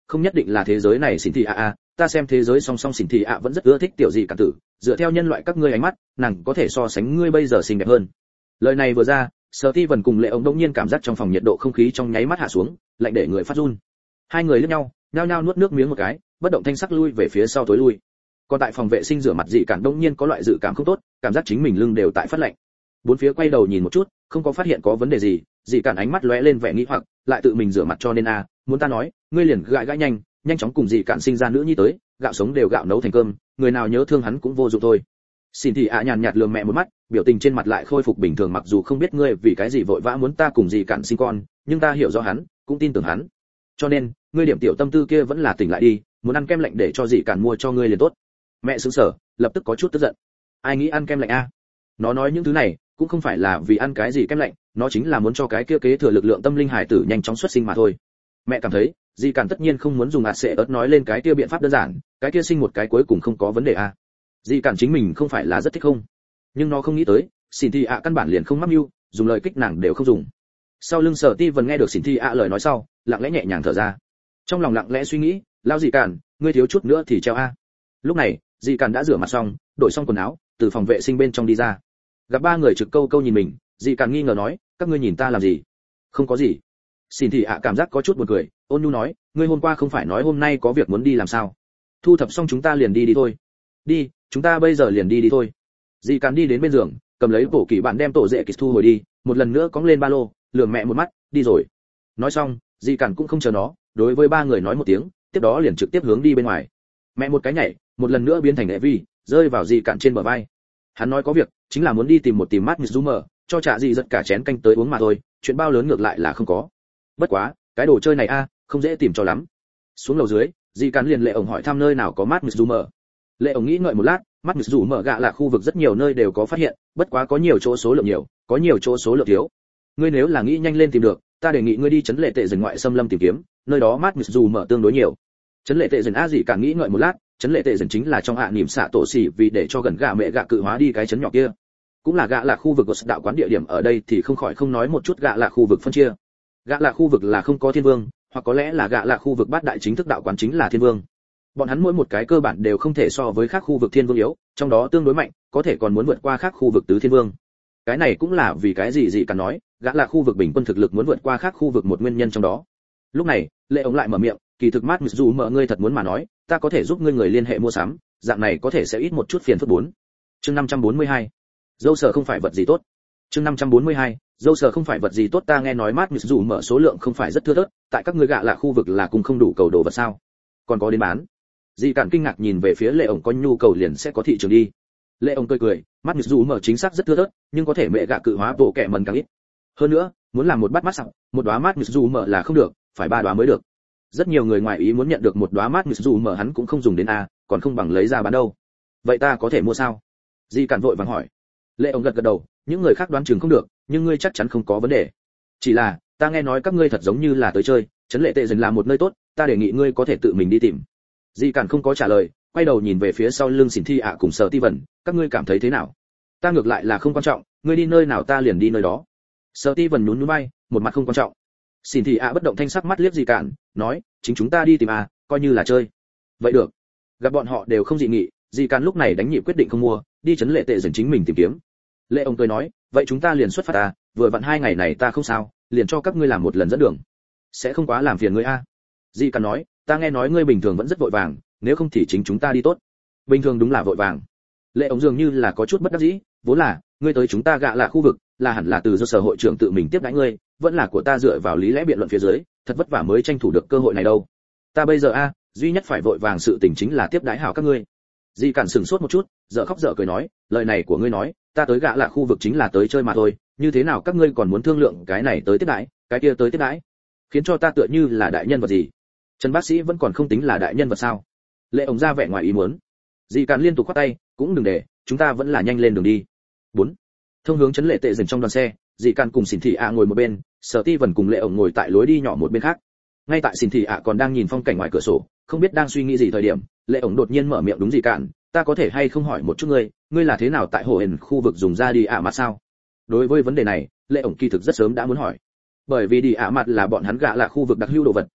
không nhất định là thế giới này xỉn thị ạ ta xem thế giới song song xỉn thị ạ vẫn rất ưa thích tiểu dị cản tử, dựa theo nhân loại các ngươi ánh mắt, nàng có thể so sánh ngươi bây giờ xinh đẹp hơn. Lời này vừa ra, Steven cùng Lệ ổng đột nhiên cảm giác trong phòng nhiệt độ không khí trong nháy mắt hạ xuống, lạnh để người phát run. Hai người liếc nhau, nhao nhao nuốt nước miếng một cái, bất động thanh sắc lui về phía sau tối lui. Còn tại phòng vệ sinh rửa mặt dị cản đột nhiên có loại dự cảm không tốt, cảm giác chính mình lưng đều tại phát lạnh. Bốn phía quay đầu nhìn một chút, không có phát hiện có vấn đề gì, dị cản ánh mắt lóe lên vẻ nghi hoặc, lại tự mình rửa mặt cho nên muốn ta nói, ngươi liền gãi nhanh chóng cùng dị cản sinh ra nữ nhi tới, gạo sống đều gạo nấu thành cơm, người nào nhớ thương hắn cũng vô dụng thôi. Xin thì nhàn nhạt lườm mẹ một mắt, biểu tình trên mặt lại khôi phục bình thường, mặc dù không biết ngươi vì cái gì vội vã muốn ta cùng dị cản sinh con, nhưng ta hiểu rõ hắn, cũng tin tưởng hắn. Cho nên, ngươi điểm tiểu tâm tư kia vẫn là tỉnh lại đi, muốn ăn kem lạnh để cho dị cản mua cho ngươi liền tốt. Mẹ sững sờ, lập tức có chút tức giận. Ai nghĩ ăn kem lạnh a? Nó nói những thứ này, cũng không phải là vì ăn cái gì kem lạnh, nó chính là muốn cho cái kia kế thừa lực lượng tâm linh hải tử nhanh chóng xuất sinh mà thôi. Mẹ cảm thấy, dị cản tất nhiên không muốn dùng sẽ ớt nói lên cái kia biện pháp đơn giản, cái kia sinh một cái cuối cùng không có vấn đề a. Dị cản chính mình không phải là rất thích không, nhưng nó không nghĩ tới, xỉn thị căn bản liền không mắc mưu, dùng lời kích nàng đều không dùng. Sau lưng Sở Ti vẫn nghe được xỉn thị lời nói sau, lặng lẽ nhẹ nhàng thở ra, trong lòng lặng lẽ suy nghĩ, lao dị cản, ngươi thiếu chút nữa thì treo a. Lúc này, dị cản đã rửa mặt xong, đổi xong quần áo, từ phòng vệ sinh bên trong đi ra, gặp ba người trực câu nhìn mình, dị cản nghi ngờ nói, các ngươi nhìn ta làm gì? Không có gì. Xỉn thị cảm giác có chút buồn cười, ôn nhu nói, ngươi hôm qua không phải nói hôm nay có việc muốn đi làm sao? Thu thập xong chúng ta liền đi thôi. Đi, chúng ta bây giờ liền đi thôi. Dị cản đi đến bên giường, cầm lấy bộ kỳ bạn đem tổ dệ kịch thu hồi đi, một lần nữa cõng lên ba lô, lườm mẹ một mắt, đi rồi. Nói xong, dị cản cũng không chờ nó, đối với ba người nói một tiếng, tiếp đó liền trực tiếp hướng đi bên ngoài. Mẹ một cái nhảy, một lần nữa biến thành lệ vi, rơi vào dị cản trên bờ vai. Hắn nói có việc, chính là muốn đi tìm Matt Mitsumer, cho trả dị giật cả chén canh tới uống mà thôi, chuyện bao lớn ngược lại là không có. Bất quá, cái đồ chơi này không dễ tìm cho lắm. Xuống lầu dưới, dị cản liền Lệ ổng hỏi thăm nơi nào có Matt Mitsumer. Lệ ổng nghĩ ngợi một lát, Matt Mitsumer gạ là khu vực rất nhiều nơi đều có phát hiện, bất quá có nhiều chỗ số lượng nhiều, có nhiều chỗ số lượng thiếu. Ngươi nếu là nghĩ nhanh lên tìm được, ta đề nghị ngươi đi trấn lệ tệ rừng ngoại xâm lâm tìm kiếm, nơi đó Matt Mitsumer tương đối nhiều. Trấn lệ tệ rừng dị cản nghĩ ngợi một lát, trấn lệ tệ rừng chính là trong niệm xạ tổ xỉ, vì để cho gần gạ mẹ gạ cự hóa đi cái trấn nhỏ kia, cũng là gạ là khu vực của đạo quán địa điểm. Ở đây thì không khỏi không nói một chút gạ là khu vực phân chia. Gạ là khu vực là không có thiên vương, hoặc có lẽ là gạ là khu vực bát đại chính thức đạo quán chính là thiên vương. Bọn hắn mỗi một cái cơ bản đều không thể so với khác khu vực thiên vương yếu, trong đó tương đối mạnh, có thể còn muốn vượt qua khác khu vực tứ thiên vương. Cái này cũng là vì cái gì cả nói, gã là khu vực bình quân thực lực muốn vượt qua khác khu vực một nguyên nhân trong đó. Lúc này, Lệ ổng lại mở miệng, kỳ thực Matt dù mở ngươi thật muốn mà nói, ta có thể giúp ngươi người liên hệ mua sắm, dạng này có thể sẽ ít một chút phiền phức 4. Chương 542. Dâu sở không phải vật gì tốt. Chương 542. Dâu sở không phải vật gì tốt, ta nghe nói Matt dù mở số lượng không phải rất thưa thớt, tại các ngươi gạ là khu vực là cùng không đủ cầu đồ vật sao? Còn có đến bán? Dị cản kinh ngạc nhìn về phía Lệ ổng, có nhu cầu liền sẽ có thị trường đi. Lệ ổng cười, Matt dù mở chính xác rất thưa thớt, nhưng có thể mẹ gạ cự hóa bộ kẻ mần càng ít. Hơn nữa, muốn làm một bát mát sặc, một đóa Matt dù mở là không được, phải ba đóa mới được. Rất nhiều người ngoài ý muốn nhận được một đóa Matt dù mở hắn cũng không dùng đến còn không bằng lấy ra bán đâu. Vậy ta có thể mua sao? Dị cản vội vàng hỏi. Lệ ổng gật đầu, những người khác đoán chừng không được, nhưng ngươi chắc chắn không có vấn đề. Chỉ là, ta nghe nói các ngươi thật giống như là tới chơi, trấn lệ tệ dần là một nơi tốt, ta đề nghị ngươi có thể tự mình đi tìm. Dị cản không có trả lời, quay đầu nhìn về phía sau lưng xỉn thi cùng Sở Ti Vân, các ngươi cảm thấy thế nào? Ta ngược lại là không quan trọng, ngươi đi nơi nào ta liền đi nơi đó. Sở Ti Vân nhún nhún vai, một mặt không quan trọng. Xỉn thi bất động thanh sắc mắt liếc Dị cản, nói, chính chúng ta đi tìm coi như là chơi. Vậy được. Gặp bọn họ đều không dị nghị, Dị cản lúc này đánh nhịp quyết định không mua, đi trấn lệ tệ dần chính mình tìm kiếm. Lệ ông cười nói, vậy chúng ta liền xuất phát vừa vặn 2 ngày này ta không sao, liền cho các ngươi làm một lần dẫn đường. Sẽ không quá làm phiền ngươi Dị cản nói, ta nghe nói ngươi bình thường vẫn rất vội vàng, nếu không thì chính chúng ta đi tốt. Bình thường đúng là vội vàng. Lệ ông dường như là có chút bất đắc dĩ, vốn là ngươi tới chúng ta gạ là khu vực, là hẳn là từ do sở hội trưởng tự mình tiếp đãi ngươi, vẫn là của ta dựa vào lý lẽ biện luận phía dưới, thật vất vả mới tranh thủ được cơ hội này đâu. Ta bây giờ duy nhất phải vội vàng sự tình chính là tiếp đãi hảo các ngươi. Dị cản sửng sốt một chút, dở khóc dở cười nói, lời này của ngươi nói, ta tới gạ là khu vực chính là tới chơi mà thôi, như thế nào các ngươi còn muốn thương lượng cái này tới tiếp đãi, cái kia tới tiếp đãi, khiến cho ta tựa như là đại nhân vật gì? Trần bác sĩ vẫn còn không tính là đại nhân vật sao? Lệ ổng ra vẻ ngoài ý muốn. Dị cản liên tục khoát tay, cũng đừng để, chúng ta vẫn là nhanh lên đường đi. 4. Thông hướng trấn lệ tệ dần trong đoàn xe, Dị cản cùng xỉn thị ngồi một bên, Sở Ti Vân cùng Lệ ổng ngồi tại lối đi nhỏ một bên khác. Ngay tại xỉn thị còn đang nhìn phong cảnh ngoài cửa sổ, không biết đang suy nghĩ gì thời điểm, Lệ ổng đột nhiên mở miệng, đúng Dị cản, ta có thể hay không hỏi một chút ngươi là thế nào tại hồ hển khu vực dùng ra đi mặt sao? Đối với vấn đề này, Lệ ổng kỳ thực rất sớm đã muốn hỏi. Bởi vì đi mặt là bọn hắn gạ là khu vực đặc hữu đồ vật,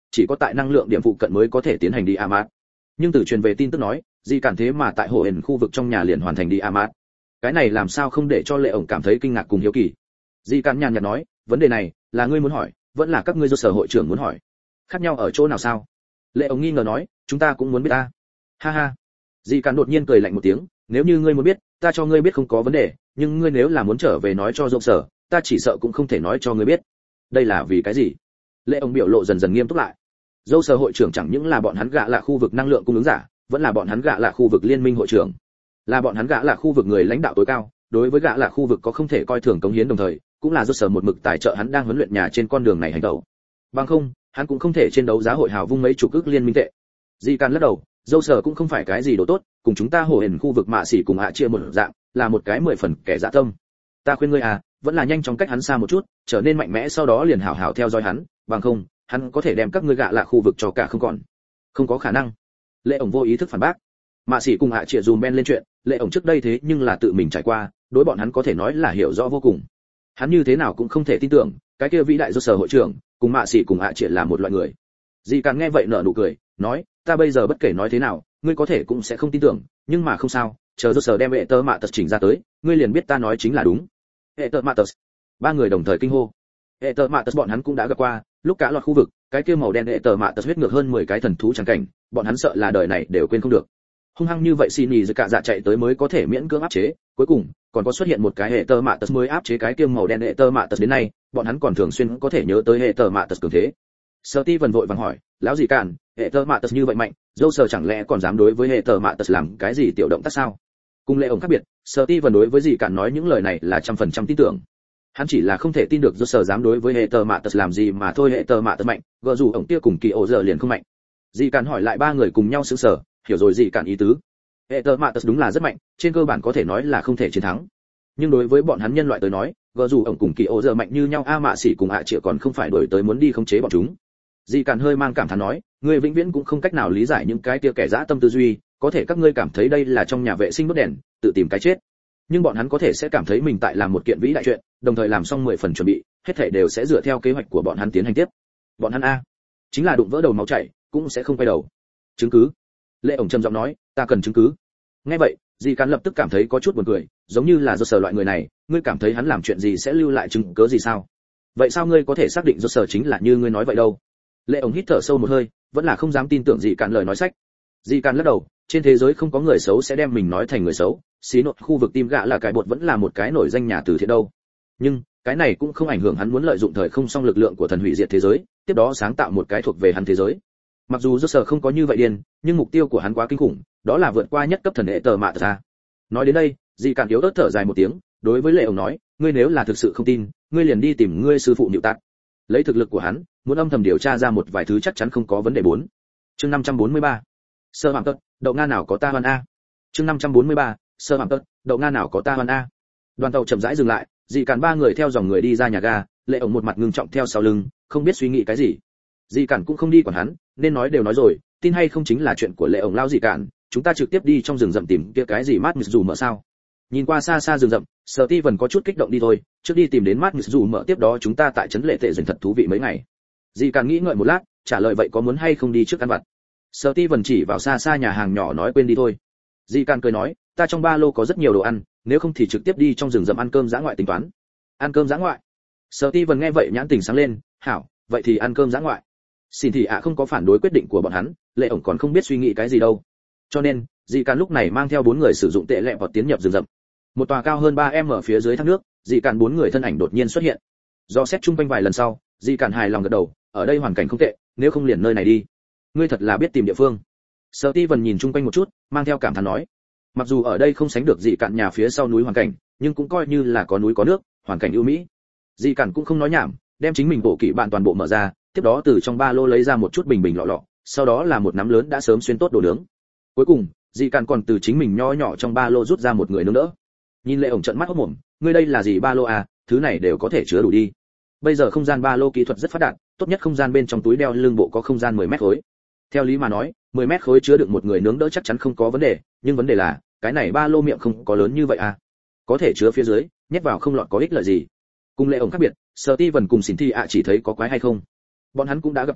chỉ có tại năng lượng điểm phụ cận mới có thể tiến hành đi Amat. Nhưng từ truyền về tin tức nói, Di Cản thế mà tại hồ ẩn khu vực trong nhà liền hoàn thành đi Amat. Cái này làm sao không để cho Lệ ổng cảm thấy kinh ngạc cùng hiếu kỳ. Di Cản nhàn nhạt nói, vấn đề này là ngươi muốn hỏi, vẫn là các ngươi do sở hội trưởng muốn hỏi? Khác nhau ở chỗ nào sao? Lệ ổng nghi ngờ nói, chúng ta cũng muốn biết ta. Ha ha. Di Cản đột nhiên cười lạnh một tiếng, nếu như ngươi muốn biết, ta cho ngươi biết không có vấn đề, nhưng ngươi nếu là muốn trở về nói cho dâu sở, ta chỉ sợ cũng không thể nói cho ngươi biết. Đây là vì cái gì? Lệ ổng biểu lộ dần dần nghiêm túc lại. Dâu sở hội trưởng chẳng những là bọn hắn gạ là khu vực năng lượng cung ứng giả, vẫn là bọn hắn gạ là khu vực liên minh hội trưởng, là bọn hắn gạ là khu vực người lãnh đạo tối cao, đối với gạ là khu vực có không thể coi thường cống hiến đồng thời, cũng là dâu sở một mực tài trợ hắn đang huấn luyện nhà trên con đường này hành động. Bằng không, hắn cũng không thể trên đấu giá hội hào vung mấy chục ức liên minh tệ. Di Can lắc đầu, dâu sở cũng không phải cái gì đồ tốt, cùng chúng ta hồ hển khu vực mạ xỉ cùng hạ chia một dạng, là một cái 10 phần kẻ dạ tâm. Ta khuyên ngươi vẫn là nhanh chóng cách hắn xa một chút, trở nên mạnh mẽ sau đó liền hảo hảo theo dõi hắn, bằng không, hắn có thể đem các ngươi gạ là khu vực cho cả không còn. Không có khả năng. Lệ ổng vô ý thức phản bác. Mạ xỉ cùng hạ chia dùm ben lên chuyện, Lệ ổng trước đây thế nhưng là tự mình trải qua, đối bọn hắn có thể nói là hiểu rõ vô cùng. Hắn như thế nào cũng không thể tin tưởng, cái kia vĩ đại do sở hội trưởng, cùng mạ xỉ cùng hạ chia là một loại người. Dì Càn nghe vậy nở nụ cười, nói, ta bây giờ bất kể nói thế nào, ngươi có thể cũng sẽ không tin tưởng, nhưng mà không sao, chờ do sở đem hệ tơ mạ tật chỉnh ra tới, ngươi liền biết ta nói chính là đúng. Hệ tơ mạ tật. Ba người đồng thời kinh hô. Hệ tơ mạ tật bọn hắn cũng đã gặp qua, lúc cả loạt khu vực, cái kia màu đen hệ tơ mạ tật huyết ngược hơn 10 cái thần thú chẳng cảnh, bọn hắn sợ là đời này đều quên không được. Hung hăng như vậy xin nhì cả dạ chạy tới mới có thể miễn cưỡng áp chế, cuối cùng còn có xuất hiện một cái hệ tơ mạ tật mới áp chế cái kia màu đen hệ tơ mạ tật đến nay, bọn hắn còn thường xuyên có thể nhớ tới hệ tơ mạ tật cường thế. Steven vội vàng hỏi, lão gì cản, hệ tơ mạ tật như vậy mạnh, dâu sờ chẳng lẽ còn dám đối với hệ tơ mạ tật làm cái gì tiểu động tác sao? Cùng Lệ ổng khác biệt, Steven đối với gì cản nói những lời này là 100% tin tưởng. Hắn chỉ là không thể tin được dâu sờ dám đối với hệ tơ mạ tật làm gì mà thôi. Hệ tơ mạ tật mạnh, gỡ dù ổng kia cùng kỳ ổ giờ liền không mạnh. Dì cản hỏi lại ba người cùng nhau sững sờ, hiểu rồi dì cản ý tứ. Hệ tơ mạ tật đúng là rất mạnh, trên cơ bản có thể nói là không thể chiến thắng. Nhưng đối với bọn hắn nhân loại tới nói, gỡ dù ổng cùng kỳ ổ giờ mạnh như nhau, mạ xỉ cùng hạ triệu còn không phải đổi tới muốn đi khống chế bọn chúng. Dì Càn hơi mang cảm thán nói, ngươi vĩnh viễn cũng không cách nào lý giải những cái kia kẻ dã tâm tư duy, có thể các ngươi cảm thấy đây là trong nhà vệ sinh đốt đèn, tự tìm cái chết. Nhưng bọn hắn có thể sẽ cảm thấy mình tại làm một kiện vĩ đại chuyện, đồng thời làm xong 10 phần chuẩn bị, hết thảy đều sẽ dựa theo kế hoạch của bọn hắn tiến hành tiếp. Bọn hắn chính là đụng vỡ đầu máu chảy, cũng sẽ không quay đầu. Chứng cứ? Lệ ổng trầm giọng nói, ta cần chứng cứ. Nghe vậy, Dì Càn lập tức cảm thấy có chút buồn cười, giống như là do sở loại người này, ngươi cảm thấy hắn làm chuyện gì sẽ lưu lại chứng cứ gì sao? Vậy sao ngươi có thể xác định do sở chính là như ngươi nói vậy đâu? Lệ ổng hít thở sâu một hơi, vẫn là không dám tin tưởng Dì Càn lời nói sách. Dì Càn lắc đầu, trên thế giới không có người xấu sẽ đem mình nói thành người xấu, xí nột khu vực tim gạ là cải bột vẫn là một cái nổi danh nhà từ thiện đâu. Nhưng cái này cũng không ảnh hưởng hắn muốn lợi dụng thời không song lực lượng của thần hủy diệt thế giới, tiếp đó sáng tạo một cái thuộc về hắn thế giới. Mặc dù Joker không có như vậy điên, nhưng mục tiêu của hắn quá kinh khủng, đó là vượt qua nhất cấp thần hệ tờ mạ ra. Nói đến đây, Dì Càn yếu ớt thở dài một tiếng, đối với Lệ ổng nói, ngươi nếu là thực sự không tin, ngươi liền đi tìm ngươi sư phụ Niệu Tát. Lấy thực lực của hắn, muốn âm thầm điều tra ra một vài thứ chắc chắn không có vấn đề. 4. Chương 543. Sơ Phạm Tật, đậu nga nào có ta hoan a. Chương 543. Sơ Phạm Tật, đậu nga nào có ta hoan a. Đoàn tàu chậm rãi dừng lại, Dì Càn ba người theo dòng người đi ra nhà ga, Lệ ổng một mặt ngưng trọng theo sau lưng, không biết suy nghĩ cái gì. Dì Càn cũng không đi quản hắn, nên nói đều nói rồi, tin hay không chính là chuyện của Lệ ổng lao Dì Càn, chúng ta trực tiếp đi trong rừng rậm tìm kia cái gì mát mịt dù mở sao. Nhìn qua xa xa rừng rậm, Steven có chút kích động đi thôi, trước đi tìm đến mát mịt dù mở tiếp đó chúng ta tại trấn lệ tệ dành thật thú vị mấy ngày. Dì Càn nghĩ ngợi một lát, trả lời vậy có muốn hay không đi trước ăn vặt. Steven chỉ vào xa xa nhà hàng nhỏ nói quên đi thôi. Dì Càn cười nói, ta trong ba lô có rất nhiều đồ ăn, nếu không thì trực tiếp đi trong rừng rậm ăn cơm dã ngoại tính toán. Ăn cơm dã ngoại? Steven nghe vậy nhãn tình sáng lên, hảo, vậy thì ăn cơm dã ngoại. Xin thì không có phản đối quyết định của bọn hắn, Lệ ổng còn không biết suy nghĩ cái gì đâu. Cho nên, Dì Càn lúc này mang theo 4 người sử dụng tệ lẹ vọt tiến nhập rừng rậm. Một tòa cao hơn 3m ở phía dưới thác nước, Dì Càn 4 người thân ảnh đột nhiên xuất hiện. Do xét chung quanh vài lần sau, Dì Càn hài lòng gật đầu, ở đây hoàn cảnh không tệ, nếu không liền nơi này đi. Ngươi thật là biết tìm địa phương. Steven nhìn chung quanh một chút, mang theo cảm thán nói, mặc dù ở đây không sánh được Dì Càn nhà phía sau núi hoàn cảnh, nhưng cũng coi như là có núi có nước, hoàn cảnh ưu mỹ. Dì Càn cũng không nói nhảm, đem chính mình bộ kỵ bạn toàn bộ mở ra, tiếp đó từ trong ba lô lấy ra một chút bình bình lọ lọ, sau đó là một nắm lớn đã sớm xuyên tốt đồ nướng. Cuối cùng, Dì Càn còn từ chính mình nho nhỏ trong ba lô rút ra một người nướng đỡ. Nhìn Lệ ổng trợn mắt hốt mồm, ngươi đây là gì ba lô à, thứ này đều có thể chứa đủ đi. Bây giờ không gian ba lô kỹ thuật rất phát đạt, tốt nhất không gian bên trong túi đeo lưng bộ có không gian 10 mét khối. Theo lý mà nói, 10 mét khối chứa được một người nướng đỡ chắc chắn không có vấn đề, nhưng vấn đề là, cái này ba lô miệng không có lớn như vậy à. Có thể chứa phía dưới, nhét vào không lọt có ích lợi gì. Cùng Lệ ổng khác biệt, Steven cùng Cynthia chỉ thấy có quái hay không. Bọn hắn cũng đã gặp qua,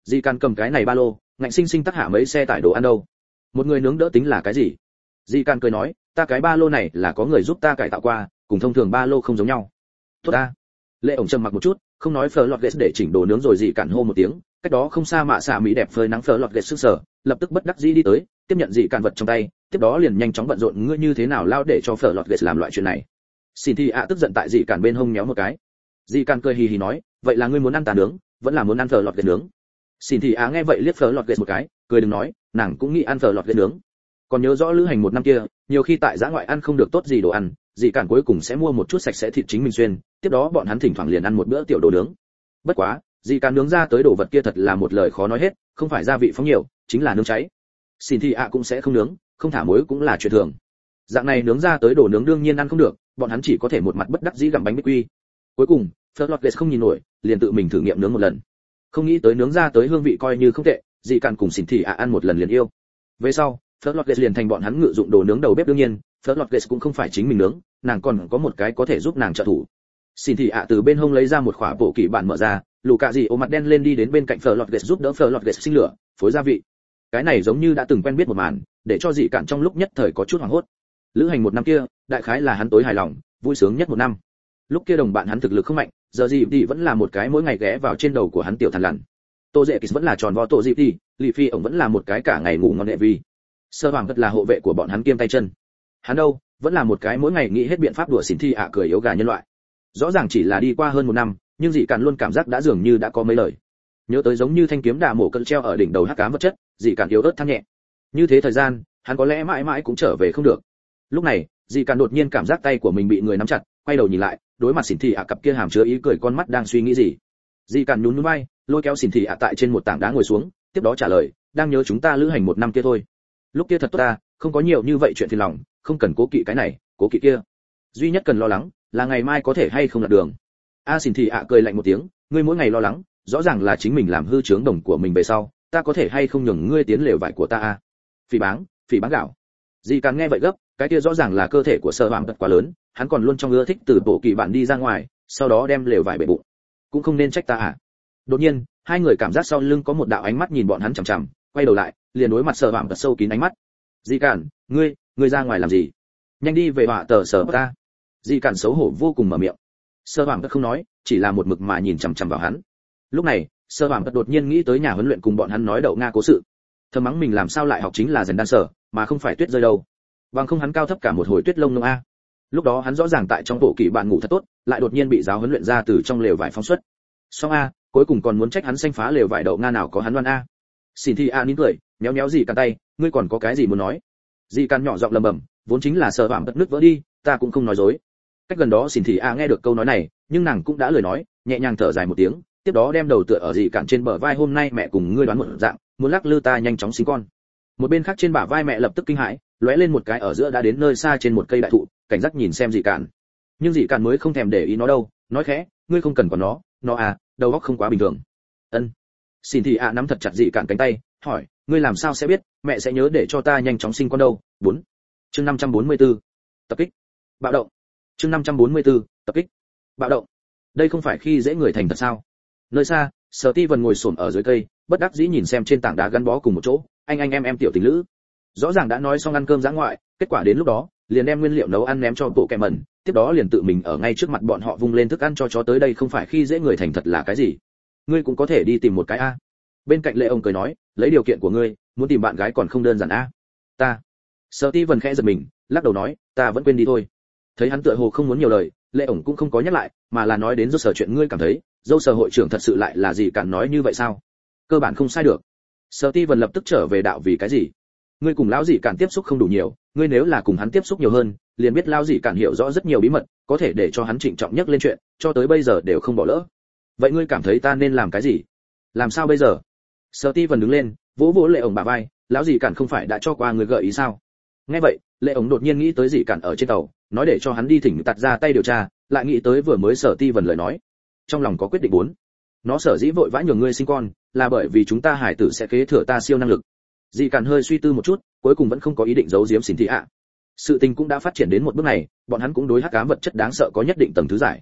Dì Càn cầm cái này ba lô, ngạnh sinh sinh tắc hạ mấy xe tải đồ ăn đâu. Một người nướng đỡ tính là cái gì? Dì Càn cười nói, ta cái ba lô này là có người giúp ta cải tạo qua, cùng thông thường ba lô không giống nhau. Tốt ta. Lệ ổng trầm mặc một chút, không nói phở lọt ghét để chỉnh đồ nướng rồi Dì Càn hô một tiếng, cách đó không xa mạ xạ mỹ đẹp phơi nắng phở lọt ghét sức sở, lập tức bất đắc dĩ đi tới, tiếp nhận Dì Càn vật trong tay, tiếp đó liền nhanh chóng bận rộn ngươi như thế nào lao để cho phở lọt ghét làm loại chuyện này. Xin thì ạ tức giận tại Dì Càn bên hông nhéo một cái. Dì Càn cười hì hì nói, vậy là ngươi muốn ăn tà nướng, vẫn là muốn ăn phở lọt ghét nướng? Xin thì á nghe vậy liếc phở lọt ghét một cái, cười đừng nói, nàng cũng nghĩ ăn phở lọt ghét nướng. Còn nhớ rõ lữ hành một năm kia, nhiều khi tại giã ngoại ăn không được tốt gì đồ ăn, Dì Càn cuối cùng sẽ mua một chút sạch sẽ thịt chính mình xuyên, tiếp đó bọn hắn thỉnh thoảng liền ăn một bữa tiểu đồ nướng. Bất quá, Dì Càn nướng ra tới đồ vật kia thật là một lời khó nói hết, không phải gia vị phóng nhiều, chính là nướng cháy. Xin thì ạ cũng sẽ không nướng, không thả muối cũng là chuyện thường. Dạng này nướng ra tới đồ nướng đương nhiên ăn không được, bọn hắn chỉ có thể một mặt bất đắc dĩ gặm bánh bích quy. Cuối cùng, phở lọt ghét không nhìn nổi, liền tự mình thử nghiệm nướng một lần. Không nghĩ tới nướng ra tới hương vị coi như không tệ, Dì Càn cùng Xin thì ạ ăn một lần liền yêu. Về sau, phở lọt ghét liền thành bọn hắn ngự dụng đồ nướng đầu bếp đương nhiên, phở lọt ghét cũng không phải chính mình nướng, nàng còn có một cái có thể giúp nàng trợ thủ. Xin thì ạ từ bên hông lấy ra một khỏa bộ kỳ bản mở ra, lù cạ gì ôm mặt đen lên đi đến bên cạnh phở lọt ghét giúp đỡ phở lọt ghét sinh lửa, phối gia vị. Cái này giống như đã từng quen biết một màn, để cho Dì Càn trong lúc nhất thời có chút hoảng hốt. Lữ hành một năm kia, đại khái là hắn tối hài lòng, vui sướng nhất một năm. Lúc kia đồng bạn hắn thực lực không mạnh, giờ gì thì vẫn là một cái mỗi ngày ghé vào trên đầu của hắn tiểu thằn lằn. Tô Dệ Kỳ vẫn là tròn vo Tô Dịp thì, Lý Phi ổng vẫn là một cái cả ngày ngủ ngon đệ vi. Sơ Hoàng thật là hộ vệ của bọn hắn kiêm tay chân. Hắn đâu, vẫn là một cái mỗi ngày nghĩ hết biện pháp đùa xỉn thi ạ cười yếu gà nhân loại. Rõ ràng chỉ là đi qua hơn một năm, nhưng Dì Càn luôn cảm giác đã dường như đã có mấy lời. Nhớ tới giống như thanh kiếm đà mổ cân treo ở đỉnh đầu hắc ám vật chất, Dì Càn yếu ớt than nhẹ. Như thế thời gian, hắn có lẽ mãi mãi cũng trở về không được. Lúc này, Dì Càn đột nhiên cảm giác tay của mình bị người nắm chặt, quay đầu nhìn lại, đối mặt xỉn thị ạ cặp kia hàm chứa ý cười con mắt đang suy nghĩ gì. Dì Càn nhún nhún vai, lôi kéo xỉn thị ạ tại trên một tảng đá ngồi xuống, tiếp đó trả lời, đang nhớ chúng ta lữ hành một năm kia thôi. Lúc kia thật tốt ta, không có nhiều như vậy chuyện phiền lòng, không cần cố kỵ cái này, cố kỵ kia. Duy nhất cần lo lắng là ngày mai có thể hay không lạc đường. Xỉn thị ạ cười lạnh một tiếng, ngươi mỗi ngày lo lắng, rõ ràng là chính mình làm hư trướng đồng của mình về sau, ta có thể hay không nhường ngươi tiến lều vải của ta a? Phỉ báng gạo. Dì Càn nghe vậy gấp, cái kia rõ ràng là cơ thể của Sở Hoàng thật quá lớn, hắn còn luôn trong ưa thích từ bộ kỳ bạn đi ra ngoài, sau đó đem lều vải bể bụng. Cũng không nên trách ta à? Đột nhiên, hai người cảm giác sau lưng có một đạo ánh mắt nhìn bọn hắn chằm chằm, quay đầu lại, liền đối mặt Sở Hoàng thật sâu kín ánh mắt. Dì Càn, ngươi ra ngoài làm gì? Nhanh đi về họa tờ Sở ta. Dì Càn xấu hổ vô cùng mở miệng. Sở Hoàng thật không nói, chỉ là một mực mà nhìn chằm chằm vào hắn. Lúc này, Sở Hoàng thật đột nhiên nghĩ tới nhà huấn luyện cùng bọn hắn nói đậu nga cố sự. Thầm mắng mình làm sao lại học chính là rèn đan sở, mà không phải tuyết rơi đâu. Bằng không hắn cao thấp cả một hồi tuyết lông nông a. Lúc đó hắn rõ ràng tại trong bộ kỵ bạn ngủ thật tốt, lại đột nhiên bị giáo huấn luyện ra từ trong lều vải phóng xuất. Xong a, cuối cùng còn muốn trách hắn xanh phá lều vải đậu nga nào có hắn đoan a. Xin Thi a nín cười, méo méo Dì Càn tay, ngươi còn có cái gì muốn nói? Dì Càn nhỏ giọng lẩm bẩm, vốn chính là Sở Hoàng tất nứt vỡ đi, ta cũng không nói dối. Cách gần đó Xin Thi a nghe được câu nói này, nhưng nàng cũng đã lời nói, nhẹ nhàng thở dài một tiếng, tiếp đó đem đầu tựa ở Dì Càn trên bờ vai, hôm nay mẹ cùng ngươi đoán một dạng, muốn lắc lư ta nhanh chóng sinh con. Một bên khác trên bả vai mẹ lập tức kinh hãi, lóe lên một cái ở giữa đã đến nơi xa trên một cây đại thụ, cảnh giác nhìn xem Dì Càn. Nhưng Dì Càn mới không thèm để ý nó đâu, nói khẽ, ngươi không cần còn nó à, đầu óc không quá bình thường. Ân. Xin Thị nắm thật chặt Dì Càn cánh tay, hỏi, ngươi làm sao sẽ biết, mẹ sẽ nhớ để cho ta nhanh chóng sinh con đâu? 4. Chương 544. Tập kích. Bạo động. Chương 544. Tập kích. Bạo động. Đây không phải khi dễ người thành thật sao? Nơi xa, Sở Ti Vân ngồi xổm ở dưới cây, bất đắc dĩ nhìn xem trên tảng đá gắn bó cùng một chỗ, anh em tiểu tình lữ. Rõ ràng đã nói xong ăn cơm dã ngoại, kết quả đến lúc đó, liền đem nguyên liệu nấu ăn ném cho bộ kẻ mẩn, tiếp đó liền tự mình ở ngay trước mặt bọn họ vung lên thức ăn cho chó tới đây không phải khi dễ người thành thật là cái gì? Ngươi cũng có thể đi tìm một cái a. Bên cạnh Lệ ông cười nói, lấy điều kiện của ngươi, muốn tìm bạn gái còn không đơn giản a. Ta. Sở Ti Vân khẽ giật mình, lắc đầu nói, ta vẫn quên đi thôi. Thấy hắn tựa hồ không muốn nhiều lời, Lệ ổng cũng không có nhắc lại, mà là nói đến dâu sở chuyện ngươi cảm thấy, dâu sở hội trưởng thật sự lại là gì Càn nói như vậy sao? Cơ bản không sai được. Sở Ti Vân lập tức trở về đạo vì cái gì? Ngươi cùng lão Dĩ Càn tiếp xúc không đủ nhiều, ngươi nếu là cùng hắn tiếp xúc nhiều hơn, liền biết lão Dĩ Càn hiểu rõ rất nhiều bí mật, có thể để cho hắn trịnh trọng nhất lên chuyện, cho tới bây giờ đều không bỏ lỡ. Vậy ngươi cảm thấy ta nên làm cái gì? Làm sao bây giờ? Sở Ti Vân đứng lên, vỗ vỗ Lệ ổng bả vai, lão Dĩ Càn không phải đã cho qua người gợi ý sao? Nghe vậy, Lệ ổng đột nhiên nghĩ tới Dĩ Càn ở trên tàu, nói để cho hắn đi thỉnh tạt ra tay điều tra, lại nghĩ tới vừa mới Sở Ti Vân lời nói, trong lòng có quyết định bốn. Nó sở dĩ vội vã nhường ngươi sinh con, là bởi vì chúng ta hải tử sẽ kế thừa ta siêu năng lực. Dĩ Càn hơi suy tư một chút, cuối cùng vẫn không có ý định giấu giếm Xin Thị ạ. Sự tình cũng đã phát triển đến một bước này, bọn hắn cũng đối hắc ám vật chất đáng sợ có nhất định tầng thứ giải.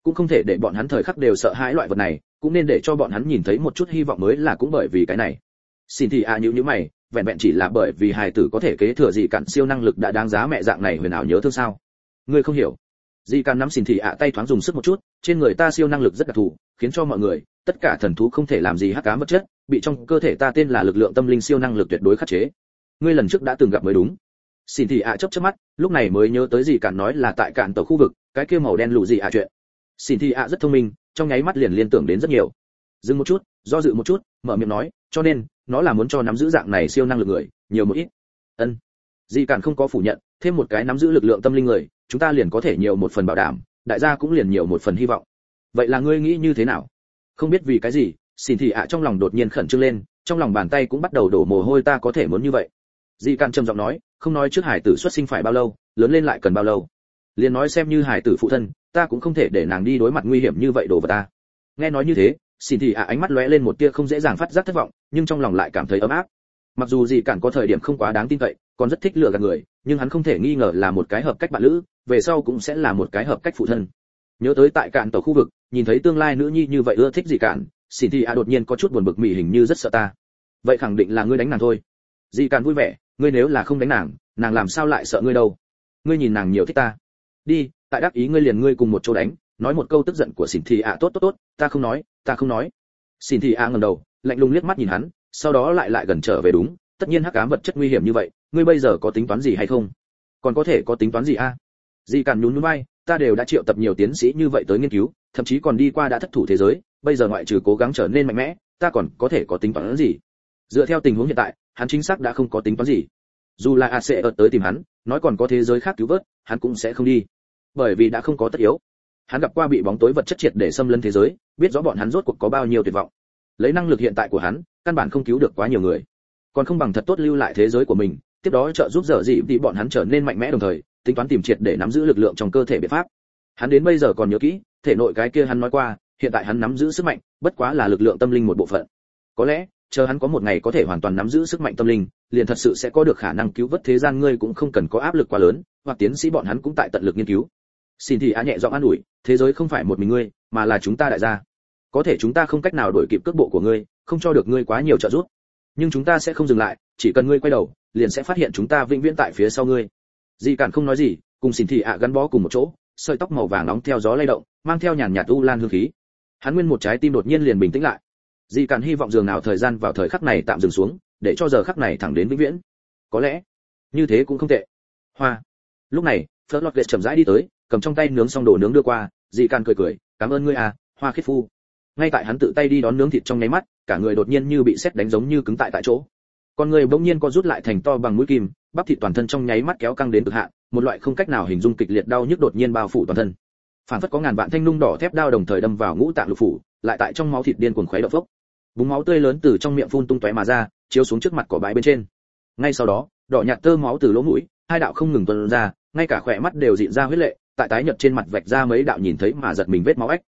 cũng không thể để bọn hắn thời khắc đều sợ hãi loại vật này, cũng nên để cho bọn hắn nhìn thấy một chút hy vọng mới là cũng bởi vì cái này. Xin thì nhíu mày, vẹn vẹn chỉ là bởi vì hài tử có thể kế thừa dị cản siêu năng lực đã đáng giá mẹ dạng này huyền ảo nhớ thương sao? Ngươi không hiểu. Dị cản nắm xin thì tay thoáng dùng sức một chút, trên người ta siêu năng lực rất đặc thù, khiến cho mọi người, tất cả thần thú không thể làm gì hắc ám vật chất, bị trong cơ thể ta tên là lực lượng tâm linh siêu năng lực tuyệt đối khắc chế. Ngươi lần trước đã từng gặp mới đúng. Xin thì chớp mắt, lúc này mới nhớ tới gì cản nói là tại cạn tàu khu vực, cái kia màu đen lù gì chuyện. Xin thì rất thông minh, trong nháy mắt liền liên tưởng đến rất nhiều. Dừng một chút, do dự một chút, mở miệng nói, cho nên, nó là muốn cho nắm giữ dạng này siêu năng lực người, nhiều một ít. Ân. Dì Cản không có phủ nhận, thêm một cái nắm giữ lực lượng tâm linh người, chúng ta liền có thể nhiều một phần bảo đảm, đại gia cũng liền nhiều một phần hy vọng. Vậy là ngươi nghĩ như thế nào? Không biết vì cái gì, xin thì trong lòng đột nhiên khẩn trương lên, trong lòng bàn tay cũng bắt đầu đổ mồ hôi, ta có thể muốn như vậy. Dì Cản trầm giọng nói, không nói trước hải tử xuất sinh phải bao lâu, lớn lên lại cần bao lâu. Liền nói xem như hải tử phụ thân, ta cũng không thể để nàng đi đối mặt nguy hiểm như vậy đồ vật ta. Nghe nói như thế, xin thì ánh mắt lóe lên một tia không dễ dàng phát giác thất vọng, nhưng trong lòng lại cảm thấy ấm áp. Mặc dù Dì Cản có thời điểm không quá đáng tin cậy, còn rất thích lừa gạt người, nhưng hắn không thể nghi ngờ là một cái hợp cách bạn lữ, về sau cũng sẽ là một cái hợp cách phụ thân. Nhớ tới tại cạn tàu khu vực, nhìn thấy tương lai nữ nhi như vậy ưa thích Dì Cản, xin thì đột nhiên có chút buồn bực, mỉ hình như rất sợ ta. Vậy khẳng định là ngươi đánh nàng thôi. Dì Cản vui vẻ, ngươi nếu là không đánh nàng, nàng làm sao lại sợ ngươi đâu? Ngươi nhìn nàng nhiều thích ta. Đi, tại đắc ý ngươi liền ngươi cùng một chỗ đánh, nói một câu tức giận của xin thì tốt, ta không nói. Xin thì ngẩng đầu, lạnh lùng liếc mắt nhìn hắn, sau đó lại gần trở về, đúng, tất nhiên hắc ám vật chất nguy hiểm như vậy, ngươi bây giờ có tính toán gì hay không? Còn có thể có tính toán gì a? Dì Cản nhún nhún vai, ta đều đã triệu tập nhiều tiến sĩ như vậy tới nghiên cứu, thậm chí còn đi qua đã thất thủ thế giới, bây giờ ngoại trừ cố gắng trở nên mạnh mẽ, ta còn có thể có tính toán gì? Dựa theo tình huống hiện tại, hắn chính xác đã không có tính toán gì. Dù là AC tới tìm hắn, nói còn có thế giới khác cứu vớt, hắn cũng sẽ không đi, bởi vì đã không có tất yếu. Hắn gặp qua bị bóng tối vật chất triệt để xâm lấn thế giới, biết rõ bọn hắn rốt cuộc có bao nhiêu tuyệt vọng. Lấy năng lực hiện tại của hắn, căn bản không cứu được quá nhiều người, còn không bằng thật tốt lưu lại thế giới của mình, tiếp đó trợ giúp dở dị thì bọn hắn trở nên mạnh mẽ, đồng thời tính toán tìm triệt để nắm giữ lực lượng trong cơ thể biện pháp. Hắn đến bây giờ còn nhớ kỹ, thể nội cái kia hắn nói qua, hiện tại hắn nắm giữ sức mạnh, bất quá là lực lượng tâm linh một bộ phận. Có lẽ, chờ hắn có một ngày có thể hoàn toàn nắm giữ sức mạnh tâm linh, liền thật sự sẽ có được khả năng cứu vớt thế gian, ngươi cũng không cần có áp lực quá lớn, hoặc tiến sĩ bọn hắn cũng tại tận lực nghiên cứu. Xin thì nhẹ giọng an ủi, thế giới không phải một mình ngươi, mà là chúng ta đại gia. Có thể chúng ta không cách nào đuổi kịp cước bộ của ngươi, không cho được ngươi quá nhiều trợ giúp, nhưng chúng ta sẽ không dừng lại, chỉ cần ngươi quay đầu, liền sẽ phát hiện chúng ta vĩnh viễn tại phía sau ngươi. Dì Cản không nói gì, cùng xin thì gắn bó cùng một chỗ, sợi tóc màu vàng nóng theo gió lay động, mang theo nhàn nhạt u lan hương khí. Hắn nguyên một trái tim đột nhiên liền bình tĩnh lại. Dì Cản hy vọng dường nào thời gian vào thời khắc này tạm dừng xuống, để cho giờ khắc này thẳng đến vĩnh viễn. Có lẽ, như thế cũng không tệ. Hoa. Lúc này, Fleur chậm rãi đi tới, cầm trong tay nướng xong đồ nướng đưa qua, Dì Cản cười, cảm ơn ngươi Hoa khiết phu. Ngay tại hắn tự tay đi đón nướng thịt trong nháy mắt, cả người đột nhiên như bị sét đánh, giống như cứng tại chỗ. Con người bỗng nhiên co rút lại thành to bằng mũi kim, bắp thịt toàn thân trong nháy mắt kéo căng đến cực hạn, một loại không cách nào hình dung kịch liệt đau nhức đột nhiên bao phủ toàn thân. Phản phất có ngàn vạn thanh nung đỏ thép đao đồng thời đâm vào ngũ tạng lục phủ, lại tại trong máu thịt điên cuồng khuấy động phốc. Búng máu tươi lớn từ trong miệng phun tung tóe mà ra, chiếu xuống trước mặt cỏ bãi bên trên. Ngay sau đó, đỏ nhạt tơ máu từ lỗ mũi, hai đạo không ngừng tuôn ra, ngay cả khỏe mắt đều dịn ra huyết lệ, tại tái nhợt trên mặt vạch ra mấy đạo nhìn thấy mà giật mình vết máu ếch.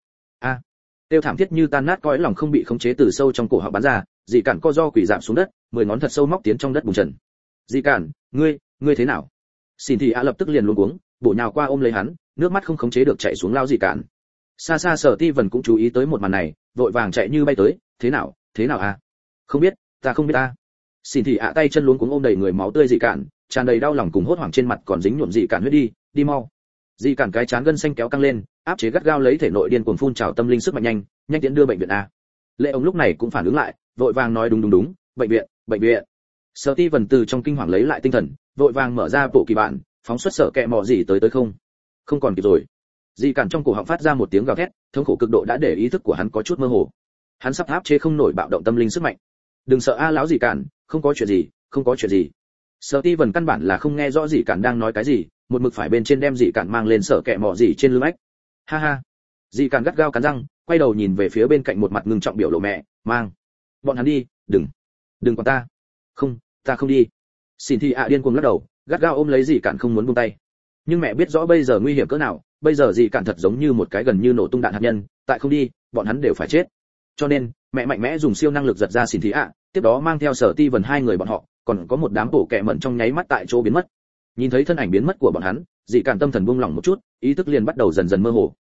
Tiêu thảm thiết như tan nát cõi lòng không bị khống chế từ sâu trong cổ họng bắn ra, Dì Cản co do quỳ rạp xuống đất, 10 ngón thật sâu móc tiến trong đất bùn trần. Dì Cản, ngươi thế nào? Xin thì lập tức liền luống cuống, bổ nhào qua ôm lấy hắn, nước mắt không khống chế được chảy xuống lao Dì Cản. Xa xa Sở Ti Vân cũng chú ý tới một màn này, vội vàng chạy như bay tới, thế nào Không biết, ta không biết ta. Xin thì tay chân luống cuống ôm đầy người máu tươi Dì Cản, tràn đầy đau lòng cùng hốt hoảng, trên mặt còn dính nhuộm Dì Cản huyết, đi mau. Dì Cản cái trán gân xanh kéo căng lên, áp chế gắt gao lấy thể nội điên cuồng phun trào tâm linh sức mạnh, nhanh tiến đưa bệnh viện Lệ ông lúc này cũng phản ứng lại, vội vàng nói đúng, bệnh viện. Sở Ti Vân từ trong kinh hoàng lấy lại tinh thần, vội vàng mở ra bộ kỳ bản, phóng xuất Sở Kẹ Mọ gì tới không còn kịp rồi. Dì Cản trong cổ họng phát ra một tiếng gào thét, thống khổ cực độ đã để ý thức của hắn có chút mơ hồ. Hắn sắp áp chế không nổi bạo động tâm linh sức mạnh. Đừng sợ lão Dì Cản, không có chuyện gì. Sở Ti Vân căn bản là không nghe rõ Dì Cản đang nói cái gì, một mực phải bên trên đem Dì Cản mang lên Sở Kẹ Mọ gì trên lưng ếch. Ha. Dì Cản gắt gao cắn răng, quay đầu nhìn về phía bên cạnh một mặt ngưng trọng biểu lộ mẹ, mang bọn hắn đi, đừng còn ta. Không, ta không đi. Xin thì điên cuồng lắc đầu, gắt gao ôm lấy Dì Cản không muốn buông tay. Nhưng mẹ biết rõ bây giờ nguy hiểm cỡ nào, bây giờ Dì Cản thật giống như một cái gần như nổ tung đạn hạt nhân, tại không đi, bọn hắn đều phải chết. Cho nên, mẹ mạnh mẽ dùng siêu năng lực giật ra Xin thì tiếp đó mang theo Sở Ti Vân hai người bọn họ, còn có một đám bổ kẹ mẩn trong nháy mắt tại chỗ biến mất. Nhìn thấy thân ảnh biến mất của bọn hắn, Dì Cản tâm thần buông lỏng một chút, ý thức liền bắt đầu dần dần mơ hồ.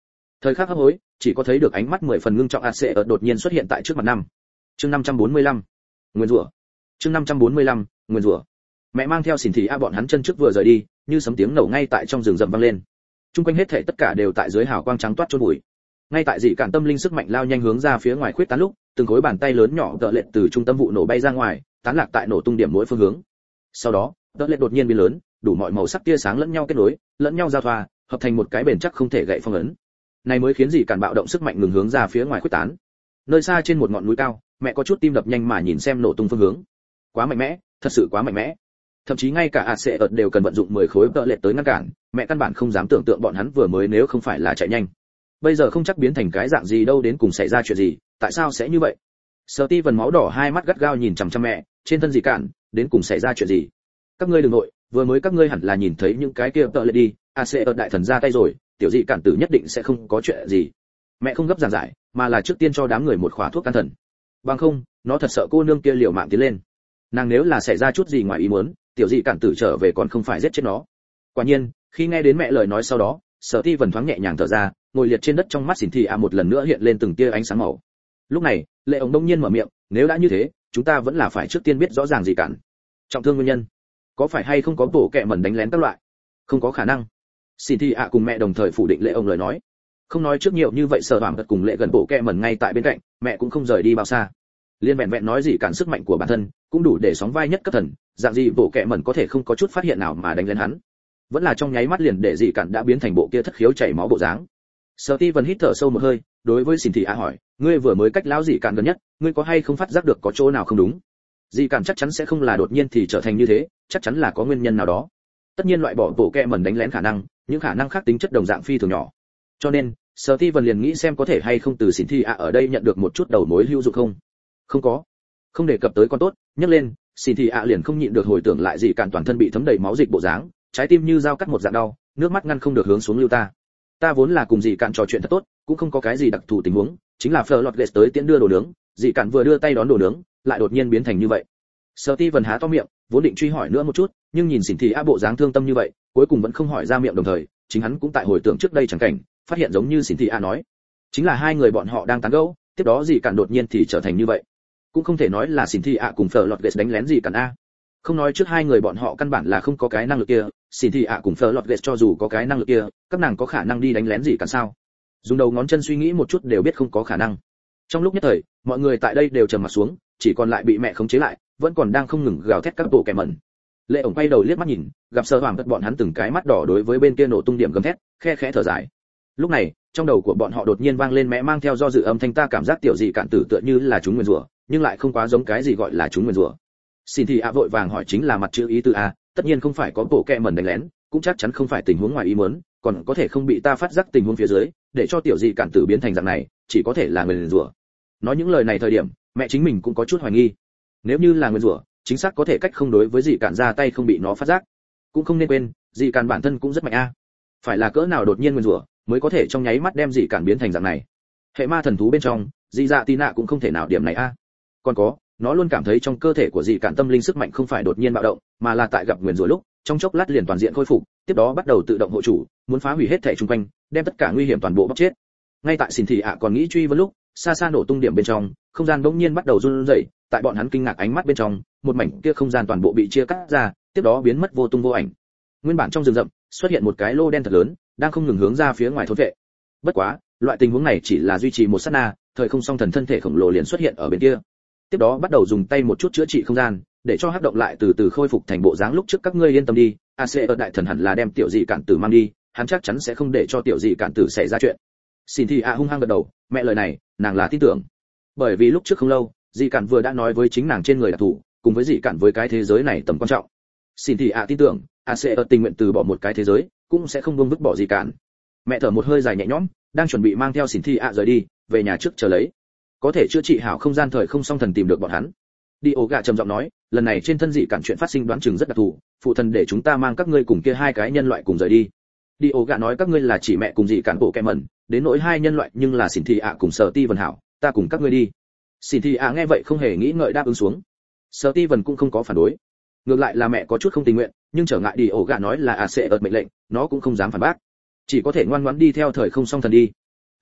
Thời khắc hấp hối, chỉ có thấy được ánh mắt 10 phần ngưng trọng Ace đột nhiên xuất hiện tại trước mặt năm. Chương 545. Nguyên rủa. Chương 545. Nguyên rủa. Mẹ mang theo xỉn thị bọn hắn chân trước vừa rời đi, như sấm tiếng nổ ngay tại trong rừng rậm vang lên. Trung quanh hết thảy tất cả đều tại dưới hào quang trắng toát chôn bụi. Ngay tại dị cản tâm linh sức mạnh lao nhanh hướng ra phía ngoài khuyết tán lúc, từng khối bàn tay lớn nhỏ tợ lệch từ trung tâm vụ nổ bay ra ngoài, tán lạc tại nổ tung điểm mỗi phương hướng. Sau đó, tợ lệch đột nhiên biến lớn, đủ mọi màu sắc tia sáng lẫn nhau kết nối, lẫn nhau giao thoa, hợp thành một cái bền chắc không thể gãy phong ấn. Này mới khiến dị cản bạo động sức mạnh ngừng hướng ra phía ngoài khuyết tán. Nơi xa trên một ngọn núi cao, mẹ có chút tim đập nhanh mà nhìn xem nổ tung phương hướng. Quá mạnh mẽ, thật sự quá mạnh mẽ. Thậm chí ngay cả Ace đều cần vận dụng 10 khối tợ lệch tới ngăn cản, mẹ căn bản không dám tưởng tượng bọn hắn vừa mới nếu không phải là chạy nhanh. Bây giờ không chắc biến thành cái dạng gì đâu, đến cùng xảy ra chuyện gì, tại sao sẽ như vậy? Steven máu đỏ hai mắt gắt gao nhìn chằm chằm mẹ, trên thân dị cản, đến cùng xảy ra chuyện gì? Các ngươi đừng nội, vừa mới các ngươi hẳn là nhìn thấy những cái kia tợ lệch đi, Ace đại thần ra tay rồi, tiểu dị cản tử nhất định sẽ không có chuyện gì. Mẹ không gấp giảng giải, mà là trước tiên cho đám người một khỏa thuốc can thần. Bằng không, nó thật sợ cô nương kia liều mạng tiến lên. Nàng nếu là xảy ra chút gì ngoài ý muốn, tiểu dị cản tử trở về còn không phải giết chết nó. Quả nhiên, khi nghe đến mẹ lời nói sau đó, Steven thoáng nhẹ nhàng thở ra, ngồi liệt trên đất, trong mắt xỉn thị một lần nữa hiện lên từng tia ánh sáng màu. Lúc này, Lệ ổng đông nhiên mở miệng, nếu đã như thế, chúng ta vẫn là phải trước tiên biết rõ ràng gì cản. Trọng thương nguyên nhân, có phải hay không có bổ kẹ mẩn đánh lén các loại? Không có khả năng. Xỉn thị cùng mẹ đồng thời phủ định Lệ ổng lời nói. Không nói trước nhiều như vậy, Sở Hoàng Vật cùng Lệ gần bổ kẹ mẩn ngay tại bên cạnh, mẹ cũng không rời đi bao xa. Liên vẹn vẹn nói gì cản sức mạnh của bản thân, cũng đủ để sóng vai nhất cấp thần, dạng gì bổ kẹ mẩn có thể không có chút phát hiện nào mà đánh lên hắn. Vẫn là trong nháy mắt liền để dị cản đã biến thành bộ kia thất khiếu chảy máu bộ dáng. Steven hít thở sâu một hơi, đối với xỉn thị hỏi, ngươi vừa mới cách lão dị cản gần nhất, ngươi có hay không phát giác được có chỗ nào không đúng? Dị cản chắc chắn sẽ không là đột nhiên thì trở thành như thế, chắc chắn là có nguyên nhân nào đó. Tất nhiên loại bỏ bộ kẹ mẩn đánh lén khả năng, những khả năng khác tính chất đồng dạng phi thường nhỏ. Cho nên, Steven liền nghĩ xem có thể hay không từ xỉn thị ở đây nhận được một chút đầu mối hữu dụng không. Không có. Không đề cập tới con tốt, nhấc lên, xỉn thị liền không nhịn được hồi tưởng lại dị cản toàn thân bị thấm đầy máu dịch bộ dáng, trái tim như dao cắt một dạng đau, nước mắt ngăn không được hướng xuống lưu ta. Ta vốn là cùng dị cản trò chuyện thật tốt, cũng không có cái gì đặc thù tình huống, chính là Florlot tới tiễn đưa đồ nướng, dị cản vừa đưa tay đón đồ nướng, lại đột nhiên biến thành như vậy. Steven há to miệng, vốn định truy hỏi nữa một chút, nhưng nhìn xỉn thị bộ dáng thương tâm như vậy, cuối cùng vẫn không hỏi ra miệng, đồng thời, chính hắn cũng tại hồi tưởng trước đây chẳng cảnh, phát hiện giống như xỉn thị nói, chính là hai người bọn họ đang tán gẫu, tiếp đó dị cản đột nhiên thì trở thành như vậy. Cũng không thể nói là xỉn thị cùng Florlot đánh lén dị cản a. Không nói trước hai người bọn họ căn bản là không có cái năng lực kia, xỉn thị cùng Florlot cho dù có cái năng lực kia, các nàng có khả năng đi đánh lén gì cả sao? Dùng đầu ngón chân suy nghĩ một chút đều biết không có khả năng. Trong lúc nhất thời, mọi người tại đây đều trầm mặt xuống, chỉ còn lại bị mẹ khống chế lại, vẫn còn đang không ngừng gào thét các bộ kẻ mẩn. Lệ ổng quay đầu liếc mắt nhìn, gặp Sở Hoàng Vật bọn hắn từng cái mắt đỏ đối với bên kia nổ tung điểm gầm thét, khe khẽ thở dài. Lúc này, trong đầu của bọn họ đột nhiên vang lên mẹ mang theo do dự âm thanh, ta cảm giác tiểu dị cản tử tựa như là chúng nguyên rủa, nhưng lại không quá giống cái gì gọi là chúng nguyên rủa. Xin thì vội vàng hỏi, chính là mặt chữ ý từ a, tất nhiên không phải có bộ kẹ mẩn đánh lén, cũng chắc chắn không phải tình huống ngoài ý muốn, còn có thể không bị ta phát giác tình huống phía dưới, để cho tiểu dị cản tử biến thành dạng này, chỉ có thể là nguyên rủa. Nói những lời này thời điểm, mẹ chính mình cũng có chút hoài nghi. Nếu như là nguyên rủa, chính xác có thể cách không đối với dị cản ra tay không bị nó phát giác. Cũng không nên quên, dị cản bản thân cũng rất mạnh a. Phải là cỡ nào đột nhiên nguyên rủa, mới có thể trong nháy mắt đem dị cản biến thành dạng này. Hệ ma thần thú bên trong, dị dạ tì nạ cũng không thể nào điểm này a. Còn có, nó luôn cảm thấy trong cơ thể của dị cản tâm linh sức mạnh không phải đột nhiên bạo động, mà là tại gặp nguyền rủa lúc, trong chốc lát liền toàn diện khôi phục, tiếp đó bắt đầu tự động hộ chủ, muốn phá hủy hết thể xung quanh, đem tất cả nguy hiểm toàn bộ bóc chết. Ngay tại xỉn thị còn nghĩ truy vấn lúc, xa xa nổ tung điểm bên trong, không gian bỗng nhiên bắt đầu run rẩy, tại bọn hắn kinh ngạc ánh mắt bên trong, một mảnh kia không gian toàn bộ bị chia cắt ra, tiếp đó biến mất vô tung vô ảnh. Nguyên bản trong rừng rậm xuất hiện một cái lô đen thật lớn, đang không ngừng hướng ra phía ngoài thôn vệ. Bất quá, loại tình huống này chỉ là duy trì một sát na, thời không song thần thân thể khổng lồ liền xuất hiện ở bên kia. Tiếp đó bắt đầu dùng tay một chút chữa trị không gian, để cho hắc động lại từ từ khôi phục thành bộ dáng lúc trước. Các ngươi yên tâm đi, Ace đại thần hẳn là đem tiểu dị cản tử mang đi, hắn chắc chắn sẽ không để cho tiểu dị cản tử xảy ra chuyện. Xin thì hung hăng gật đầu, mẹ lời này, nàng là tin tưởng. Bởi vì lúc trước không lâu, dị cản vừa đã nói với chính nàng trên người đặc thù, cùng với dị cản với cái thế giới này tầm quan trọng. Xin thì tin tưởng, Ace tình nguyện từ bỏ một cái thế giới, cũng sẽ không buông vứt bỏ dị cản. Mẹ thở một hơi dài nhẹ nhõm, đang chuẩn bị mang theo Xin thì rời đi, về nhà trước chờ lấy. Có thể chữa trị hảo không gian thời không song thần tìm được bọn hắn. Dioga trầm giọng nói, lần này trên thân dị cản chuyện phát sinh đoán chừng rất đặc thù, phụ thần để chúng ta mang các ngươi cùng kia hai cái nhân loại cùng rời đi. Dioga nói các ngươi là chỉ mẹ cùng dị cản bộ kẹm mẩn, đến nỗi hai nhân loại nhưng là Xin thị cùng Sở Ti Vân hảo, ta cùng các ngươi đi. Xin thị nghe vậy không hề nghĩ ngợi đáp ứng xuống. Sở Ti Vân cũng không có phản đối, ngược lại là mẹ có chút không tình nguyện, nhưng trở ngại Dioga nói là sẽ ợt mệnh lệnh, nó cũng không dám phản bác, chỉ có thể ngoan ngoãn đi theo thời không song thần đi.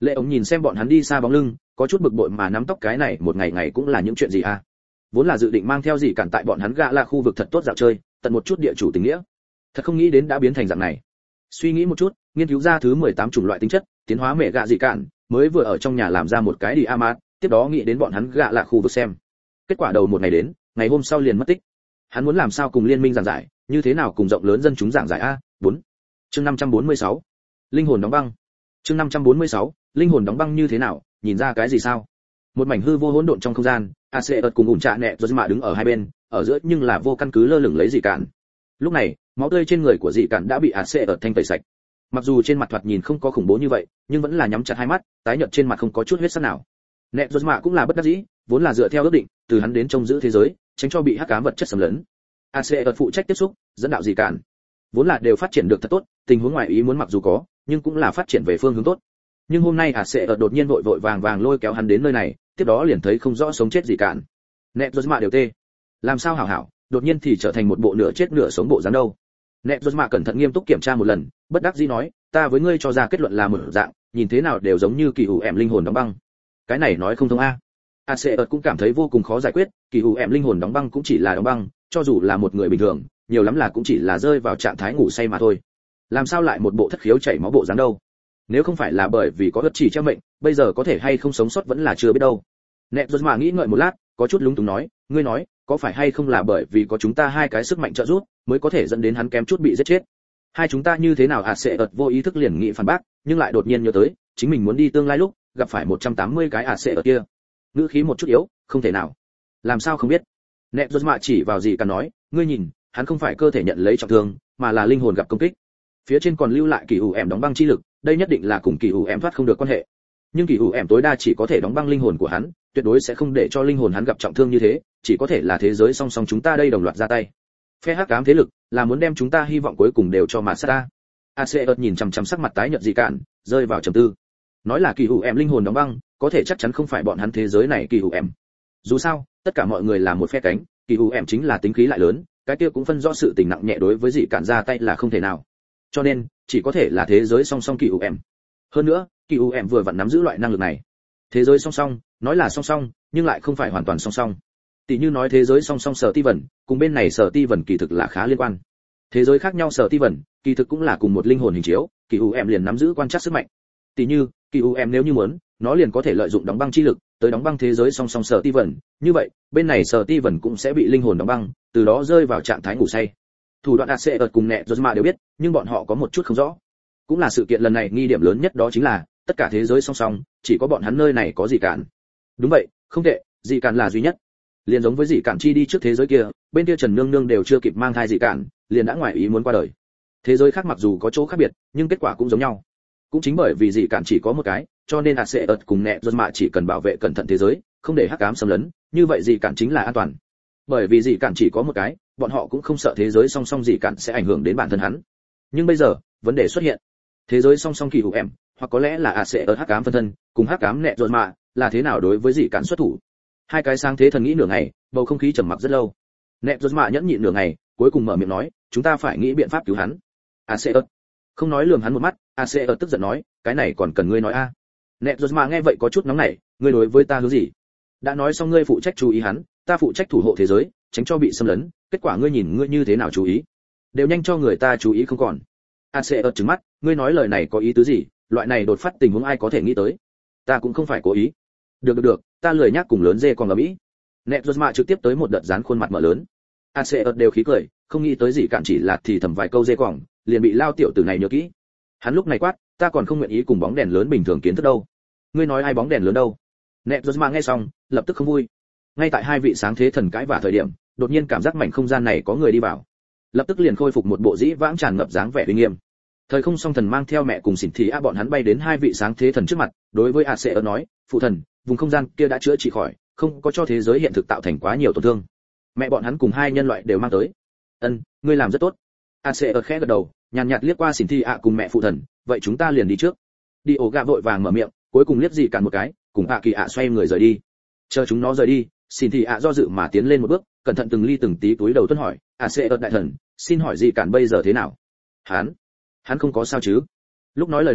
Lệ ống nhìn xem bọn hắn đi xa bóng lưng, có chút bực bội mà nắm tóc, cái này một ngày ngày cũng là những chuyện gì à? Vốn là dự định mang theo gì cản tại bọn hắn gạ là khu vực thật tốt dạo chơi, tận một chút địa chủ tình nghĩa. Thật không nghĩ đến đã biến thành dạng này. Suy nghĩ một chút, nghiên cứu ra thứ 18 chủng loại tính chất, tiến hóa mẹ gạ gì cản, mới vừa ở trong nhà làm ra một cái đi amat, tiếp đó nghĩ đến bọn hắn gạ là khu vực xem. Kết quả đầu một ngày đến, ngày hôm sau liền mất tích. Hắn muốn làm sao cùng liên minh giảng giải, như thế nào cùng rộng lớn dân chúng giảng giải a? 4. Chương 546. Linh hồn đóng băng. Chương 546. Linh hồn đóng băng như thế nào, nhìn ra cái gì sao? Một mảnh hư vô hỗn độn trong không gian, Aseut cùng ủn trạ nẹ rồi mà đứng ở hai bên, ở giữa nhưng là vô căn cứ lơ lửng lấy dị cản. Lúc này, máu tươi trên người của dị cản đã bị Aseut thanh tẩy sạch. Mặc dù trên mặt thoạt nhìn không có khủng bố như vậy, nhưng vẫn là nhắm chặt hai mắt, tái nhợt trên mặt không có chút huyết sắc nào. Nẹ rồi mà cũng là bất đắc dĩ, vốn là dựa theo ước định, từ hắn đến trông giữ thế giới, tránh cho bị hắc ám vật chất xâm lấn. Aseut phụ trách tiếp xúc, dẫn đạo dị cản. Vốn là đều phát triển được thật tốt, tình huống ngoài ý muốn mặc dù có, nhưng cũng là phát triển về phương hướng tốt. Nhưng hôm nay Aseut đột nhiên vội vội vàng vàng lôi kéo hắn đến nơi này, tiếp đó liền thấy không rõ sống chết gì cản. Nẹt rồi mà đều tê. Làm sao hảo hảo, đột nhiên thì trở thành một bộ nửa chết nửa sống bộ dáng đâu. Nẹt rồi mà cẩn thận nghiêm túc kiểm tra một lần, bất đắc dĩ nói, ta với ngươi cho ra kết luận là một dạng, nhìn thế nào đều giống như kỳ hủ ẻm linh hồn đóng băng. Cái này nói không thông a. Aseut cũng cảm thấy vô cùng khó giải quyết, kỳ hủ ẻm linh hồn đóng băng cũng chỉ là đóng băng, cho dù là một người bình thường, nhiều lắm là cũng chỉ là rơi vào trạng thái ngủ say mà thôi. Làm sao lại một bộ thất khiếu chảy máu bộ dáng đâu? Nếu không phải là bởi vì có bất chỉ treo mệnh, bây giờ có thể hay không sống sót vẫn là chưa biết đâu. Nẹt rồi mà nghĩ ngợi một lát, có chút lúng túng nói, ngươi nói, có phải hay không là bởi vì có chúng ta hai cái sức mạnh trợ giúp, mới có thể dẫn đến hắn kém chút bị giết chết. Hai chúng ta như thế nào Aseut vô ý thức liền nghĩ phản bác, nhưng lại đột nhiên nhớ tới, chính mình muốn đi tương lai lúc, gặp phải 180 cái Aseut kia. Ngữ khí một chút yếu, không thể nào. Làm sao không biết? Nẹt rồi mà chỉ vào gì cả nói, ngươi nhìn, hắn không phải cơ thể nhận lấy trọng thương, mà là linh hồn gặp công kích. Phía trên còn lưu lại kỳ hủ ẻm đóng băng chi lực, đây nhất định là cùng kỳ hủ ẻm thoát không được quan hệ. Nhưng kỳ hủ ẻm tối đa chỉ có thể đóng băng linh hồn của hắn, tuyệt đối sẽ không để cho linh hồn hắn gặp trọng thương như thế, chỉ có thể là thế giới song song chúng ta đây đồng loạt ra tay. Phe hắc ám thế lực là muốn đem chúng ta hy vọng cuối cùng đều cho mà sát ta. Aseut nhìn chằm chằm sắc mặt tái nhợt dị cạn, rơi vào trầm tư. Nói là kỳ hủ ẻm linh hồn đóng băng, có thể chắc chắn không phải bọn hắn thế giới này kỳ hủ ẻm. Dù sao, tất cả mọi người là một phe cánh, kỳ hủ ẻm chính là tính khí lại lớn, cái kia cũng phân rõ sự tình nặng nhẹ, đối với dị cạn ra tay là không thể nào. Cho nên, chỉ có thể là thế giới song song kỳ ẻm. Hơn nữa, kỳ ẻm vừa vặn nắm giữ loại năng lực này. Thế giới song song, nói là song song, nhưng lại không phải hoàn toàn song song. Tỷ như nói thế giới song song Sở Ti Vân, cùng bên này Sở Ti Vân kỳ thực là khá liên quan. Thế giới khác nhau Sở Ti Vân, kỳ thực cũng là cùng một linh hồn hình chiếu, kỳ ẻm liền nắm giữ quan trắc sức mạnh. Tỷ như, kỳ ẻm nếu như muốn, nó liền có thể lợi dụng đóng băng chi lực, tới đóng băng thế giới song song Sở Ti Vân, như vậy, bên này Sở Ti Vân cũng sẽ bị linh hồn đóng băng, từ đó rơi vào trạng thái ngủ say. Thủ đoạn Aseut cùng Nẹt rồi mà đều biết, nhưng bọn họ có một chút không rõ. Cũng là sự kiện lần này nghi điểm lớn nhất đó chính là, tất cả thế giới song song, chỉ có bọn hắn nơi này có dị cản. Đúng vậy, không tệ, dị cản là duy nhất. Liền giống với dị cản chi đi trước thế giới kia, bên kia Trần Nương Nương đều chưa kịp mang thai dị cản, liền đã ngoài ý muốn qua đời. Thế giới khác mặc dù có chỗ khác biệt, nhưng kết quả cũng giống nhau. Cũng chính bởi vì dị cản chỉ có một cái, cho nên Aseut cùng Nẹt rồi mà chỉ cần bảo vệ cẩn thận thế giới, không để hắc ám xâm lấn, như vậy dị cản chính là an toàn. Bởi vì dị cản chỉ có một cái, bọn họ cũng không sợ thế giới song song dị cản sẽ ảnh hưởng đến bản thân hắn. Nhưng bây giờ, vấn đề xuất hiện. Thế giới song song kỳ hữu em, hoặc có lẽ là Aseut hắc ám phân thân, cùng hắc ám Nẹt rồi mà, là thế nào đối với dị cản xuất thủ. Hai cái sáng thế thần nghĩ nửa ngày, bầu không khí trầm mặc rất lâu. Nẹt rồi mà nhẫn nhịn nửa ngày, cuối cùng mở miệng nói, chúng ta phải nghĩ biện pháp cứu hắn. Aseut không nói lườm hắn một mắt, Aseut tức giận nói, cái này còn cần ngươi nói a? Nẹt rồi mà nghe vậy có chút nóng nảy, ngươi đối với ta hướng gì? Đã nói xong ngươi phụ trách chú ý hắn, ta phụ trách thủ hộ thế giới, tránh cho bị xâm lấn, kết quả ngươi nhìn ngươi như thế nào chú ý? Đều nhanh cho người ta chú ý không còn. Aseut trừng mắt, ngươi nói lời này có ý tứ gì? Loại này đột phát tình huống ai có thể nghĩ tới? Ta cũng không phải cố ý. Được, ta lười nhắc cùng lớn dê còn ở mỹ. Nẹt rồi mà trực tiếp tới một đợt dán khuôn mặt mở lớn. Aseut đều khí cười, không nghĩ tới gì cản chỉ là thì thầm vài câu dê quỏng, liền bị lao tiểu tử này nhớ kỹ. Hắn lúc này quát, ta còn không nguyện ý cùng bóng đèn lớn bình thường kiến thức đâu. Ngươi nói ai bóng đèn lớn đâu? Nẹt rồi mà nghe xong, lập tức không vui. Ngay tại hai vị sáng thế thần cãi vả thời điểm, đột nhiên cảm giác mảnh không gian này có người đi vào. Lập tức liền khôi phục một bộ dĩ vãng tràn ngập dáng vẻ uy nghiêm. Thời không song thần mang theo mẹ cùng xỉn thì bọn hắn bay đến hai vị sáng thế thần trước mặt, đối với Aseut nói, phụ thần, vùng không gian kia đã chữa trị khỏi, không có cho thế giới hiện thực tạo thành quá nhiều tổn thương. Mẹ bọn hắn cùng hai nhân loại đều mang tới. Ân, ngươi làm rất tốt. Aseut khẽ gật đầu, nhàn nhạt liếc qua xỉn thì cùng mẹ phụ thần, vậy chúng ta liền đi trước. Đi ổ gà vội vàng mở miệng, cuối cùng liếc gì cản một cái, cùng kỳ xoay người rời đi. Chờ chúng nó rời đi, xỉn thì do dự mà tiến lên một bước, cẩn thận từng ly từng tí túi đầu tuân hỏi, Aseut đại thần, xin hỏi gì cản bây giờ thế nào? Hắn không có sao chứ? Lúc nói lời này,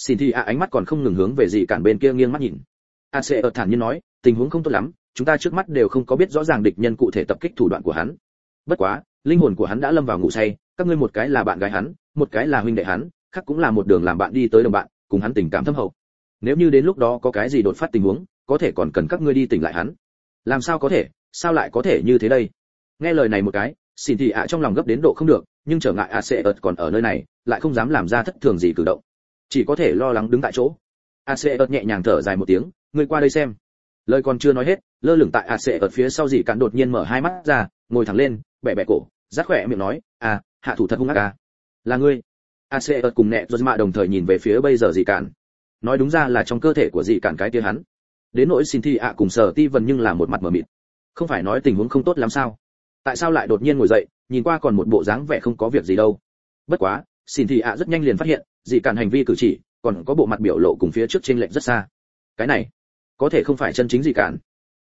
Xin thì ánh mắt còn không ngừng hướng về dị cản bên kia nghiêng mắt nhìn. Ace thản nhiên nói, tình huống không tốt lắm, chúng ta trước mắt đều không có biết rõ ràng địch nhân cụ thể tập kích thủ đoạn của hắn. Bất quá, linh hồn của hắn đã lâm vào ngủ say, các ngươi một cái là bạn gái hắn, một cái là huynh đệ hắn, khác cũng là một đường làm bạn đi tới đồng bạn, cùng hắn tình cảm thâm hậu. Nếu như đến lúc đó có cái gì đột phát tình huống, có thể còn cần các ngươi đi tỉnh lại hắn. Làm sao có thể, sao lại có thể như thế đây? Nghe lời này một cái, xin thì trong lòng gấp đến độ không được, nhưng trở ngại Ace còn ở nơi này, lại không dám làm ra thất thường gì cử động, chỉ có thể lo lắng đứng tại chỗ. Ace nhẹ nhàng thở dài một tiếng, ngươi qua đây xem. Lời còn chưa nói hết, lơ lửng tại Ace phía sau dị cản đột nhiên mở hai mắt ra, ngồi thẳng lên, bẻ bẻ cổ, rát khỏe miệng nói, hạ thủ thật hung ác à? Là ngươi? Ace cùng nẹ rồi mà đồng thời nhìn về phía bây giờ dị cản. Nói đúng ra là trong cơ thể của dị cản cái kia hắn. Đến nỗi Cynthia cùng Sở Ti Vân nhưng là một mặt mờ mịt. Không phải nói tình huống không tốt lắm sao? Tại sao lại đột nhiên ngồi dậy, nhìn qua còn một bộ dáng vẻ không có việc gì đâu. Bất quá, Cynthia rất nhanh liền phát hiện, dị cản hành vi cử chỉ, còn có bộ mặt biểu lộ cùng phía trước chênh lệch rất xa. Cái này, có thể không phải chân chính dị cản.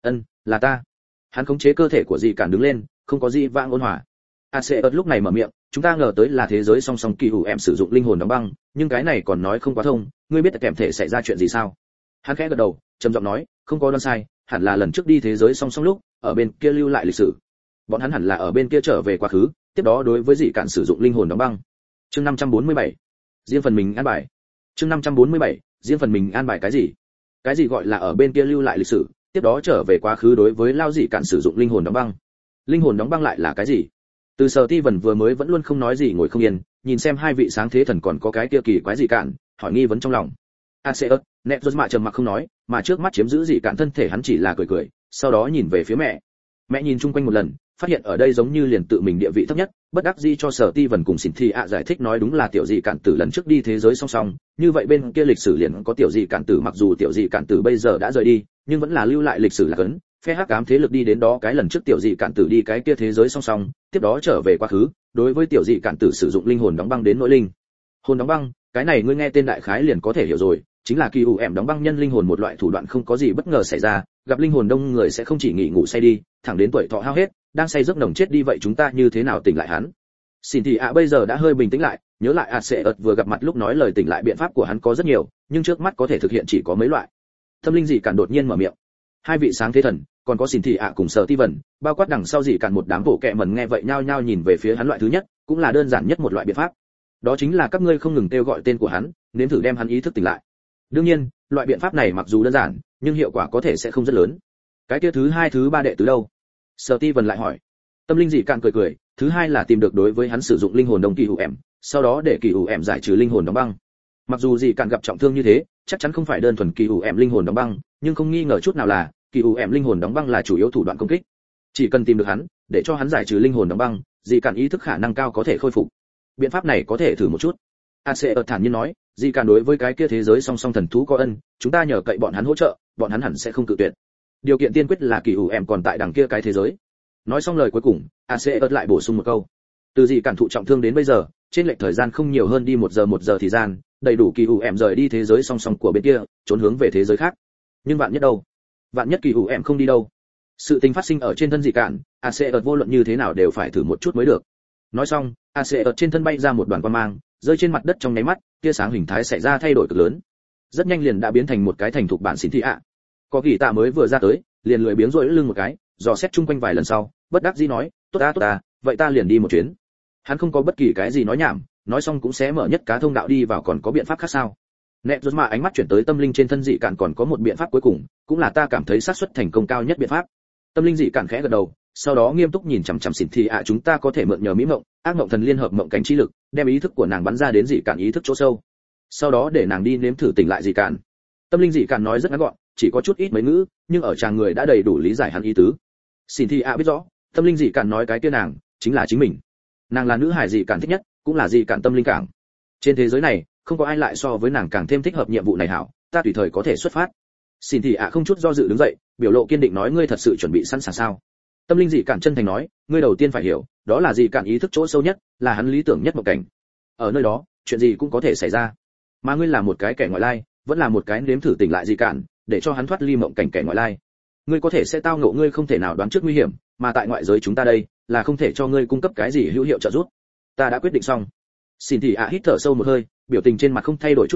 Là ta. Hắn khống chế cơ thể của dị cản đứng lên, không có gì vãng ôn hòa. Ace lúc này mở miệng, chúng ta ngờ tới là thế giới song song kỳ hữu em sử dụng linh hồn đóng băng, nhưng cái này còn nói không quá thông, ngươi biết kèm thể xảy ra chuyện gì sao? Hắn khẽ gật đầu, trầm giọng nói, không có đoán sai, hẳn là lần trước đi thế giới song song lúc, ở bên kia lưu lại lịch sử. Bọn hắn hẳn là ở bên kia trở về quá khứ, tiếp đó đối với dị cản sử dụng linh hồn đóng băng. Chương 547. Riêng phần mình an bài. Chương 547. Riêng phần mình an bài cái gì? Cái gì gọi là ở bên kia lưu lại lịch sử, tiếp đó trở về quá khứ đối với lao dị cản sử dụng linh hồn đóng băng? Linh hồn đóng băng lại là cái gì? Từ Sở Ti Vân vừa mới vẫn luôn không nói gì ngồi không yên, nhìn xem hai vị sáng thế thần còn có cái kia kỳ quái gì cản, hỏi nghi vấn trong lòng. Aseus, nẹt rốt mạ trầm mặc không nói, mà trước mắt chiếm giữ gì cản thân thể hắn chỉ là cười cười, sau đó nhìn về phía mẹ. Mẹ nhìn chung quanh một lần, phát hiện ở đây giống như liền tự mình địa vị thấp nhất, bất đắc dĩ cho Sở Ti Vân cùng Cynthia giải thích nói đúng là tiểu dị cản tử lần trước đi thế giới song song, như vậy bên kia lịch sử liền có tiểu dị cản tử, mặc dù tiểu dị cản tử bây giờ đã rời đi, nhưng vẫn là lưu lại lịch sử là cấn. Phe hắc ám thế lực đi đến đó cái lần trước tiểu dị cản tử đi cái kia thế giới song song, tiếp đó trở về quá khứ, đối với tiểu dị cản tử sử dụng linh hồn đóng băng đến nội linh. Hồn đóng băng, cái này ngươi nghe tên đại khái liền có thể hiểu rồi, chính là kỳ ủ ẻm đóng băng nhân linh hồn một loại thủ đoạn không có gì bất ngờ xảy ra, gặp linh hồn đông người sẽ không chỉ nghỉ ngủ say đi, thẳng đến tuổi thọ hao hết, đang say giấc nồng chết đi, vậy chúng ta như thế nào tỉnh lại hắn? Xin thì bây giờ đã hơi bình tĩnh lại, nhớ lại Aseus vừa gặp mặt lúc nói lời tỉnh lại biện pháp của hắn có rất nhiều, nhưng trước mắt có thể thực hiện chỉ có mấy loại. Tâm linh dị cản đột nhiên mở miệng. Hai vị sáng thế thần, còn có Xin thì cùng Sở Ti Vân, bao quát đằng sau dị cản một đám bộ kệ mẩn nghe vậy nhao nhao nhìn về phía hắn loại thứ nhất, cũng là đơn giản nhất một loại biện pháp. Đó chính là các ngươi không ngừng kêu gọi tên của hắn, nếm thử đem hắn ý thức tỉnh lại. Đương nhiên, loại biện pháp này mặc dù đơn giản, nhưng hiệu quả có thể sẽ không rất lớn. Cái kia thứ hai thứ ba đệ tứ đâu? Sở Ti Vân lại hỏi. Tâm linh dị cản cười cười, thứ hai là tìm được đối với hắn sử dụng linh hồn đồng kỳ hữu em, sau đó để kỳ hữu em giải trừ linh hồn đóng băng. Mặc dù dị cản gặp trọng thương như thế, chắc chắn không phải đơn thuần kỳ hữu em linh hồn đóng băng, nhưng không nghi ngờ chút nào là kỳ hữu em linh hồn đóng băng là chủ yếu thủ đoạn công kích. Chỉ cần tìm được hắn, để cho hắn giải trừ linh hồn đóng băng, dị cản ý thức khả năng cao có thể khôi phục. Biện pháp này có thể thử một chút. Aseus thản nhiên nói, dị cản đối với cái kia thế giới song song thần thú có ân, chúng ta nhờ cậy bọn hắn hỗ trợ, bọn hắn hẳn sẽ không cự tuyệt. Điều kiện tiên quyết là kỳ hữu em còn tại đằng kia cái thế giới. Nói xong lời cuối cùng, Aseus lại bổ sung một câu. Từ dị cản thụ trọng thương đến bây giờ, trên lệch thời gian không nhiều hơn đi một giờ thời gian, đầy đủ kỳ hữu em rời đi thế giới song song của bên kia, trốn hướng về thế giới khác. Nhưng vạn nhất đâu? Vạn nhất kỳ hữu em không đi đâu? Sự tình phát sinh ở trên thân dị cản, Aseus vô luận như thế nào đều phải thử một chút mới được. Nói xong, Aseus trên thân bay ra một đoàn quang mang, rơi trên mặt đất trong nháy mắt, tia sáng hình thái xảy ra thay đổi cực lớn. Rất nhanh liền đã biến thành một cái thành thục bản Cynthia. Có kỳ tạ mới vừa ra tới, liền lười biếng rỗi lưng một cái, dò xét chung quanh vài lần sau, bất đắc dĩ nói, tốt ta, vậy ta liền đi một chuyến. Hắn không có bất kỳ cái gì nói nhảm, nói xong cũng sẽ mở nhất cá thông đạo đi vào, còn có biện pháp khác sao? Nẹt rốt mà ánh mắt chuyển tới tâm linh trên thân dị cản, còn có một biện pháp cuối cùng, cũng là ta cảm thấy xác suất thành công cao nhất biện pháp. Tâm linh dị cản khẽ gật đầu, sau đó nghiêm túc nhìn chằm chằm Cynthia, chúng ta có thể mượn nhờ mỹ mộng, ác mộng thần liên hợp mộng cánh chi lực, đem ý thức của nàng bắn ra đến dị cản ý thức chỗ sâu. Sau đó để nàng đi nếm thử tỉnh lại dị cản. Tâm linh dị cản nói rất ngắn gọn, chỉ có chút ít mấy ngữ, nhưng ở chàng người đã đầy đủ lý giải hắn ý tứ. Cynthia biết rõ, tâm linh dị cản nói cái kia nàng chính là chính mình. Nàng là nữ hài dị cản thích nhất, cũng là dị cản tâm linh cảng. Trên thế giới này, không có ai lại so với nàng càng thêm thích hợp nhiệm vụ này hảo, ta tùy thời có thể xuất phát. Cynthia không chút do dự đứng dậy, biểu lộ kiên định nói, ngươi thật sự chuẩn bị sẵn sàng sao? Tâm linh dị cản chân thành nói, ngươi đầu tiên phải hiểu, đó là dị cản ý thức chỗ sâu nhất, là hắn lý tưởng nhất mộng cảnh. Ở nơi đó, chuyện gì cũng có thể xảy ra. Mà ngươi là một cái kẻ ngoại lai, vẫn là một cái nếm thử tỉnh lại dị cản, để cho hắn thoát ly mộng cảnh kẻ ngoại lai. Ngươi có thể sẽ tao ngộ ngươi không thể nào đoán trước nguy hiểm, mà tại ngoại giới chúng ta đây, là không thể cho ngươi cung cấp cái gì hữu hiệu trợ giúp. Ta đã quyết định xong. Cynthia hít thở sâu một hơi, biểu tình trên mặt không thay đổi chút nào,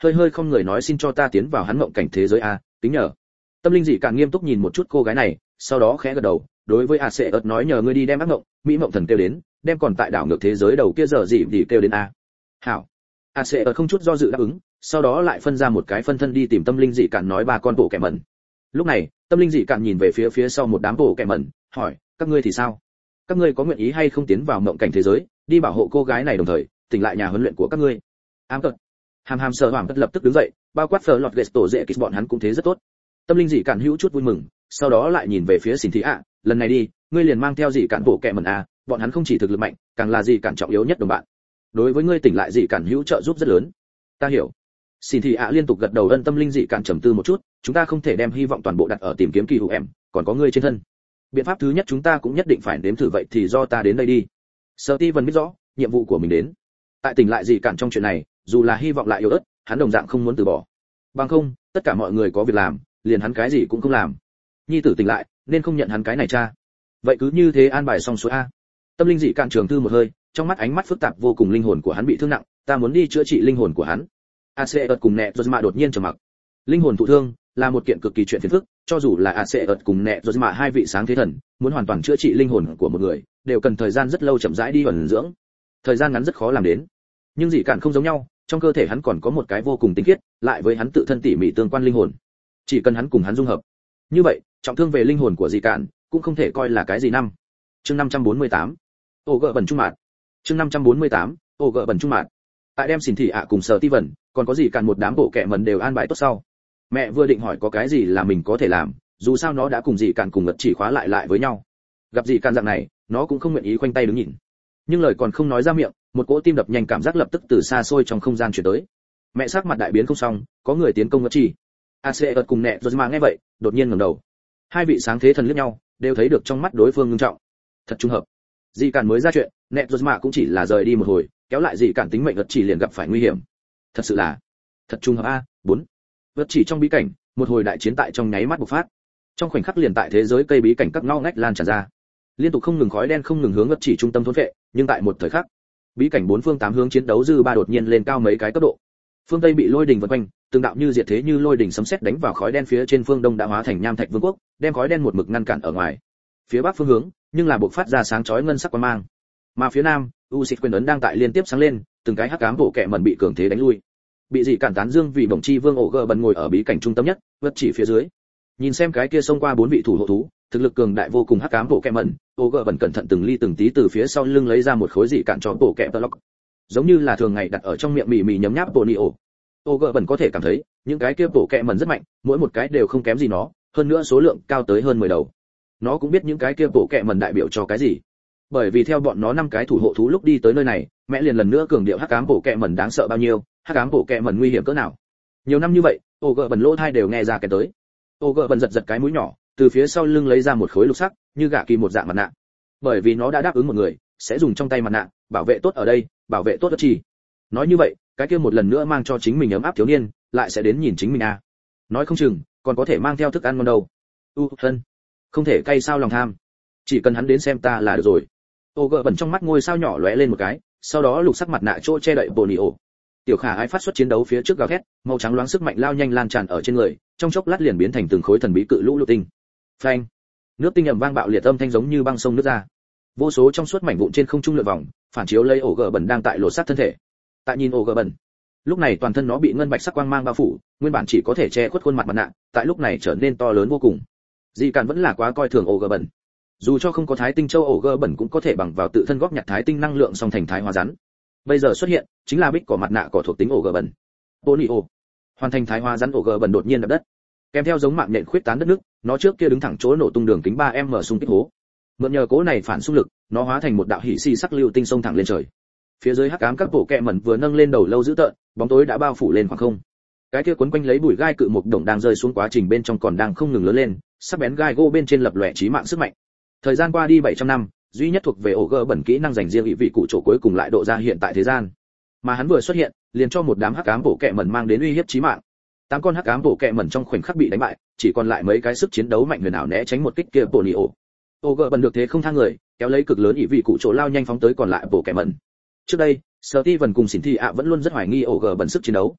hơi hơi không người nói xin cho ta tiến vào hắn mộng cảnh thế giới a, kính nhờ. Tâm linh dị cạn nghiêm túc nhìn một chút cô gái này, sau đó khẽ gật đầu, đối với Aseut nói nhờ ngươi đi đem ác mộng, mỹ mộng thần kêu đến, đem còn tại đảo ngược thế giới đầu kia giờ gì thì kêu đến a. Hảo. Aseut không chút do dự đáp ứng, sau đó lại phân ra một cái phân thân đi tìm tâm linh dị cạn nói ba con bộ kẻ mẩn. Lúc này, tâm linh dị cạn nhìn về phía sau một đám bộ kẻ mẩn, hỏi, các ngươi thì sao? Các ngươi có nguyện ý hay không tiến vào mộng cảnh thế giới, đi bảo hộ cô gái này đồng thời tỉnh lại nhà huấn luyện của các ngươi? Ám cật. Hàm sợ hoảng cất lập tức đứng dậy, bao quát phở lọt tổ dễ kịch bọn hắn cũng thế rất tốt. Tâm linh dị cạn hữu chút vui mừng, sau đó lại nhìn về phía Xin Thị ạ, lần này đi, ngươi liền mang theo dị cạn bộ kẻ mẩn a, bọn hắn không chỉ thực lực mạnh, càng là dị cạn trọng yếu nhất đồng bạn. Đối với ngươi tỉnh lại dị cạn hữu trợ giúp rất lớn. Ta hiểu. Xin Thị ạ liên tục gật đầu, ân. Tâm linh dị cạn trầm tư một chút, chúng ta không thể đem hy vọng toàn bộ đặt ở tìm kiếm kỳ hữu em, còn có ngươi trên thân. Biện pháp thứ nhất chúng ta cũng nhất định phải nếm thử, vậy thì do ta đến đây đi. Steven biết rõ, nhiệm vụ của mình đến. Tại tỉnh lại dị cạn trong chuyện này, dù là hy vọng lại yếu ớt, hắn đồng dạng không muốn từ bỏ. Bằng không, tất cả mọi người có việc làm, liền hắn cái gì cũng không làm. Nhi tử tỉnh lại, nên không nhận hắn cái này cha. Vậy cứ như thế an bài xong xuôi a. Tâm linh dị cạn trường tư một hơi, trong mắt ánh mắt phức tạp vô cùng, linh hồn của hắn bị thương nặng, ta muốn đi chữa trị linh hồn của hắn. Aseut cùng Nẹ Rosma đột nhiên trầm mặc. Linh hồn thụ thương là một kiện cực kỳ chuyện phiền phức, cho dù là Aseut cùng Nẹ Rosma hai vị sáng thế thần, muốn hoàn toàn chữa trị linh hồn của một người, đều cần thời gian rất lâu chậm rãi đi ẩn dưỡng. Thời gian ngắn rất khó làm đến. Nhưng dị cạn không giống nhau, trong cơ thể hắn còn có một cái vô cùng tinh khiết, lại với hắn tự thân tỉ mỉ tương quan linh hồn. Chỉ cần hắn cùng hắn dung hợp, như vậy, trọng thương về linh hồn của dị cạn cũng không thể coi là cái gì năm. Chương 548. Ổ gợ bẩn trung mạt. Chương 548. Ổ gợ bẩn trung mạt. Tại đem Xin Thị ạ cùng Steven, còn có dị cạn một đám bộ kệ mẩn đều an bài tốt sau. Mẹ vừa định hỏi có cái gì là mình có thể làm, dù sao nó đã cùng dị cạn cùng ngật chỉ khóa lại với nhau. Gặp dị cạn dạng này, nó cũng không nguyện ý khoanh tay đứng nhìn. Nhưng lời còn không nói ra miệng, một cỗ tim đập nhanh cảm giác lập tức từ xa xôi trong không gian truyền tới. Mẹ sắc mặt đại biến không xong, có người tiến công ngật chỉ. Aseut cùng Nẹ Rosma nghe vậy, đột nhiên ngẩng đầu. Hai vị sáng thế thần liếc nhau, đều thấy được trong mắt đối phương nghiêm trọng. Thật trùng hợp. Dị cạn mới ra chuyện, Nẹ Rosma cũng chỉ là rời đi một hồi, kéo lại dị cạn tính mệnh ngật chỉ liền gặp phải nguy hiểm. Thật sự là, thật trùng hợp a. 4. Ngật chỉ trong bí cảnh, một hồi đại chiến tại trong nháy mắt bộc phát. Trong khoảnh khắc liền tại thế giới cây bí cảnh các ngõ ngách lan tràn ra. Liên tục không ngừng khói đen không ngừng hướng ngật chỉ trung tâm thôn phệ, nhưng tại một thời khắc, bí cảnh bốn phương tám hướng chiến đấu dư ba đột nhiên lên cao mấy cái cấp độ. Phương Tây bị lôi đình vây quanh, từng đạo như diệt thế như lôi đình sấm sét đánh vào khói đen phía trên, phương Đông đã hóa thành nham thạch vương quốc, đem khói đen một mực ngăn cản ở ngoài. Phía Bắc phương hướng, nhưng là bộc phát ra sáng chói ngân sắc quang mang. Mà phía Nam, Usit quyền ấn đang tại liên tiếp sáng lên, từng cái hắc ám bộ kệ mẩn bị cường thế đánh lui. Bị dị cản tán dương vì bổng chi vương ổ gờ bần ngồi ở bí cảnh trung tâm nhất, vật chỉ phía dưới. Nhìn xem cái kia xông qua bốn vị thủ hộ thú, thực lực cường đại vô cùng hắc ám bộ kệ mẩn, ổ gờ bần cẩn thận từng ly từng tí từ phía sau lưng lấy ra một khối dị cản cho bộ kệ block, giống như là thường ngày đặt ở trong miệng mỉ mỉ nhấm nháp bộ neo. Ổ gờ bần có thể cảm thấy những cái kia bộ kệ mẩn rất mạnh, mỗi một cái đều không kém gì nó, hơn nữa số lượng cao tới hơn 10 đầu. Nó cũng biết những cái kia bộ kệ mẩn đại biểu cho cái gì, bởi vì theo bọn nó 5 cái thủ hộ thú lúc đi tới nơi này, mẹ liền lần nữa cường điệu hắc ám bộ kệ mẩn đáng sợ bao nhiêu, hắc ám bộ kệ mẩn nguy hiểm cỡ nào. Nhiều năm như vậy, ổ gờ bần lỗ tai đều nghe ra cái tới. Ổ gờ bần giật giật cái mũi nhỏ, từ phía sau lưng lấy ra một khối lục sắc, như gạ kỳ một dạng mặt nạ. Bởi vì nó đã đáp ứng một người, sẽ dùng trong tay mặt nạ, bảo vệ tốt ở đây, bảo vệ tốt đất chi. Nói như vậy, cái kia một lần nữa mang cho chính mình ấm áp thiếu niên, lại sẽ đến nhìn chính mình à. Nói không chừng, còn có thể mang theo thức ăn ngon đâu. Thân, không thể cay sao lòng tham. Chỉ cần hắn đến xem ta là được rồi. Ổ gờ bẩn trong mắt ngôi sao nhỏ lóe lên một cái, sau đó lục sắc mặt nạ chỗ che đậy bồ nỉ ổ. Tiểu Khả Ái phát xuất chiến đấu phía trước gào thét, màu trắng loáng sức mạnh lao nhanh lan tràn ở trên người, trong chốc lát liền biến thành từng khối thần bí cự lũ lục tinh. Phanh! Nước tinh ầm vang bạo liệt âm thanh giống như băng sông nứt ra. Vô số trong suốt mảnh vụn trên không trung lượn vòng, phản chiếu lấy ổ gờ bẩn đang tại lột xác thân thể. Tại nhìn ổ gờ bẩn, lúc này toàn thân nó bị ngân bạch sắc quang mang bao phủ, nguyên bản chỉ có thể che khuất khuôn mặt nạ, tại lúc này trở nên to lớn vô cùng. Dị Càn vẫn là quá coi thường ổ gờ bẩn. Dù cho không có Thái Tinh Châu, ổ gờ bẩn cũng có thể bằng vào tự thân góp nhặt Thái Tinh năng lượng song thành thái hóa rắn. Bây giờ xuất hiện chính là bích cỏ mặt nạ cỏ thuộc tính ổ gờ bẩn. Bonio hoàn thành thái hóa rắn, ổ gờ bẩn đột nhiên đập đất, kèm theo giống mạng nện khuyết tán đất nước, nó trước kia đứng thẳng chỗ nổ tung đường kính 3m xung kích hố. Mượn nhờ cố này phản xung lực, nó hóa thành một đạo hỉ xi sắc lưu tinh sông thẳng lên trời. Phía dưới hắc ám các bộ kệ mẩn vừa nâng lên đầu lâu dữ tợn, bóng tối đã bao phủ lên khoảng không. Cái kia quấn quanh lấy bụi gai cự mục đồng đang rơi xuống, quá trình bên trong còn đang không ngừng lớn lên, sắc bén gai gỗ bên trên lập lòe chí mạng sức mạnh. Thời gian qua đi 700 năm, duy nhất thuộc về ổ gờ bẩn kỹ năng dành riêng ý vị cụ chỗ cuối cùng lại độ ra hiện tại thế gian. Mà hắn vừa xuất hiện, liền cho một đám hắc ám bộ kệ mẩn mang đến uy hiếp chí mạng. 8 con hắc ám bộ kệ mẩn trong khoảnh khắc bị đánh bại, chỉ còn lại mấy cái sức chiến đấu mạnh huyền ảo né tránh một kích kia bộ nỉ ổ. Ổ gờ bẩn được thế không thang người, kéo lấy cực lớn ý vị cụ chỗ lao nhanh phóng tới còn lại bộ kệ mẩn. Trước đây, Steven cùng Xin Thị ạ vẫn luôn rất hoài nghi ổ gờ bẩn sức chiến đấu.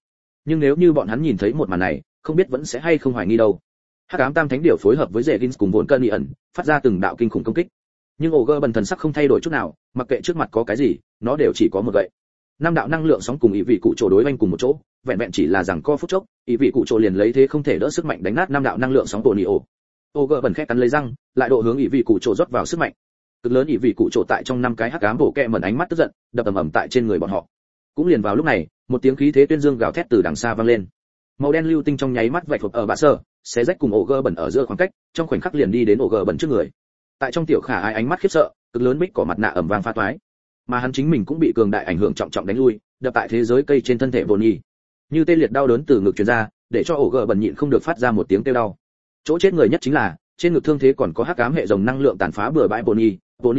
nhưng nếu như bọn hắn nhìn thấy một màn này, không biết vẫn sẽ hay không hoài nghi đâu. Hắc ám tam thánh điểu phối hợp với Zegins cùng vốn cơn ẩn, phát ra từng đạo kinh khủng công kích. Nhưng Ogre bần thần sắc không thay đổi chút nào, mặc kệ trước mặt có cái gì, nó đều chỉ có một gậy. Năm đạo năng lượng sóng cùng ý vị cụ trổ đối oanh cùng một chỗ, vẹn vẹn chỉ là rằng co phút chốc, ý vị cụ trổ liền lấy thế không thể đỡ sức mạnh đánh nát năm đạo năng lượng sóng Tonio. Ogre bần khẽ cắn lấy răng, lại độ hướng ý vị cụ trổ rót vào sức mạnh. Cực lớn ý vị cụ trổ tại trong năm cái hắc ám bổ kẹ mẩn ánh mắt tức giận, đập ầm ầm tại trên người bọn họ. Cũng liền vào lúc này, một tiếng khí thế tuyên dương gào thét từ đằng xa vang lên. Màu đen lưu tinh trong nháy mắt vạch phập ở bạ sơ, xé rách cùng Ogre bẩn ở giữa khoảng cách, trong khoảnh khắc liền đi đến Ogre bẩn trước người. Tại trong tiểu khả ai ánh mắt khiếp sợ, cực lớn bích cỏ mặt nạ ầm vang phá toái, mà hắn chính mình cũng bị cường đại ảnh hưởng trọng trọng đánh lui, đập tại thế giới cây trên thân thể Bonnie. Như tê liệt đau đớn từ ngực truyền ra, để cho Ogre bẩn nhịn không được phát ra một tiếng kêu đau. Chỗ chết người nhất chính là, trên ngực thương thế còn có hắc ám hệ rồng năng lượng tàn phá bừa bãi Bonnie.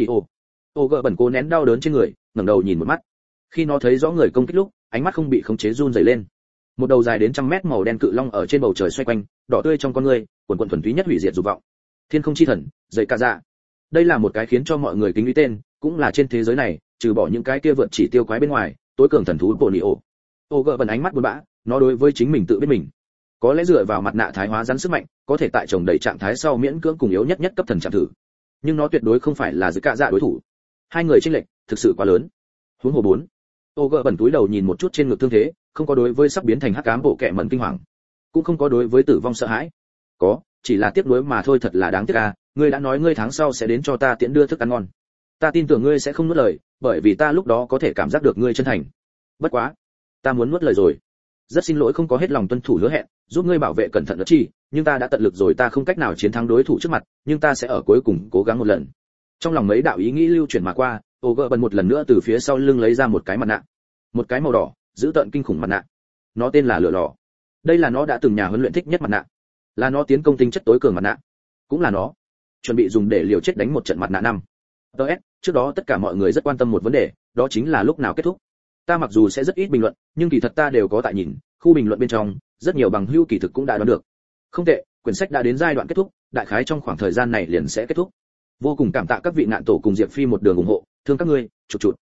Ogre bẩn cố nén đau đớn trên người, ngẩng đầu nhìn một mắt. Khi nó thấy rõ người công kích lúc, ánh mắt không bị khống chế run rẩy lên. Một đầu dài đến trăm mét màu đen cự long ở trên bầu trời xoay quanh, đỏ tươi trong con người, quần quần thuần túy nhất hủy diệt dục vọng. Thiên không chi thần, dậy cả dạ. Đây là một cái khiến cho mọi người kính ý tên, cũng là trên thế giới này, trừ bỏ những cái kia vượt chỉ tiêu quái bên ngoài, tối cường thần thú Bonnie. Ogre bẩn ánh mắt buồn bã, nó đối với chính mình tự biết mình. Có lẽ dựa vào mặt nạ thái hóa rắn sức mạnh, có thể tại chồng đầy trạng thái sau miễn cưỡng cùng yếu nhất nhất cấp thần chạm thử. Nhưng nó tuyệt đối không phải là dậy cả dạ đối thủ. Hai người chênh lệch thực sự quá lớn. Huống hồ 4. Ogre bẩn túi đầu nhìn một chút trên ngực thương thế, không có đối với sắp biến thành hắc ám bộ kệ mẩn kinh hoàng, cũng không có đối với tử vong sợ hãi. Có, chỉ là tiếc nuối mà thôi, thật là đáng tiếc à, ngươi đã nói ngươi tháng sau sẽ đến cho ta tiễn đưa thức ăn ngon. Ta tin tưởng ngươi sẽ không nuốt lời, bởi vì ta lúc đó có thể cảm giác được ngươi chân thành. Bất quá, ta muốn nuốt lời rồi. Rất xin lỗi không có hết lòng tuân thủ hứa hẹn, giúp ngươi bảo vệ cẩn thận đất chi, nhưng ta đã tận lực rồi, ta không cách nào chiến thắng đối thủ trước mặt, nhưng ta sẽ ở cuối cùng cố gắng một lần. Trong lòng mấy đạo ý nghĩ lưu chuyển mà qua, Ogre bần một lần nữa từ phía sau lưng lấy ra một cái mặt nạ, một cái màu đỏ, giữ tợn kinh khủng mặt nạ. Nó tên là lửa lò. Đây là nó đã từng nhà huấn luyện thích nhất mặt nạ, là nó tiến công tinh chất tối cường mặt nạ, cũng là nó chuẩn bị dùng để liều chết đánh một trận mặt nạ năm. Trước đó tất cả mọi người rất quan tâm một vấn đề, đó chính là lúc nào kết thúc. Ta mặc dù sẽ rất ít bình luận, nhưng kỳ thật ta đều có tại nhìn, khu bình luận bên trong, rất nhiều bằng hữu kỳ thực cũng đã đoán được. Không tệ, quyển sách đã đến giai đoạn kết thúc, đại khái trong khoảng thời gian này liền sẽ kết thúc. Vô cùng cảm tạ các vị ngạn tổ cùng Diệp Phi một đường ủng hộ, thương các ngươi, chụp chụp.